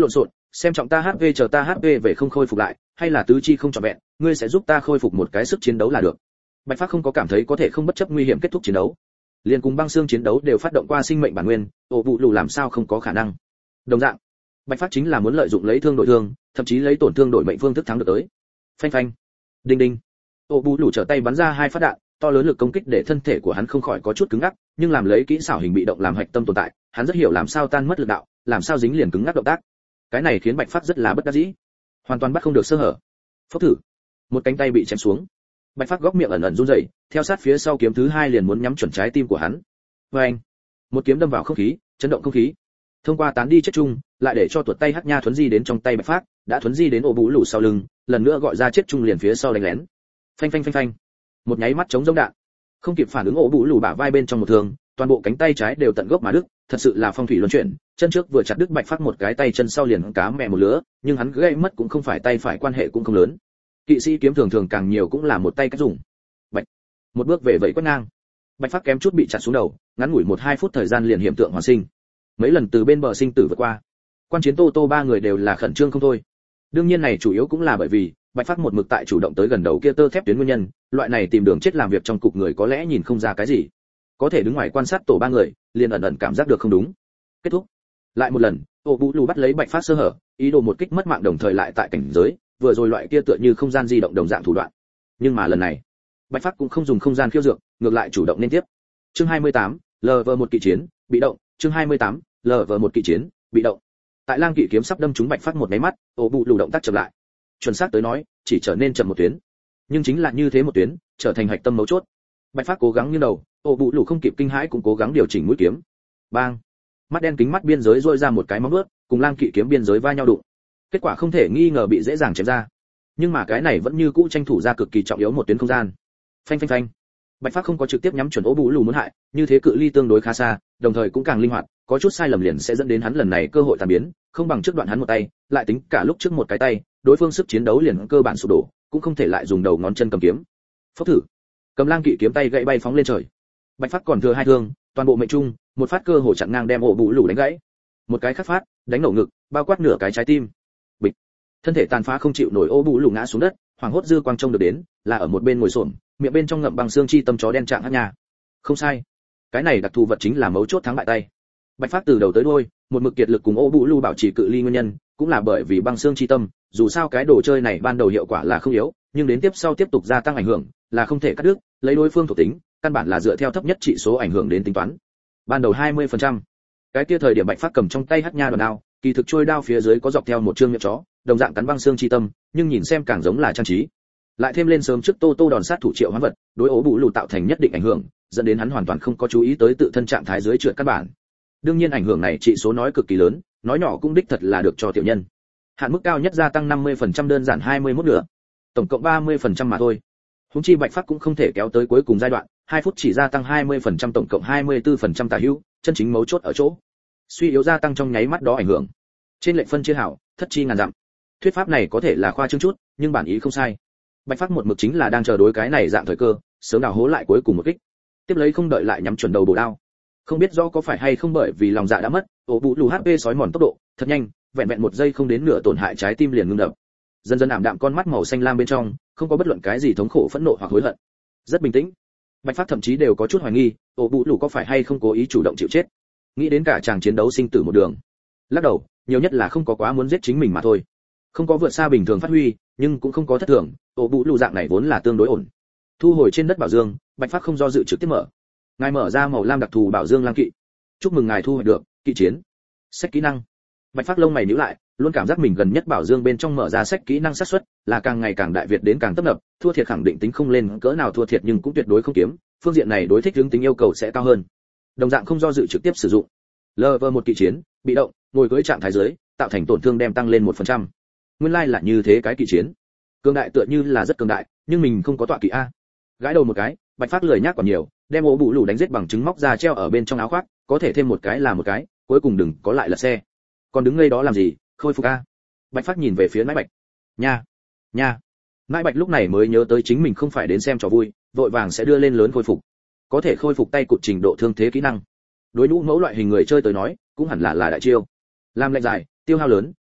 Speaker 1: xem trọng ta hát pê, chờ ta hát pê về không khôi phục lại, hay là tứ chi không trọn vẹn, ngươi sẽ giúp ta khôi phục một cái sức chiến đấu là được. Bạch Phác không có cảm thấy có thể không bất chấp nguy hiểm kết thúc chiến đấu. Liên cùng băng xương chiến đấu đều phát động qua sinh mệnh bản nguyên, ổ vụ lù làm sao không có khả năng. Đồng dạng, Bạch Phác chính là muốn lợi dụng lấy thương đổi thương, thậm chí lấy tổn thương đổi mệnh phương thức thắng được tới. Phanh phanh, đinh đinh. Ổ vụ lù trở tay bắn ra hai phát đạn, to lớn lực công kích để thân thể của hắn không khỏi có chút cứng ngắc, nhưng làm lấy kỹ xảo hình bị động làm hạch tâm tồn tại, hắn rất hiểu làm sao tan mất lực đạo, làm sao dính liền cứng ngắc động tác. Cái này khiến Bạch Phác rất là bất đắc dĩ, hoàn toàn bắt không được sơ hở. Phốc thử, một cánh tay bị chém xuống. Bạch Phác góc miệng ẩn ẩn run rẩy, theo sát phía sau kiếm thứ hai liền muốn nhắm chuẩn trái tim của hắn. Oeng, một kiếm đâm vào không khí, chấn động không khí. Thông qua tán đi chất chung, lại để cho tuột tay hắc nha thuấn di đến trong tay Bạch Phác, đã thuấn di đến ổ bú lù sau lưng, lần nữa gọi ra chất chung liền phía sau đánh lén. Phanh phanh phanh phanh, một nháy mắt chống giống đạn, không kịp phản ứng ổ bú lù bả vai bên trong một thương, toàn bộ cánh tay trái đều tận gốc mà đứt, thật sự là phong thủy luân chuyển, chân trước vừa chặt đứt Bạch Phác một cái tay chân sau liền cá mẹ một lứa, nhưng hắn gãy mất cũng không phải tay phải, quan hệ cũng không lớn. Kỵ sĩ kiếm thường thường càng nhiều cũng là một tay cách dùng. Bạch, một bước về vẫy quét ngang. Bạch Phác kém chút bị chặt xuống đầu, ngắn ngủi một hai phút thời gian liền hiểm tượng hoàn sinh. Mấy lần từ bên bờ sinh tử vượt qua, quan chiến Tô Tô ba người đều là khẩn trương không thôi. Đương nhiên này chủ yếu cũng là bởi vì Bạch Phác một mực tại chủ động tới gần đầu kia tơ thép tuyến nguyên nhân, loại này tìm đường chết làm việc trong cục người có lẽ nhìn không ra cái gì, có thể đứng ngoài quan sát tổ ba người, liền ẩn ẩn cảm giác được không đúng. Kết thúc. Lại một lần, Ô Vũ Lù bắt lấy Bạch Phác sơ hở, ý đồ một kích mất mạng đồng thời lại tại cảnh giới, vừa rồi loại kia tựa như không gian di động đồng dạng thủ đoạn. Nhưng mà lần này, Bạch Phác cũng không dùng không gian khiêu dược, ngược lại chủ động nên tiếp. Chương hai mươi tám, lờ vờ một kỵ chiến, bị động, chương hai mươi tám, lờ vờ một kỵ chiến, bị động. Tại Lang kỵ kiếm sắp đâm trúng Bạch Phác một cái mắt, Ô Vũ Lù động tác chậm lại. Chuẩn xác tới nói, chỉ trở nên chậm một tuyến. Nhưng chính là như thế một tuyến, trở thành hạch tâm mấu chốt. Bạch Phác cố gắng như đầu, Ô Vũ Lù không kịp kinh hãi cũng cố gắng điều chỉnh mũi kiếm. Bang! Mắt đen kính mắt biên giới rôi ra một cái móng vuốt, cùng Lang kỵ kiếm biên giới va nhau đụng. Kết quả không thể nghi ngờ bị dễ dàng chém ra. Nhưng mà cái này vẫn như cũ tranh thủ ra cực kỳ trọng yếu một tuyến không gian. Phanh phanh phanh. Bạch Phác không có trực tiếp nhắm chuẩn Ô Vũ Lù muốn hại, như thế cự ly tương đối khá xa, đồng thời cũng càng linh hoạt, có chút sai lầm liền sẽ dẫn đến hắn lần này cơ hội tàn biến, không bằng trước đoạn hắn một tay, lại tính cả lúc trước một cái tay, đối phương sức chiến đấu liền cơ bản sụp đổ, cũng không thể lại dùng đầu ngón chân cầm kiếm. Phốc thử. Cầm Lang kỵ kiếm tay gãy bay phóng lên trời. Bạch Phác còn thừa hai thương, toàn bộ mệnh trung, một phát cơ hồ chặn ngang đem Ô Vũ Lù đánh gãy. Một cái khác phát, đánh nổ ngực, bao quát nửa cái trái tim. Bịch. Thân thể tàn phá không chịu nổi Ô Vũ Lù ngã xuống đất, hoàng hốt dư quang trông được đến, là ở một bên ngồi xổm, miệng bên trong ngậm bằng xương chi tâm chó đen trạng hắc nha. Không sai, cái này đặc thù vật chính là mấu chốt thắng bại tay. Bạch Phác từ đầu tới đuôi, một mực kiệt lực cùng Ô Vũ Lù bảo trì cự ly nguyên nhân, cũng là bởi vì băng xương chi tâm, dù sao cái đồ chơi này ban đầu hiệu quả là không yếu, nhưng đến tiếp sau tiếp tục gia tăng ảnh hưởng, là không thể cắt đứt, lấy đối phương thuộc tính, căn bản là dựa theo thấp nhất trị số ảnh hưởng đến tính toán. Ban đầu hai mươi phần trăm. Cái kia thời điểm Bạch Phác cầm trong tay hắc nha đòn đao, kỳ thực trôi đao phía dưới có dọc theo một chương miệng chó, đồng dạng cắn băng xương chi tâm, nhưng nhìn xem càng giống là trang trí. Lại thêm lên sớm trước Tô Tô đòn sát thủ triệu hoán vật, đối Ô Vũ Lù tạo thành nhất định ảnh hưởng, dẫn đến hắn hoàn toàn không có chú ý tới tự thân trạng thái dưới trượt căn bản. Đương nhiên ảnh hưởng này trị số nói cực kỳ lớn, nói nhỏ cũng đích thật là được cho tiểu nhân. Hạn mức cao nhất gia tăng năm mươi phần trăm đơn giản hai mươi mốt nữa, tổng cộng ba mươi phần trăm mà thôi. Huống chi Bạch Phác cũng không thể kéo tới cuối cùng giai đoạn, hai phút chỉ gia tăng hai mươi phần trăm tổng cộng hai mươi tư phần trăm tả hữu, chân chính mấu chốt ở chỗ suy yếu gia tăng trong nháy mắt đó ảnh hưởng. Trên lệnh phân chia hảo, thất chi ngàn dặm. Thuyết pháp này có thể là khoa trương chút, nhưng bản ý không sai. Bạch Phác một mực chính là đang chờ đối cái này dạng thời cơ, sớm đào hố lại cuối cùng một kích. Tiếp lấy không đợi lại nhắm chuẩn đầu bổ đao. Không biết rõ có phải hay không bởi vì lòng dạ đã mất, Ô Vũ Lù hát pê sói mòn tốc độ, thật nhanh, vẹn vẹn một giây không đến nửa tổn hại trái tim liền ngưng đập. Dần dần ảm đạm con mắt màu xanh lam bên trong, không có bất luận cái gì thống khổ phẫn nộ hoặc hối hận. Rất bình tĩnh. Bạch Phác thậm chí đều có chút hoài nghi, Ô Vũ Lù có phải hay không cố ý chủ động chịu chết. Nghĩ đến cả chàng chiến đấu sinh tử một đường. Lắc đầu, nhiều nhất là không có quá muốn giết chính mình mà thôi. Không có vượt xa bình thường phát huy, nhưng cũng không có thất thường, Ô Vũ Lù dạng này vốn là tương đối ổn. Thu hồi trên đất bảo dương, Bạch Phác không do dự trực tiếp mở. Ngài mở ra màu lam đặc thù bảo dương lang kỵ. Chúc mừng ngài thu hoạch được kỵ chiến. Sách kỹ năng. Bạch Phác lông mày nhíu lại, luôn cảm giác mình gần nhất bảo dương bên trong mở ra sách kỹ năng xác suất là càng ngày càng đại việt đến càng tấp nập, thua thiệt khẳng định tính không lên cỡ nào thua thiệt nhưng cũng tuyệt đối không kiếm, phương diện này đối thích hướng tính yêu cầu sẽ cao hơn. Đồng dạng không do dự trực tiếp sử dụng. lờ vê một kỵ chiến, bị động, ngồi cưỡi trạng thái dưới, tạo thành tổn thương đem tăng lên một phần trăm. Nguyên lai like là như thế cái kỵ chiến. Cường đại tựa như là rất cường đại, nhưng mình không có tọa kỵ a. Gãi đầu một cái, Bạch Phác lười nhác còn nhiều, đem Ô Vũ Lù đánh giết bằng chứng móc ra treo ở bên trong áo khoác, có thể thêm một cái là một cái, cuối cùng đừng có lại lật xe. Còn đứng ngây đó làm gì, khôi phục a. Bạch Phác nhìn về phía Nãi Bạch. Nha, nha. Nãi Bạch lúc này mới nhớ tới chính mình không phải đến xem trò vui, vội vàng sẽ đưa lên lớn khôi phục. Có thể khôi phục tay cụt trình độ thương thế kỹ năng. Đối nhũ mẫu loại hình người chơi tới nói, cũng hẳn là là đại chiêu. Làm lệnh dài, tiêu hao lớn,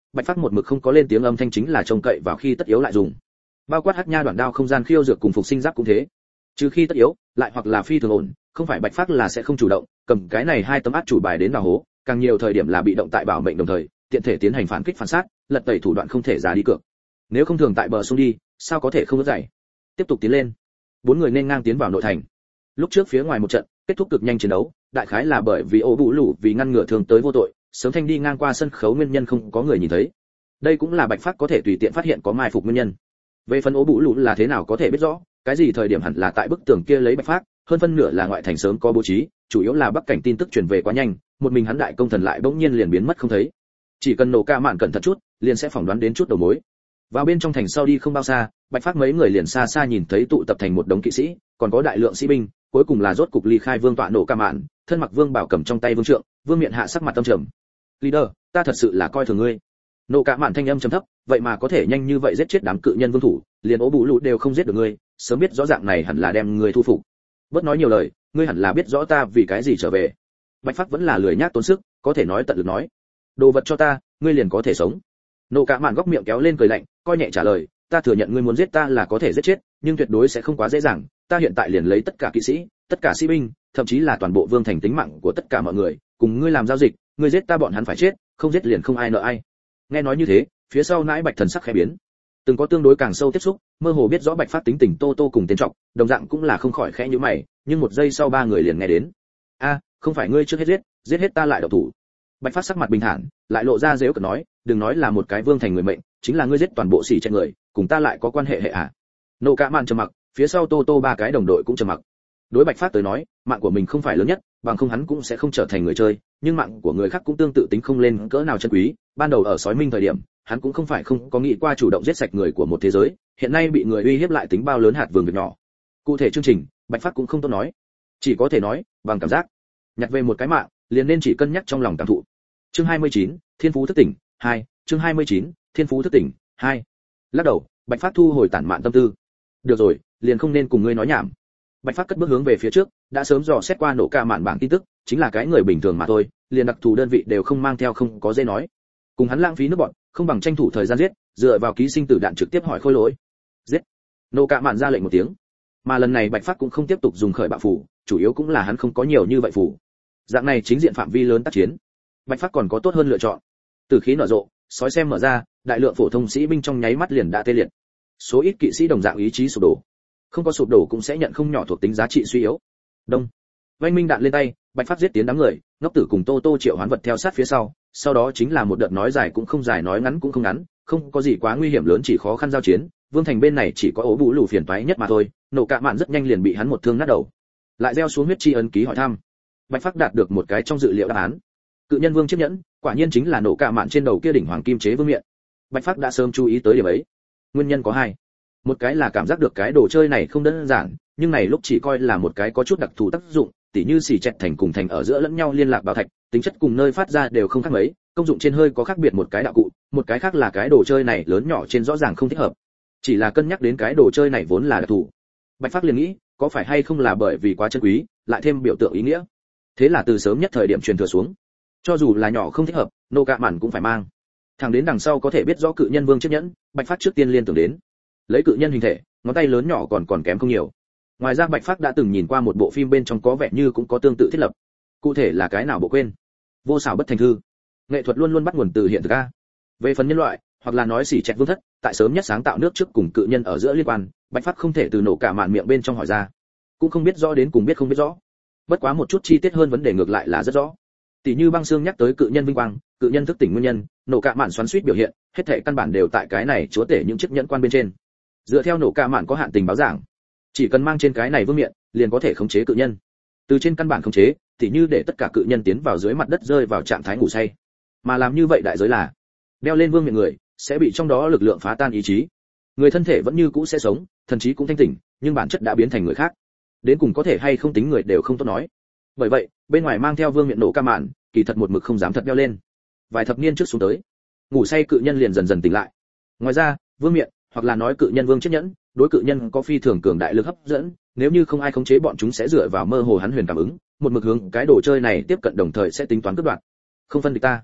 Speaker 1: Bạch Phác một mực không có lên tiếng, âm thanh chính là trông cậy vào khi tất yếu lại dùng. Bao quát hắc nha đoạn đao không gian khiêu dược cùng phục sinh giáp cũng thế. Trừ khi tất yếu, lại hoặc là phi thường ổn, không phải Bạch Phác là sẽ không chủ động, cầm cái này hai tấm át chủ bài đến vào hố, càng nhiều thời điểm là bị động tại bảo mệnh đồng thời, tiện thể tiến hành phản kích phản sát, lật tẩy thủ đoạn không thể giả đi cược. Nếu không thường tại bờ sông đi, sao có thể không rút dày. Tiếp tục tiến lên. Bốn người nên ngang tiến vào nội thành. Lúc trước phía ngoài một trận, kết thúc cực nhanh chiến đấu, đại khái là bởi vì ổ bụ lũ vì ngăn ngừa thường tới vô tội, sớm thanh đi ngang qua sân khấu nguyên nhân không có người nhìn thấy. Đây cũng là Bạch Phác có thể tùy tiện phát hiện có mai phục nguyên nhân. Về phần ổ bụ lũ là thế nào có thể biết rõ, cái gì thời điểm hẳn là tại bức tường kia lấy Bạch Phác, hơn phân nửa là ngoại thành sớm có bố trí, chủ yếu là bắc cảnh tin tức truyền về quá nhanh, một mình hắn đại công thần lại bỗng nhiên liền biến mất không thấy. Chỉ cần nổ ca mạn cẩn thận chút, liền sẽ phỏng đoán đến chút đầu mối. Vào bên trong thành sau đi không bao xa, Bạch Phác mấy người liền xa xa nhìn thấy tụ tập thành một đống kỵ sĩ, còn có đại lượng sĩ binh, cuối cùng là rốt cục ly khai vương tọa nổ ca mạn, thân mặc vương bảo cầm trong tay vương trượng, vương miện hạ sắc mặt tâm trầm. "Leader, ta thật sự là coi thường ngươi." Nổ ca mạn thanh âm trầm thấp, "Vậy mà có thể nhanh như vậy giết chết đám cự nhân vương thủ, liền ố bụ lũ đều không giết được ngươi, sớm biết rõ dạng này hẳn là đem ngươi thu phục. Bớt nói nhiều lời, ngươi hẳn là biết rõ ta vì cái gì trở về." Bạch Phác vẫn là lười nhác tốn sức, có thể nói tận lực nói. "Đồ vật cho ta, ngươi liền có thể sống." Nộ Cả Mạn góc miệng kéo lên cười lạnh, coi nhẹ trả lời, "Ta thừa nhận ngươi muốn giết ta là có thể giết chết, nhưng tuyệt đối sẽ không quá dễ dàng, ta hiện tại liền lấy tất cả kỵ sĩ, tất cả sĩ binh, thậm chí là toàn bộ vương thành tính mạng của tất cả mọi người, cùng ngươi làm giao dịch, ngươi giết ta bọn hắn phải chết, không giết liền không ai nợ ai." Nghe nói như thế, phía sau nãi Bạch thần sắc khẽ biến. Từng có tương đối càng sâu tiếp xúc, mơ hồ biết rõ Bạch Phác tính tình Tô Tô cùng tên trọng, đồng dạng cũng là không khỏi khẽ nhíu mày, nhưng một giây sau ba người liền nghe đến. "A, không phải ngươi trước hết giết, giết hết ta lại động thủ." Bạch Phác sắc mặt bình thản, lại lộ ra giễu cợt nói, "Đừng nói là một cái vương thành người mệnh, chính là ngươi giết toàn bộ xỉ trên người, cùng ta lại có quan hệ hệ à?" Nộ Cả Mạn trầm mặc, phía sau Tô Tô ba cái đồng đội cũng trầm mặc. Đối Bạch Phác tới nói, mạng của mình không phải lớn nhất, bằng không hắn cũng sẽ không trở thành người chơi, nhưng mạng của người khác cũng tương tự tính không lên cỡ nào chân quý. Ban đầu ở sói minh thời điểm, hắn cũng không phải không có nghĩ qua chủ động giết sạch người của một thế giới, hiện nay bị người uy hiếp lại tính bao lớn hạt vương việc nhỏ. Cụ thể chương trình, Bạch Phác cũng không tốt nói, chỉ có thể nói bằng cảm giác. Nhặt về một cái mạng, liền nên chỉ cân nhắc trong lòng cảm thụ. Chương hai mươi chín, Thiên phú thức tỉnh, hai, chương hai mươi chín, Thiên phú thức tỉnh, hai. Lắc đầu, Bạch Phác thu hồi tản mạn tâm tư. "Được rồi, liền không nên cùng ngươi nói nhảm." Bạch Phác cất bước hướng về phía trước, đã sớm dò xét qua Nộ Cả Mạn bảng tin tức, chính là cái người bình thường mà thôi, liền đặc thù đơn vị đều không mang theo, không có dễ nói. Cùng hắn lãng phí nước bọn, không bằng tranh thủ thời gian giết, dựa vào ký sinh tử đạn trực tiếp hỏi khôi lỗi. "Giết!" Nộ Cả Mạn ra lệnh một tiếng. Mà lần này Bạch Phác cũng không tiếp tục dùng khởi bạo phủ, chủ yếu cũng là hắn không có nhiều như vậy phủ. Dạng này chính diện phạm vi lớn tác chiến, Bạch Phác còn có tốt hơn lựa chọn. Từ khí nở rộ, sói xem mở ra, đại lượng phổ thông sĩ binh trong nháy mắt liền đã tê liệt. Số ít kỵ sĩ đồng dạng ý chí sụp đổ. Không có sụp đổ cũng sẽ nhận không nhỏ thuộc tính giá trị suy yếu. Đông. Vành minh đạn lên tay, Bạch Phác giết tiến đám người, ngốc tử cùng Tô Tô triệu hoán vật theo sát phía sau, sau đó chính là một đợt nói dài cũng không dài nói ngắn cũng không ngắn, không có gì quá nguy hiểm lớn, chỉ khó khăn giao chiến. Vương thành bên này chỉ có ố bụ lù phiền toái nhất mà thôi, Nộ Cả Mạn rất nhanh liền bị hắn một thương nát đầu. Lại gieo xuống huyết chi ấn ký hỏi thăm. Bạch Phác đạt được một cái trong dự liệu đáp án. Cự nhân vương chiếc nhẫn, quả nhiên chính là Nộ Cả Mạn trên đầu kia đỉnh hoàng kim chế vương miện. Bạch Phác đã sớm chú ý tới điểm ấy. Nguyên nhân có hai. Một cái là cảm giác được cái đồ chơi này không đơn giản, nhưng này lúc chỉ coi là một cái có chút đặc thù tác dụng, tỉ như xì chẹt thành cùng thành ở giữa lẫn nhau liên lạc bảo thạch, tính chất cùng nơi phát ra đều không khác mấy, công dụng trên hơi có khác biệt một cái đạo cụ, một cái khác là cái đồ chơi này lớn nhỏ trên rõ ràng không thích hợp. Chỉ là cân nhắc đến cái đồ chơi này vốn là đặc thù, Bạch Phác liền nghĩ, có phải hay không là bởi vì quá chân quý, lại thêm biểu tượng ý nghĩa. Thế là từ sớm nhất thời điểm truyền thừa xuống, cho dù là nhỏ không thích hợp, Nộ Cả Mạn cũng phải mang. Thẳng đến đằng sau có thể biết rõ cự nhân vương chiếc nhẫn, Bạch Phác trước tiên liên tưởng đến, lấy cự nhân hình thể, ngón tay lớn nhỏ còn còn kém không nhiều. Ngoài ra Bạch Phác đã từng nhìn qua một bộ phim bên trong có vẻ như cũng có tương tự thiết lập. Cụ thể là cái nào bộ quên? Vô xảo bất thành thư. Nghệ thuật luôn luôn bắt nguồn từ hiện thực a. Về phần nhân loại, hoặc là nói xỉ chẹt vương thất, tại sớm nhất sáng tạo nước trước cùng cự nhân ở giữa liên quan, Bạch Phác không thể từ Nộ Cả Mạn miệng bên trong hỏi ra, cũng không biết rõ đến cùng biết không biết rõ. Bất quá một chút chi tiết hơn vấn đề ngược lại là rất rõ. Tỷ như băng xương nhắc tới cự nhân vinh quang, cự nhân thức tỉnh nguyên nhân, Nộ Cả Mạn xoắn xuýt biểu hiện, hết thảy căn bản đều tại cái này chúa tể những chiếc nhẫn quan bên trên. Dựa theo Nộ Cả Mạn có hạn tình báo giảng, chỉ cần mang trên cái này vương miện, liền có thể khống chế cự nhân. Từ trên căn bản khống chế, tỉ như để tất cả cự nhân tiến vào dưới mặt đất rơi vào trạng thái ngủ say. Mà làm như vậy đại giới là, đeo lên vương miện người sẽ bị trong đó lực lượng phá tan ý chí. Người thân thể vẫn như cũ sẽ sống, thần trí cũng thanh tỉnh, nhưng bản chất đã biến thành người khác. Đến cùng có thể hay không tính người đều không tốt nói. Bởi vậy, bên ngoài mang theo vương miện Nộ Cả Mạn, kỳ thật một mực không dám thật đeo lên. Vài thập niên trước xuống tới, ngủ say cự nhân liền dần dần tỉnh lại. Ngoài ra, vương miện, hoặc là nói cự nhân vương chiếc nhẫn, đối cự nhân có phi thường cường đại lực hấp dẫn, nếu như không ai khống chế bọn chúng sẽ dựa vào mơ hồ hắn huyền cảm ứng, một mực hướng cái đồ chơi này tiếp cận, đồng thời sẽ tính toán cướp đoạt. Không phân địch ta.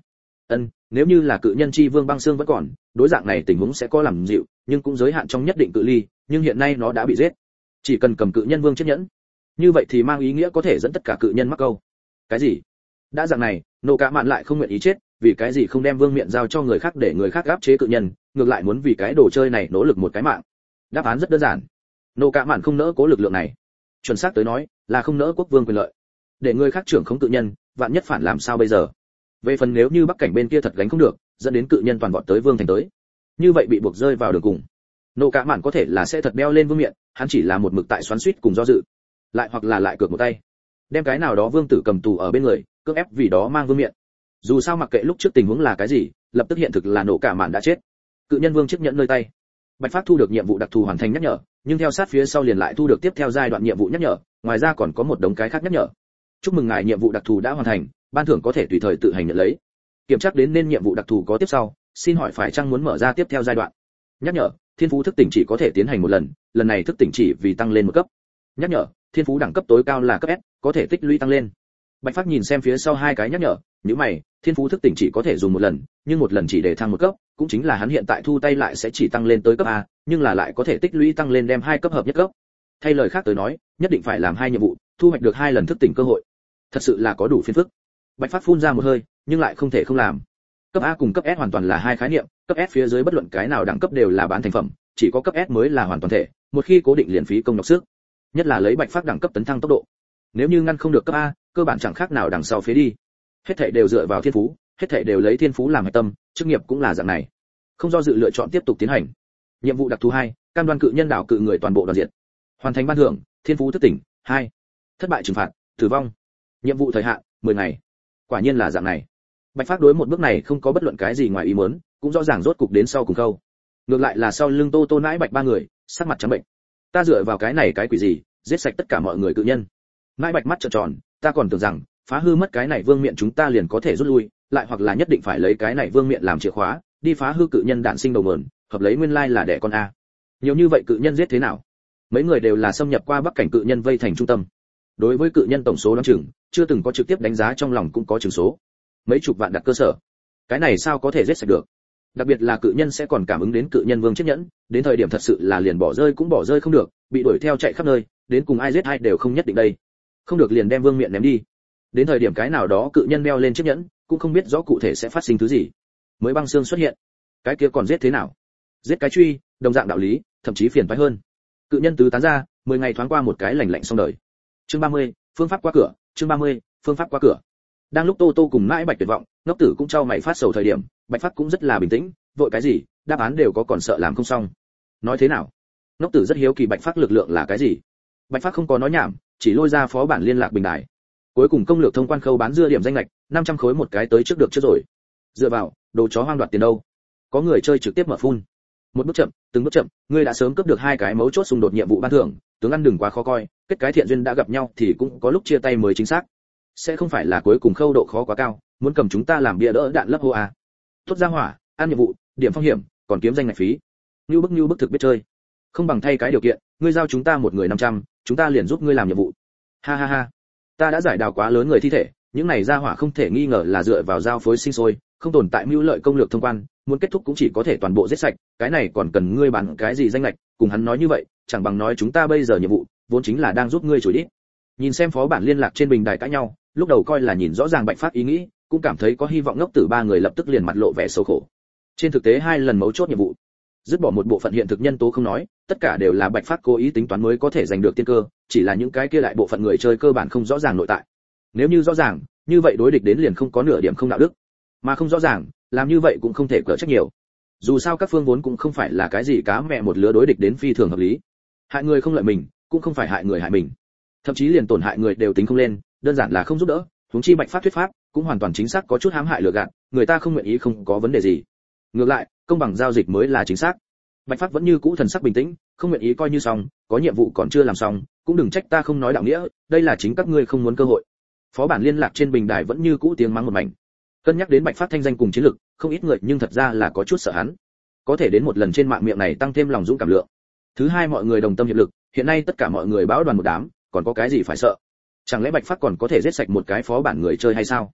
Speaker 1: Ân, nếu như là cự nhân chi vương băng xương vẫn còn, đối dạng này tình huống sẽ có làm dịu, nhưng cũng giới hạn trong nhất định cự ly, nhưng hiện nay nó đã bị giết. Chỉ cần cầm cự nhân vương chiếc nhẫn, như vậy thì mang ý nghĩa có thể dẫn tất cả cự nhân mắc câu. Cái gì? Đã dạng này, nô cả mạn lại không nguyện ý chết, vì cái gì không đem vương miện giao cho người khác để người khác áp chế cự nhân, ngược lại muốn vì cái đồ chơi này nỗ lực một cái mạng. Đáp án rất đơn giản. Nô cả mạn không nỡ cố lực lượng này. Chuẩn xác tới nói, là không nỡ quốc vương quyền lợi. Để người khác trưởng khống cự nhân, vạn nhất phản làm sao bây giờ? Về phần nếu như bắc cảnh bên kia thật gánh không được, dẫn đến cự nhân toàn vọt tới vương thành tới, như vậy bị buộc rơi vào đường cùng. Nô cả mạn có thể là sẽ thật đeo lên vương miện, hắn chỉ là một mực tại xoắn xuýt cùng do dự, lại hoặc là lại cược một tay, đem cái nào đó vương tử cầm tù ở bên người, cưỡng ép vì đó mang vương miện. Dù sao mặc kệ lúc trước tình huống là cái gì, lập tức hiện thực là nổ cả mạn đã chết. Cự nhân vương chiếc nhẫn nơi tay. Bạch Phát thu được nhiệm vụ đặc thù hoàn thành nhắc nhở, nhưng theo sát phía sau liền lại thu được tiếp theo giai đoạn nhiệm vụ nhắc nhở, ngoài ra còn có một đống cái khác nhắc nhở. Chúc mừng ngài nhiệm vụ đặc thù đã hoàn thành, ban thưởng có thể tùy thời tự hành nhận lấy. Kiểm tra đến nên nhiệm vụ đặc thù có tiếp sau, xin hỏi phải chăng muốn mở ra tiếp theo giai đoạn. Nhắc nhở, thiên phú thức tỉnh chỉ có thể tiến hành một lần, lần này thức tỉnh chỉ vì tăng lên một cấp. Nhắc nhở, thiên phú đẳng cấp tối cao là cấp S, có thể tích lũy tăng lên. Bạch Phát nhìn xem phía sau hai cái nhắc nhở, nhíu mày, thiên phú thức tỉnh chỉ có thể dùng một lần, nhưng một lần chỉ để thăng một cấp, cũng chính là hắn hiện tại thu tay lại sẽ chỉ tăng lên tới cấp A, nhưng là lại có thể tích lũy tăng lên đem hai cấp hợp nhất cấp. Thay lời khác tới nói, nhất định phải làm hai nhiệm vụ, thu hoạch được hai lần thức tỉnh cơ hội. Thật sự là có đủ phiền phức. Bạch Phát phun ra một hơi, nhưng lại không thể không làm. Cấp A cùng cấp S hoàn toàn là hai khái niệm, cấp S phía dưới bất luận cái nào đẳng cấp đều là bán thành phẩm, chỉ có cấp S mới là hoàn toàn thể, một khi cố định liền phí công nhọc sức. Nhất là lấy Bạch Phát đẳng cấp tấn thăng tốc độ. Nếu như ngăn không được cấp A, cơ bản chẳng khác nào đằng sau phía đi. Hết thảy đều dựa vào thiên phú, hết thảy đều lấy thiên phú làm hệ tâm, chức nghiệp cũng là dạng này. Không do dự lựa chọn tiếp tục tiến hành. Nhiệm vụ đặc thù hai, cam đoan cự nhân đảo cự người toàn bộ đoàn diện. Hoàn thành ban thưởng, thiên phú thức tỉnh hai. Thất bại trừng phạt, tử vong. Nhiệm vụ thời hạn mười ngày. Quả nhiên là dạng này. Bạch Phát đối một bước này không có bất luận cái gì ngoài ý muốn, cũng rõ ràng rốt cục đến sau cùng câu. Ngược lại là sau lưng Tô Tô nãi Bạch ba người, sắc mặt trắng bệnh. Ta dựa vào cái này cái quỷ gì, giết sạch tất cả mọi người cự nhân. Nãi Bạch mắt trợn tròn, ta còn tưởng rằng phá hư mất cái này vương miện chúng ta liền có thể rút lui, lại hoặc là nhất định phải lấy cái này vương miện làm chìa khóa, đi phá hư cự nhân đạn sinh đầu nguồn, hợp lấy nguyên lai là đẻ con a. Nhiều như vậy cự nhân giết thế nào? Mấy người đều là xâm nhập qua bắc cảnh cự nhân vây thành trung tâm. Đối với cự nhân tổng số đoán chừng, chưa từng có trực tiếp đánh giá trong lòng cũng có chừng số. Mấy chục vạn đặt cơ sở. Cái này sao có thể giết sạch được? Đặc biệt là cự nhân sẽ còn cảm ứng đến cự nhân vương chiếc nhẫn, đến thời điểm thật sự là liền bỏ rơi cũng bỏ rơi không được, bị đuổi theo chạy khắp nơi, đến cùng ai giết ai đều không nhất định đây. Không được liền đem vương miện ném đi. Đến thời điểm cái nào đó cự nhân đeo lên chiếc nhẫn, cũng không biết rõ cụ thể sẽ phát sinh thứ gì. Mới băng xương xuất hiện, cái kia còn giết thế nào? Giết cái truy, đồng dạng đạo lý, thậm chí phiền toái hơn. Cự nhân tứ tán ra, mười ngày thoáng qua một cái lành lạnh xong đời. Chương ba mươi, phương pháp qua cửa, chương ba mươi, phương pháp qua cửa. Đang lúc Tô Tô cùng mãi Bạch tuyệt vọng, ngốc tử cũng trao mày phát sầu thời điểm, Bạch Phát cũng rất là bình tĩnh, vội cái gì, đáp án đều có còn sợ làm không xong. Nói thế nào? Ngốc tử rất hiếu kỳ Bạch Phát lực lượng là cái gì. Bạch Phát không có nói nhảm, chỉ lôi ra phó bản liên lạc bình đài. Cuối cùng công lược thông quan khâu bán dưa điểm danh lệch, năm trăm khối một cái tới trước được trước rồi. Dựa vào, đồ chó hoang đoạt tiền đâu? Có người chơi trực tiếp mở phun. Một bước chậm, từng bước chậm, ngươi đã sớm cướp được hai cái mấu chốt xung đột nhiệm vụ ban thưởng, tướng ăn đừng quá khó coi, kết cái thiện duyên đã gặp nhau thì cũng có lúc chia tay mới chính xác. Sẽ không phải là cuối cùng khâu độ khó quá cao, muốn cầm chúng ta làm bia đỡ đạn lấp hô à? Tốt ra hỏa, ăn nhiệm vụ, điểm phong hiểm, còn kiếm danh ngạch phí. Nưu bức nưu bức thực biết chơi. Không bằng thay cái điều kiện, ngươi giao chúng ta một người năm trăm, chúng ta liền giúp ngươi làm nhiệm vụ. Ha ha ha. Ta đã giải đào quá lớn người thi thể, những này ra hỏa không thể nghi ngờ là dựa vào giao phối sinh sôi, không tồn tại mưu lợi công lược thông quan, muốn kết thúc cũng chỉ có thể toàn bộ giết sạch, cái này còn cần ngươi bán cái gì danh lệch, cùng hắn nói như vậy, chẳng bằng nói chúng ta bây giờ nhiệm vụ, vốn chính là đang giúp ngươi chối đi. Nhìn xem phó bản liên lạc trên bình đài cãi nhau, lúc đầu coi là nhìn rõ ràng Bạch Phát ý nghĩ, cũng cảm thấy có hy vọng ngốc tử ba người lập tức liền mặt lộ vẻ xấu khổ. Trên thực tế hai lần mấu chốt nhiệm vụ, dứt bỏ một bộ phận hiện thực nhân tố không nói, tất cả đều là Bạch Phát cố ý tính toán mới có thể giành được tiên cơ, chỉ là những cái kia lại bộ phận người chơi cơ bản không rõ ràng nội tại. Nếu như rõ ràng, như vậy đối địch đến liền không có nửa điểm không đạo đức, mà không rõ ràng, làm như vậy cũng không thể cỡ trách nhiều. Dù sao các phương vốn cũng không phải là cái gì cá mẹ một lứa đối địch đến phi thường hợp lý. Hại người không lợi mình, cũng không phải hại người hại mình. Thậm chí liền tổn hại người đều tính không lên, đơn giản là không giúp đỡ, huống chi Bạch Phát thuyết pháp, cũng hoàn toàn chính xác có chút hãm hại lừa gạt, người ta không nguyện ý không có vấn đề gì. Ngược lại, công bằng giao dịch mới là chính xác. Bạch Phát vẫn như cũ thần sắc bình tĩnh, không nguyện ý coi như xong, có nhiệm vụ còn chưa làm xong, cũng đừng trách ta không nói đạo nghĩa, đây là chính các ngươi không muốn cơ hội. Phó bản liên lạc trên bình đài vẫn như cũ tiếng mắng một mảnh. Cân nhắc đến Bạch Phát thanh danh cùng chiến lực, không ít người nhưng thật ra là có chút sợ hắn. Có thể đến một lần trên mạng miệng này tăng thêm lòng dũng cảm lượng. Thứ hai mọi người đồng tâm hiệp lực, hiện nay tất cả mọi người bão đoàn một đám, còn có cái gì phải sợ? Chẳng lẽ Bạch Phát còn có thể giết sạch một cái phó bản người chơi hay sao?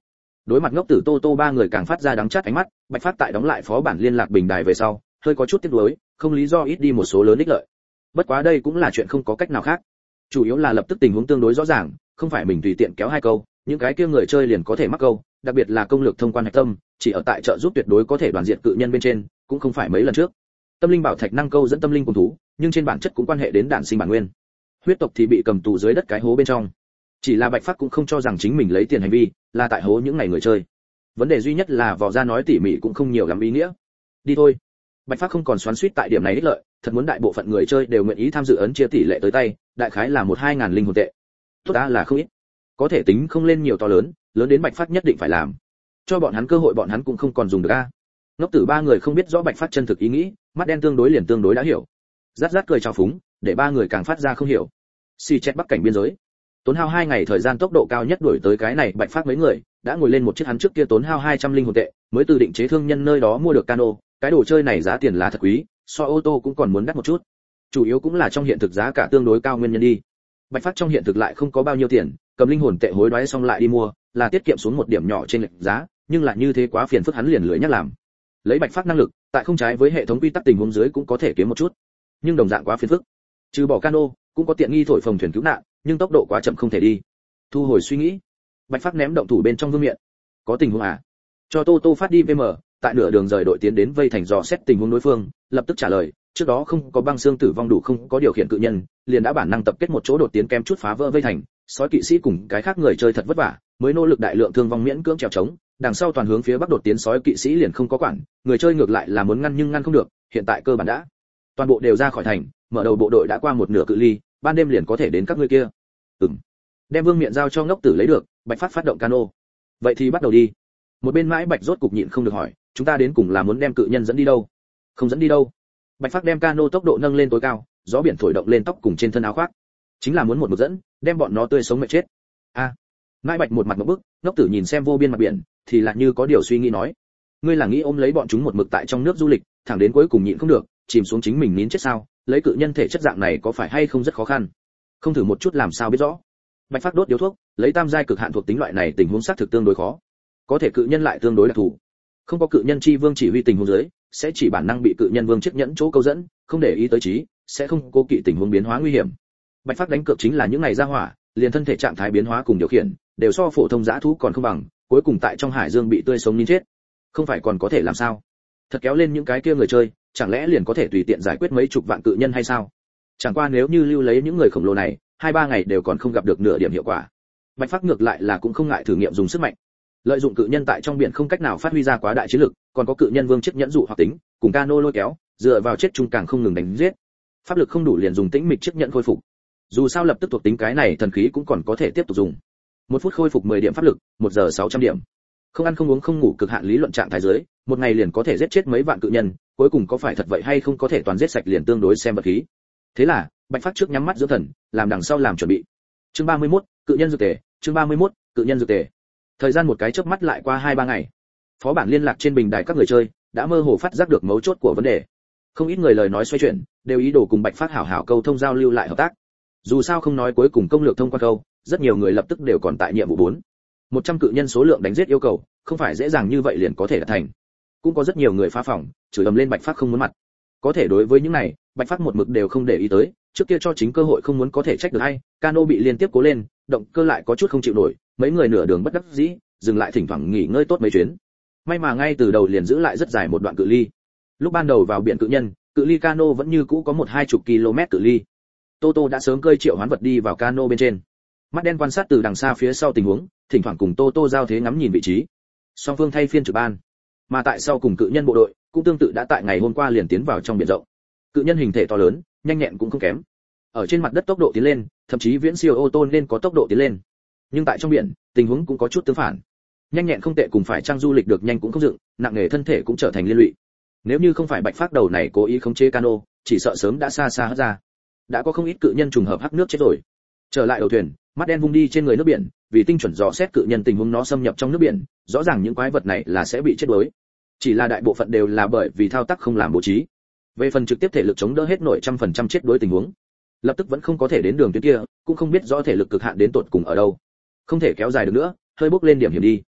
Speaker 1: Đối mặt ngốc tử Tô Tô ba người càng phát ra đắng chát ánh mắt, Bạch Phát tại đóng lại phó bản liên lạc bình đài về sau, hơi có chút tiếc nuối, không lý do ít đi một số lớn ích lợi. Bất quá đây cũng là chuyện không có cách nào khác. Chủ yếu là lập tức tình huống tương đối rõ ràng, không phải mình tùy tiện kéo hai câu, những cái kia người chơi liền có thể mắc câu, đặc biệt là công lược thông quan hạch tâm, chỉ ở tại trợ giúp tuyệt đối có thể đoàn diệt cự nhân bên trên, cũng không phải mấy lần trước. Tâm linh bảo thạch năng câu dẫn tâm linh cùng thú, nhưng trên bản chất cũng quan hệ đến đản sinh bản nguyên. Huyết tộc thì bị cầm tù dưới đất cái hố bên trong. Chỉ là Bạch Phát cũng không cho rằng chính mình lấy tiền hành vi là tại hố những ngày người chơi. Vấn đề duy nhất là vò ra nói tỉ mỉ cũng không nhiều lắm ý nghĩa. Đi thôi. Bạch Phát không còn xoắn xuýt tại điểm này ích lợi, thật muốn đại bộ phận người chơi đều nguyện ý tham dự ấn chia tỷ lệ tới tay, đại khái là một hai ngàn linh hồn tệ. Tốt đã là không ít. Có thể tính không lên nhiều to lớn, lớn đến Bạch Phát nhất định phải làm. Cho bọn hắn cơ hội bọn hắn cũng không còn dùng được a. Ngốc tử ba người không biết rõ Bạch Phát chân thực ý nghĩ, mắt đen tương đối liền tương đối đã hiểu. Rát rát cười chào phúng, để ba người càng phát ra không hiểu. Xì chết bắc cảnh biên giới. Tốn hao hai ngày thời gian tốc độ cao nhất đuổi tới cái này Bạch Phát mấy người, đã ngồi lên một chiếc hắn trước kia tốn hao hai trăm linh hồn tệ, mới từ định chế thương nhân nơi đó mua được cano, cái đồ chơi này giá tiền là thật quý, so ô tô cũng còn muốn đắt một chút. Chủ yếu cũng là trong hiện thực giá cả tương đối cao nguyên nhân đi. Bạch Phát trong hiện thực lại không có bao nhiêu tiền, cầm linh hồn tệ hối đoái xong lại đi mua, là tiết kiệm xuống một điểm nhỏ trên lệch giá, nhưng lại như thế quá phiền phức hắn liền lười nhắc làm. Lấy Bạch Phát năng lực, tại không trái với hệ thống quy tắc tình huống dưới cũng có thể kiếm một chút, nhưng đồng dạng quá phiền phức. Trừ bỏ cano, cũng có tiện nghi thổi phồng thuyền cứu nạn, nhưng tốc độ quá chậm không thể đi. Thu hồi suy nghĩ, Bạch Phát ném động thủ bên trong vương miện. Có tình huống à? Cho Tô Tô phát đi vê em, tại nửa đường rời đội tiến đến vây thành dò xét tình huống đối phương, lập tức trả lời, trước đó không có băng xương tử vong đủ không có điều khiển cự nhân, liền đã bản năng tập kết một chỗ đột tiến kém chút phá vỡ vây thành, sói kỵ sĩ cùng cái khác người chơi thật vất vả, mới nỗ lực đại lượng thương vong miễn cưỡng trèo trống, đằng sau toàn hướng phía bắc đột tiến sói kỵ sĩ liền không có quản, người chơi ngược lại là muốn ngăn nhưng ngăn không được, hiện tại cơ bản đã toàn bộ đều ra khỏi thành, mở đầu bộ đội đã qua một nửa cự ly, ban đêm liền có thể đến các ngươi kia. Ừm. Đem vương miện giao cho ngốc tử lấy được, Bạch Phát phát động cano. Vậy thì bắt đầu đi. Một bên mãi Bạch rốt cục nhịn không được hỏi, chúng ta đến cùng là muốn đem cự nhân dẫn đi đâu? Không dẫn đi đâu. Bạch Phát đem cano tốc độ nâng lên tối cao, gió biển thổi động lên tóc cùng trên thân áo khoác. Chính là muốn một mực dẫn, đem bọn nó tươi sống mệt chết. A. À. Mãi Bạch một mặt ngộp bức, ngốc tử nhìn xem vô biên mặt biển, thì lại như có điều suy nghĩ nói, ngươi là nghĩ ôm lấy bọn chúng một mực tại trong nước du lịch, thẳng đến cuối cùng nhịn không được, chìm xuống chính mình nín chết sao? Lấy cự nhân thể chất dạng này có phải hay không rất khó khăn? Không thử một chút làm sao biết rõ. Bạch Phát đốt điếu thuốc, lấy tam giai cực hạn thuộc tính loại này tình huống xác thực tương đối khó. Có thể cự nhân lại tương đối đặc thù. Không có cự nhân chi vương chỉ huy tình huống dưới, sẽ chỉ bản năng bị cự nhân vương chiếc nhẫn chỗ câu dẫn, không để ý tới trí, sẽ không cố kỵ tình huống biến hóa nguy hiểm. Bạch Phát đánh cược chính là những ngày ra hỏa, liền thân thể trạng thái biến hóa cùng điều khiển, đều so phổ thông dã thú còn không bằng, cuối cùng tại trong hải dương bị tươi sống nín chết. Không phải còn có thể làm sao? Thật kéo lên những cái kia người chơi, chẳng lẽ liền có thể tùy tiện giải quyết mấy chục vạn cự nhân hay sao? Chẳng qua nếu như lưu lấy những người khổng lồ này, hai ba ngày đều còn không gặp được nửa điểm hiệu quả. Bạch Phát ngược lại là cũng không ngại thử nghiệm dùng sức mạnh. Lợi dụng cự nhân tại trong biển không cách nào phát huy ra quá đại chiến lực, còn có cự nhân vương chiếc nhẫn dụ hoặc tính, cùng cano lôi kéo, dựa vào chết chung càng không ngừng đánh giết. Pháp lực không đủ liền dùng tĩnh mịch chiếc nhẫn khôi phục. Dù sao lập tức thuộc tính cái này thần khí cũng còn có thể tiếp tục dùng. Một phút khôi phục mười điểm pháp lực, một giờ sáu trăm điểm. Không ăn không uống không ngủ cực hạn lý luận trạng thái dưới, một ngày liền có thể giết chết mấy vạn cự nhân, cuối cùng có phải thật vậy hay không có thể toàn giết sạch liền tương đối xem vật khí. Thế là, Bạch Phát trước nhắm mắt dưỡng thần, làm đằng sau làm chuẩn bị. Chương ba mươi mốt, cự nhân dược tề, chương ba mươi mốt, cự nhân dược tề. Thời gian một cái chớp mắt lại qua hai ba ngày. Phó bản liên lạc trên bình đài các người chơi đã mơ hồ phát giác được mấu chốt của vấn đề. Không ít người lời nói xoay chuyển, đều ý đồ cùng Bạch Phát hảo hảo câu thông giao lưu lại hợp tác. Dù sao không nói cuối cùng công lược thông qua câu, rất nhiều người lập tức đều còn tại nhiệm vụ bốn. một trăm cự nhân số lượng đánh giết yêu cầu, không phải dễ dàng như vậy liền có thể đạt thành. Cũng có rất nhiều người phá phòng, chửi ầm lên Bạch Phát không muốn mặt. Có thể đối với những này, Bạch Phát một mực đều không để ý tới, trước kia cho chính cơ hội không muốn có thể trách được hay, cano bị liên tiếp cố lên, động cơ lại có chút không chịu nổi, mấy người nửa đường bất đắc dĩ, dừng lại thỉnh thoảng nghỉ ngơi tốt mấy chuyến. May mà ngay từ đầu liền giữ lại rất dài một đoạn cự ly. Lúc ban đầu vào biển cự nhân, cự ly cano vẫn như cũ có một hai chục km cự ly. Tô Tô đã sớm cơi triệu hoán vật đi vào cano bên trên. Mắt đen quan sát từ đằng xa phía sau tình huống, thỉnh thoảng cùng Tô Tô giao thế ngắm nhìn vị trí. Song phương thay phiên trực ban. Mà tại sau cùng cự nhân bộ đội, cũng tương tự đã tại ngày hôm qua liền tiến vào trong biển rộng. Cự nhân hình thể to lớn, nhanh nhẹn cũng không kém. Ở trên mặt đất tốc độ tiến lên, thậm chí viễn siêu ô tô nên có tốc độ tiến lên. Nhưng tại trong biển, tình huống cũng có chút tương phản. Nhanh nhẹn không tệ cùng phải trang du lịch được nhanh cũng không dựng, nặng nề thân thể cũng trở thành liên lụy. Nếu như không phải Bạch Phát đầu này cố ý khống chế cano, chỉ sợ sớm đã xa xa hất ra. Đã có không ít cự nhân trùng hợp hắc nước chết rồi. Trở lại đầu thuyền, mắt đen vung đi trên người nước biển, vì tinh chuẩn dò xét cự nhân tình huống nó xâm nhập trong nước biển, rõ ràng những quái vật này là sẽ bị chết đuối. Chỉ là đại bộ phận đều là bởi vì thao tác không làm bố trí. Về phần trực tiếp thể lực chống đỡ hết nổi trăm phần trăm chết đuối tình huống, lập tức vẫn không có thể đến đường tuyến kia, cũng không biết rõ thể lực cực hạn đến tột cùng ở đâu. Không thể kéo dài được nữa, hơi bốc lên điểm hiểm đi.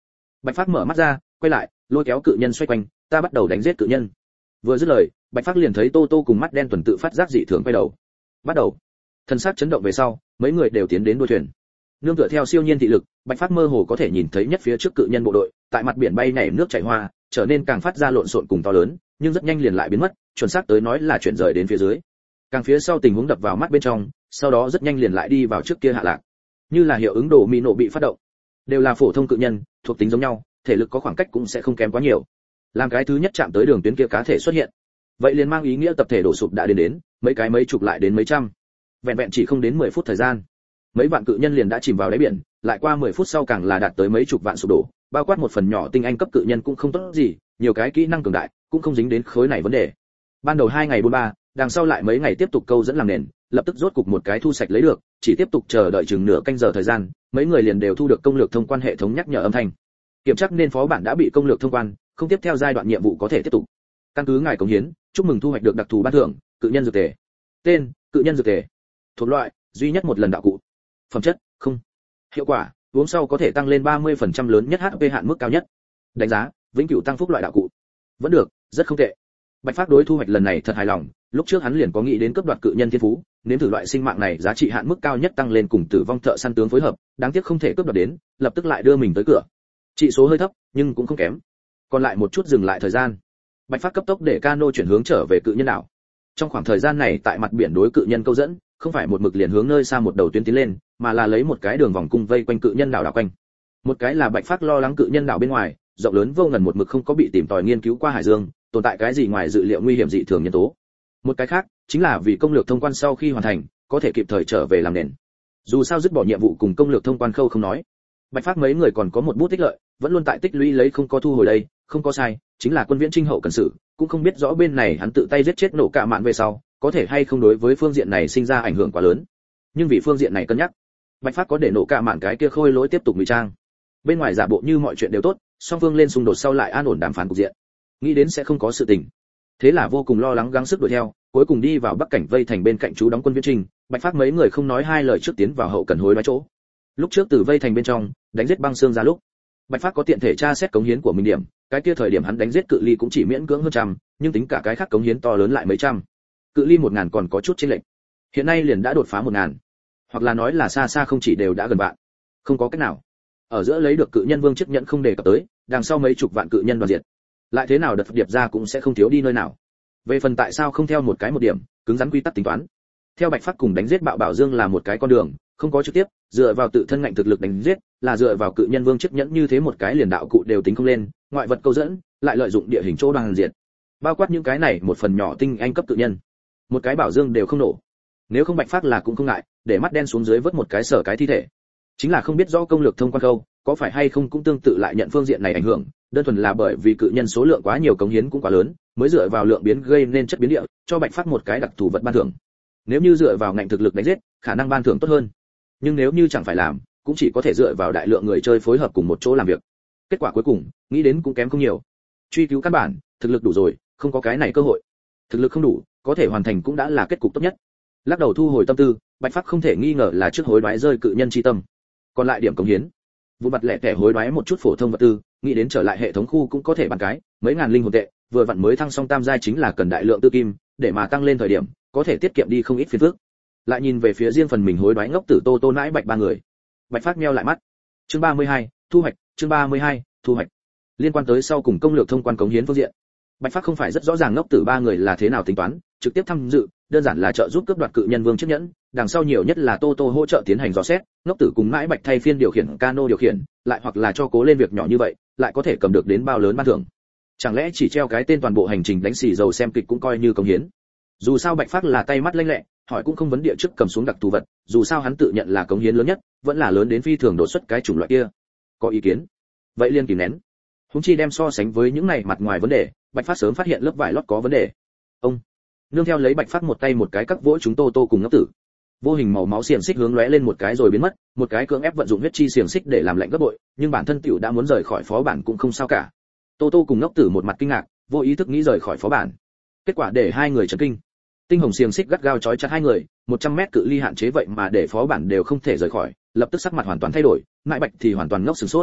Speaker 1: Bạch Phác mở mắt ra, quay lại, lôi kéo cự nhân xoay quanh, ta bắt đầu đánh giết cự nhân. Vừa dứt lời, Bạch Phác liền thấy Tô Tô cùng mắt đen tuần tự phát giác dị thường quay đầu. Bắt đầu. Thân xác chấn động về sau, mấy người đều tiến đến đuôi thuyền. Nương tựa theo siêu nhiên thị lực, Bạch Phác mơ hồ có thể nhìn thấy nhất phía trước cự nhân bộ đội, tại mặt biển bay nhảy nước chảy hoa, trở nên càng phát ra lộn xộn cùng to lớn, nhưng rất nhanh liền lại biến mất, chuẩn xác tới nói là chuyển rời đến phía dưới. Càng phía sau tình huống đập vào mắt bên trong, sau đó rất nhanh liền lại đi vào trước kia hạ lạc. Như là hiệu ứng đồ mì nổ bị phát động. Đều là phổ thông cự nhân, thuộc tính giống nhau, thể lực có khoảng cách cũng sẽ không kém quá nhiều. Làm cái thứ nhất chạm tới đường tuyến kia cá thể xuất hiện, vậy liền mang ý nghĩa tập thể đổ sụp đã đến đến, mấy cái mấy chục lại đến mấy trăm. Vẹn vẹn chỉ không đến mười phút thời gian, mấy vạn cự nhân liền đã chìm vào đáy biển, lại qua mười phút sau càng là đạt tới mấy chục vạn sụp đổ, bao quát một phần nhỏ tinh anh cấp cự nhân cũng không tốt gì, nhiều cái kỹ năng cường đại cũng không dính đến khối này vấn đề. Ban đầu hai ngày bốn ba, đằng sau lại mấy ngày tiếp tục câu dẫn làm nền, lập tức rốt cục một cái thu sạch lấy được, chỉ tiếp tục chờ đợi chừng nửa canh giờ thời gian, mấy người liền đều thu được công lược thông quan hệ thống nhắc nhở âm thanh. Kiểm tra nên phó bản đã bị công lược thông quan, không tiếp theo giai đoạn nhiệm vụ có thể tiếp tục. Căn cứ ngài cống hiến, chúc mừng thu hoạch được đặc thù ban thưởng, cự nhân dược tề. Tên: cự nhân dược tề. Thuộc loại: duy nhất một lần đạo cụ. Phẩm chất: không. Hiệu quả: uống sau có thể tăng lên ba mươi phần trăm lớn nhất hát pê hạn mức cao nhất. Đánh giá: vĩnh cửu tăng phúc loại đạo cụ. Vẫn được, rất không tệ. Bạch Phác đối thu hoạch lần này thật hài lòng, lúc trước hắn liền có nghĩ đến cướp đoạt cự nhân thiên phú, nếm thử loại sinh mạng này giá trị hạn mức cao nhất tăng lên cùng tử vong thợ săn tướng phối hợp, đáng tiếc không thể cướp đoạt đến, lập tức lại đưa mình tới cửa. Trị số hơi thấp, nhưng cũng không kém. Còn lại một chút dừng lại thời gian. Bạch Phác cấp tốc để cano chuyển hướng trở về cự nhân đảo. Trong khoảng thời gian này tại mặt biển đối cự nhân câu dẫn, không phải một mực liền hướng nơi xa một đầu tuyến tiến lên, mà là lấy một cái đường vòng cung vây quanh cự nhân đảo đảo quanh. Một cái là Bạch Phác lo lắng cự nhân đảo bên ngoài, rộng lớn vô ngần một mực không có bị tìm tòi nghiên cứu qua hải dương, tồn tại cái gì ngoài dự liệu nguy hiểm dị thường nhân tố. Một cái khác, chính là vì công lược thông quan sau khi hoàn thành, có thể kịp thời trở về làm nền. Dù sao dứt bỏ nhiệm vụ cùng công lược thông quan khâu không nói, Bạch Phác mấy người còn có một bút tích lợi, vẫn luôn tại tích lũy lấy không có thu hồi đây, không có sai, chính là quân viễn trinh hậu cần sự, cũng không biết rõ bên này hắn tự tay giết chết nổ cả mạn về sau, có thể hay không đối với phương diện này sinh ra ảnh hưởng quá lớn. Nhưng vì phương diện này cân nhắc, Bạch Phác có để nổ cả mạn cái kia khôi lỗi tiếp tục ngụy trang. Bên ngoài giả bộ như mọi chuyện đều tốt, song phương lên xung đột sau lại an ổn đàm phán cục diện. Nghĩ đến sẽ không có sự tình. Thế là vô cùng lo lắng gắng sức đuổi theo, cuối cùng đi vào Bắc cảnh vây thành bên cạnh chú đóng quân viễn trinh, Bạch Phác mấy người không nói hai lời trước tiến vào hậu cần hối đoái chỗ. Lúc trước từ vây thành bên trong, đánh giết băng xương ra lúc, Bạch Phác có tiện thể tra xét cống hiến của mình điểm, cái kia thời điểm hắn đánh giết cự ly cũng chỉ miễn cưỡng hơn trăm, nhưng tính cả cái khác cống hiến to lớn lại mấy trăm. Cự ly một ngàn còn có chút chênh lệch. Hiện nay liền đã đột phá một ngàn, hoặc là nói là xa xa không chỉ đều đã gần vạn. Không có cách nào. Ở giữa lấy được cự nhân vương chức nhận không đề cập tới, đằng sau mấy chục vạn cự nhân đoàn diệt. Lại thế nào đợt điệp ra cũng sẽ không thiếu đi nơi nào. Về phần tại sao không theo một cái một điểm, cứng rắn quy tắc tính toán. Theo Bạch Phác cùng đánh giết Bạo Bảo Dương là một cái con đường, không có trực tiếp, dựa vào tự thân ngạnh thực lực đánh giết, là dựa vào cự nhân vương chức nhẫn như thế một cái liền đạo cụ đều tính không lên, ngoại vật câu dẫn, lại lợi dụng địa hình chỗ đoàn diệt. Bao quát những cái này một phần nhỏ tinh anh cấp cự nhân, một cái bảo dương đều không nổ. Nếu không Bạch Phác là cũng không ngại, để mắt đen xuống dưới vớt một cái sở cái thi thể. Chính là không biết rõ công lược thông quan câu, có phải hay không cũng tương tự lại nhận phương diện này ảnh hưởng, đơn thuần là bởi vì cự nhân số lượng quá nhiều cống hiến cũng quá lớn, mới dựa vào lượng biến gây nên chất biến địa, cho Bạch Phác một cái đặc thù vật ban thưởng. Nếu như dựa vào ngạnh thực lực đánh giết, khả năng ban thưởng tốt hơn. Nhưng nếu như chẳng phải làm, cũng chỉ có thể dựa vào đại lượng người chơi phối hợp cùng một chỗ làm việc. Kết quả cuối cùng, nghĩ đến cũng kém không nhiều. Truy cứu căn bản, thực lực đủ rồi, không có cái này cơ hội. Thực lực không đủ, có thể hoàn thành cũng đã là kết cục tốt nhất. Lắc đầu thu hồi tâm tư, Bạch Phác không thể nghi ngờ là trước hối đoái rơi cự nhân chi tâm. Còn lại điểm cống hiến, vụ mặt lẻ tẻ hối đoái một chút phổ thông vật tư, nghĩ đến trở lại hệ thống khu cũng có thể bàn cái, mấy ngàn linh hồn tệ, vừa vặn mới thăng xong tam giai chính là cần đại lượng tư kim, để mà tăng lên thời điểm, có thể tiết kiệm đi không ít phiền phức. Lại nhìn về phía riêng phần mình hối đoái ngốc tử Tô Tô nãi Bạch ba người. Bạch Phác nheo lại mắt. Chương ba mươi hai, thu hoạch, chương ba mươi hai, thu hoạch. Liên quan tới sau cùng công lược thông quan cống hiến phương diện, Bạch Phác không phải rất rõ ràng ngốc tử ba người là thế nào tính toán, trực tiếp tham dự, đơn giản là trợ giúp cướp đoạt cự nhân vương chiếc nhẫn, đằng sau nhiều nhất là Tô Tô hỗ trợ tiến hành dò xét, ngốc tử cùng mãi Bạch thay phiên điều khiển cano điều khiển, lại hoặc là cho cố lên việc nhỏ như vậy, lại có thể cầm được đến bao lớn ban thưởng. Chẳng lẽ chỉ treo cái tên toàn bộ hành trình đánh xì dầu xem kịch cũng coi như cống hiến? Dù sao Bạch Phác là tay mắt lanh lẹ, hỏi cũng không vấn địa trước cầm xuống đặc thù vật, dù sao hắn tự nhận là cống hiến lớn nhất, vẫn là lớn đến phi thường đột xuất cái chủng loại kia. Có ý kiến? Vậy liên kìm nén. Húng chi đem so sánh với những này mặt ngoài vấn đề, Bạch Phác sớm phát hiện lớp vải lót có vấn đề. Ông nương theo lấy Bạch Phác một tay một cái cắt vỗ chúng Tô Tô cùng ngốc tử. Vô hình màu máu xiềng xích hướng lóe lên một cái rồi biến mất, một cái cưỡng ép vận dụng huyết chi xiềng xích để làm lạnh gấp bội, nhưng bản thân tiểu đã muốn rời khỏi phó bản cũng không sao cả. Tô Tô cùng ngốc tử một mặt kinh ngạc, vô ý thức nghĩ rời khỏi phó bản. Kết quả để hai người chấn kinh. Tinh hồng xiềng xích gắt gao trói chặt hai người, một trăm mét cự ly hạn chế vậy mà để phó bản đều không thể rời khỏi, lập tức sắc mặt hoàn toàn thay đổi, Mại Bạch thì hoàn toàn ngốc sửng sốt.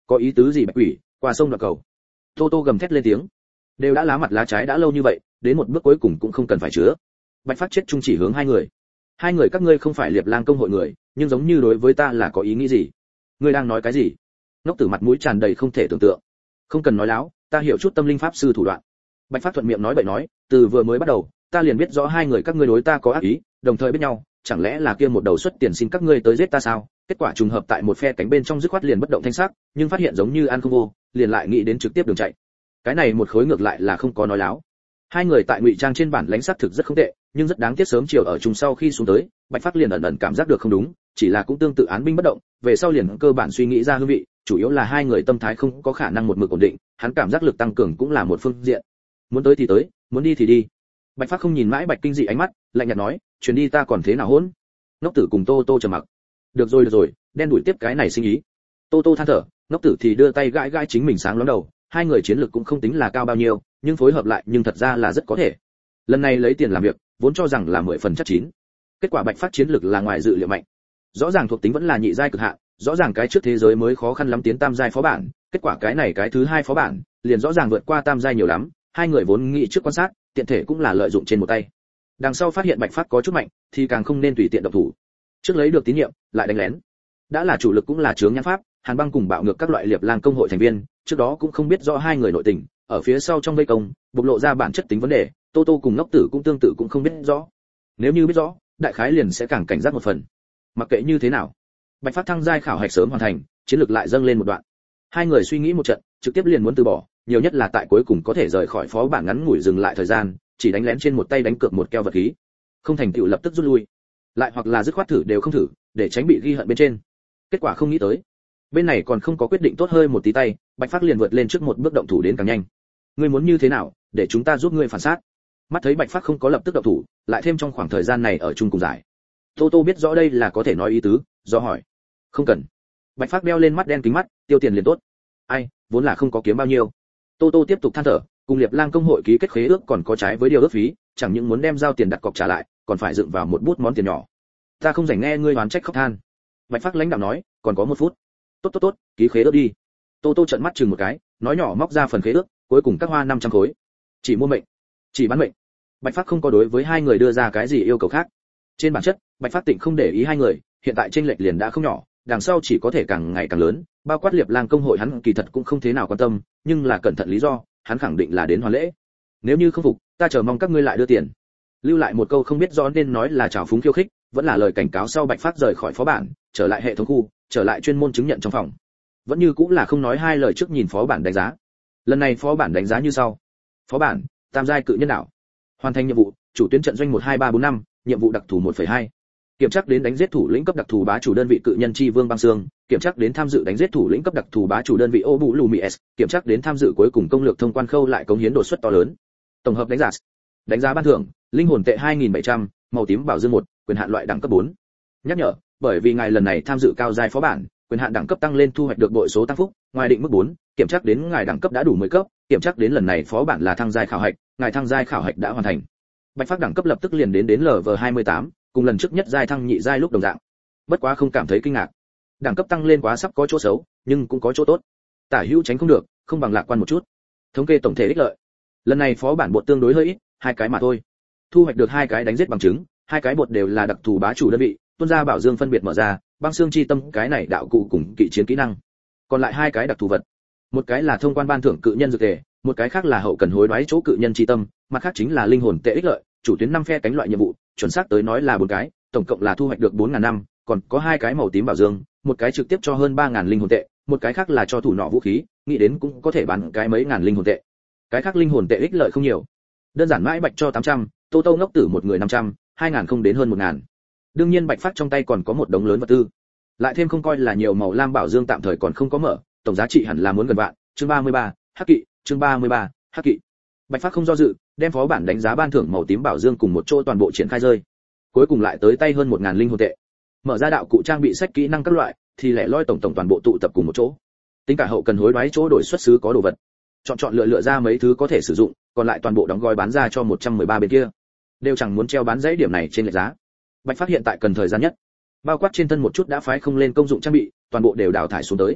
Speaker 1: Có ý tứ gì Bạch Quỷ, qua sông đoạn cầu. Tô Tô gầm thét lên tiếng. Đều đã lá mặt lá trái đã lâu như vậy, đến một bước cuối cùng cũng không cần phải chứa. Bạch Phát chết chung chỉ hướng hai người. Hai người các ngươi không phải Liệp Lang công hội người, nhưng giống như đối với ta là có ý nghĩ gì? Ngươi đang nói cái gì? Ngốc Tử mặt mũi tràn đầy không thể tưởng tượng. Không cần nói láo, ta hiểu chút tâm linh pháp sư thủ đoạn. Bạch Phát thuận miệng nói bậy nói, từ vừa mới bắt đầu, ta liền biết rõ hai người các ngươi đối ta có ác ý, đồng thời biết nhau, chẳng lẽ là kia một đầu xuất tiền xin các ngươi tới giết ta sao? Kết quả trùng hợp tại một phe cánh bên trong dứt khoát liền bất động thanh sắc, nhưng phát hiện giống như ăn không vô, liền lại nghĩ đến trực tiếp đường chạy. Cái này một khối ngược lại là không có nói láo. Hai người tại ngụy trang trên bản lãnh sắc thực rất không tệ, nhưng rất đáng tiếc sớm chiều ở chung sau khi xuống tới, Bạch Phát liền ẩn ẩn cảm giác được không đúng, chỉ là cũng tương tự án binh bất động, về sau liền cơ bản suy nghĩ ra hương vị, chủ yếu là hai người tâm thái không có khả năng một mực ổn định, hắn cảm giác lực tăng cường cũng là một phương diện. Muốn tới thì tới, muốn đi thì đi. Bạch Phát không nhìn mãi Bạch Kinh dị ánh mắt, lạnh nhạt nói, chuyến đi ta còn thế nào hỗn? Ngốc Tử cùng Tô Tô trầm mặc. Được rồi được rồi, đen đuổi tiếp cái này sinh ý. Tô Tô than thở, Ngốc Tử thì đưa tay gãi gãi chính mình sáng lóng đầu, hai người chiến lược cũng không tính là cao bao nhiêu, nhưng phối hợp lại nhưng thật ra là rất có thể. Lần này lấy tiền làm việc, vốn cho rằng là mười phần chắc chín. Kết quả Bạch Phát chiến lược là ngoài dự liệu mạnh. Rõ ràng thuộc tính vẫn là nhị giai cực hạn, rõ ràng cái trước thế giới mới khó khăn lắm tiến tam giai phó bản, kết quả cái này cái thứ hai phó bản, liền rõ ràng vượt qua tam giai nhiều lắm, hai người vốn nghĩ trước quan sát, tiện thể cũng là lợi dụng trên một tay. Đằng sau phát hiện Bạch Phát có chút mạnh, thì càng không nên tùy tiện động thủ. Trước lấy được tín nhiệm, lại đánh lén. Đã là chủ lực cũng là chướng nhãn pháp, Hàn Băng cùng bạo ngược các loại Liệp Lang công hội thành viên, trước đó cũng không biết rõ hai người nội tình, ở phía sau trong vây công, bộc lộ ra bản chất tính vấn đề, Tô Tô cùng Ngốc Tử cũng tương tự cũng không biết rõ. Nếu như biết rõ, đại khái liền sẽ càng cảnh giác một phần. Mặc kệ như thế nào, Bạch Phát thăng giai khảo hạch sớm hoàn thành, chiến lược lại dâng lên một đoạn. Hai người suy nghĩ một trận, trực tiếp liền muốn từ bỏ, nhiều nhất là tại cuối cùng có thể rời khỏi phó bản ngắn ngủi dừng lại thời gian, chỉ đánh lén trên một tay đánh cược một keo vật khí. Không thành tựu lập tức rút lui. Lại hoặc là dứt khoát thử đều không thử, để tránh bị ghi hận bên trên. Kết quả không nghĩ tới, bên này còn không có quyết định tốt hơi một tí tay, Bạch Phát liền vượt lên trước một bước động thủ đến càng nhanh. Ngươi muốn như thế nào, để chúng ta giúp ngươi phản sát? Mắt thấy Bạch Phát không có lập tức động thủ, lại thêm trong khoảng thời gian này ở chung cùng giải. Tô Tô biết rõ đây là có thể nói ý tứ, do hỏi. Không cần. Bạch Phát đeo lên mắt đen kính mắt, tiêu tiền liền tốt. Ai, vốn là không có kiếm bao nhiêu. Tô Tô tiếp tục than thở, cùng Liệp Lang công hội ký kết khế ước còn có trái với điều ước phí, chẳng những muốn đem giao tiền đặt cọc trả lại, còn phải dựng vào một bút món tiền nhỏ. Ta không rảnh nghe ngươi oán trách khóc than. Bạch Phát lãnh đạo nói, còn có một phút. Tốt tốt tốt, ký khế ước đi. Tô Tô trợn mắt chừng một cái, nói nhỏ móc ra phần khế ước, cuối cùng các hoa năm trăm khối. Chỉ mua mệnh, chỉ bán mệnh. Bạch Phát không có đối với hai người đưa ra cái gì yêu cầu khác. Trên bản chất, Bạch Phát Tịnh không để ý hai người, hiện tại chênh lệch liền đã không nhỏ, đằng sau chỉ có thể càng ngày càng lớn, bao quát Liệp Lang công hội hắn kỳ thật cũng không thế nào quan tâm, nhưng là cẩn thận lý do, hắn khẳng định là đến hoàn lễ. Nếu như không phục, ta chờ mong các ngươi lại đưa tiền. Lưu lại một câu không biết rõ nên nói là trào phúng khiêu khích, vẫn là lời cảnh cáo sau Bạch Phát rời khỏi phó bản, trở lại hệ thống khu, trở lại chuyên môn chứng nhận trong phòng. Vẫn như cũng là không nói hai lời trước nhìn phó bản đánh giá. Lần này phó bản đánh giá như sau. Phó bản, tam giai cự nhân đảo. Hoàn thành nhiệm vụ, chủ tuyến trận doanh một hai ba bốn năm, nhiệm vụ đặc thù một phẩy hai. Kiểm tra đến đánh giết thủ lĩnh cấp đặc thù bá chủ đơn vị cự nhân chi vương băng xương, kiểm tra đến tham dự đánh giết thủ lĩnh cấp đặc thù bá chủ đơn vị ô bụ lù mì s, kiểm tra đến tham dự cuối cùng công lược thông quan khâu lại cống hiến đột xuất to lớn. Tổng hợp đánh giá. Đánh giá ban thưởng, linh hồn tệ hai nghìn bảy trăm, màu tím bảo dương một, quyền hạn loại đẳng cấp bốn. Nhắc nhở, bởi vì ngài lần này tham dự cao giai phó bản, quyền hạn đẳng cấp tăng lên thu hoạch được bội số tăng phúc, ngoài định mức bốn, kiểm tra đến ngài đẳng cấp đã đủ mười cấp, kiểm tra đến lần này phó bản là thăng giai khảo hạch, ngài thăng giai khảo hạch đã hoàn thành. Bạch Phát đẳng cấp lập tức liền đến đến lv hai mươi tám, cùng lần trước nhất giai thăng nhị giai lúc đồng dạng. Bất quá không cảm thấy kinh ngạc. Đẳng cấp tăng lên quá sắp có chỗ xấu, nhưng cũng có chỗ tốt. Tả hữu tránh không được, không bằng lạc quan một chút. Thống kê tổng thể ích lợi. Lần này phó bản bột tương đối hơi ít, hai cái mà thôi. Thu hoạch được hai cái đánh giết bằng chứng, hai cái bột đều là đặc thù bá chủ đơn vị, tuôn ra bảo dương phân biệt mở ra, băng xương chi tâm cái này đạo cụ cùng kỵ chiến kỹ năng. Còn lại hai cái đặc thù vật. Một cái là thông quan ban thưởng cự nhân dược tề, một cái khác là hậu cần hối đoái chỗ cự nhân chi tâm, mặt khác chính là linh hồn tệ ích lợi, chủ tuyến năm phe cánh loại nhiệm vụ, chuẩn xác tới nói là bốn cái, tổng cộng là thu hoạch được bốn nghìn năm, còn có hai cái màu tím bảo dương, một cái trực tiếp cho hơn ba nghìn linh hồn tệ, một cái khác là cho thủ nọ vũ khí, nghĩ đến cũng có thể bán cái mấy ngàn linh hồn tệ. Cái khác linh hồn tệ ích lợi không nhiều. Đơn giản mãi Bạch cho tám trăm, Tô Tô Ngốc Tử một người năm trăm, hai nghìn không đến hơn một nghìn. Đương nhiên Bạch Phát trong tay còn có một đống lớn vật tư. Lại thêm không coi là nhiều màu lam bảo dương tạm thời còn không có mở, tổng giá trị hẳn là muốn gần vạn. Chương ba mươi ba, Hắc kỵ, chương ba mươi ba, Hắc kỵ. Bạch Phát không do dự, đem phó bản đánh giá ban thưởng màu tím bảo dương cùng một chỗ toàn bộ triển khai rơi. Cuối cùng lại tới tay hơn một nghìn linh hồn tệ. Mở ra đạo cụ trang bị sách kỹ năng các loại, thì lẻ loi tổng tổng toàn bộ tụ tập cùng một chỗ. Tính cả hậu cần hối đoái chỗ đổi xuất xứ có đồ vật. Chọn chọn lựa lựa ra mấy thứ có thể sử dụng, còn lại toàn bộ đóng gói bán ra cho một trăm mười ba bên kia. Đều chẳng muốn treo bán dãy điểm này trên lệch giá. Bạch Phát hiện tại cần thời gian nhất. Bao quát trên thân một chút đã phái không lên công dụng trang bị, toàn bộ đều đào thải xuống tới.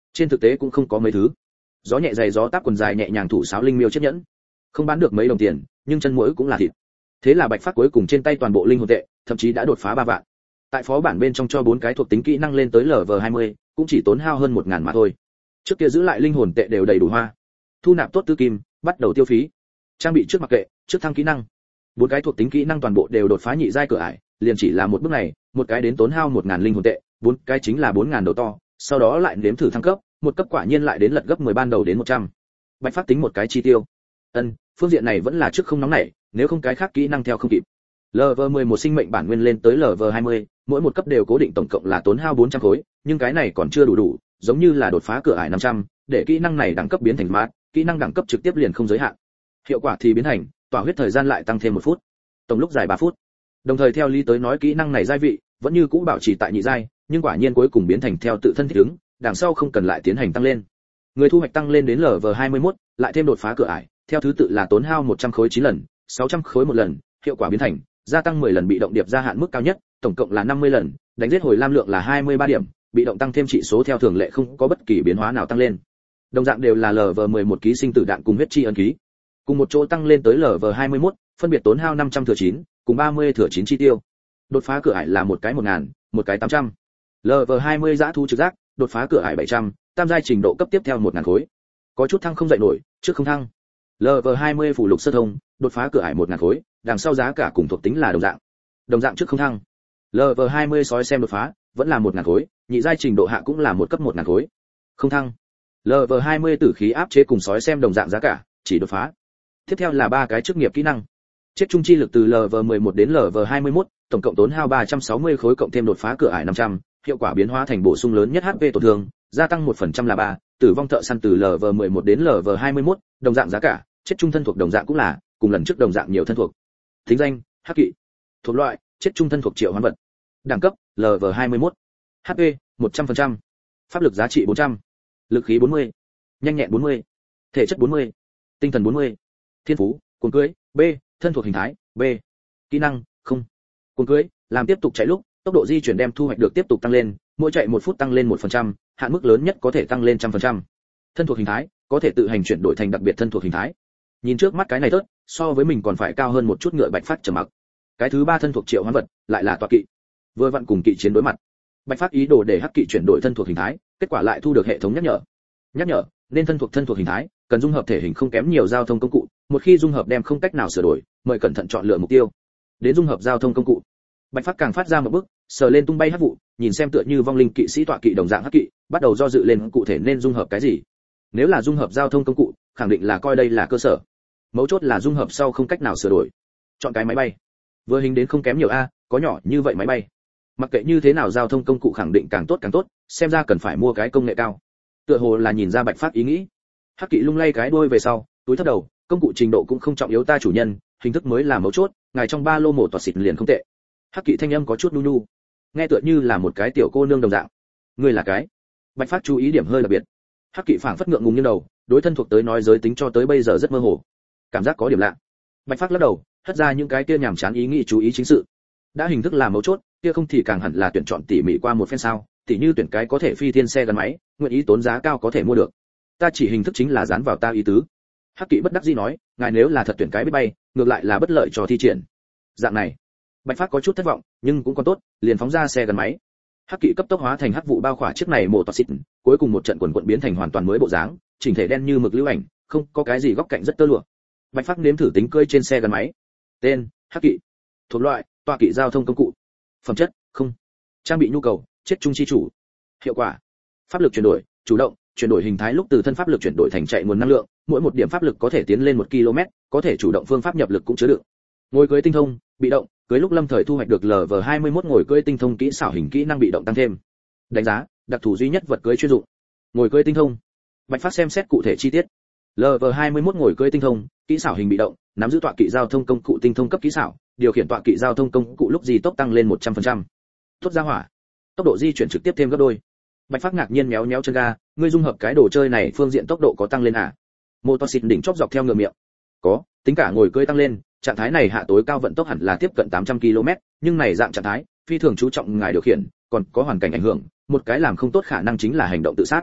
Speaker 1: Trên thực tế cũng không có mấy thứ. Gió nhẹ dày gió táp quần dài nhẹ nhàng thủ sáo linh miêu chiếc nhẫn. Không bán được mấy đồng tiền, nhưng chân muỗi cũng là thịt. Thế là Bạch Phát cuối cùng trên tay toàn bộ linh hồn tệ, thậm chí đã đột phá ba vạn. Tại phó bản bên trong cho bốn cái thuộc tính kỹ năng lên tới lv hai mươi, cũng chỉ tốn hao hơn một ngàn mà thôi. Trước kia giữ lại linh hồn tệ đều đầy đủ hoa. Thu nạp tốt tư kim, bắt đầu tiêu phí. Trang bị trước mặc kệ, trước thăng kỹ năng. Bốn cái thuộc tính kỹ năng toàn bộ đều đột phá nhị giai cửa ải, liền chỉ là một bước này, một cái đến tốn hao một ngàn linh hồn tệ, bốn cái chính là bốn ngàn đầu to, sau đó lại nếm thử thăng cấp, một cấp quả nhiên lại đến lật gấp mười ban đầu đến một trăm. Bạch Phát tính một cái chi tiêu. Ân, phương diện này vẫn là trước không nóng nảy, nếu không cái khác kỹ năng theo không kịp. lv mười một sinh mệnh bản nguyên lên tới lv hai mươi, mỗi một cấp đều cố định tổng cộng là tốn hao bốn trăm khối, nhưng cái này còn chưa đủ đủ, giống như là đột phá cửa ải năm trăm, để kỹ năng này đẳng cấp biến thành mát, kỹ năng đẳng cấp trực tiếp liền không giới hạn. Hiệu quả thì biến thành, tỏa huyết thời gian lại tăng thêm một phút. Tổng lúc dài ba phút. Đồng thời theo lý tới nói kỹ năng này giai vị, vẫn như cũ bảo trì tại nhị giai, nhưng quả nhiên cuối cùng biến thành theo tự thân thích ứng, đằng sau không cần lại tiến hành tăng lên. Người thu hoạch tăng lên đến lv hai mươi mốt, lại thêm đột phá cửa ải, theo thứ tự là tốn hao một trăm khối chín lần, sáu trăm khối một lần, hiệu quả biến thành gia tăng mười lần bị động điệp gia hạn mức cao nhất, tổng cộng là năm mươi lần, đánh giết hồi lam lượng là hai mươi ba điểm, bị động tăng thêm trị số theo thường lệ không có bất kỳ biến hóa nào tăng lên. Đồng dạng đều là lv mười một ký sinh tử đạn cùng huyết chi ấn ký. Cùng một chỗ tăng lên tới lv hai mươi mốt, phân biệt tốn hao năm trăm thừa chín, cùng ba mươi thừa chín chi tiêu. Đột phá cửa ải là một cái một ngàn, một cái tám trăm. lv hai mươi dã thu trực giác, đột phá cửa ải bảy trăm, tam giai trình độ cấp tiếp theo một ngàn khối. Có chút thăng không dậy nổi, trước không thăng. lv hai mươi phủ lục sơ thông, đột phá cửa ải một ngàn khối, đằng sau giá cả cùng thuộc tính là đồng dạng. Đồng dạng trước không thăng. lv hai mươi sói xem đột phá, vẫn là một ngàn khối, nhị giai trình độ hạ cũng là một cấp một ngàn khối. Không thăng. lv hai mươi tử khí áp chế cùng sói xem đồng dạng giá cả, chỉ đột phá. Tiếp theo là ba cái chức nghiệp kỹ năng. Chết trung chi lực từ lv mười một đến lv hai mươi mốt, tổng cộng tốn hao ba trăm sáu mươi khối cộng thêm đột phá cửa ải năm trăm, hiệu quả biến hóa thành bổ sung lớn nhất hp tổn thương, gia tăng một phần trăm là ba, tử vong thợ săn từ lv mười một đến lv hai mươi mốt, đồng dạng giá cả, chết trung thân thuộc đồng dạng cũng là, cùng lần trước đồng dạng nhiều thân thuộc. Thính danh, hắc kỵ. Thuộc loại, chết trung thân thuộc triệu hoán vật. Đẳng cấp, lv hai mươi mốt. hp, một trăm phần trăm. Pháp lực giá trị bốn trăm. Lực khí bốn mươi. Nhanh nhẹn bốn mươi. Thể chất bốn mươi. Tinh thần bốn mươi. Thiên phú, cuồng cưới, B, thân thuộc hình thái, B. Kỹ năng, không. Cuồng cưới, làm tiếp tục chạy lúc, tốc độ di chuyển đem thu hoạch được tiếp tục tăng lên, mỗi chạy một phút tăng lên một phần trăm, hạn mức lớn nhất có thể tăng lên trăm phần trăm. Thân thuộc hình thái, có thể tự hành chuyển đổi thành đặc biệt thân thuộc hình thái. Nhìn trước mắt cái này tốt, so với mình còn phải cao hơn một chút ngựa Bạch Phát trầm mặc. Cái thứ ba thân thuộc triệu hoán vật, lại là tọa kỵ. Vừa vặn cùng kỵ chiến đối mặt. Bạch Phát ý đồ để hắc kỵ chuyển đổi thân thuộc hình thái, kết quả lại thu được hệ thống nhắc nhở. Nhắc nhở, nên thân thuộc thân thuộc hình thái, cần dung hợp thể hình không kém nhiều giao thông công cụ, một khi dung hợp đem không cách nào sửa đổi, mời cẩn thận chọn lựa mục tiêu. Đến dung hợp giao thông công cụ. Bạch Phát càng phát ra một bước, sờ lên tung bay hắc vụ, nhìn xem tựa như vong linh kỵ sĩ tọa kỵ đồng dạng hắc kỵ, bắt đầu do dự lên cụ thể nên dung hợp cái gì. Nếu là dung hợp giao thông công cụ, khẳng định là coi đây là cơ sở. Mấu chốt là dung hợp sau không cách nào sửa đổi. Chọn cái máy bay. Vừa hình đến không kém nhiều a, có nhỏ như vậy máy bay. Mặc kệ như thế nào giao thông công cụ khẳng định càng tốt càng tốt, xem ra cần phải mua cái công nghệ cao. Tựa hồ là nhìn ra Bạch Phát ý nghĩ. Hắc kỵ lung lay cái đuôi về sau, túi thấp đầu, công cụ trình độ cũng không trọng yếu ta chủ nhân, hình thức mới là mấu chốt, ngài trong ba lô mổ toạt xịt liền không tệ. Hắc kỵ thanh âm có chút nu nu, nghe tựa như là một cái tiểu cô nương đồng dạng. Ngươi là cái? Bạch Phát chú ý điểm hơi đặc biệt. Hắc kỵ phảng phất ngượng ngùng như đầu, đối thân thuộc tới nói giới tính cho tới bây giờ rất mơ hồ, cảm giác có điểm lạ. Bạch Phát lắc đầu, hất ra những cái kia nhảm chán ý nghĩ chú ý chính sự. Đã hình thức là mấu chốt, kia không thì càng hẳn là tuyển chọn tỉ mỉ qua một phen sao, tỉ như tuyển cái có thể phi thiên xe gắn máy, nguyện ý tốn giá cao có thể mua được. Ta chỉ hình thức chính là dán vào ta ý tứ. Hắc kỵ bất đắc dĩ nói, ngài nếu là thật tuyển cái biết bay, ngược lại là bất lợi cho thi triển. Dạng này, Bạch Phát có chút thất vọng, nhưng cũng còn tốt, liền phóng ra xe gắn máy. Hắc kỵ cấp tốc hóa thành hắc vụ bao khỏa chiếc này mổ toạt xịt, cuối cùng một trận quần quần biến thành hoàn toàn mới bộ dáng, chỉnh thể đen như mực lưu ảnh, không có cái gì góc cạnh rất tơ lụa. Bạch Phát nếm thử tính cơi trên xe gắn máy. Tên, hắc kỵ. Thuộc loại, tọa kỵ giao thông công cụ. Phẩm chất, không. Trang bị nhu cầu, chết trung chi chủ. Hiệu quả, pháp lực chuyển đổi, chủ động, chuyển đổi hình thái lúc từ thân pháp lực chuyển đổi thành chạy nguồn năng lượng, mỗi một điểm pháp lực có thể tiến lên một ki lô mét, có thể chủ động phương pháp nhập lực cũng chứa đựng. Ngồi cưỡi tinh thông, bị động, cưỡi lúc lâm thời thu hoạch được lv hai mươi mốt ngồi cưỡi tinh thông kỹ xảo hình kỹ năng bị động tăng thêm. Đánh giá, đặc thù duy nhất vật cưỡi chuyên dụng. Ngồi cưỡi tinh thông. Bạch Phát xem xét cụ thể chi tiết. lv hai mươi mốt ngồi cưỡi tinh thông, kỹ xảo hình bị động, nắm giữ tọa kỵ giao thông công cụ tinh thông cấp kỹ xảo, điều khiển tọa kỵ giao thông công cụ lúc gì tốc tăng lên một trăm phần trăm. Tốt ra hỏa. Tốc độ di chuyển trực tiếp thêm gấp đôi. Bạch Phát ngạc nhiên méo méo chân ga, ngươi dung hợp cái đồ chơi này phương diện tốc độ có tăng lên à? Mô tô xịt đỉnh chóp dọc theo ngựa miệng. Có, tính cả ngồi cưỡi tăng lên, trạng thái này hạ tối cao vận tốc hẳn là tiếp cận tám trăm ki lô mét, nhưng này dạng trạng thái, phi thường chú trọng ngài điều khiển, còn có hoàn cảnh ảnh hưởng, một cái làm không tốt khả năng chính là hành động tự sát.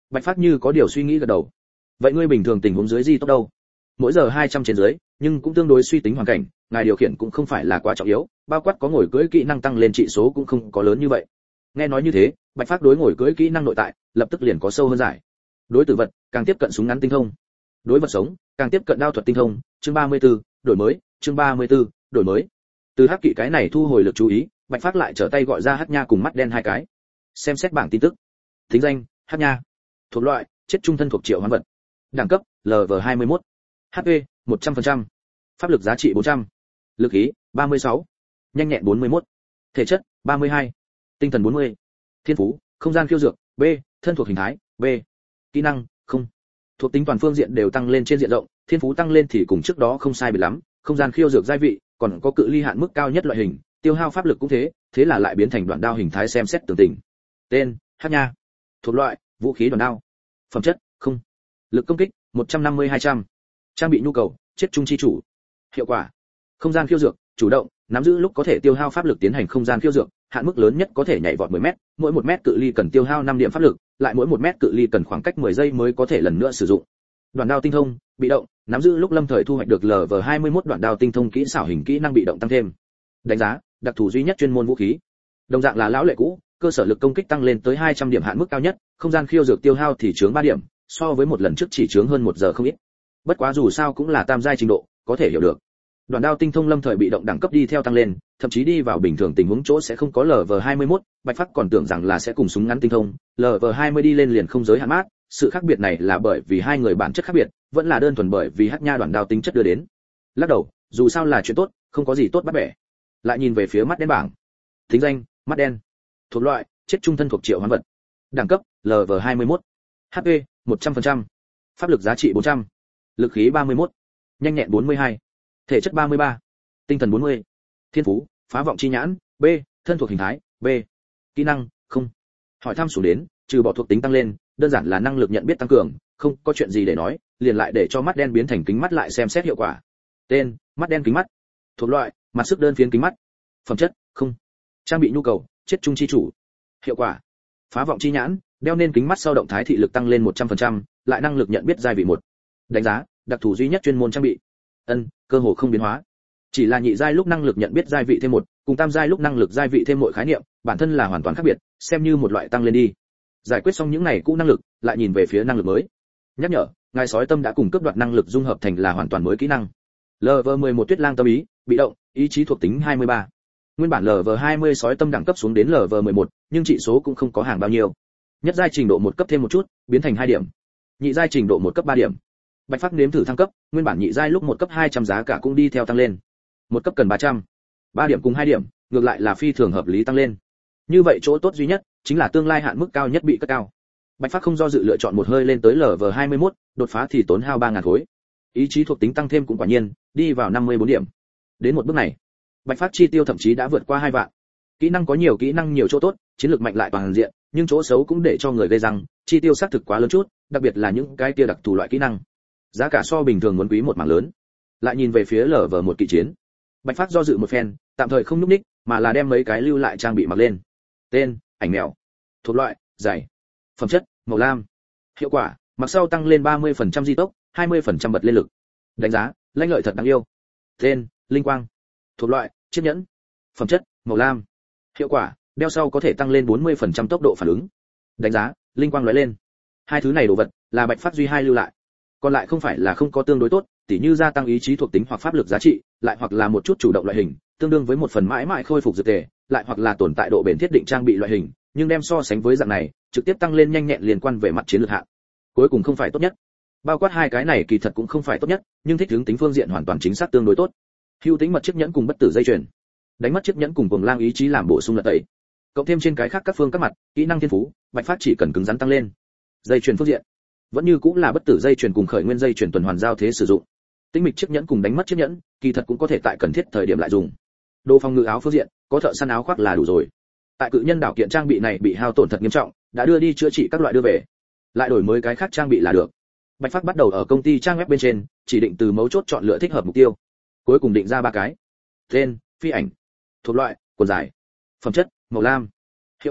Speaker 1: Bạch Phát như có điều suy nghĩ gật đầu. Vậy ngươi bình thường tình huống dưới di tốc đâu? Mỗi giờ hai trăm trên dưới, nhưng cũng tương đối suy tính hoàn cảnh, ngài điều khiển cũng không phải là quá trọng yếu, bao quát có ngồi cưỡi kỹ năng tăng lên trị số cũng không có lớn như vậy. Nghe nói như thế, Bạch Phát đối ngồi cưỡi kỹ năng nội tại, lập tức liền có sâu hơn giải. Đối tử vật, càng tiếp cận súng ngắn tinh thông. Đối vật sống, càng tiếp cận đao thuật tinh thông. Chương ba mươi tư, đổi mới, chương ba mươi tư, đổi mới. Từ hắc kỵ cái này thu hồi lực chú ý, Bạch Phát lại trở tay gọi ra hắc nha cùng mắt đen hai cái. Xem xét bảng tin tức. Thính danh, hắc nha. Thuộc loại, chết trung thân thuộc triệu hoán vật. Đẳng cấp, lv hai mươi mốt. hp, một trăm phần trăm. Pháp lực giá trị bốn trăm. Lực khí, ba mươi sáu. Nhanh nhẹn bốn mươi mốt. Thể chất, ba mươi hai. Tinh thần bốn mươi. Thiên phú, không gian khiêu dược, B, thân thuộc hình thái, B. Kỹ năng, không. Thuộc tính toàn phương diện đều tăng lên trên diện rộng, thiên phú tăng lên thì cùng trước đó không sai biệt lắm, không gian khiêu dược giai vị, còn có cự ly hạn mức cao nhất loại hình, tiêu hao pháp lực cũng thế, thế là lại biến thành đoạn đao hình thái xem xét tường tình. Tên, Hắc Nha. Thuộc loại, vũ khí đoạn đao. Phẩm chất, không. Lực công kích, một trăm năm mươi hai trăm. Trang bị nhu cầu, chết trung chi chủ. Hiệu quả, không gian khiêu dược, chủ động, nắm giữ lúc có thể tiêu hao pháp lực tiến hành không gian khiêu dược, hạn mức lớn nhất có thể nhảy vọt mười mét, mỗi một mét cự ly cần tiêu hao năm điểm pháp lực, lại mỗi một mét cự ly cần khoảng cách mười giây mới có thể lần nữa sử dụng. Đoạn đao tinh thông, bị động, nắm giữ lúc lâm thời thu hoạch được lv hai mươi mốt đoạn đao tinh thông kỹ xảo hình kỹ năng bị động tăng thêm. Đánh giá, đặc thù duy nhất chuyên môn vũ khí. Đồng dạng là lão lệ cũ, cơ sở lực công kích tăng lên tới hai trăm điểm hạn mức cao nhất, không gian khiêu dược tiêu hao thì chướng ba điểm, so với một lần trước chỉ chướng hơn một giờ không ít. Bất quá dù sao cũng là tam giai trình độ, có thể hiểu được. Đoạn đao tinh thông lâm thời bị động đẳng cấp đi theo tăng lên, thậm chí đi vào bình thường tình huống chỗ sẽ không có lv hai mươi mốt, Bạch Phác còn tưởng rằng là sẽ cùng súng ngắn tinh thông, lv hai mươi đi lên liền không giới hạn mát, sự khác biệt này là bởi vì hai người bản chất khác biệt, vẫn là đơn thuần bởi vì Hắc Nha đoạn đao tính chất đưa đến. Lắc đầu, dù sao là chuyện tốt, không có gì tốt bắt bẻ. Lại nhìn về phía mắt đen bảng. Thính danh, mắt đen. Thuộc loại, chết trung thân thuộc triệu hoán vật. Đẳng cấp, lv hai mươi mốt. hp, một trăm phần trăm. Pháp lực giá trị bốn trăm. Lực khí ba mươi mốt. Nhanh nhẹn bốn mươi hai. Thể chất ba mươi ba. Tinh thần bốn mươi. Thiên phú, phá vọng chi nhãn, B, thân thuộc hình thái, B. Kỹ năng, không. Hỏi thăm xuống đến, trừ bỏ thuộc tính tăng lên, đơn giản là năng lực nhận biết tăng cường, không có chuyện gì để nói, liền lại để cho mắt đen biến thành kính mắt lại xem xét hiệu quả. Tên, mắt đen kính mắt. Thuộc loại, mặt sức đơn phiến kính mắt. Phẩm chất, không. Trang bị nhu cầu, chết trung chi chủ. Hiệu quả, phá vọng chi nhãn, đeo nên kính mắt sau động thái thị lực tăng lên một trăm phần trăm, lại năng lực nhận biết giai vị một. Đánh giá, đặc thù duy nhất chuyên môn trang bị. Ân, cơ hồ không biến hóa. Chỉ là nhị giai lúc năng lực nhận biết giai vị thêm một, cùng tam giai lúc năng lực giai vị thêm mỗi khái niệm, bản thân là hoàn toàn khác biệt, xem như một loại tăng lên đi. Giải quyết xong những này cũ năng lực, lại nhìn về phía năng lực mới. Nhắc nhở, ngài sói tâm đã cùng cấp đoạt năng lực dung hợp thành là hoàn toàn mới kỹ năng. lv mười một Tuyết Lang tâm ý, bị động, ý chí thuộc tính hai mươi ba. Nguyên bản lv hai mươi sói tâm đẳng cấp xuống đến lv mười một, nhưng trị số cũng không có hàng bao nhiêu. Nhất giai trình độ một cấp thêm một chút, biến thành hai điểm. Nhị giai trình độ một cấp ba điểm. Bạch Phác nếm thử thăng cấp, nguyên bản nhị giai lúc một cấp hai trăm giá cả cũng đi theo tăng lên. Một cấp cần ba trăm. ba điểm cùng hai điểm, ngược lại là phi thường hợp lý tăng lên. Như vậy chỗ tốt duy nhất chính là tương lai hạn mức cao nhất bị cất cao. Bạch Phác không do dự lựa chọn một hơi lên tới lv hai mươi mốt, đột phá thì tốn hao ba nghìn khối. Ý chí thuộc tính tăng thêm cũng quả nhiên, đi vào năm mươi bốn điểm. Đến một bước này, Bạch Phác chi tiêu thậm chí đã vượt qua hai vạn. Kỹ năng có nhiều kỹ năng nhiều chỗ tốt, chiến lược mạnh lại toàn diện, nhưng chỗ xấu cũng để cho người gây răng, chi tiêu xác thực quá lớn chút, đặc biệt là những cái kia đặc thù loại kỹ năng. Giá cả so bình thường muốn quý một mảng lớn. Lại nhìn về phía lv một kỵ chiến. Bạch Phác do dự một phen, tạm thời không nhúc nhích, mà là đem mấy cái lưu lại trang bị mặc lên. Tên, ảnh mèo. Thuộc loại, dày. Phẩm chất, màu lam. Hiệu quả, mặc sau tăng lên ba mươi phần trăm di tốc, hai mươi phần trăm bật lên lực. Đánh giá, lanh lợi thật đáng yêu. Tên, linh quang. Thuộc loại, chiếc nhẫn. Phẩm chất, màu lam. Hiệu quả, đeo sau có thể tăng lên bốn mươi phần trăm tốc độ phản ứng. Đánh giá, linh quang lóe lên. Hai thứ này đồ vật là Bạch Phác duy hai lưu lại. Còn lại không phải là không có tương đối tốt, tỉ như gia tăng ý chí thuộc tính hoặc pháp lực giá trị, lại hoặc là một chút chủ động loại hình, tương đương với một phần mãi mãi khôi phục dược tề, lại hoặc là tồn tại độ bền thiết định trang bị loại hình, nhưng đem so sánh với dạng này, trực tiếp tăng lên nhanh nhẹn liên quan về mặt chiến lược hạng. Cuối cùng không phải tốt nhất. Bao quát hai cái này kỳ thật cũng không phải tốt nhất, nhưng thích ứng tính phương diện hoàn toàn chính xác tương đối tốt. Hữu tính mật chiếc nhẫn cùng bất tử dây chuyền. Đánh mất chiếc nhẫn cùng cuồng lang ý chí làm bổ sung lật tẩy. Cộng thêm trên cái khác các phương các mặt, kỹ năng thiên phú, Bạch Phác chỉ cần cứng rắn tăng lên. Dây chuyền phương diện, vẫn như cũng là bất tử dây chuyền cùng khởi nguyên dây chuyền tuần hoàn giao thế sử dụng. Tinh mịch chiếc nhẫn cùng đánh mất chiếc nhẫn, kỳ thật cũng có thể tại cần thiết thời điểm lại dùng. Đồ phòng ngự áo phương diện, có thợ săn áo khoác là đủ rồi. Tại cự nhân đảo kiện trang bị này bị hao tổn thật nghiêm trọng, đã đưa đi chữa trị các loại đưa về, lại đổi mới cái khác trang bị là được. Bạch Phác bắt đầu ở công ty trang web bên trên, chỉ định từ mấu chốt chọn lựa thích hợp mục tiêu. Cuối cùng định ra ba cái. Tên, phi ảnh. Thuộc loại, quần dài. Phẩm chất, màu lam. Hiệu quả,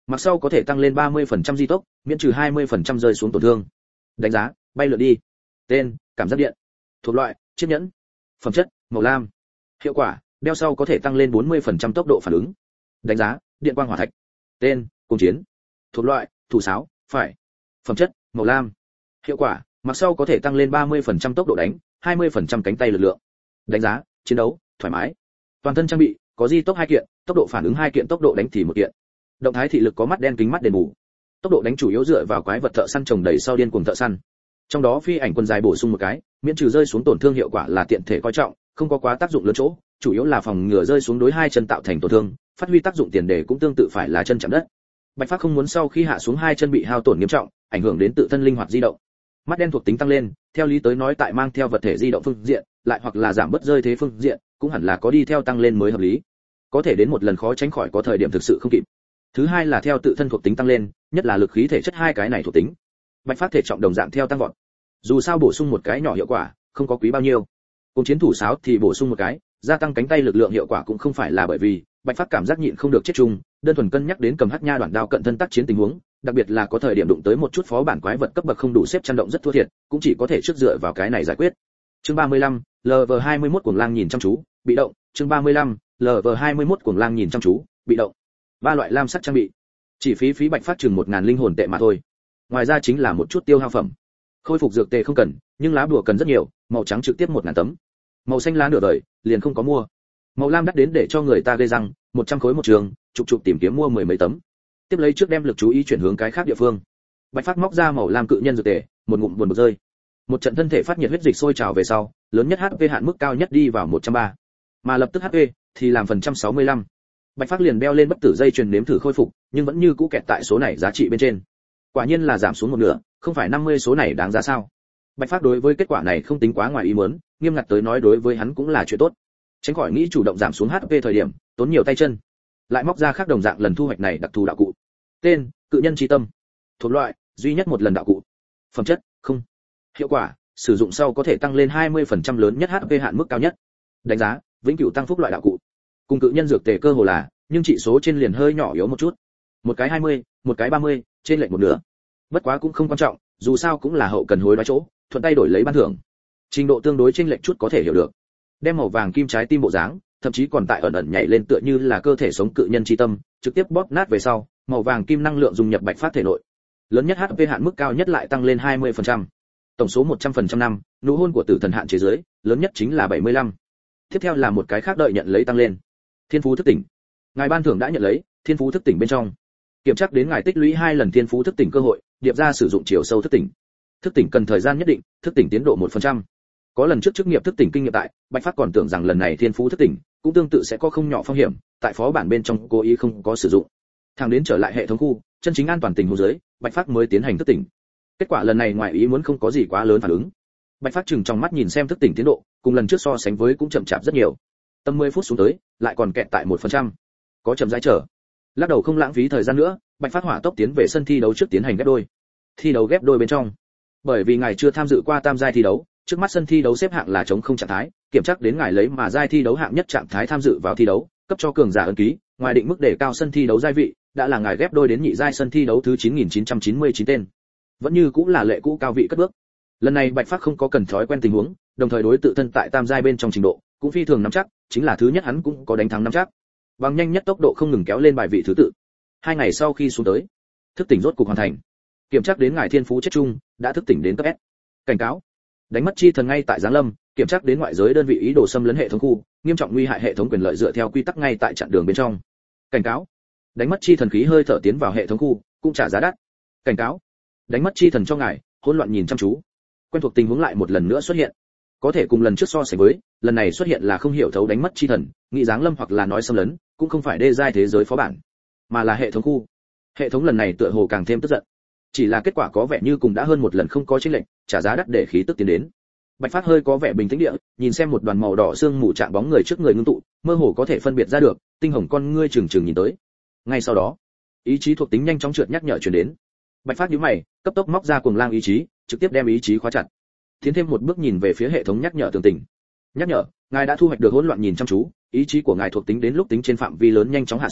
Speaker 1: mặc sau có thể tăng lên ba mươi phần trăm di tốc, miễn trừ hai mươi phần trăm rơi xuống tổn thương. Đánh giá, bay lượn đi. Tên, cảm giác điện. Thuộc loại, chiếc nhẫn. Phẩm chất, màu lam. Hiệu quả, đeo sau có thể tăng lên bốn mươi phần trăm tốc độ phản ứng. Đánh giá, điện quang hỏa thạch. Tên, cung chiến. Thuộc loại, thủ sáo, phải. Phẩm chất, màu lam. Hiệu quả, mặc sau có thể tăng lên ba mươi phần trăm tốc độ đánh, hai mươi phần trăm cánh tay lực lượng. Đánh giá, chiến đấu, thoải mái. Toàn thân trang bị, có di tốc hai kiện, tốc độ phản ứng hai kiện, tốc độ đánh thì một kiện. Động thái thị lực có mắt đen kính mắt đền bù. Tốc độ đánh chủ yếu dựa vào quái vật thợ săn trồng đầy sau điên cuồng thợ săn. Trong đó phi ảnh quần dài bổ sung một cái, miễn trừ rơi xuống tổn thương hiệu quả là tiện thể coi trọng, không có quá tác dụng lớn chỗ, chủ yếu là phòng ngừa rơi xuống đối hai chân tạo thành tổn thương, phát huy tác dụng tiền đề cũng tương tự phải là chân chạm đất. Bạch Phác không muốn sau khi hạ xuống hai chân bị hao tổn nghiêm trọng, ảnh hưởng đến tự thân linh hoạt di động. Mắt đen thuộc tính tăng lên, theo lý tới nói tại mang theo vật thể di động phương diện, lại hoặc là giảm bớt rơi thế phương diện, cũng hẳn là có đi theo tăng lên mới hợp lý. Có thể đến một lần khó tránh khỏi có thời điểm thực sự không kịp. Thứ hai là theo tự thân thuộc tính tăng lên, nhất là lực khí thể chất hai cái này thuộc tính. Bạch Phác thể trọng đồng dạng theo tăng vọt. Dù sao bổ sung một cái nhỏ hiệu quả, không có quý bao nhiêu. Cùng chiến thủ sáo thì bổ sung một cái, gia tăng cánh tay lực lượng hiệu quả cũng không phải là bởi vì Bạch Phác cảm giác nhịn không được chết chung, đơn thuần cân nhắc đến cầm hắc nha đoạn đao cận thân tác chiến tình huống, đặc biệt là có thời điểm đụng tới một chút phó bản quái vật cấp bậc không đủ xếp chăn động rất thua thiệt, cũng chỉ có thể trước dựa vào cái này giải quyết. Chương ba mươi lăm, lờ vê hai mươi mốt cuồng lang nhìn chăm chú, bị động. Chương ba mươi lăm, lờ vê hai mươi mốt cuồng lang nhìn chăm chú, bị động. Ba loại lam sắc trang bị, chỉ phí phí Bạch Phác chừng một ngàn linh hồn tệ mà thôi. Ngoài ra chính là một chút tiêu hao phẩm. Khôi phục dược tệ không cần, nhưng lá bùa cần rất nhiều, màu trắng trực tiếp một ngàn tấm. Màu xanh lá nửa đời, liền không có mua. Màu lam đắt đến để cho người ta gây răng, một trăm khối một trường, chục chục tìm kiếm mua mười mấy tấm. Tiếp lấy trước đem lực chú ý chuyển hướng cái khác địa phương. Bạch Phác móc ra màu lam cự nhân dược tệ, một ngụm buồn bực rơi. Một trận thân thể phát nhiệt huyết dịch sôi trào về sau, lớn nhất hát pê hạn mức cao nhất đi vào một trăm ba, mà lập tức hát pê thì làm phần trăm sáu mươi lăm. Bạch Phác liền đeo lên bất tử dây chuyền nếm thử khôi phục, nhưng vẫn như cũ kẹt tại số này giá trị bên trên. Quả nhiên là giảm xuống một nửa, không phải năm mươi số này đáng giá sao? Bạch Phác đối với kết quả này không tính quá ngoài ý muốn, nghiêm ngặt tới nói đối với hắn cũng là chuyện tốt. Tránh khỏi nghĩ chủ động giảm xuống hát pê thời điểm, tốn nhiều tay chân. Lại móc ra khác đồng dạng lần thu hoạch này đặc thù đạo cụ. Tên, cự nhân chi tâm. Thuộc loại, duy nhất một lần đạo cụ. Phẩm chất, không. Hiệu quả, sử dụng sau có thể tăng lên hai mươi phần trăm lớn nhất hát pê hạn mức cao nhất. Đánh giá, vĩnh cửu tăng phúc loại đạo cụ. Cùng cự nhân dược tề cơ hồ là, nhưng chỉ số trên liền hơi nhỏ yếu một chút. Một cái hai mươi, một cái ba mươi, trên lệch một nửa. Bất quá cũng không quan trọng, dù sao cũng là hậu cần hối đoái chỗ, thuận tay đổi lấy ban thưởng. Trình độ tương đối chênh lệch chút có thể hiểu được. Đem màu vàng kim trái tim bộ dáng, thậm chí còn tại ẩn ẩn nhảy lên tựa như là cơ thể sống cự nhân chi tâm, trực tiếp bóp nát về sau, màu vàng kim năng lượng dung nhập Bạch Phác thể nội. Lớn nhất hát pê hạn mức cao nhất lại tăng lên hai mươi phần trăm. Tổng số một trăm phần trăm năm, nụ hôn của tử thần hạn chế dưới, lớn nhất chính là bảy mươi lăm. Tiếp theo là một cái khác đợi nhận lấy tăng lên. Thiên phú thức tỉnh. Ngài ban thưởng đã nhận lấy, thiên phú thức tỉnh bên trong. Kiểm tra đến ngài tích lũy hai lần thiên phú thức tỉnh cơ hội, điệp ra sử dụng chiều sâu thức tỉnh. Thức tỉnh cần thời gian nhất định, thức tỉnh tiến độ một phần trăm. Có lần trước chức nghiệp thức tỉnh kinh nghiệm tại, Bạch Phác còn tưởng rằng lần này thiên phú thức tỉnh cũng tương tự sẽ có không nhỏ phong hiểm, tại phó bản bên trong cố ý không có sử dụng. Thẳng đến trở lại hệ thống khu, chân chính an toàn tình huống dưới, Bạch Phác mới tiến hành thức tỉnh. Kết quả lần này ngoài ý muốn không có gì quá lớn phản ứng. Bạch Phác chừng trong mắt nhìn xem thức tỉnh tiến độ, cùng lần trước so sánh với cũng chậm chạp rất nhiều. Tầm mười phút xuống tới, lại còn kẹt tại một phần trăm. Có chậm rãi trở. Lắc đầu không lãng phí thời gian nữa, Bạch Phác hỏa tốc tiến về sân thi đấu trước tiến hành ghép đôi. Thi đấu ghép đôi bên trong. Bởi vì ngài chưa tham dự qua tam giai thi đấu, trước mắt sân thi đấu xếp hạng là chống không trạng thái, kiểm tra đến ngài lấy mà giai thi đấu hạng nhất trạng thái tham dự vào thi đấu, cấp cho cường giả ấn ký, ngoài định mức để cao sân thi đấu giai vị, đã là ngài ghép đôi đến nhị giai sân thi đấu thứ chín nghìn chín trăm chín mươi chín tên. Vẫn như cũng là lệ cũ cao vị cất bước. Lần này Bạch Phác không có cần thói quen tình huống, đồng thời đối tự thân tại tam giai bên trong trình độ, cũng phi thường nắm chắc, chính là thứ nhất hắn cũng có đánh thắng nắm chắc. Bằng nhanh nhất tốc độ không ngừng kéo lên bài vị thứ tự. Hai ngày sau khi xuống tới, thức tỉnh rốt cục hoàn thành. Kiểm tra đến ngài thiên phú chết chung, đã thức tỉnh đến cấp S. Cảnh cáo: đánh mất chi thần ngay tại giáng lâm, kiểm tra đến ngoại giới đơn vị ý đồ xâm lấn hệ thống khu, nghiêm trọng nguy hại hệ thống quyền lợi dựa theo quy tắc ngay tại chặn đường bên trong. Cảnh cáo: đánh mất chi thần khí hơi thở tiến vào hệ thống khu, cũng trả giá đắt. Cảnh cáo: đánh mất chi thần cho ngài, hỗn loạn nhìn chăm chú. Quen thuộc tình huống lại một lần nữa xuất hiện. Có thể cùng lần trước so sánh với, lần này xuất hiện là không hiểu thấu đánh mất chi thần, nghĩ giáng lâm hoặc là nói xâm lấn, cũng không phải đê giai thế giới phó bản, mà là hệ thống khu. Hệ thống lần này tựa hồ càng thêm tức giận. Chỉ là kết quả có vẻ như cùng đã hơn một lần không có chênh lệch, trả giá đắt để khí tức tiến đến. Bạch Phác hơi có vẻ bình tĩnh địa, nhìn xem một đoàn màu đỏ xương mù chạm bóng người trước người ngưng tụ, mơ hồ có thể phân biệt ra được, tinh hồng con ngươi trừng trừng nhìn tới. Ngay sau đó, ý chí thuộc tính nhanh chóng trượt nhắc nhở truyền đến. Bạch Phác nhíu mày, cấp tốc móc ra cuồng lang ý chí, trực tiếp đem ý chí khóa chặt. Tiến thêm một bước nhìn về phía hệ thống nhắc nhở tường tình. Nhắc nhở, ngài đã thu hoạch được hỗn loạn nhìn chăm chú, ý chí của ngài thuộc tính đến lúc tính trên phạm vi lớn nhanh chóng hạ xuống,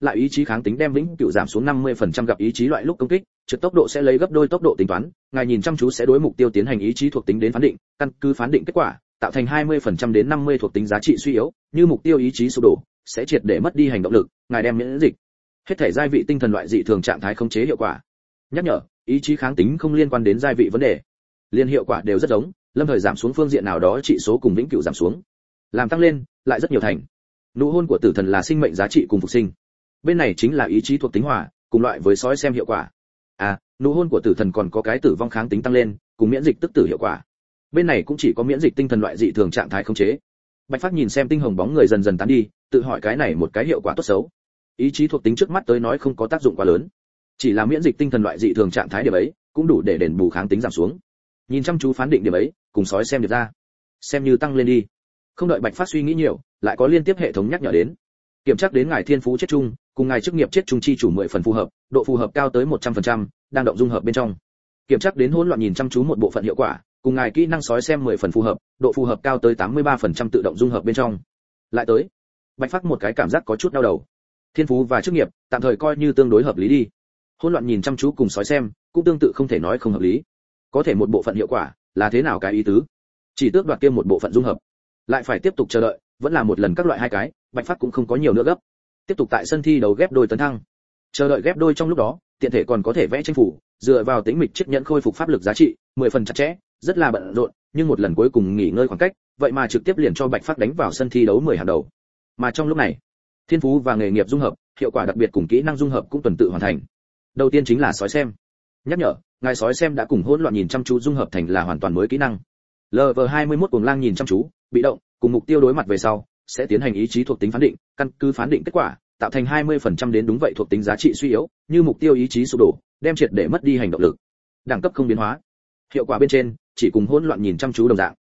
Speaker 1: lại ý chí kháng tính đem vĩnh cửu giảm xuống năm mươi phần trăm gặp ý chí loại lúc công kích, trượt tốc độ sẽ lấy gấp đôi tốc độ tính toán, ngài nhìn chăm chú sẽ đối mục tiêu tiến hành ý chí thuộc tính đến phán định, căn cứ phán định kết quả, tạo thành hai mươi phần trăm đến năm mươi thuộc tính giá trị suy yếu, như mục tiêu ý chí sụp đổ, sẽ triệt để mất đi hành động lực, ngài đem miễn dịch. Hết thể giai vị tinh thần loại dị thường trạng thái khống chế hiệu quả. Nhắc nhở, ý chí kháng tính không liên quan đến giai vị vấn đề. Liên hiệu quả đều rất giống, lâm thời giảm xuống phương diện nào đó trị số cùng vĩnh cửu giảm xuống. Làm tăng lên, lại rất nhiều thành. Nụ hôn của tử thần là sinh mệnh giá trị cùng phục sinh. Bên này chính là ý chí thuộc tính hòa, cùng loại với sói xem hiệu quả. À, nụ hôn của tử thần còn có cái tử vong kháng tính tăng lên, cùng miễn dịch tức tử hiệu quả. Bên này cũng chỉ có miễn dịch tinh thần loại dị thường trạng thái khống chế. Bạch Phát nhìn xem tinh hồng bóng người dần dần tán đi, tự hỏi cái này một cái hiệu quả tốt xấu. Ý chí thuộc tính trước mắt tới nói không có tác dụng quá lớn, chỉ là miễn dịch tinh thần loại dị thường trạng thái điểm ấy, cũng đủ để đền bù kháng tính giảm xuống. Nhìn chăm chú phán định điểm ấy, cùng sói xem được ra, xem như tăng lên đi. Không đợi Bạch Phát suy nghĩ nhiều, lại có liên tiếp hệ thống nhắc nhở đến. Kiểm tra đến ngài thiên phú chết chung, cùng ngài chức nghiệp chết chung chi chủ mười phần phù hợp, độ phù hợp cao tới một trăm phần trăm, đang động dung hợp bên trong. Kiểm tra đến hỗn loạn nhìn chăm chú một bộ phận hiệu quả, cùng ngài kỹ năng sói xem mười phần phù hợp, độ phù hợp cao tới tám mươi ba phần trăm tự động dung hợp bên trong. Lại tới, Bạch Phát một cái cảm giác có chút đau đầu. Thiên phú và chức nghiệp, tạm thời coi như tương đối hợp lý đi. Hỗn loạn nhìn chăm chú cùng sói xem, cũng tương tự không thể nói không hợp lý. Có thể một bộ phận hiệu quả, là thế nào cái ý tứ? Chỉ tước đoạt kia một bộ phận dung hợp, lại phải tiếp tục chờ đợi, vẫn là một lần các loại hai cái, Bạch Phát cũng không có nhiều nữa gấp. Tiếp tục tại sân thi đấu ghép đôi tấn thăng. Chờ đợi ghép đôi trong lúc đó, tiện thể còn có thể vẽ tranh phủ, dựa vào tính mịch chiếc nhẫn khôi phục pháp lực giá trị, mười phần chặt chẽ, rất là bận rộn, nhưng một lần cuối cùng nghỉ ngơi khoảng cách, vậy mà trực tiếp liền cho Bạch Phát đánh vào sân thi đấu mười hàng đầu. Mà trong lúc này, thiên phú và nghề nghiệp dung hợp, hiệu quả đặc biệt cùng kỹ năng dung hợp cũng tuần tự hoàn thành. Đầu tiên chính là sói xem. Nhắc nhở, ngài sói xem đã cùng hỗn loạn nhìn chăm chú dung hợp thành là hoàn toàn mới kỹ năng. lờ vê hai mươi mốt cuồng lang nhìn chăm chú, bị động, cùng mục tiêu đối mặt về sau, sẽ tiến hành ý chí thuộc tính phán định, căn cứ phán định kết quả, tạo thành hai mươi phần trăm đến đúng vậy thuộc tính giá trị suy yếu, như mục tiêu ý chí sụp đổ, đem triệt để mất đi hành động lực. Đẳng cấp không biến hóa. Hiệu quả bên trên, chỉ cùng hỗn loạn nhìn chăm chú đồng dạng.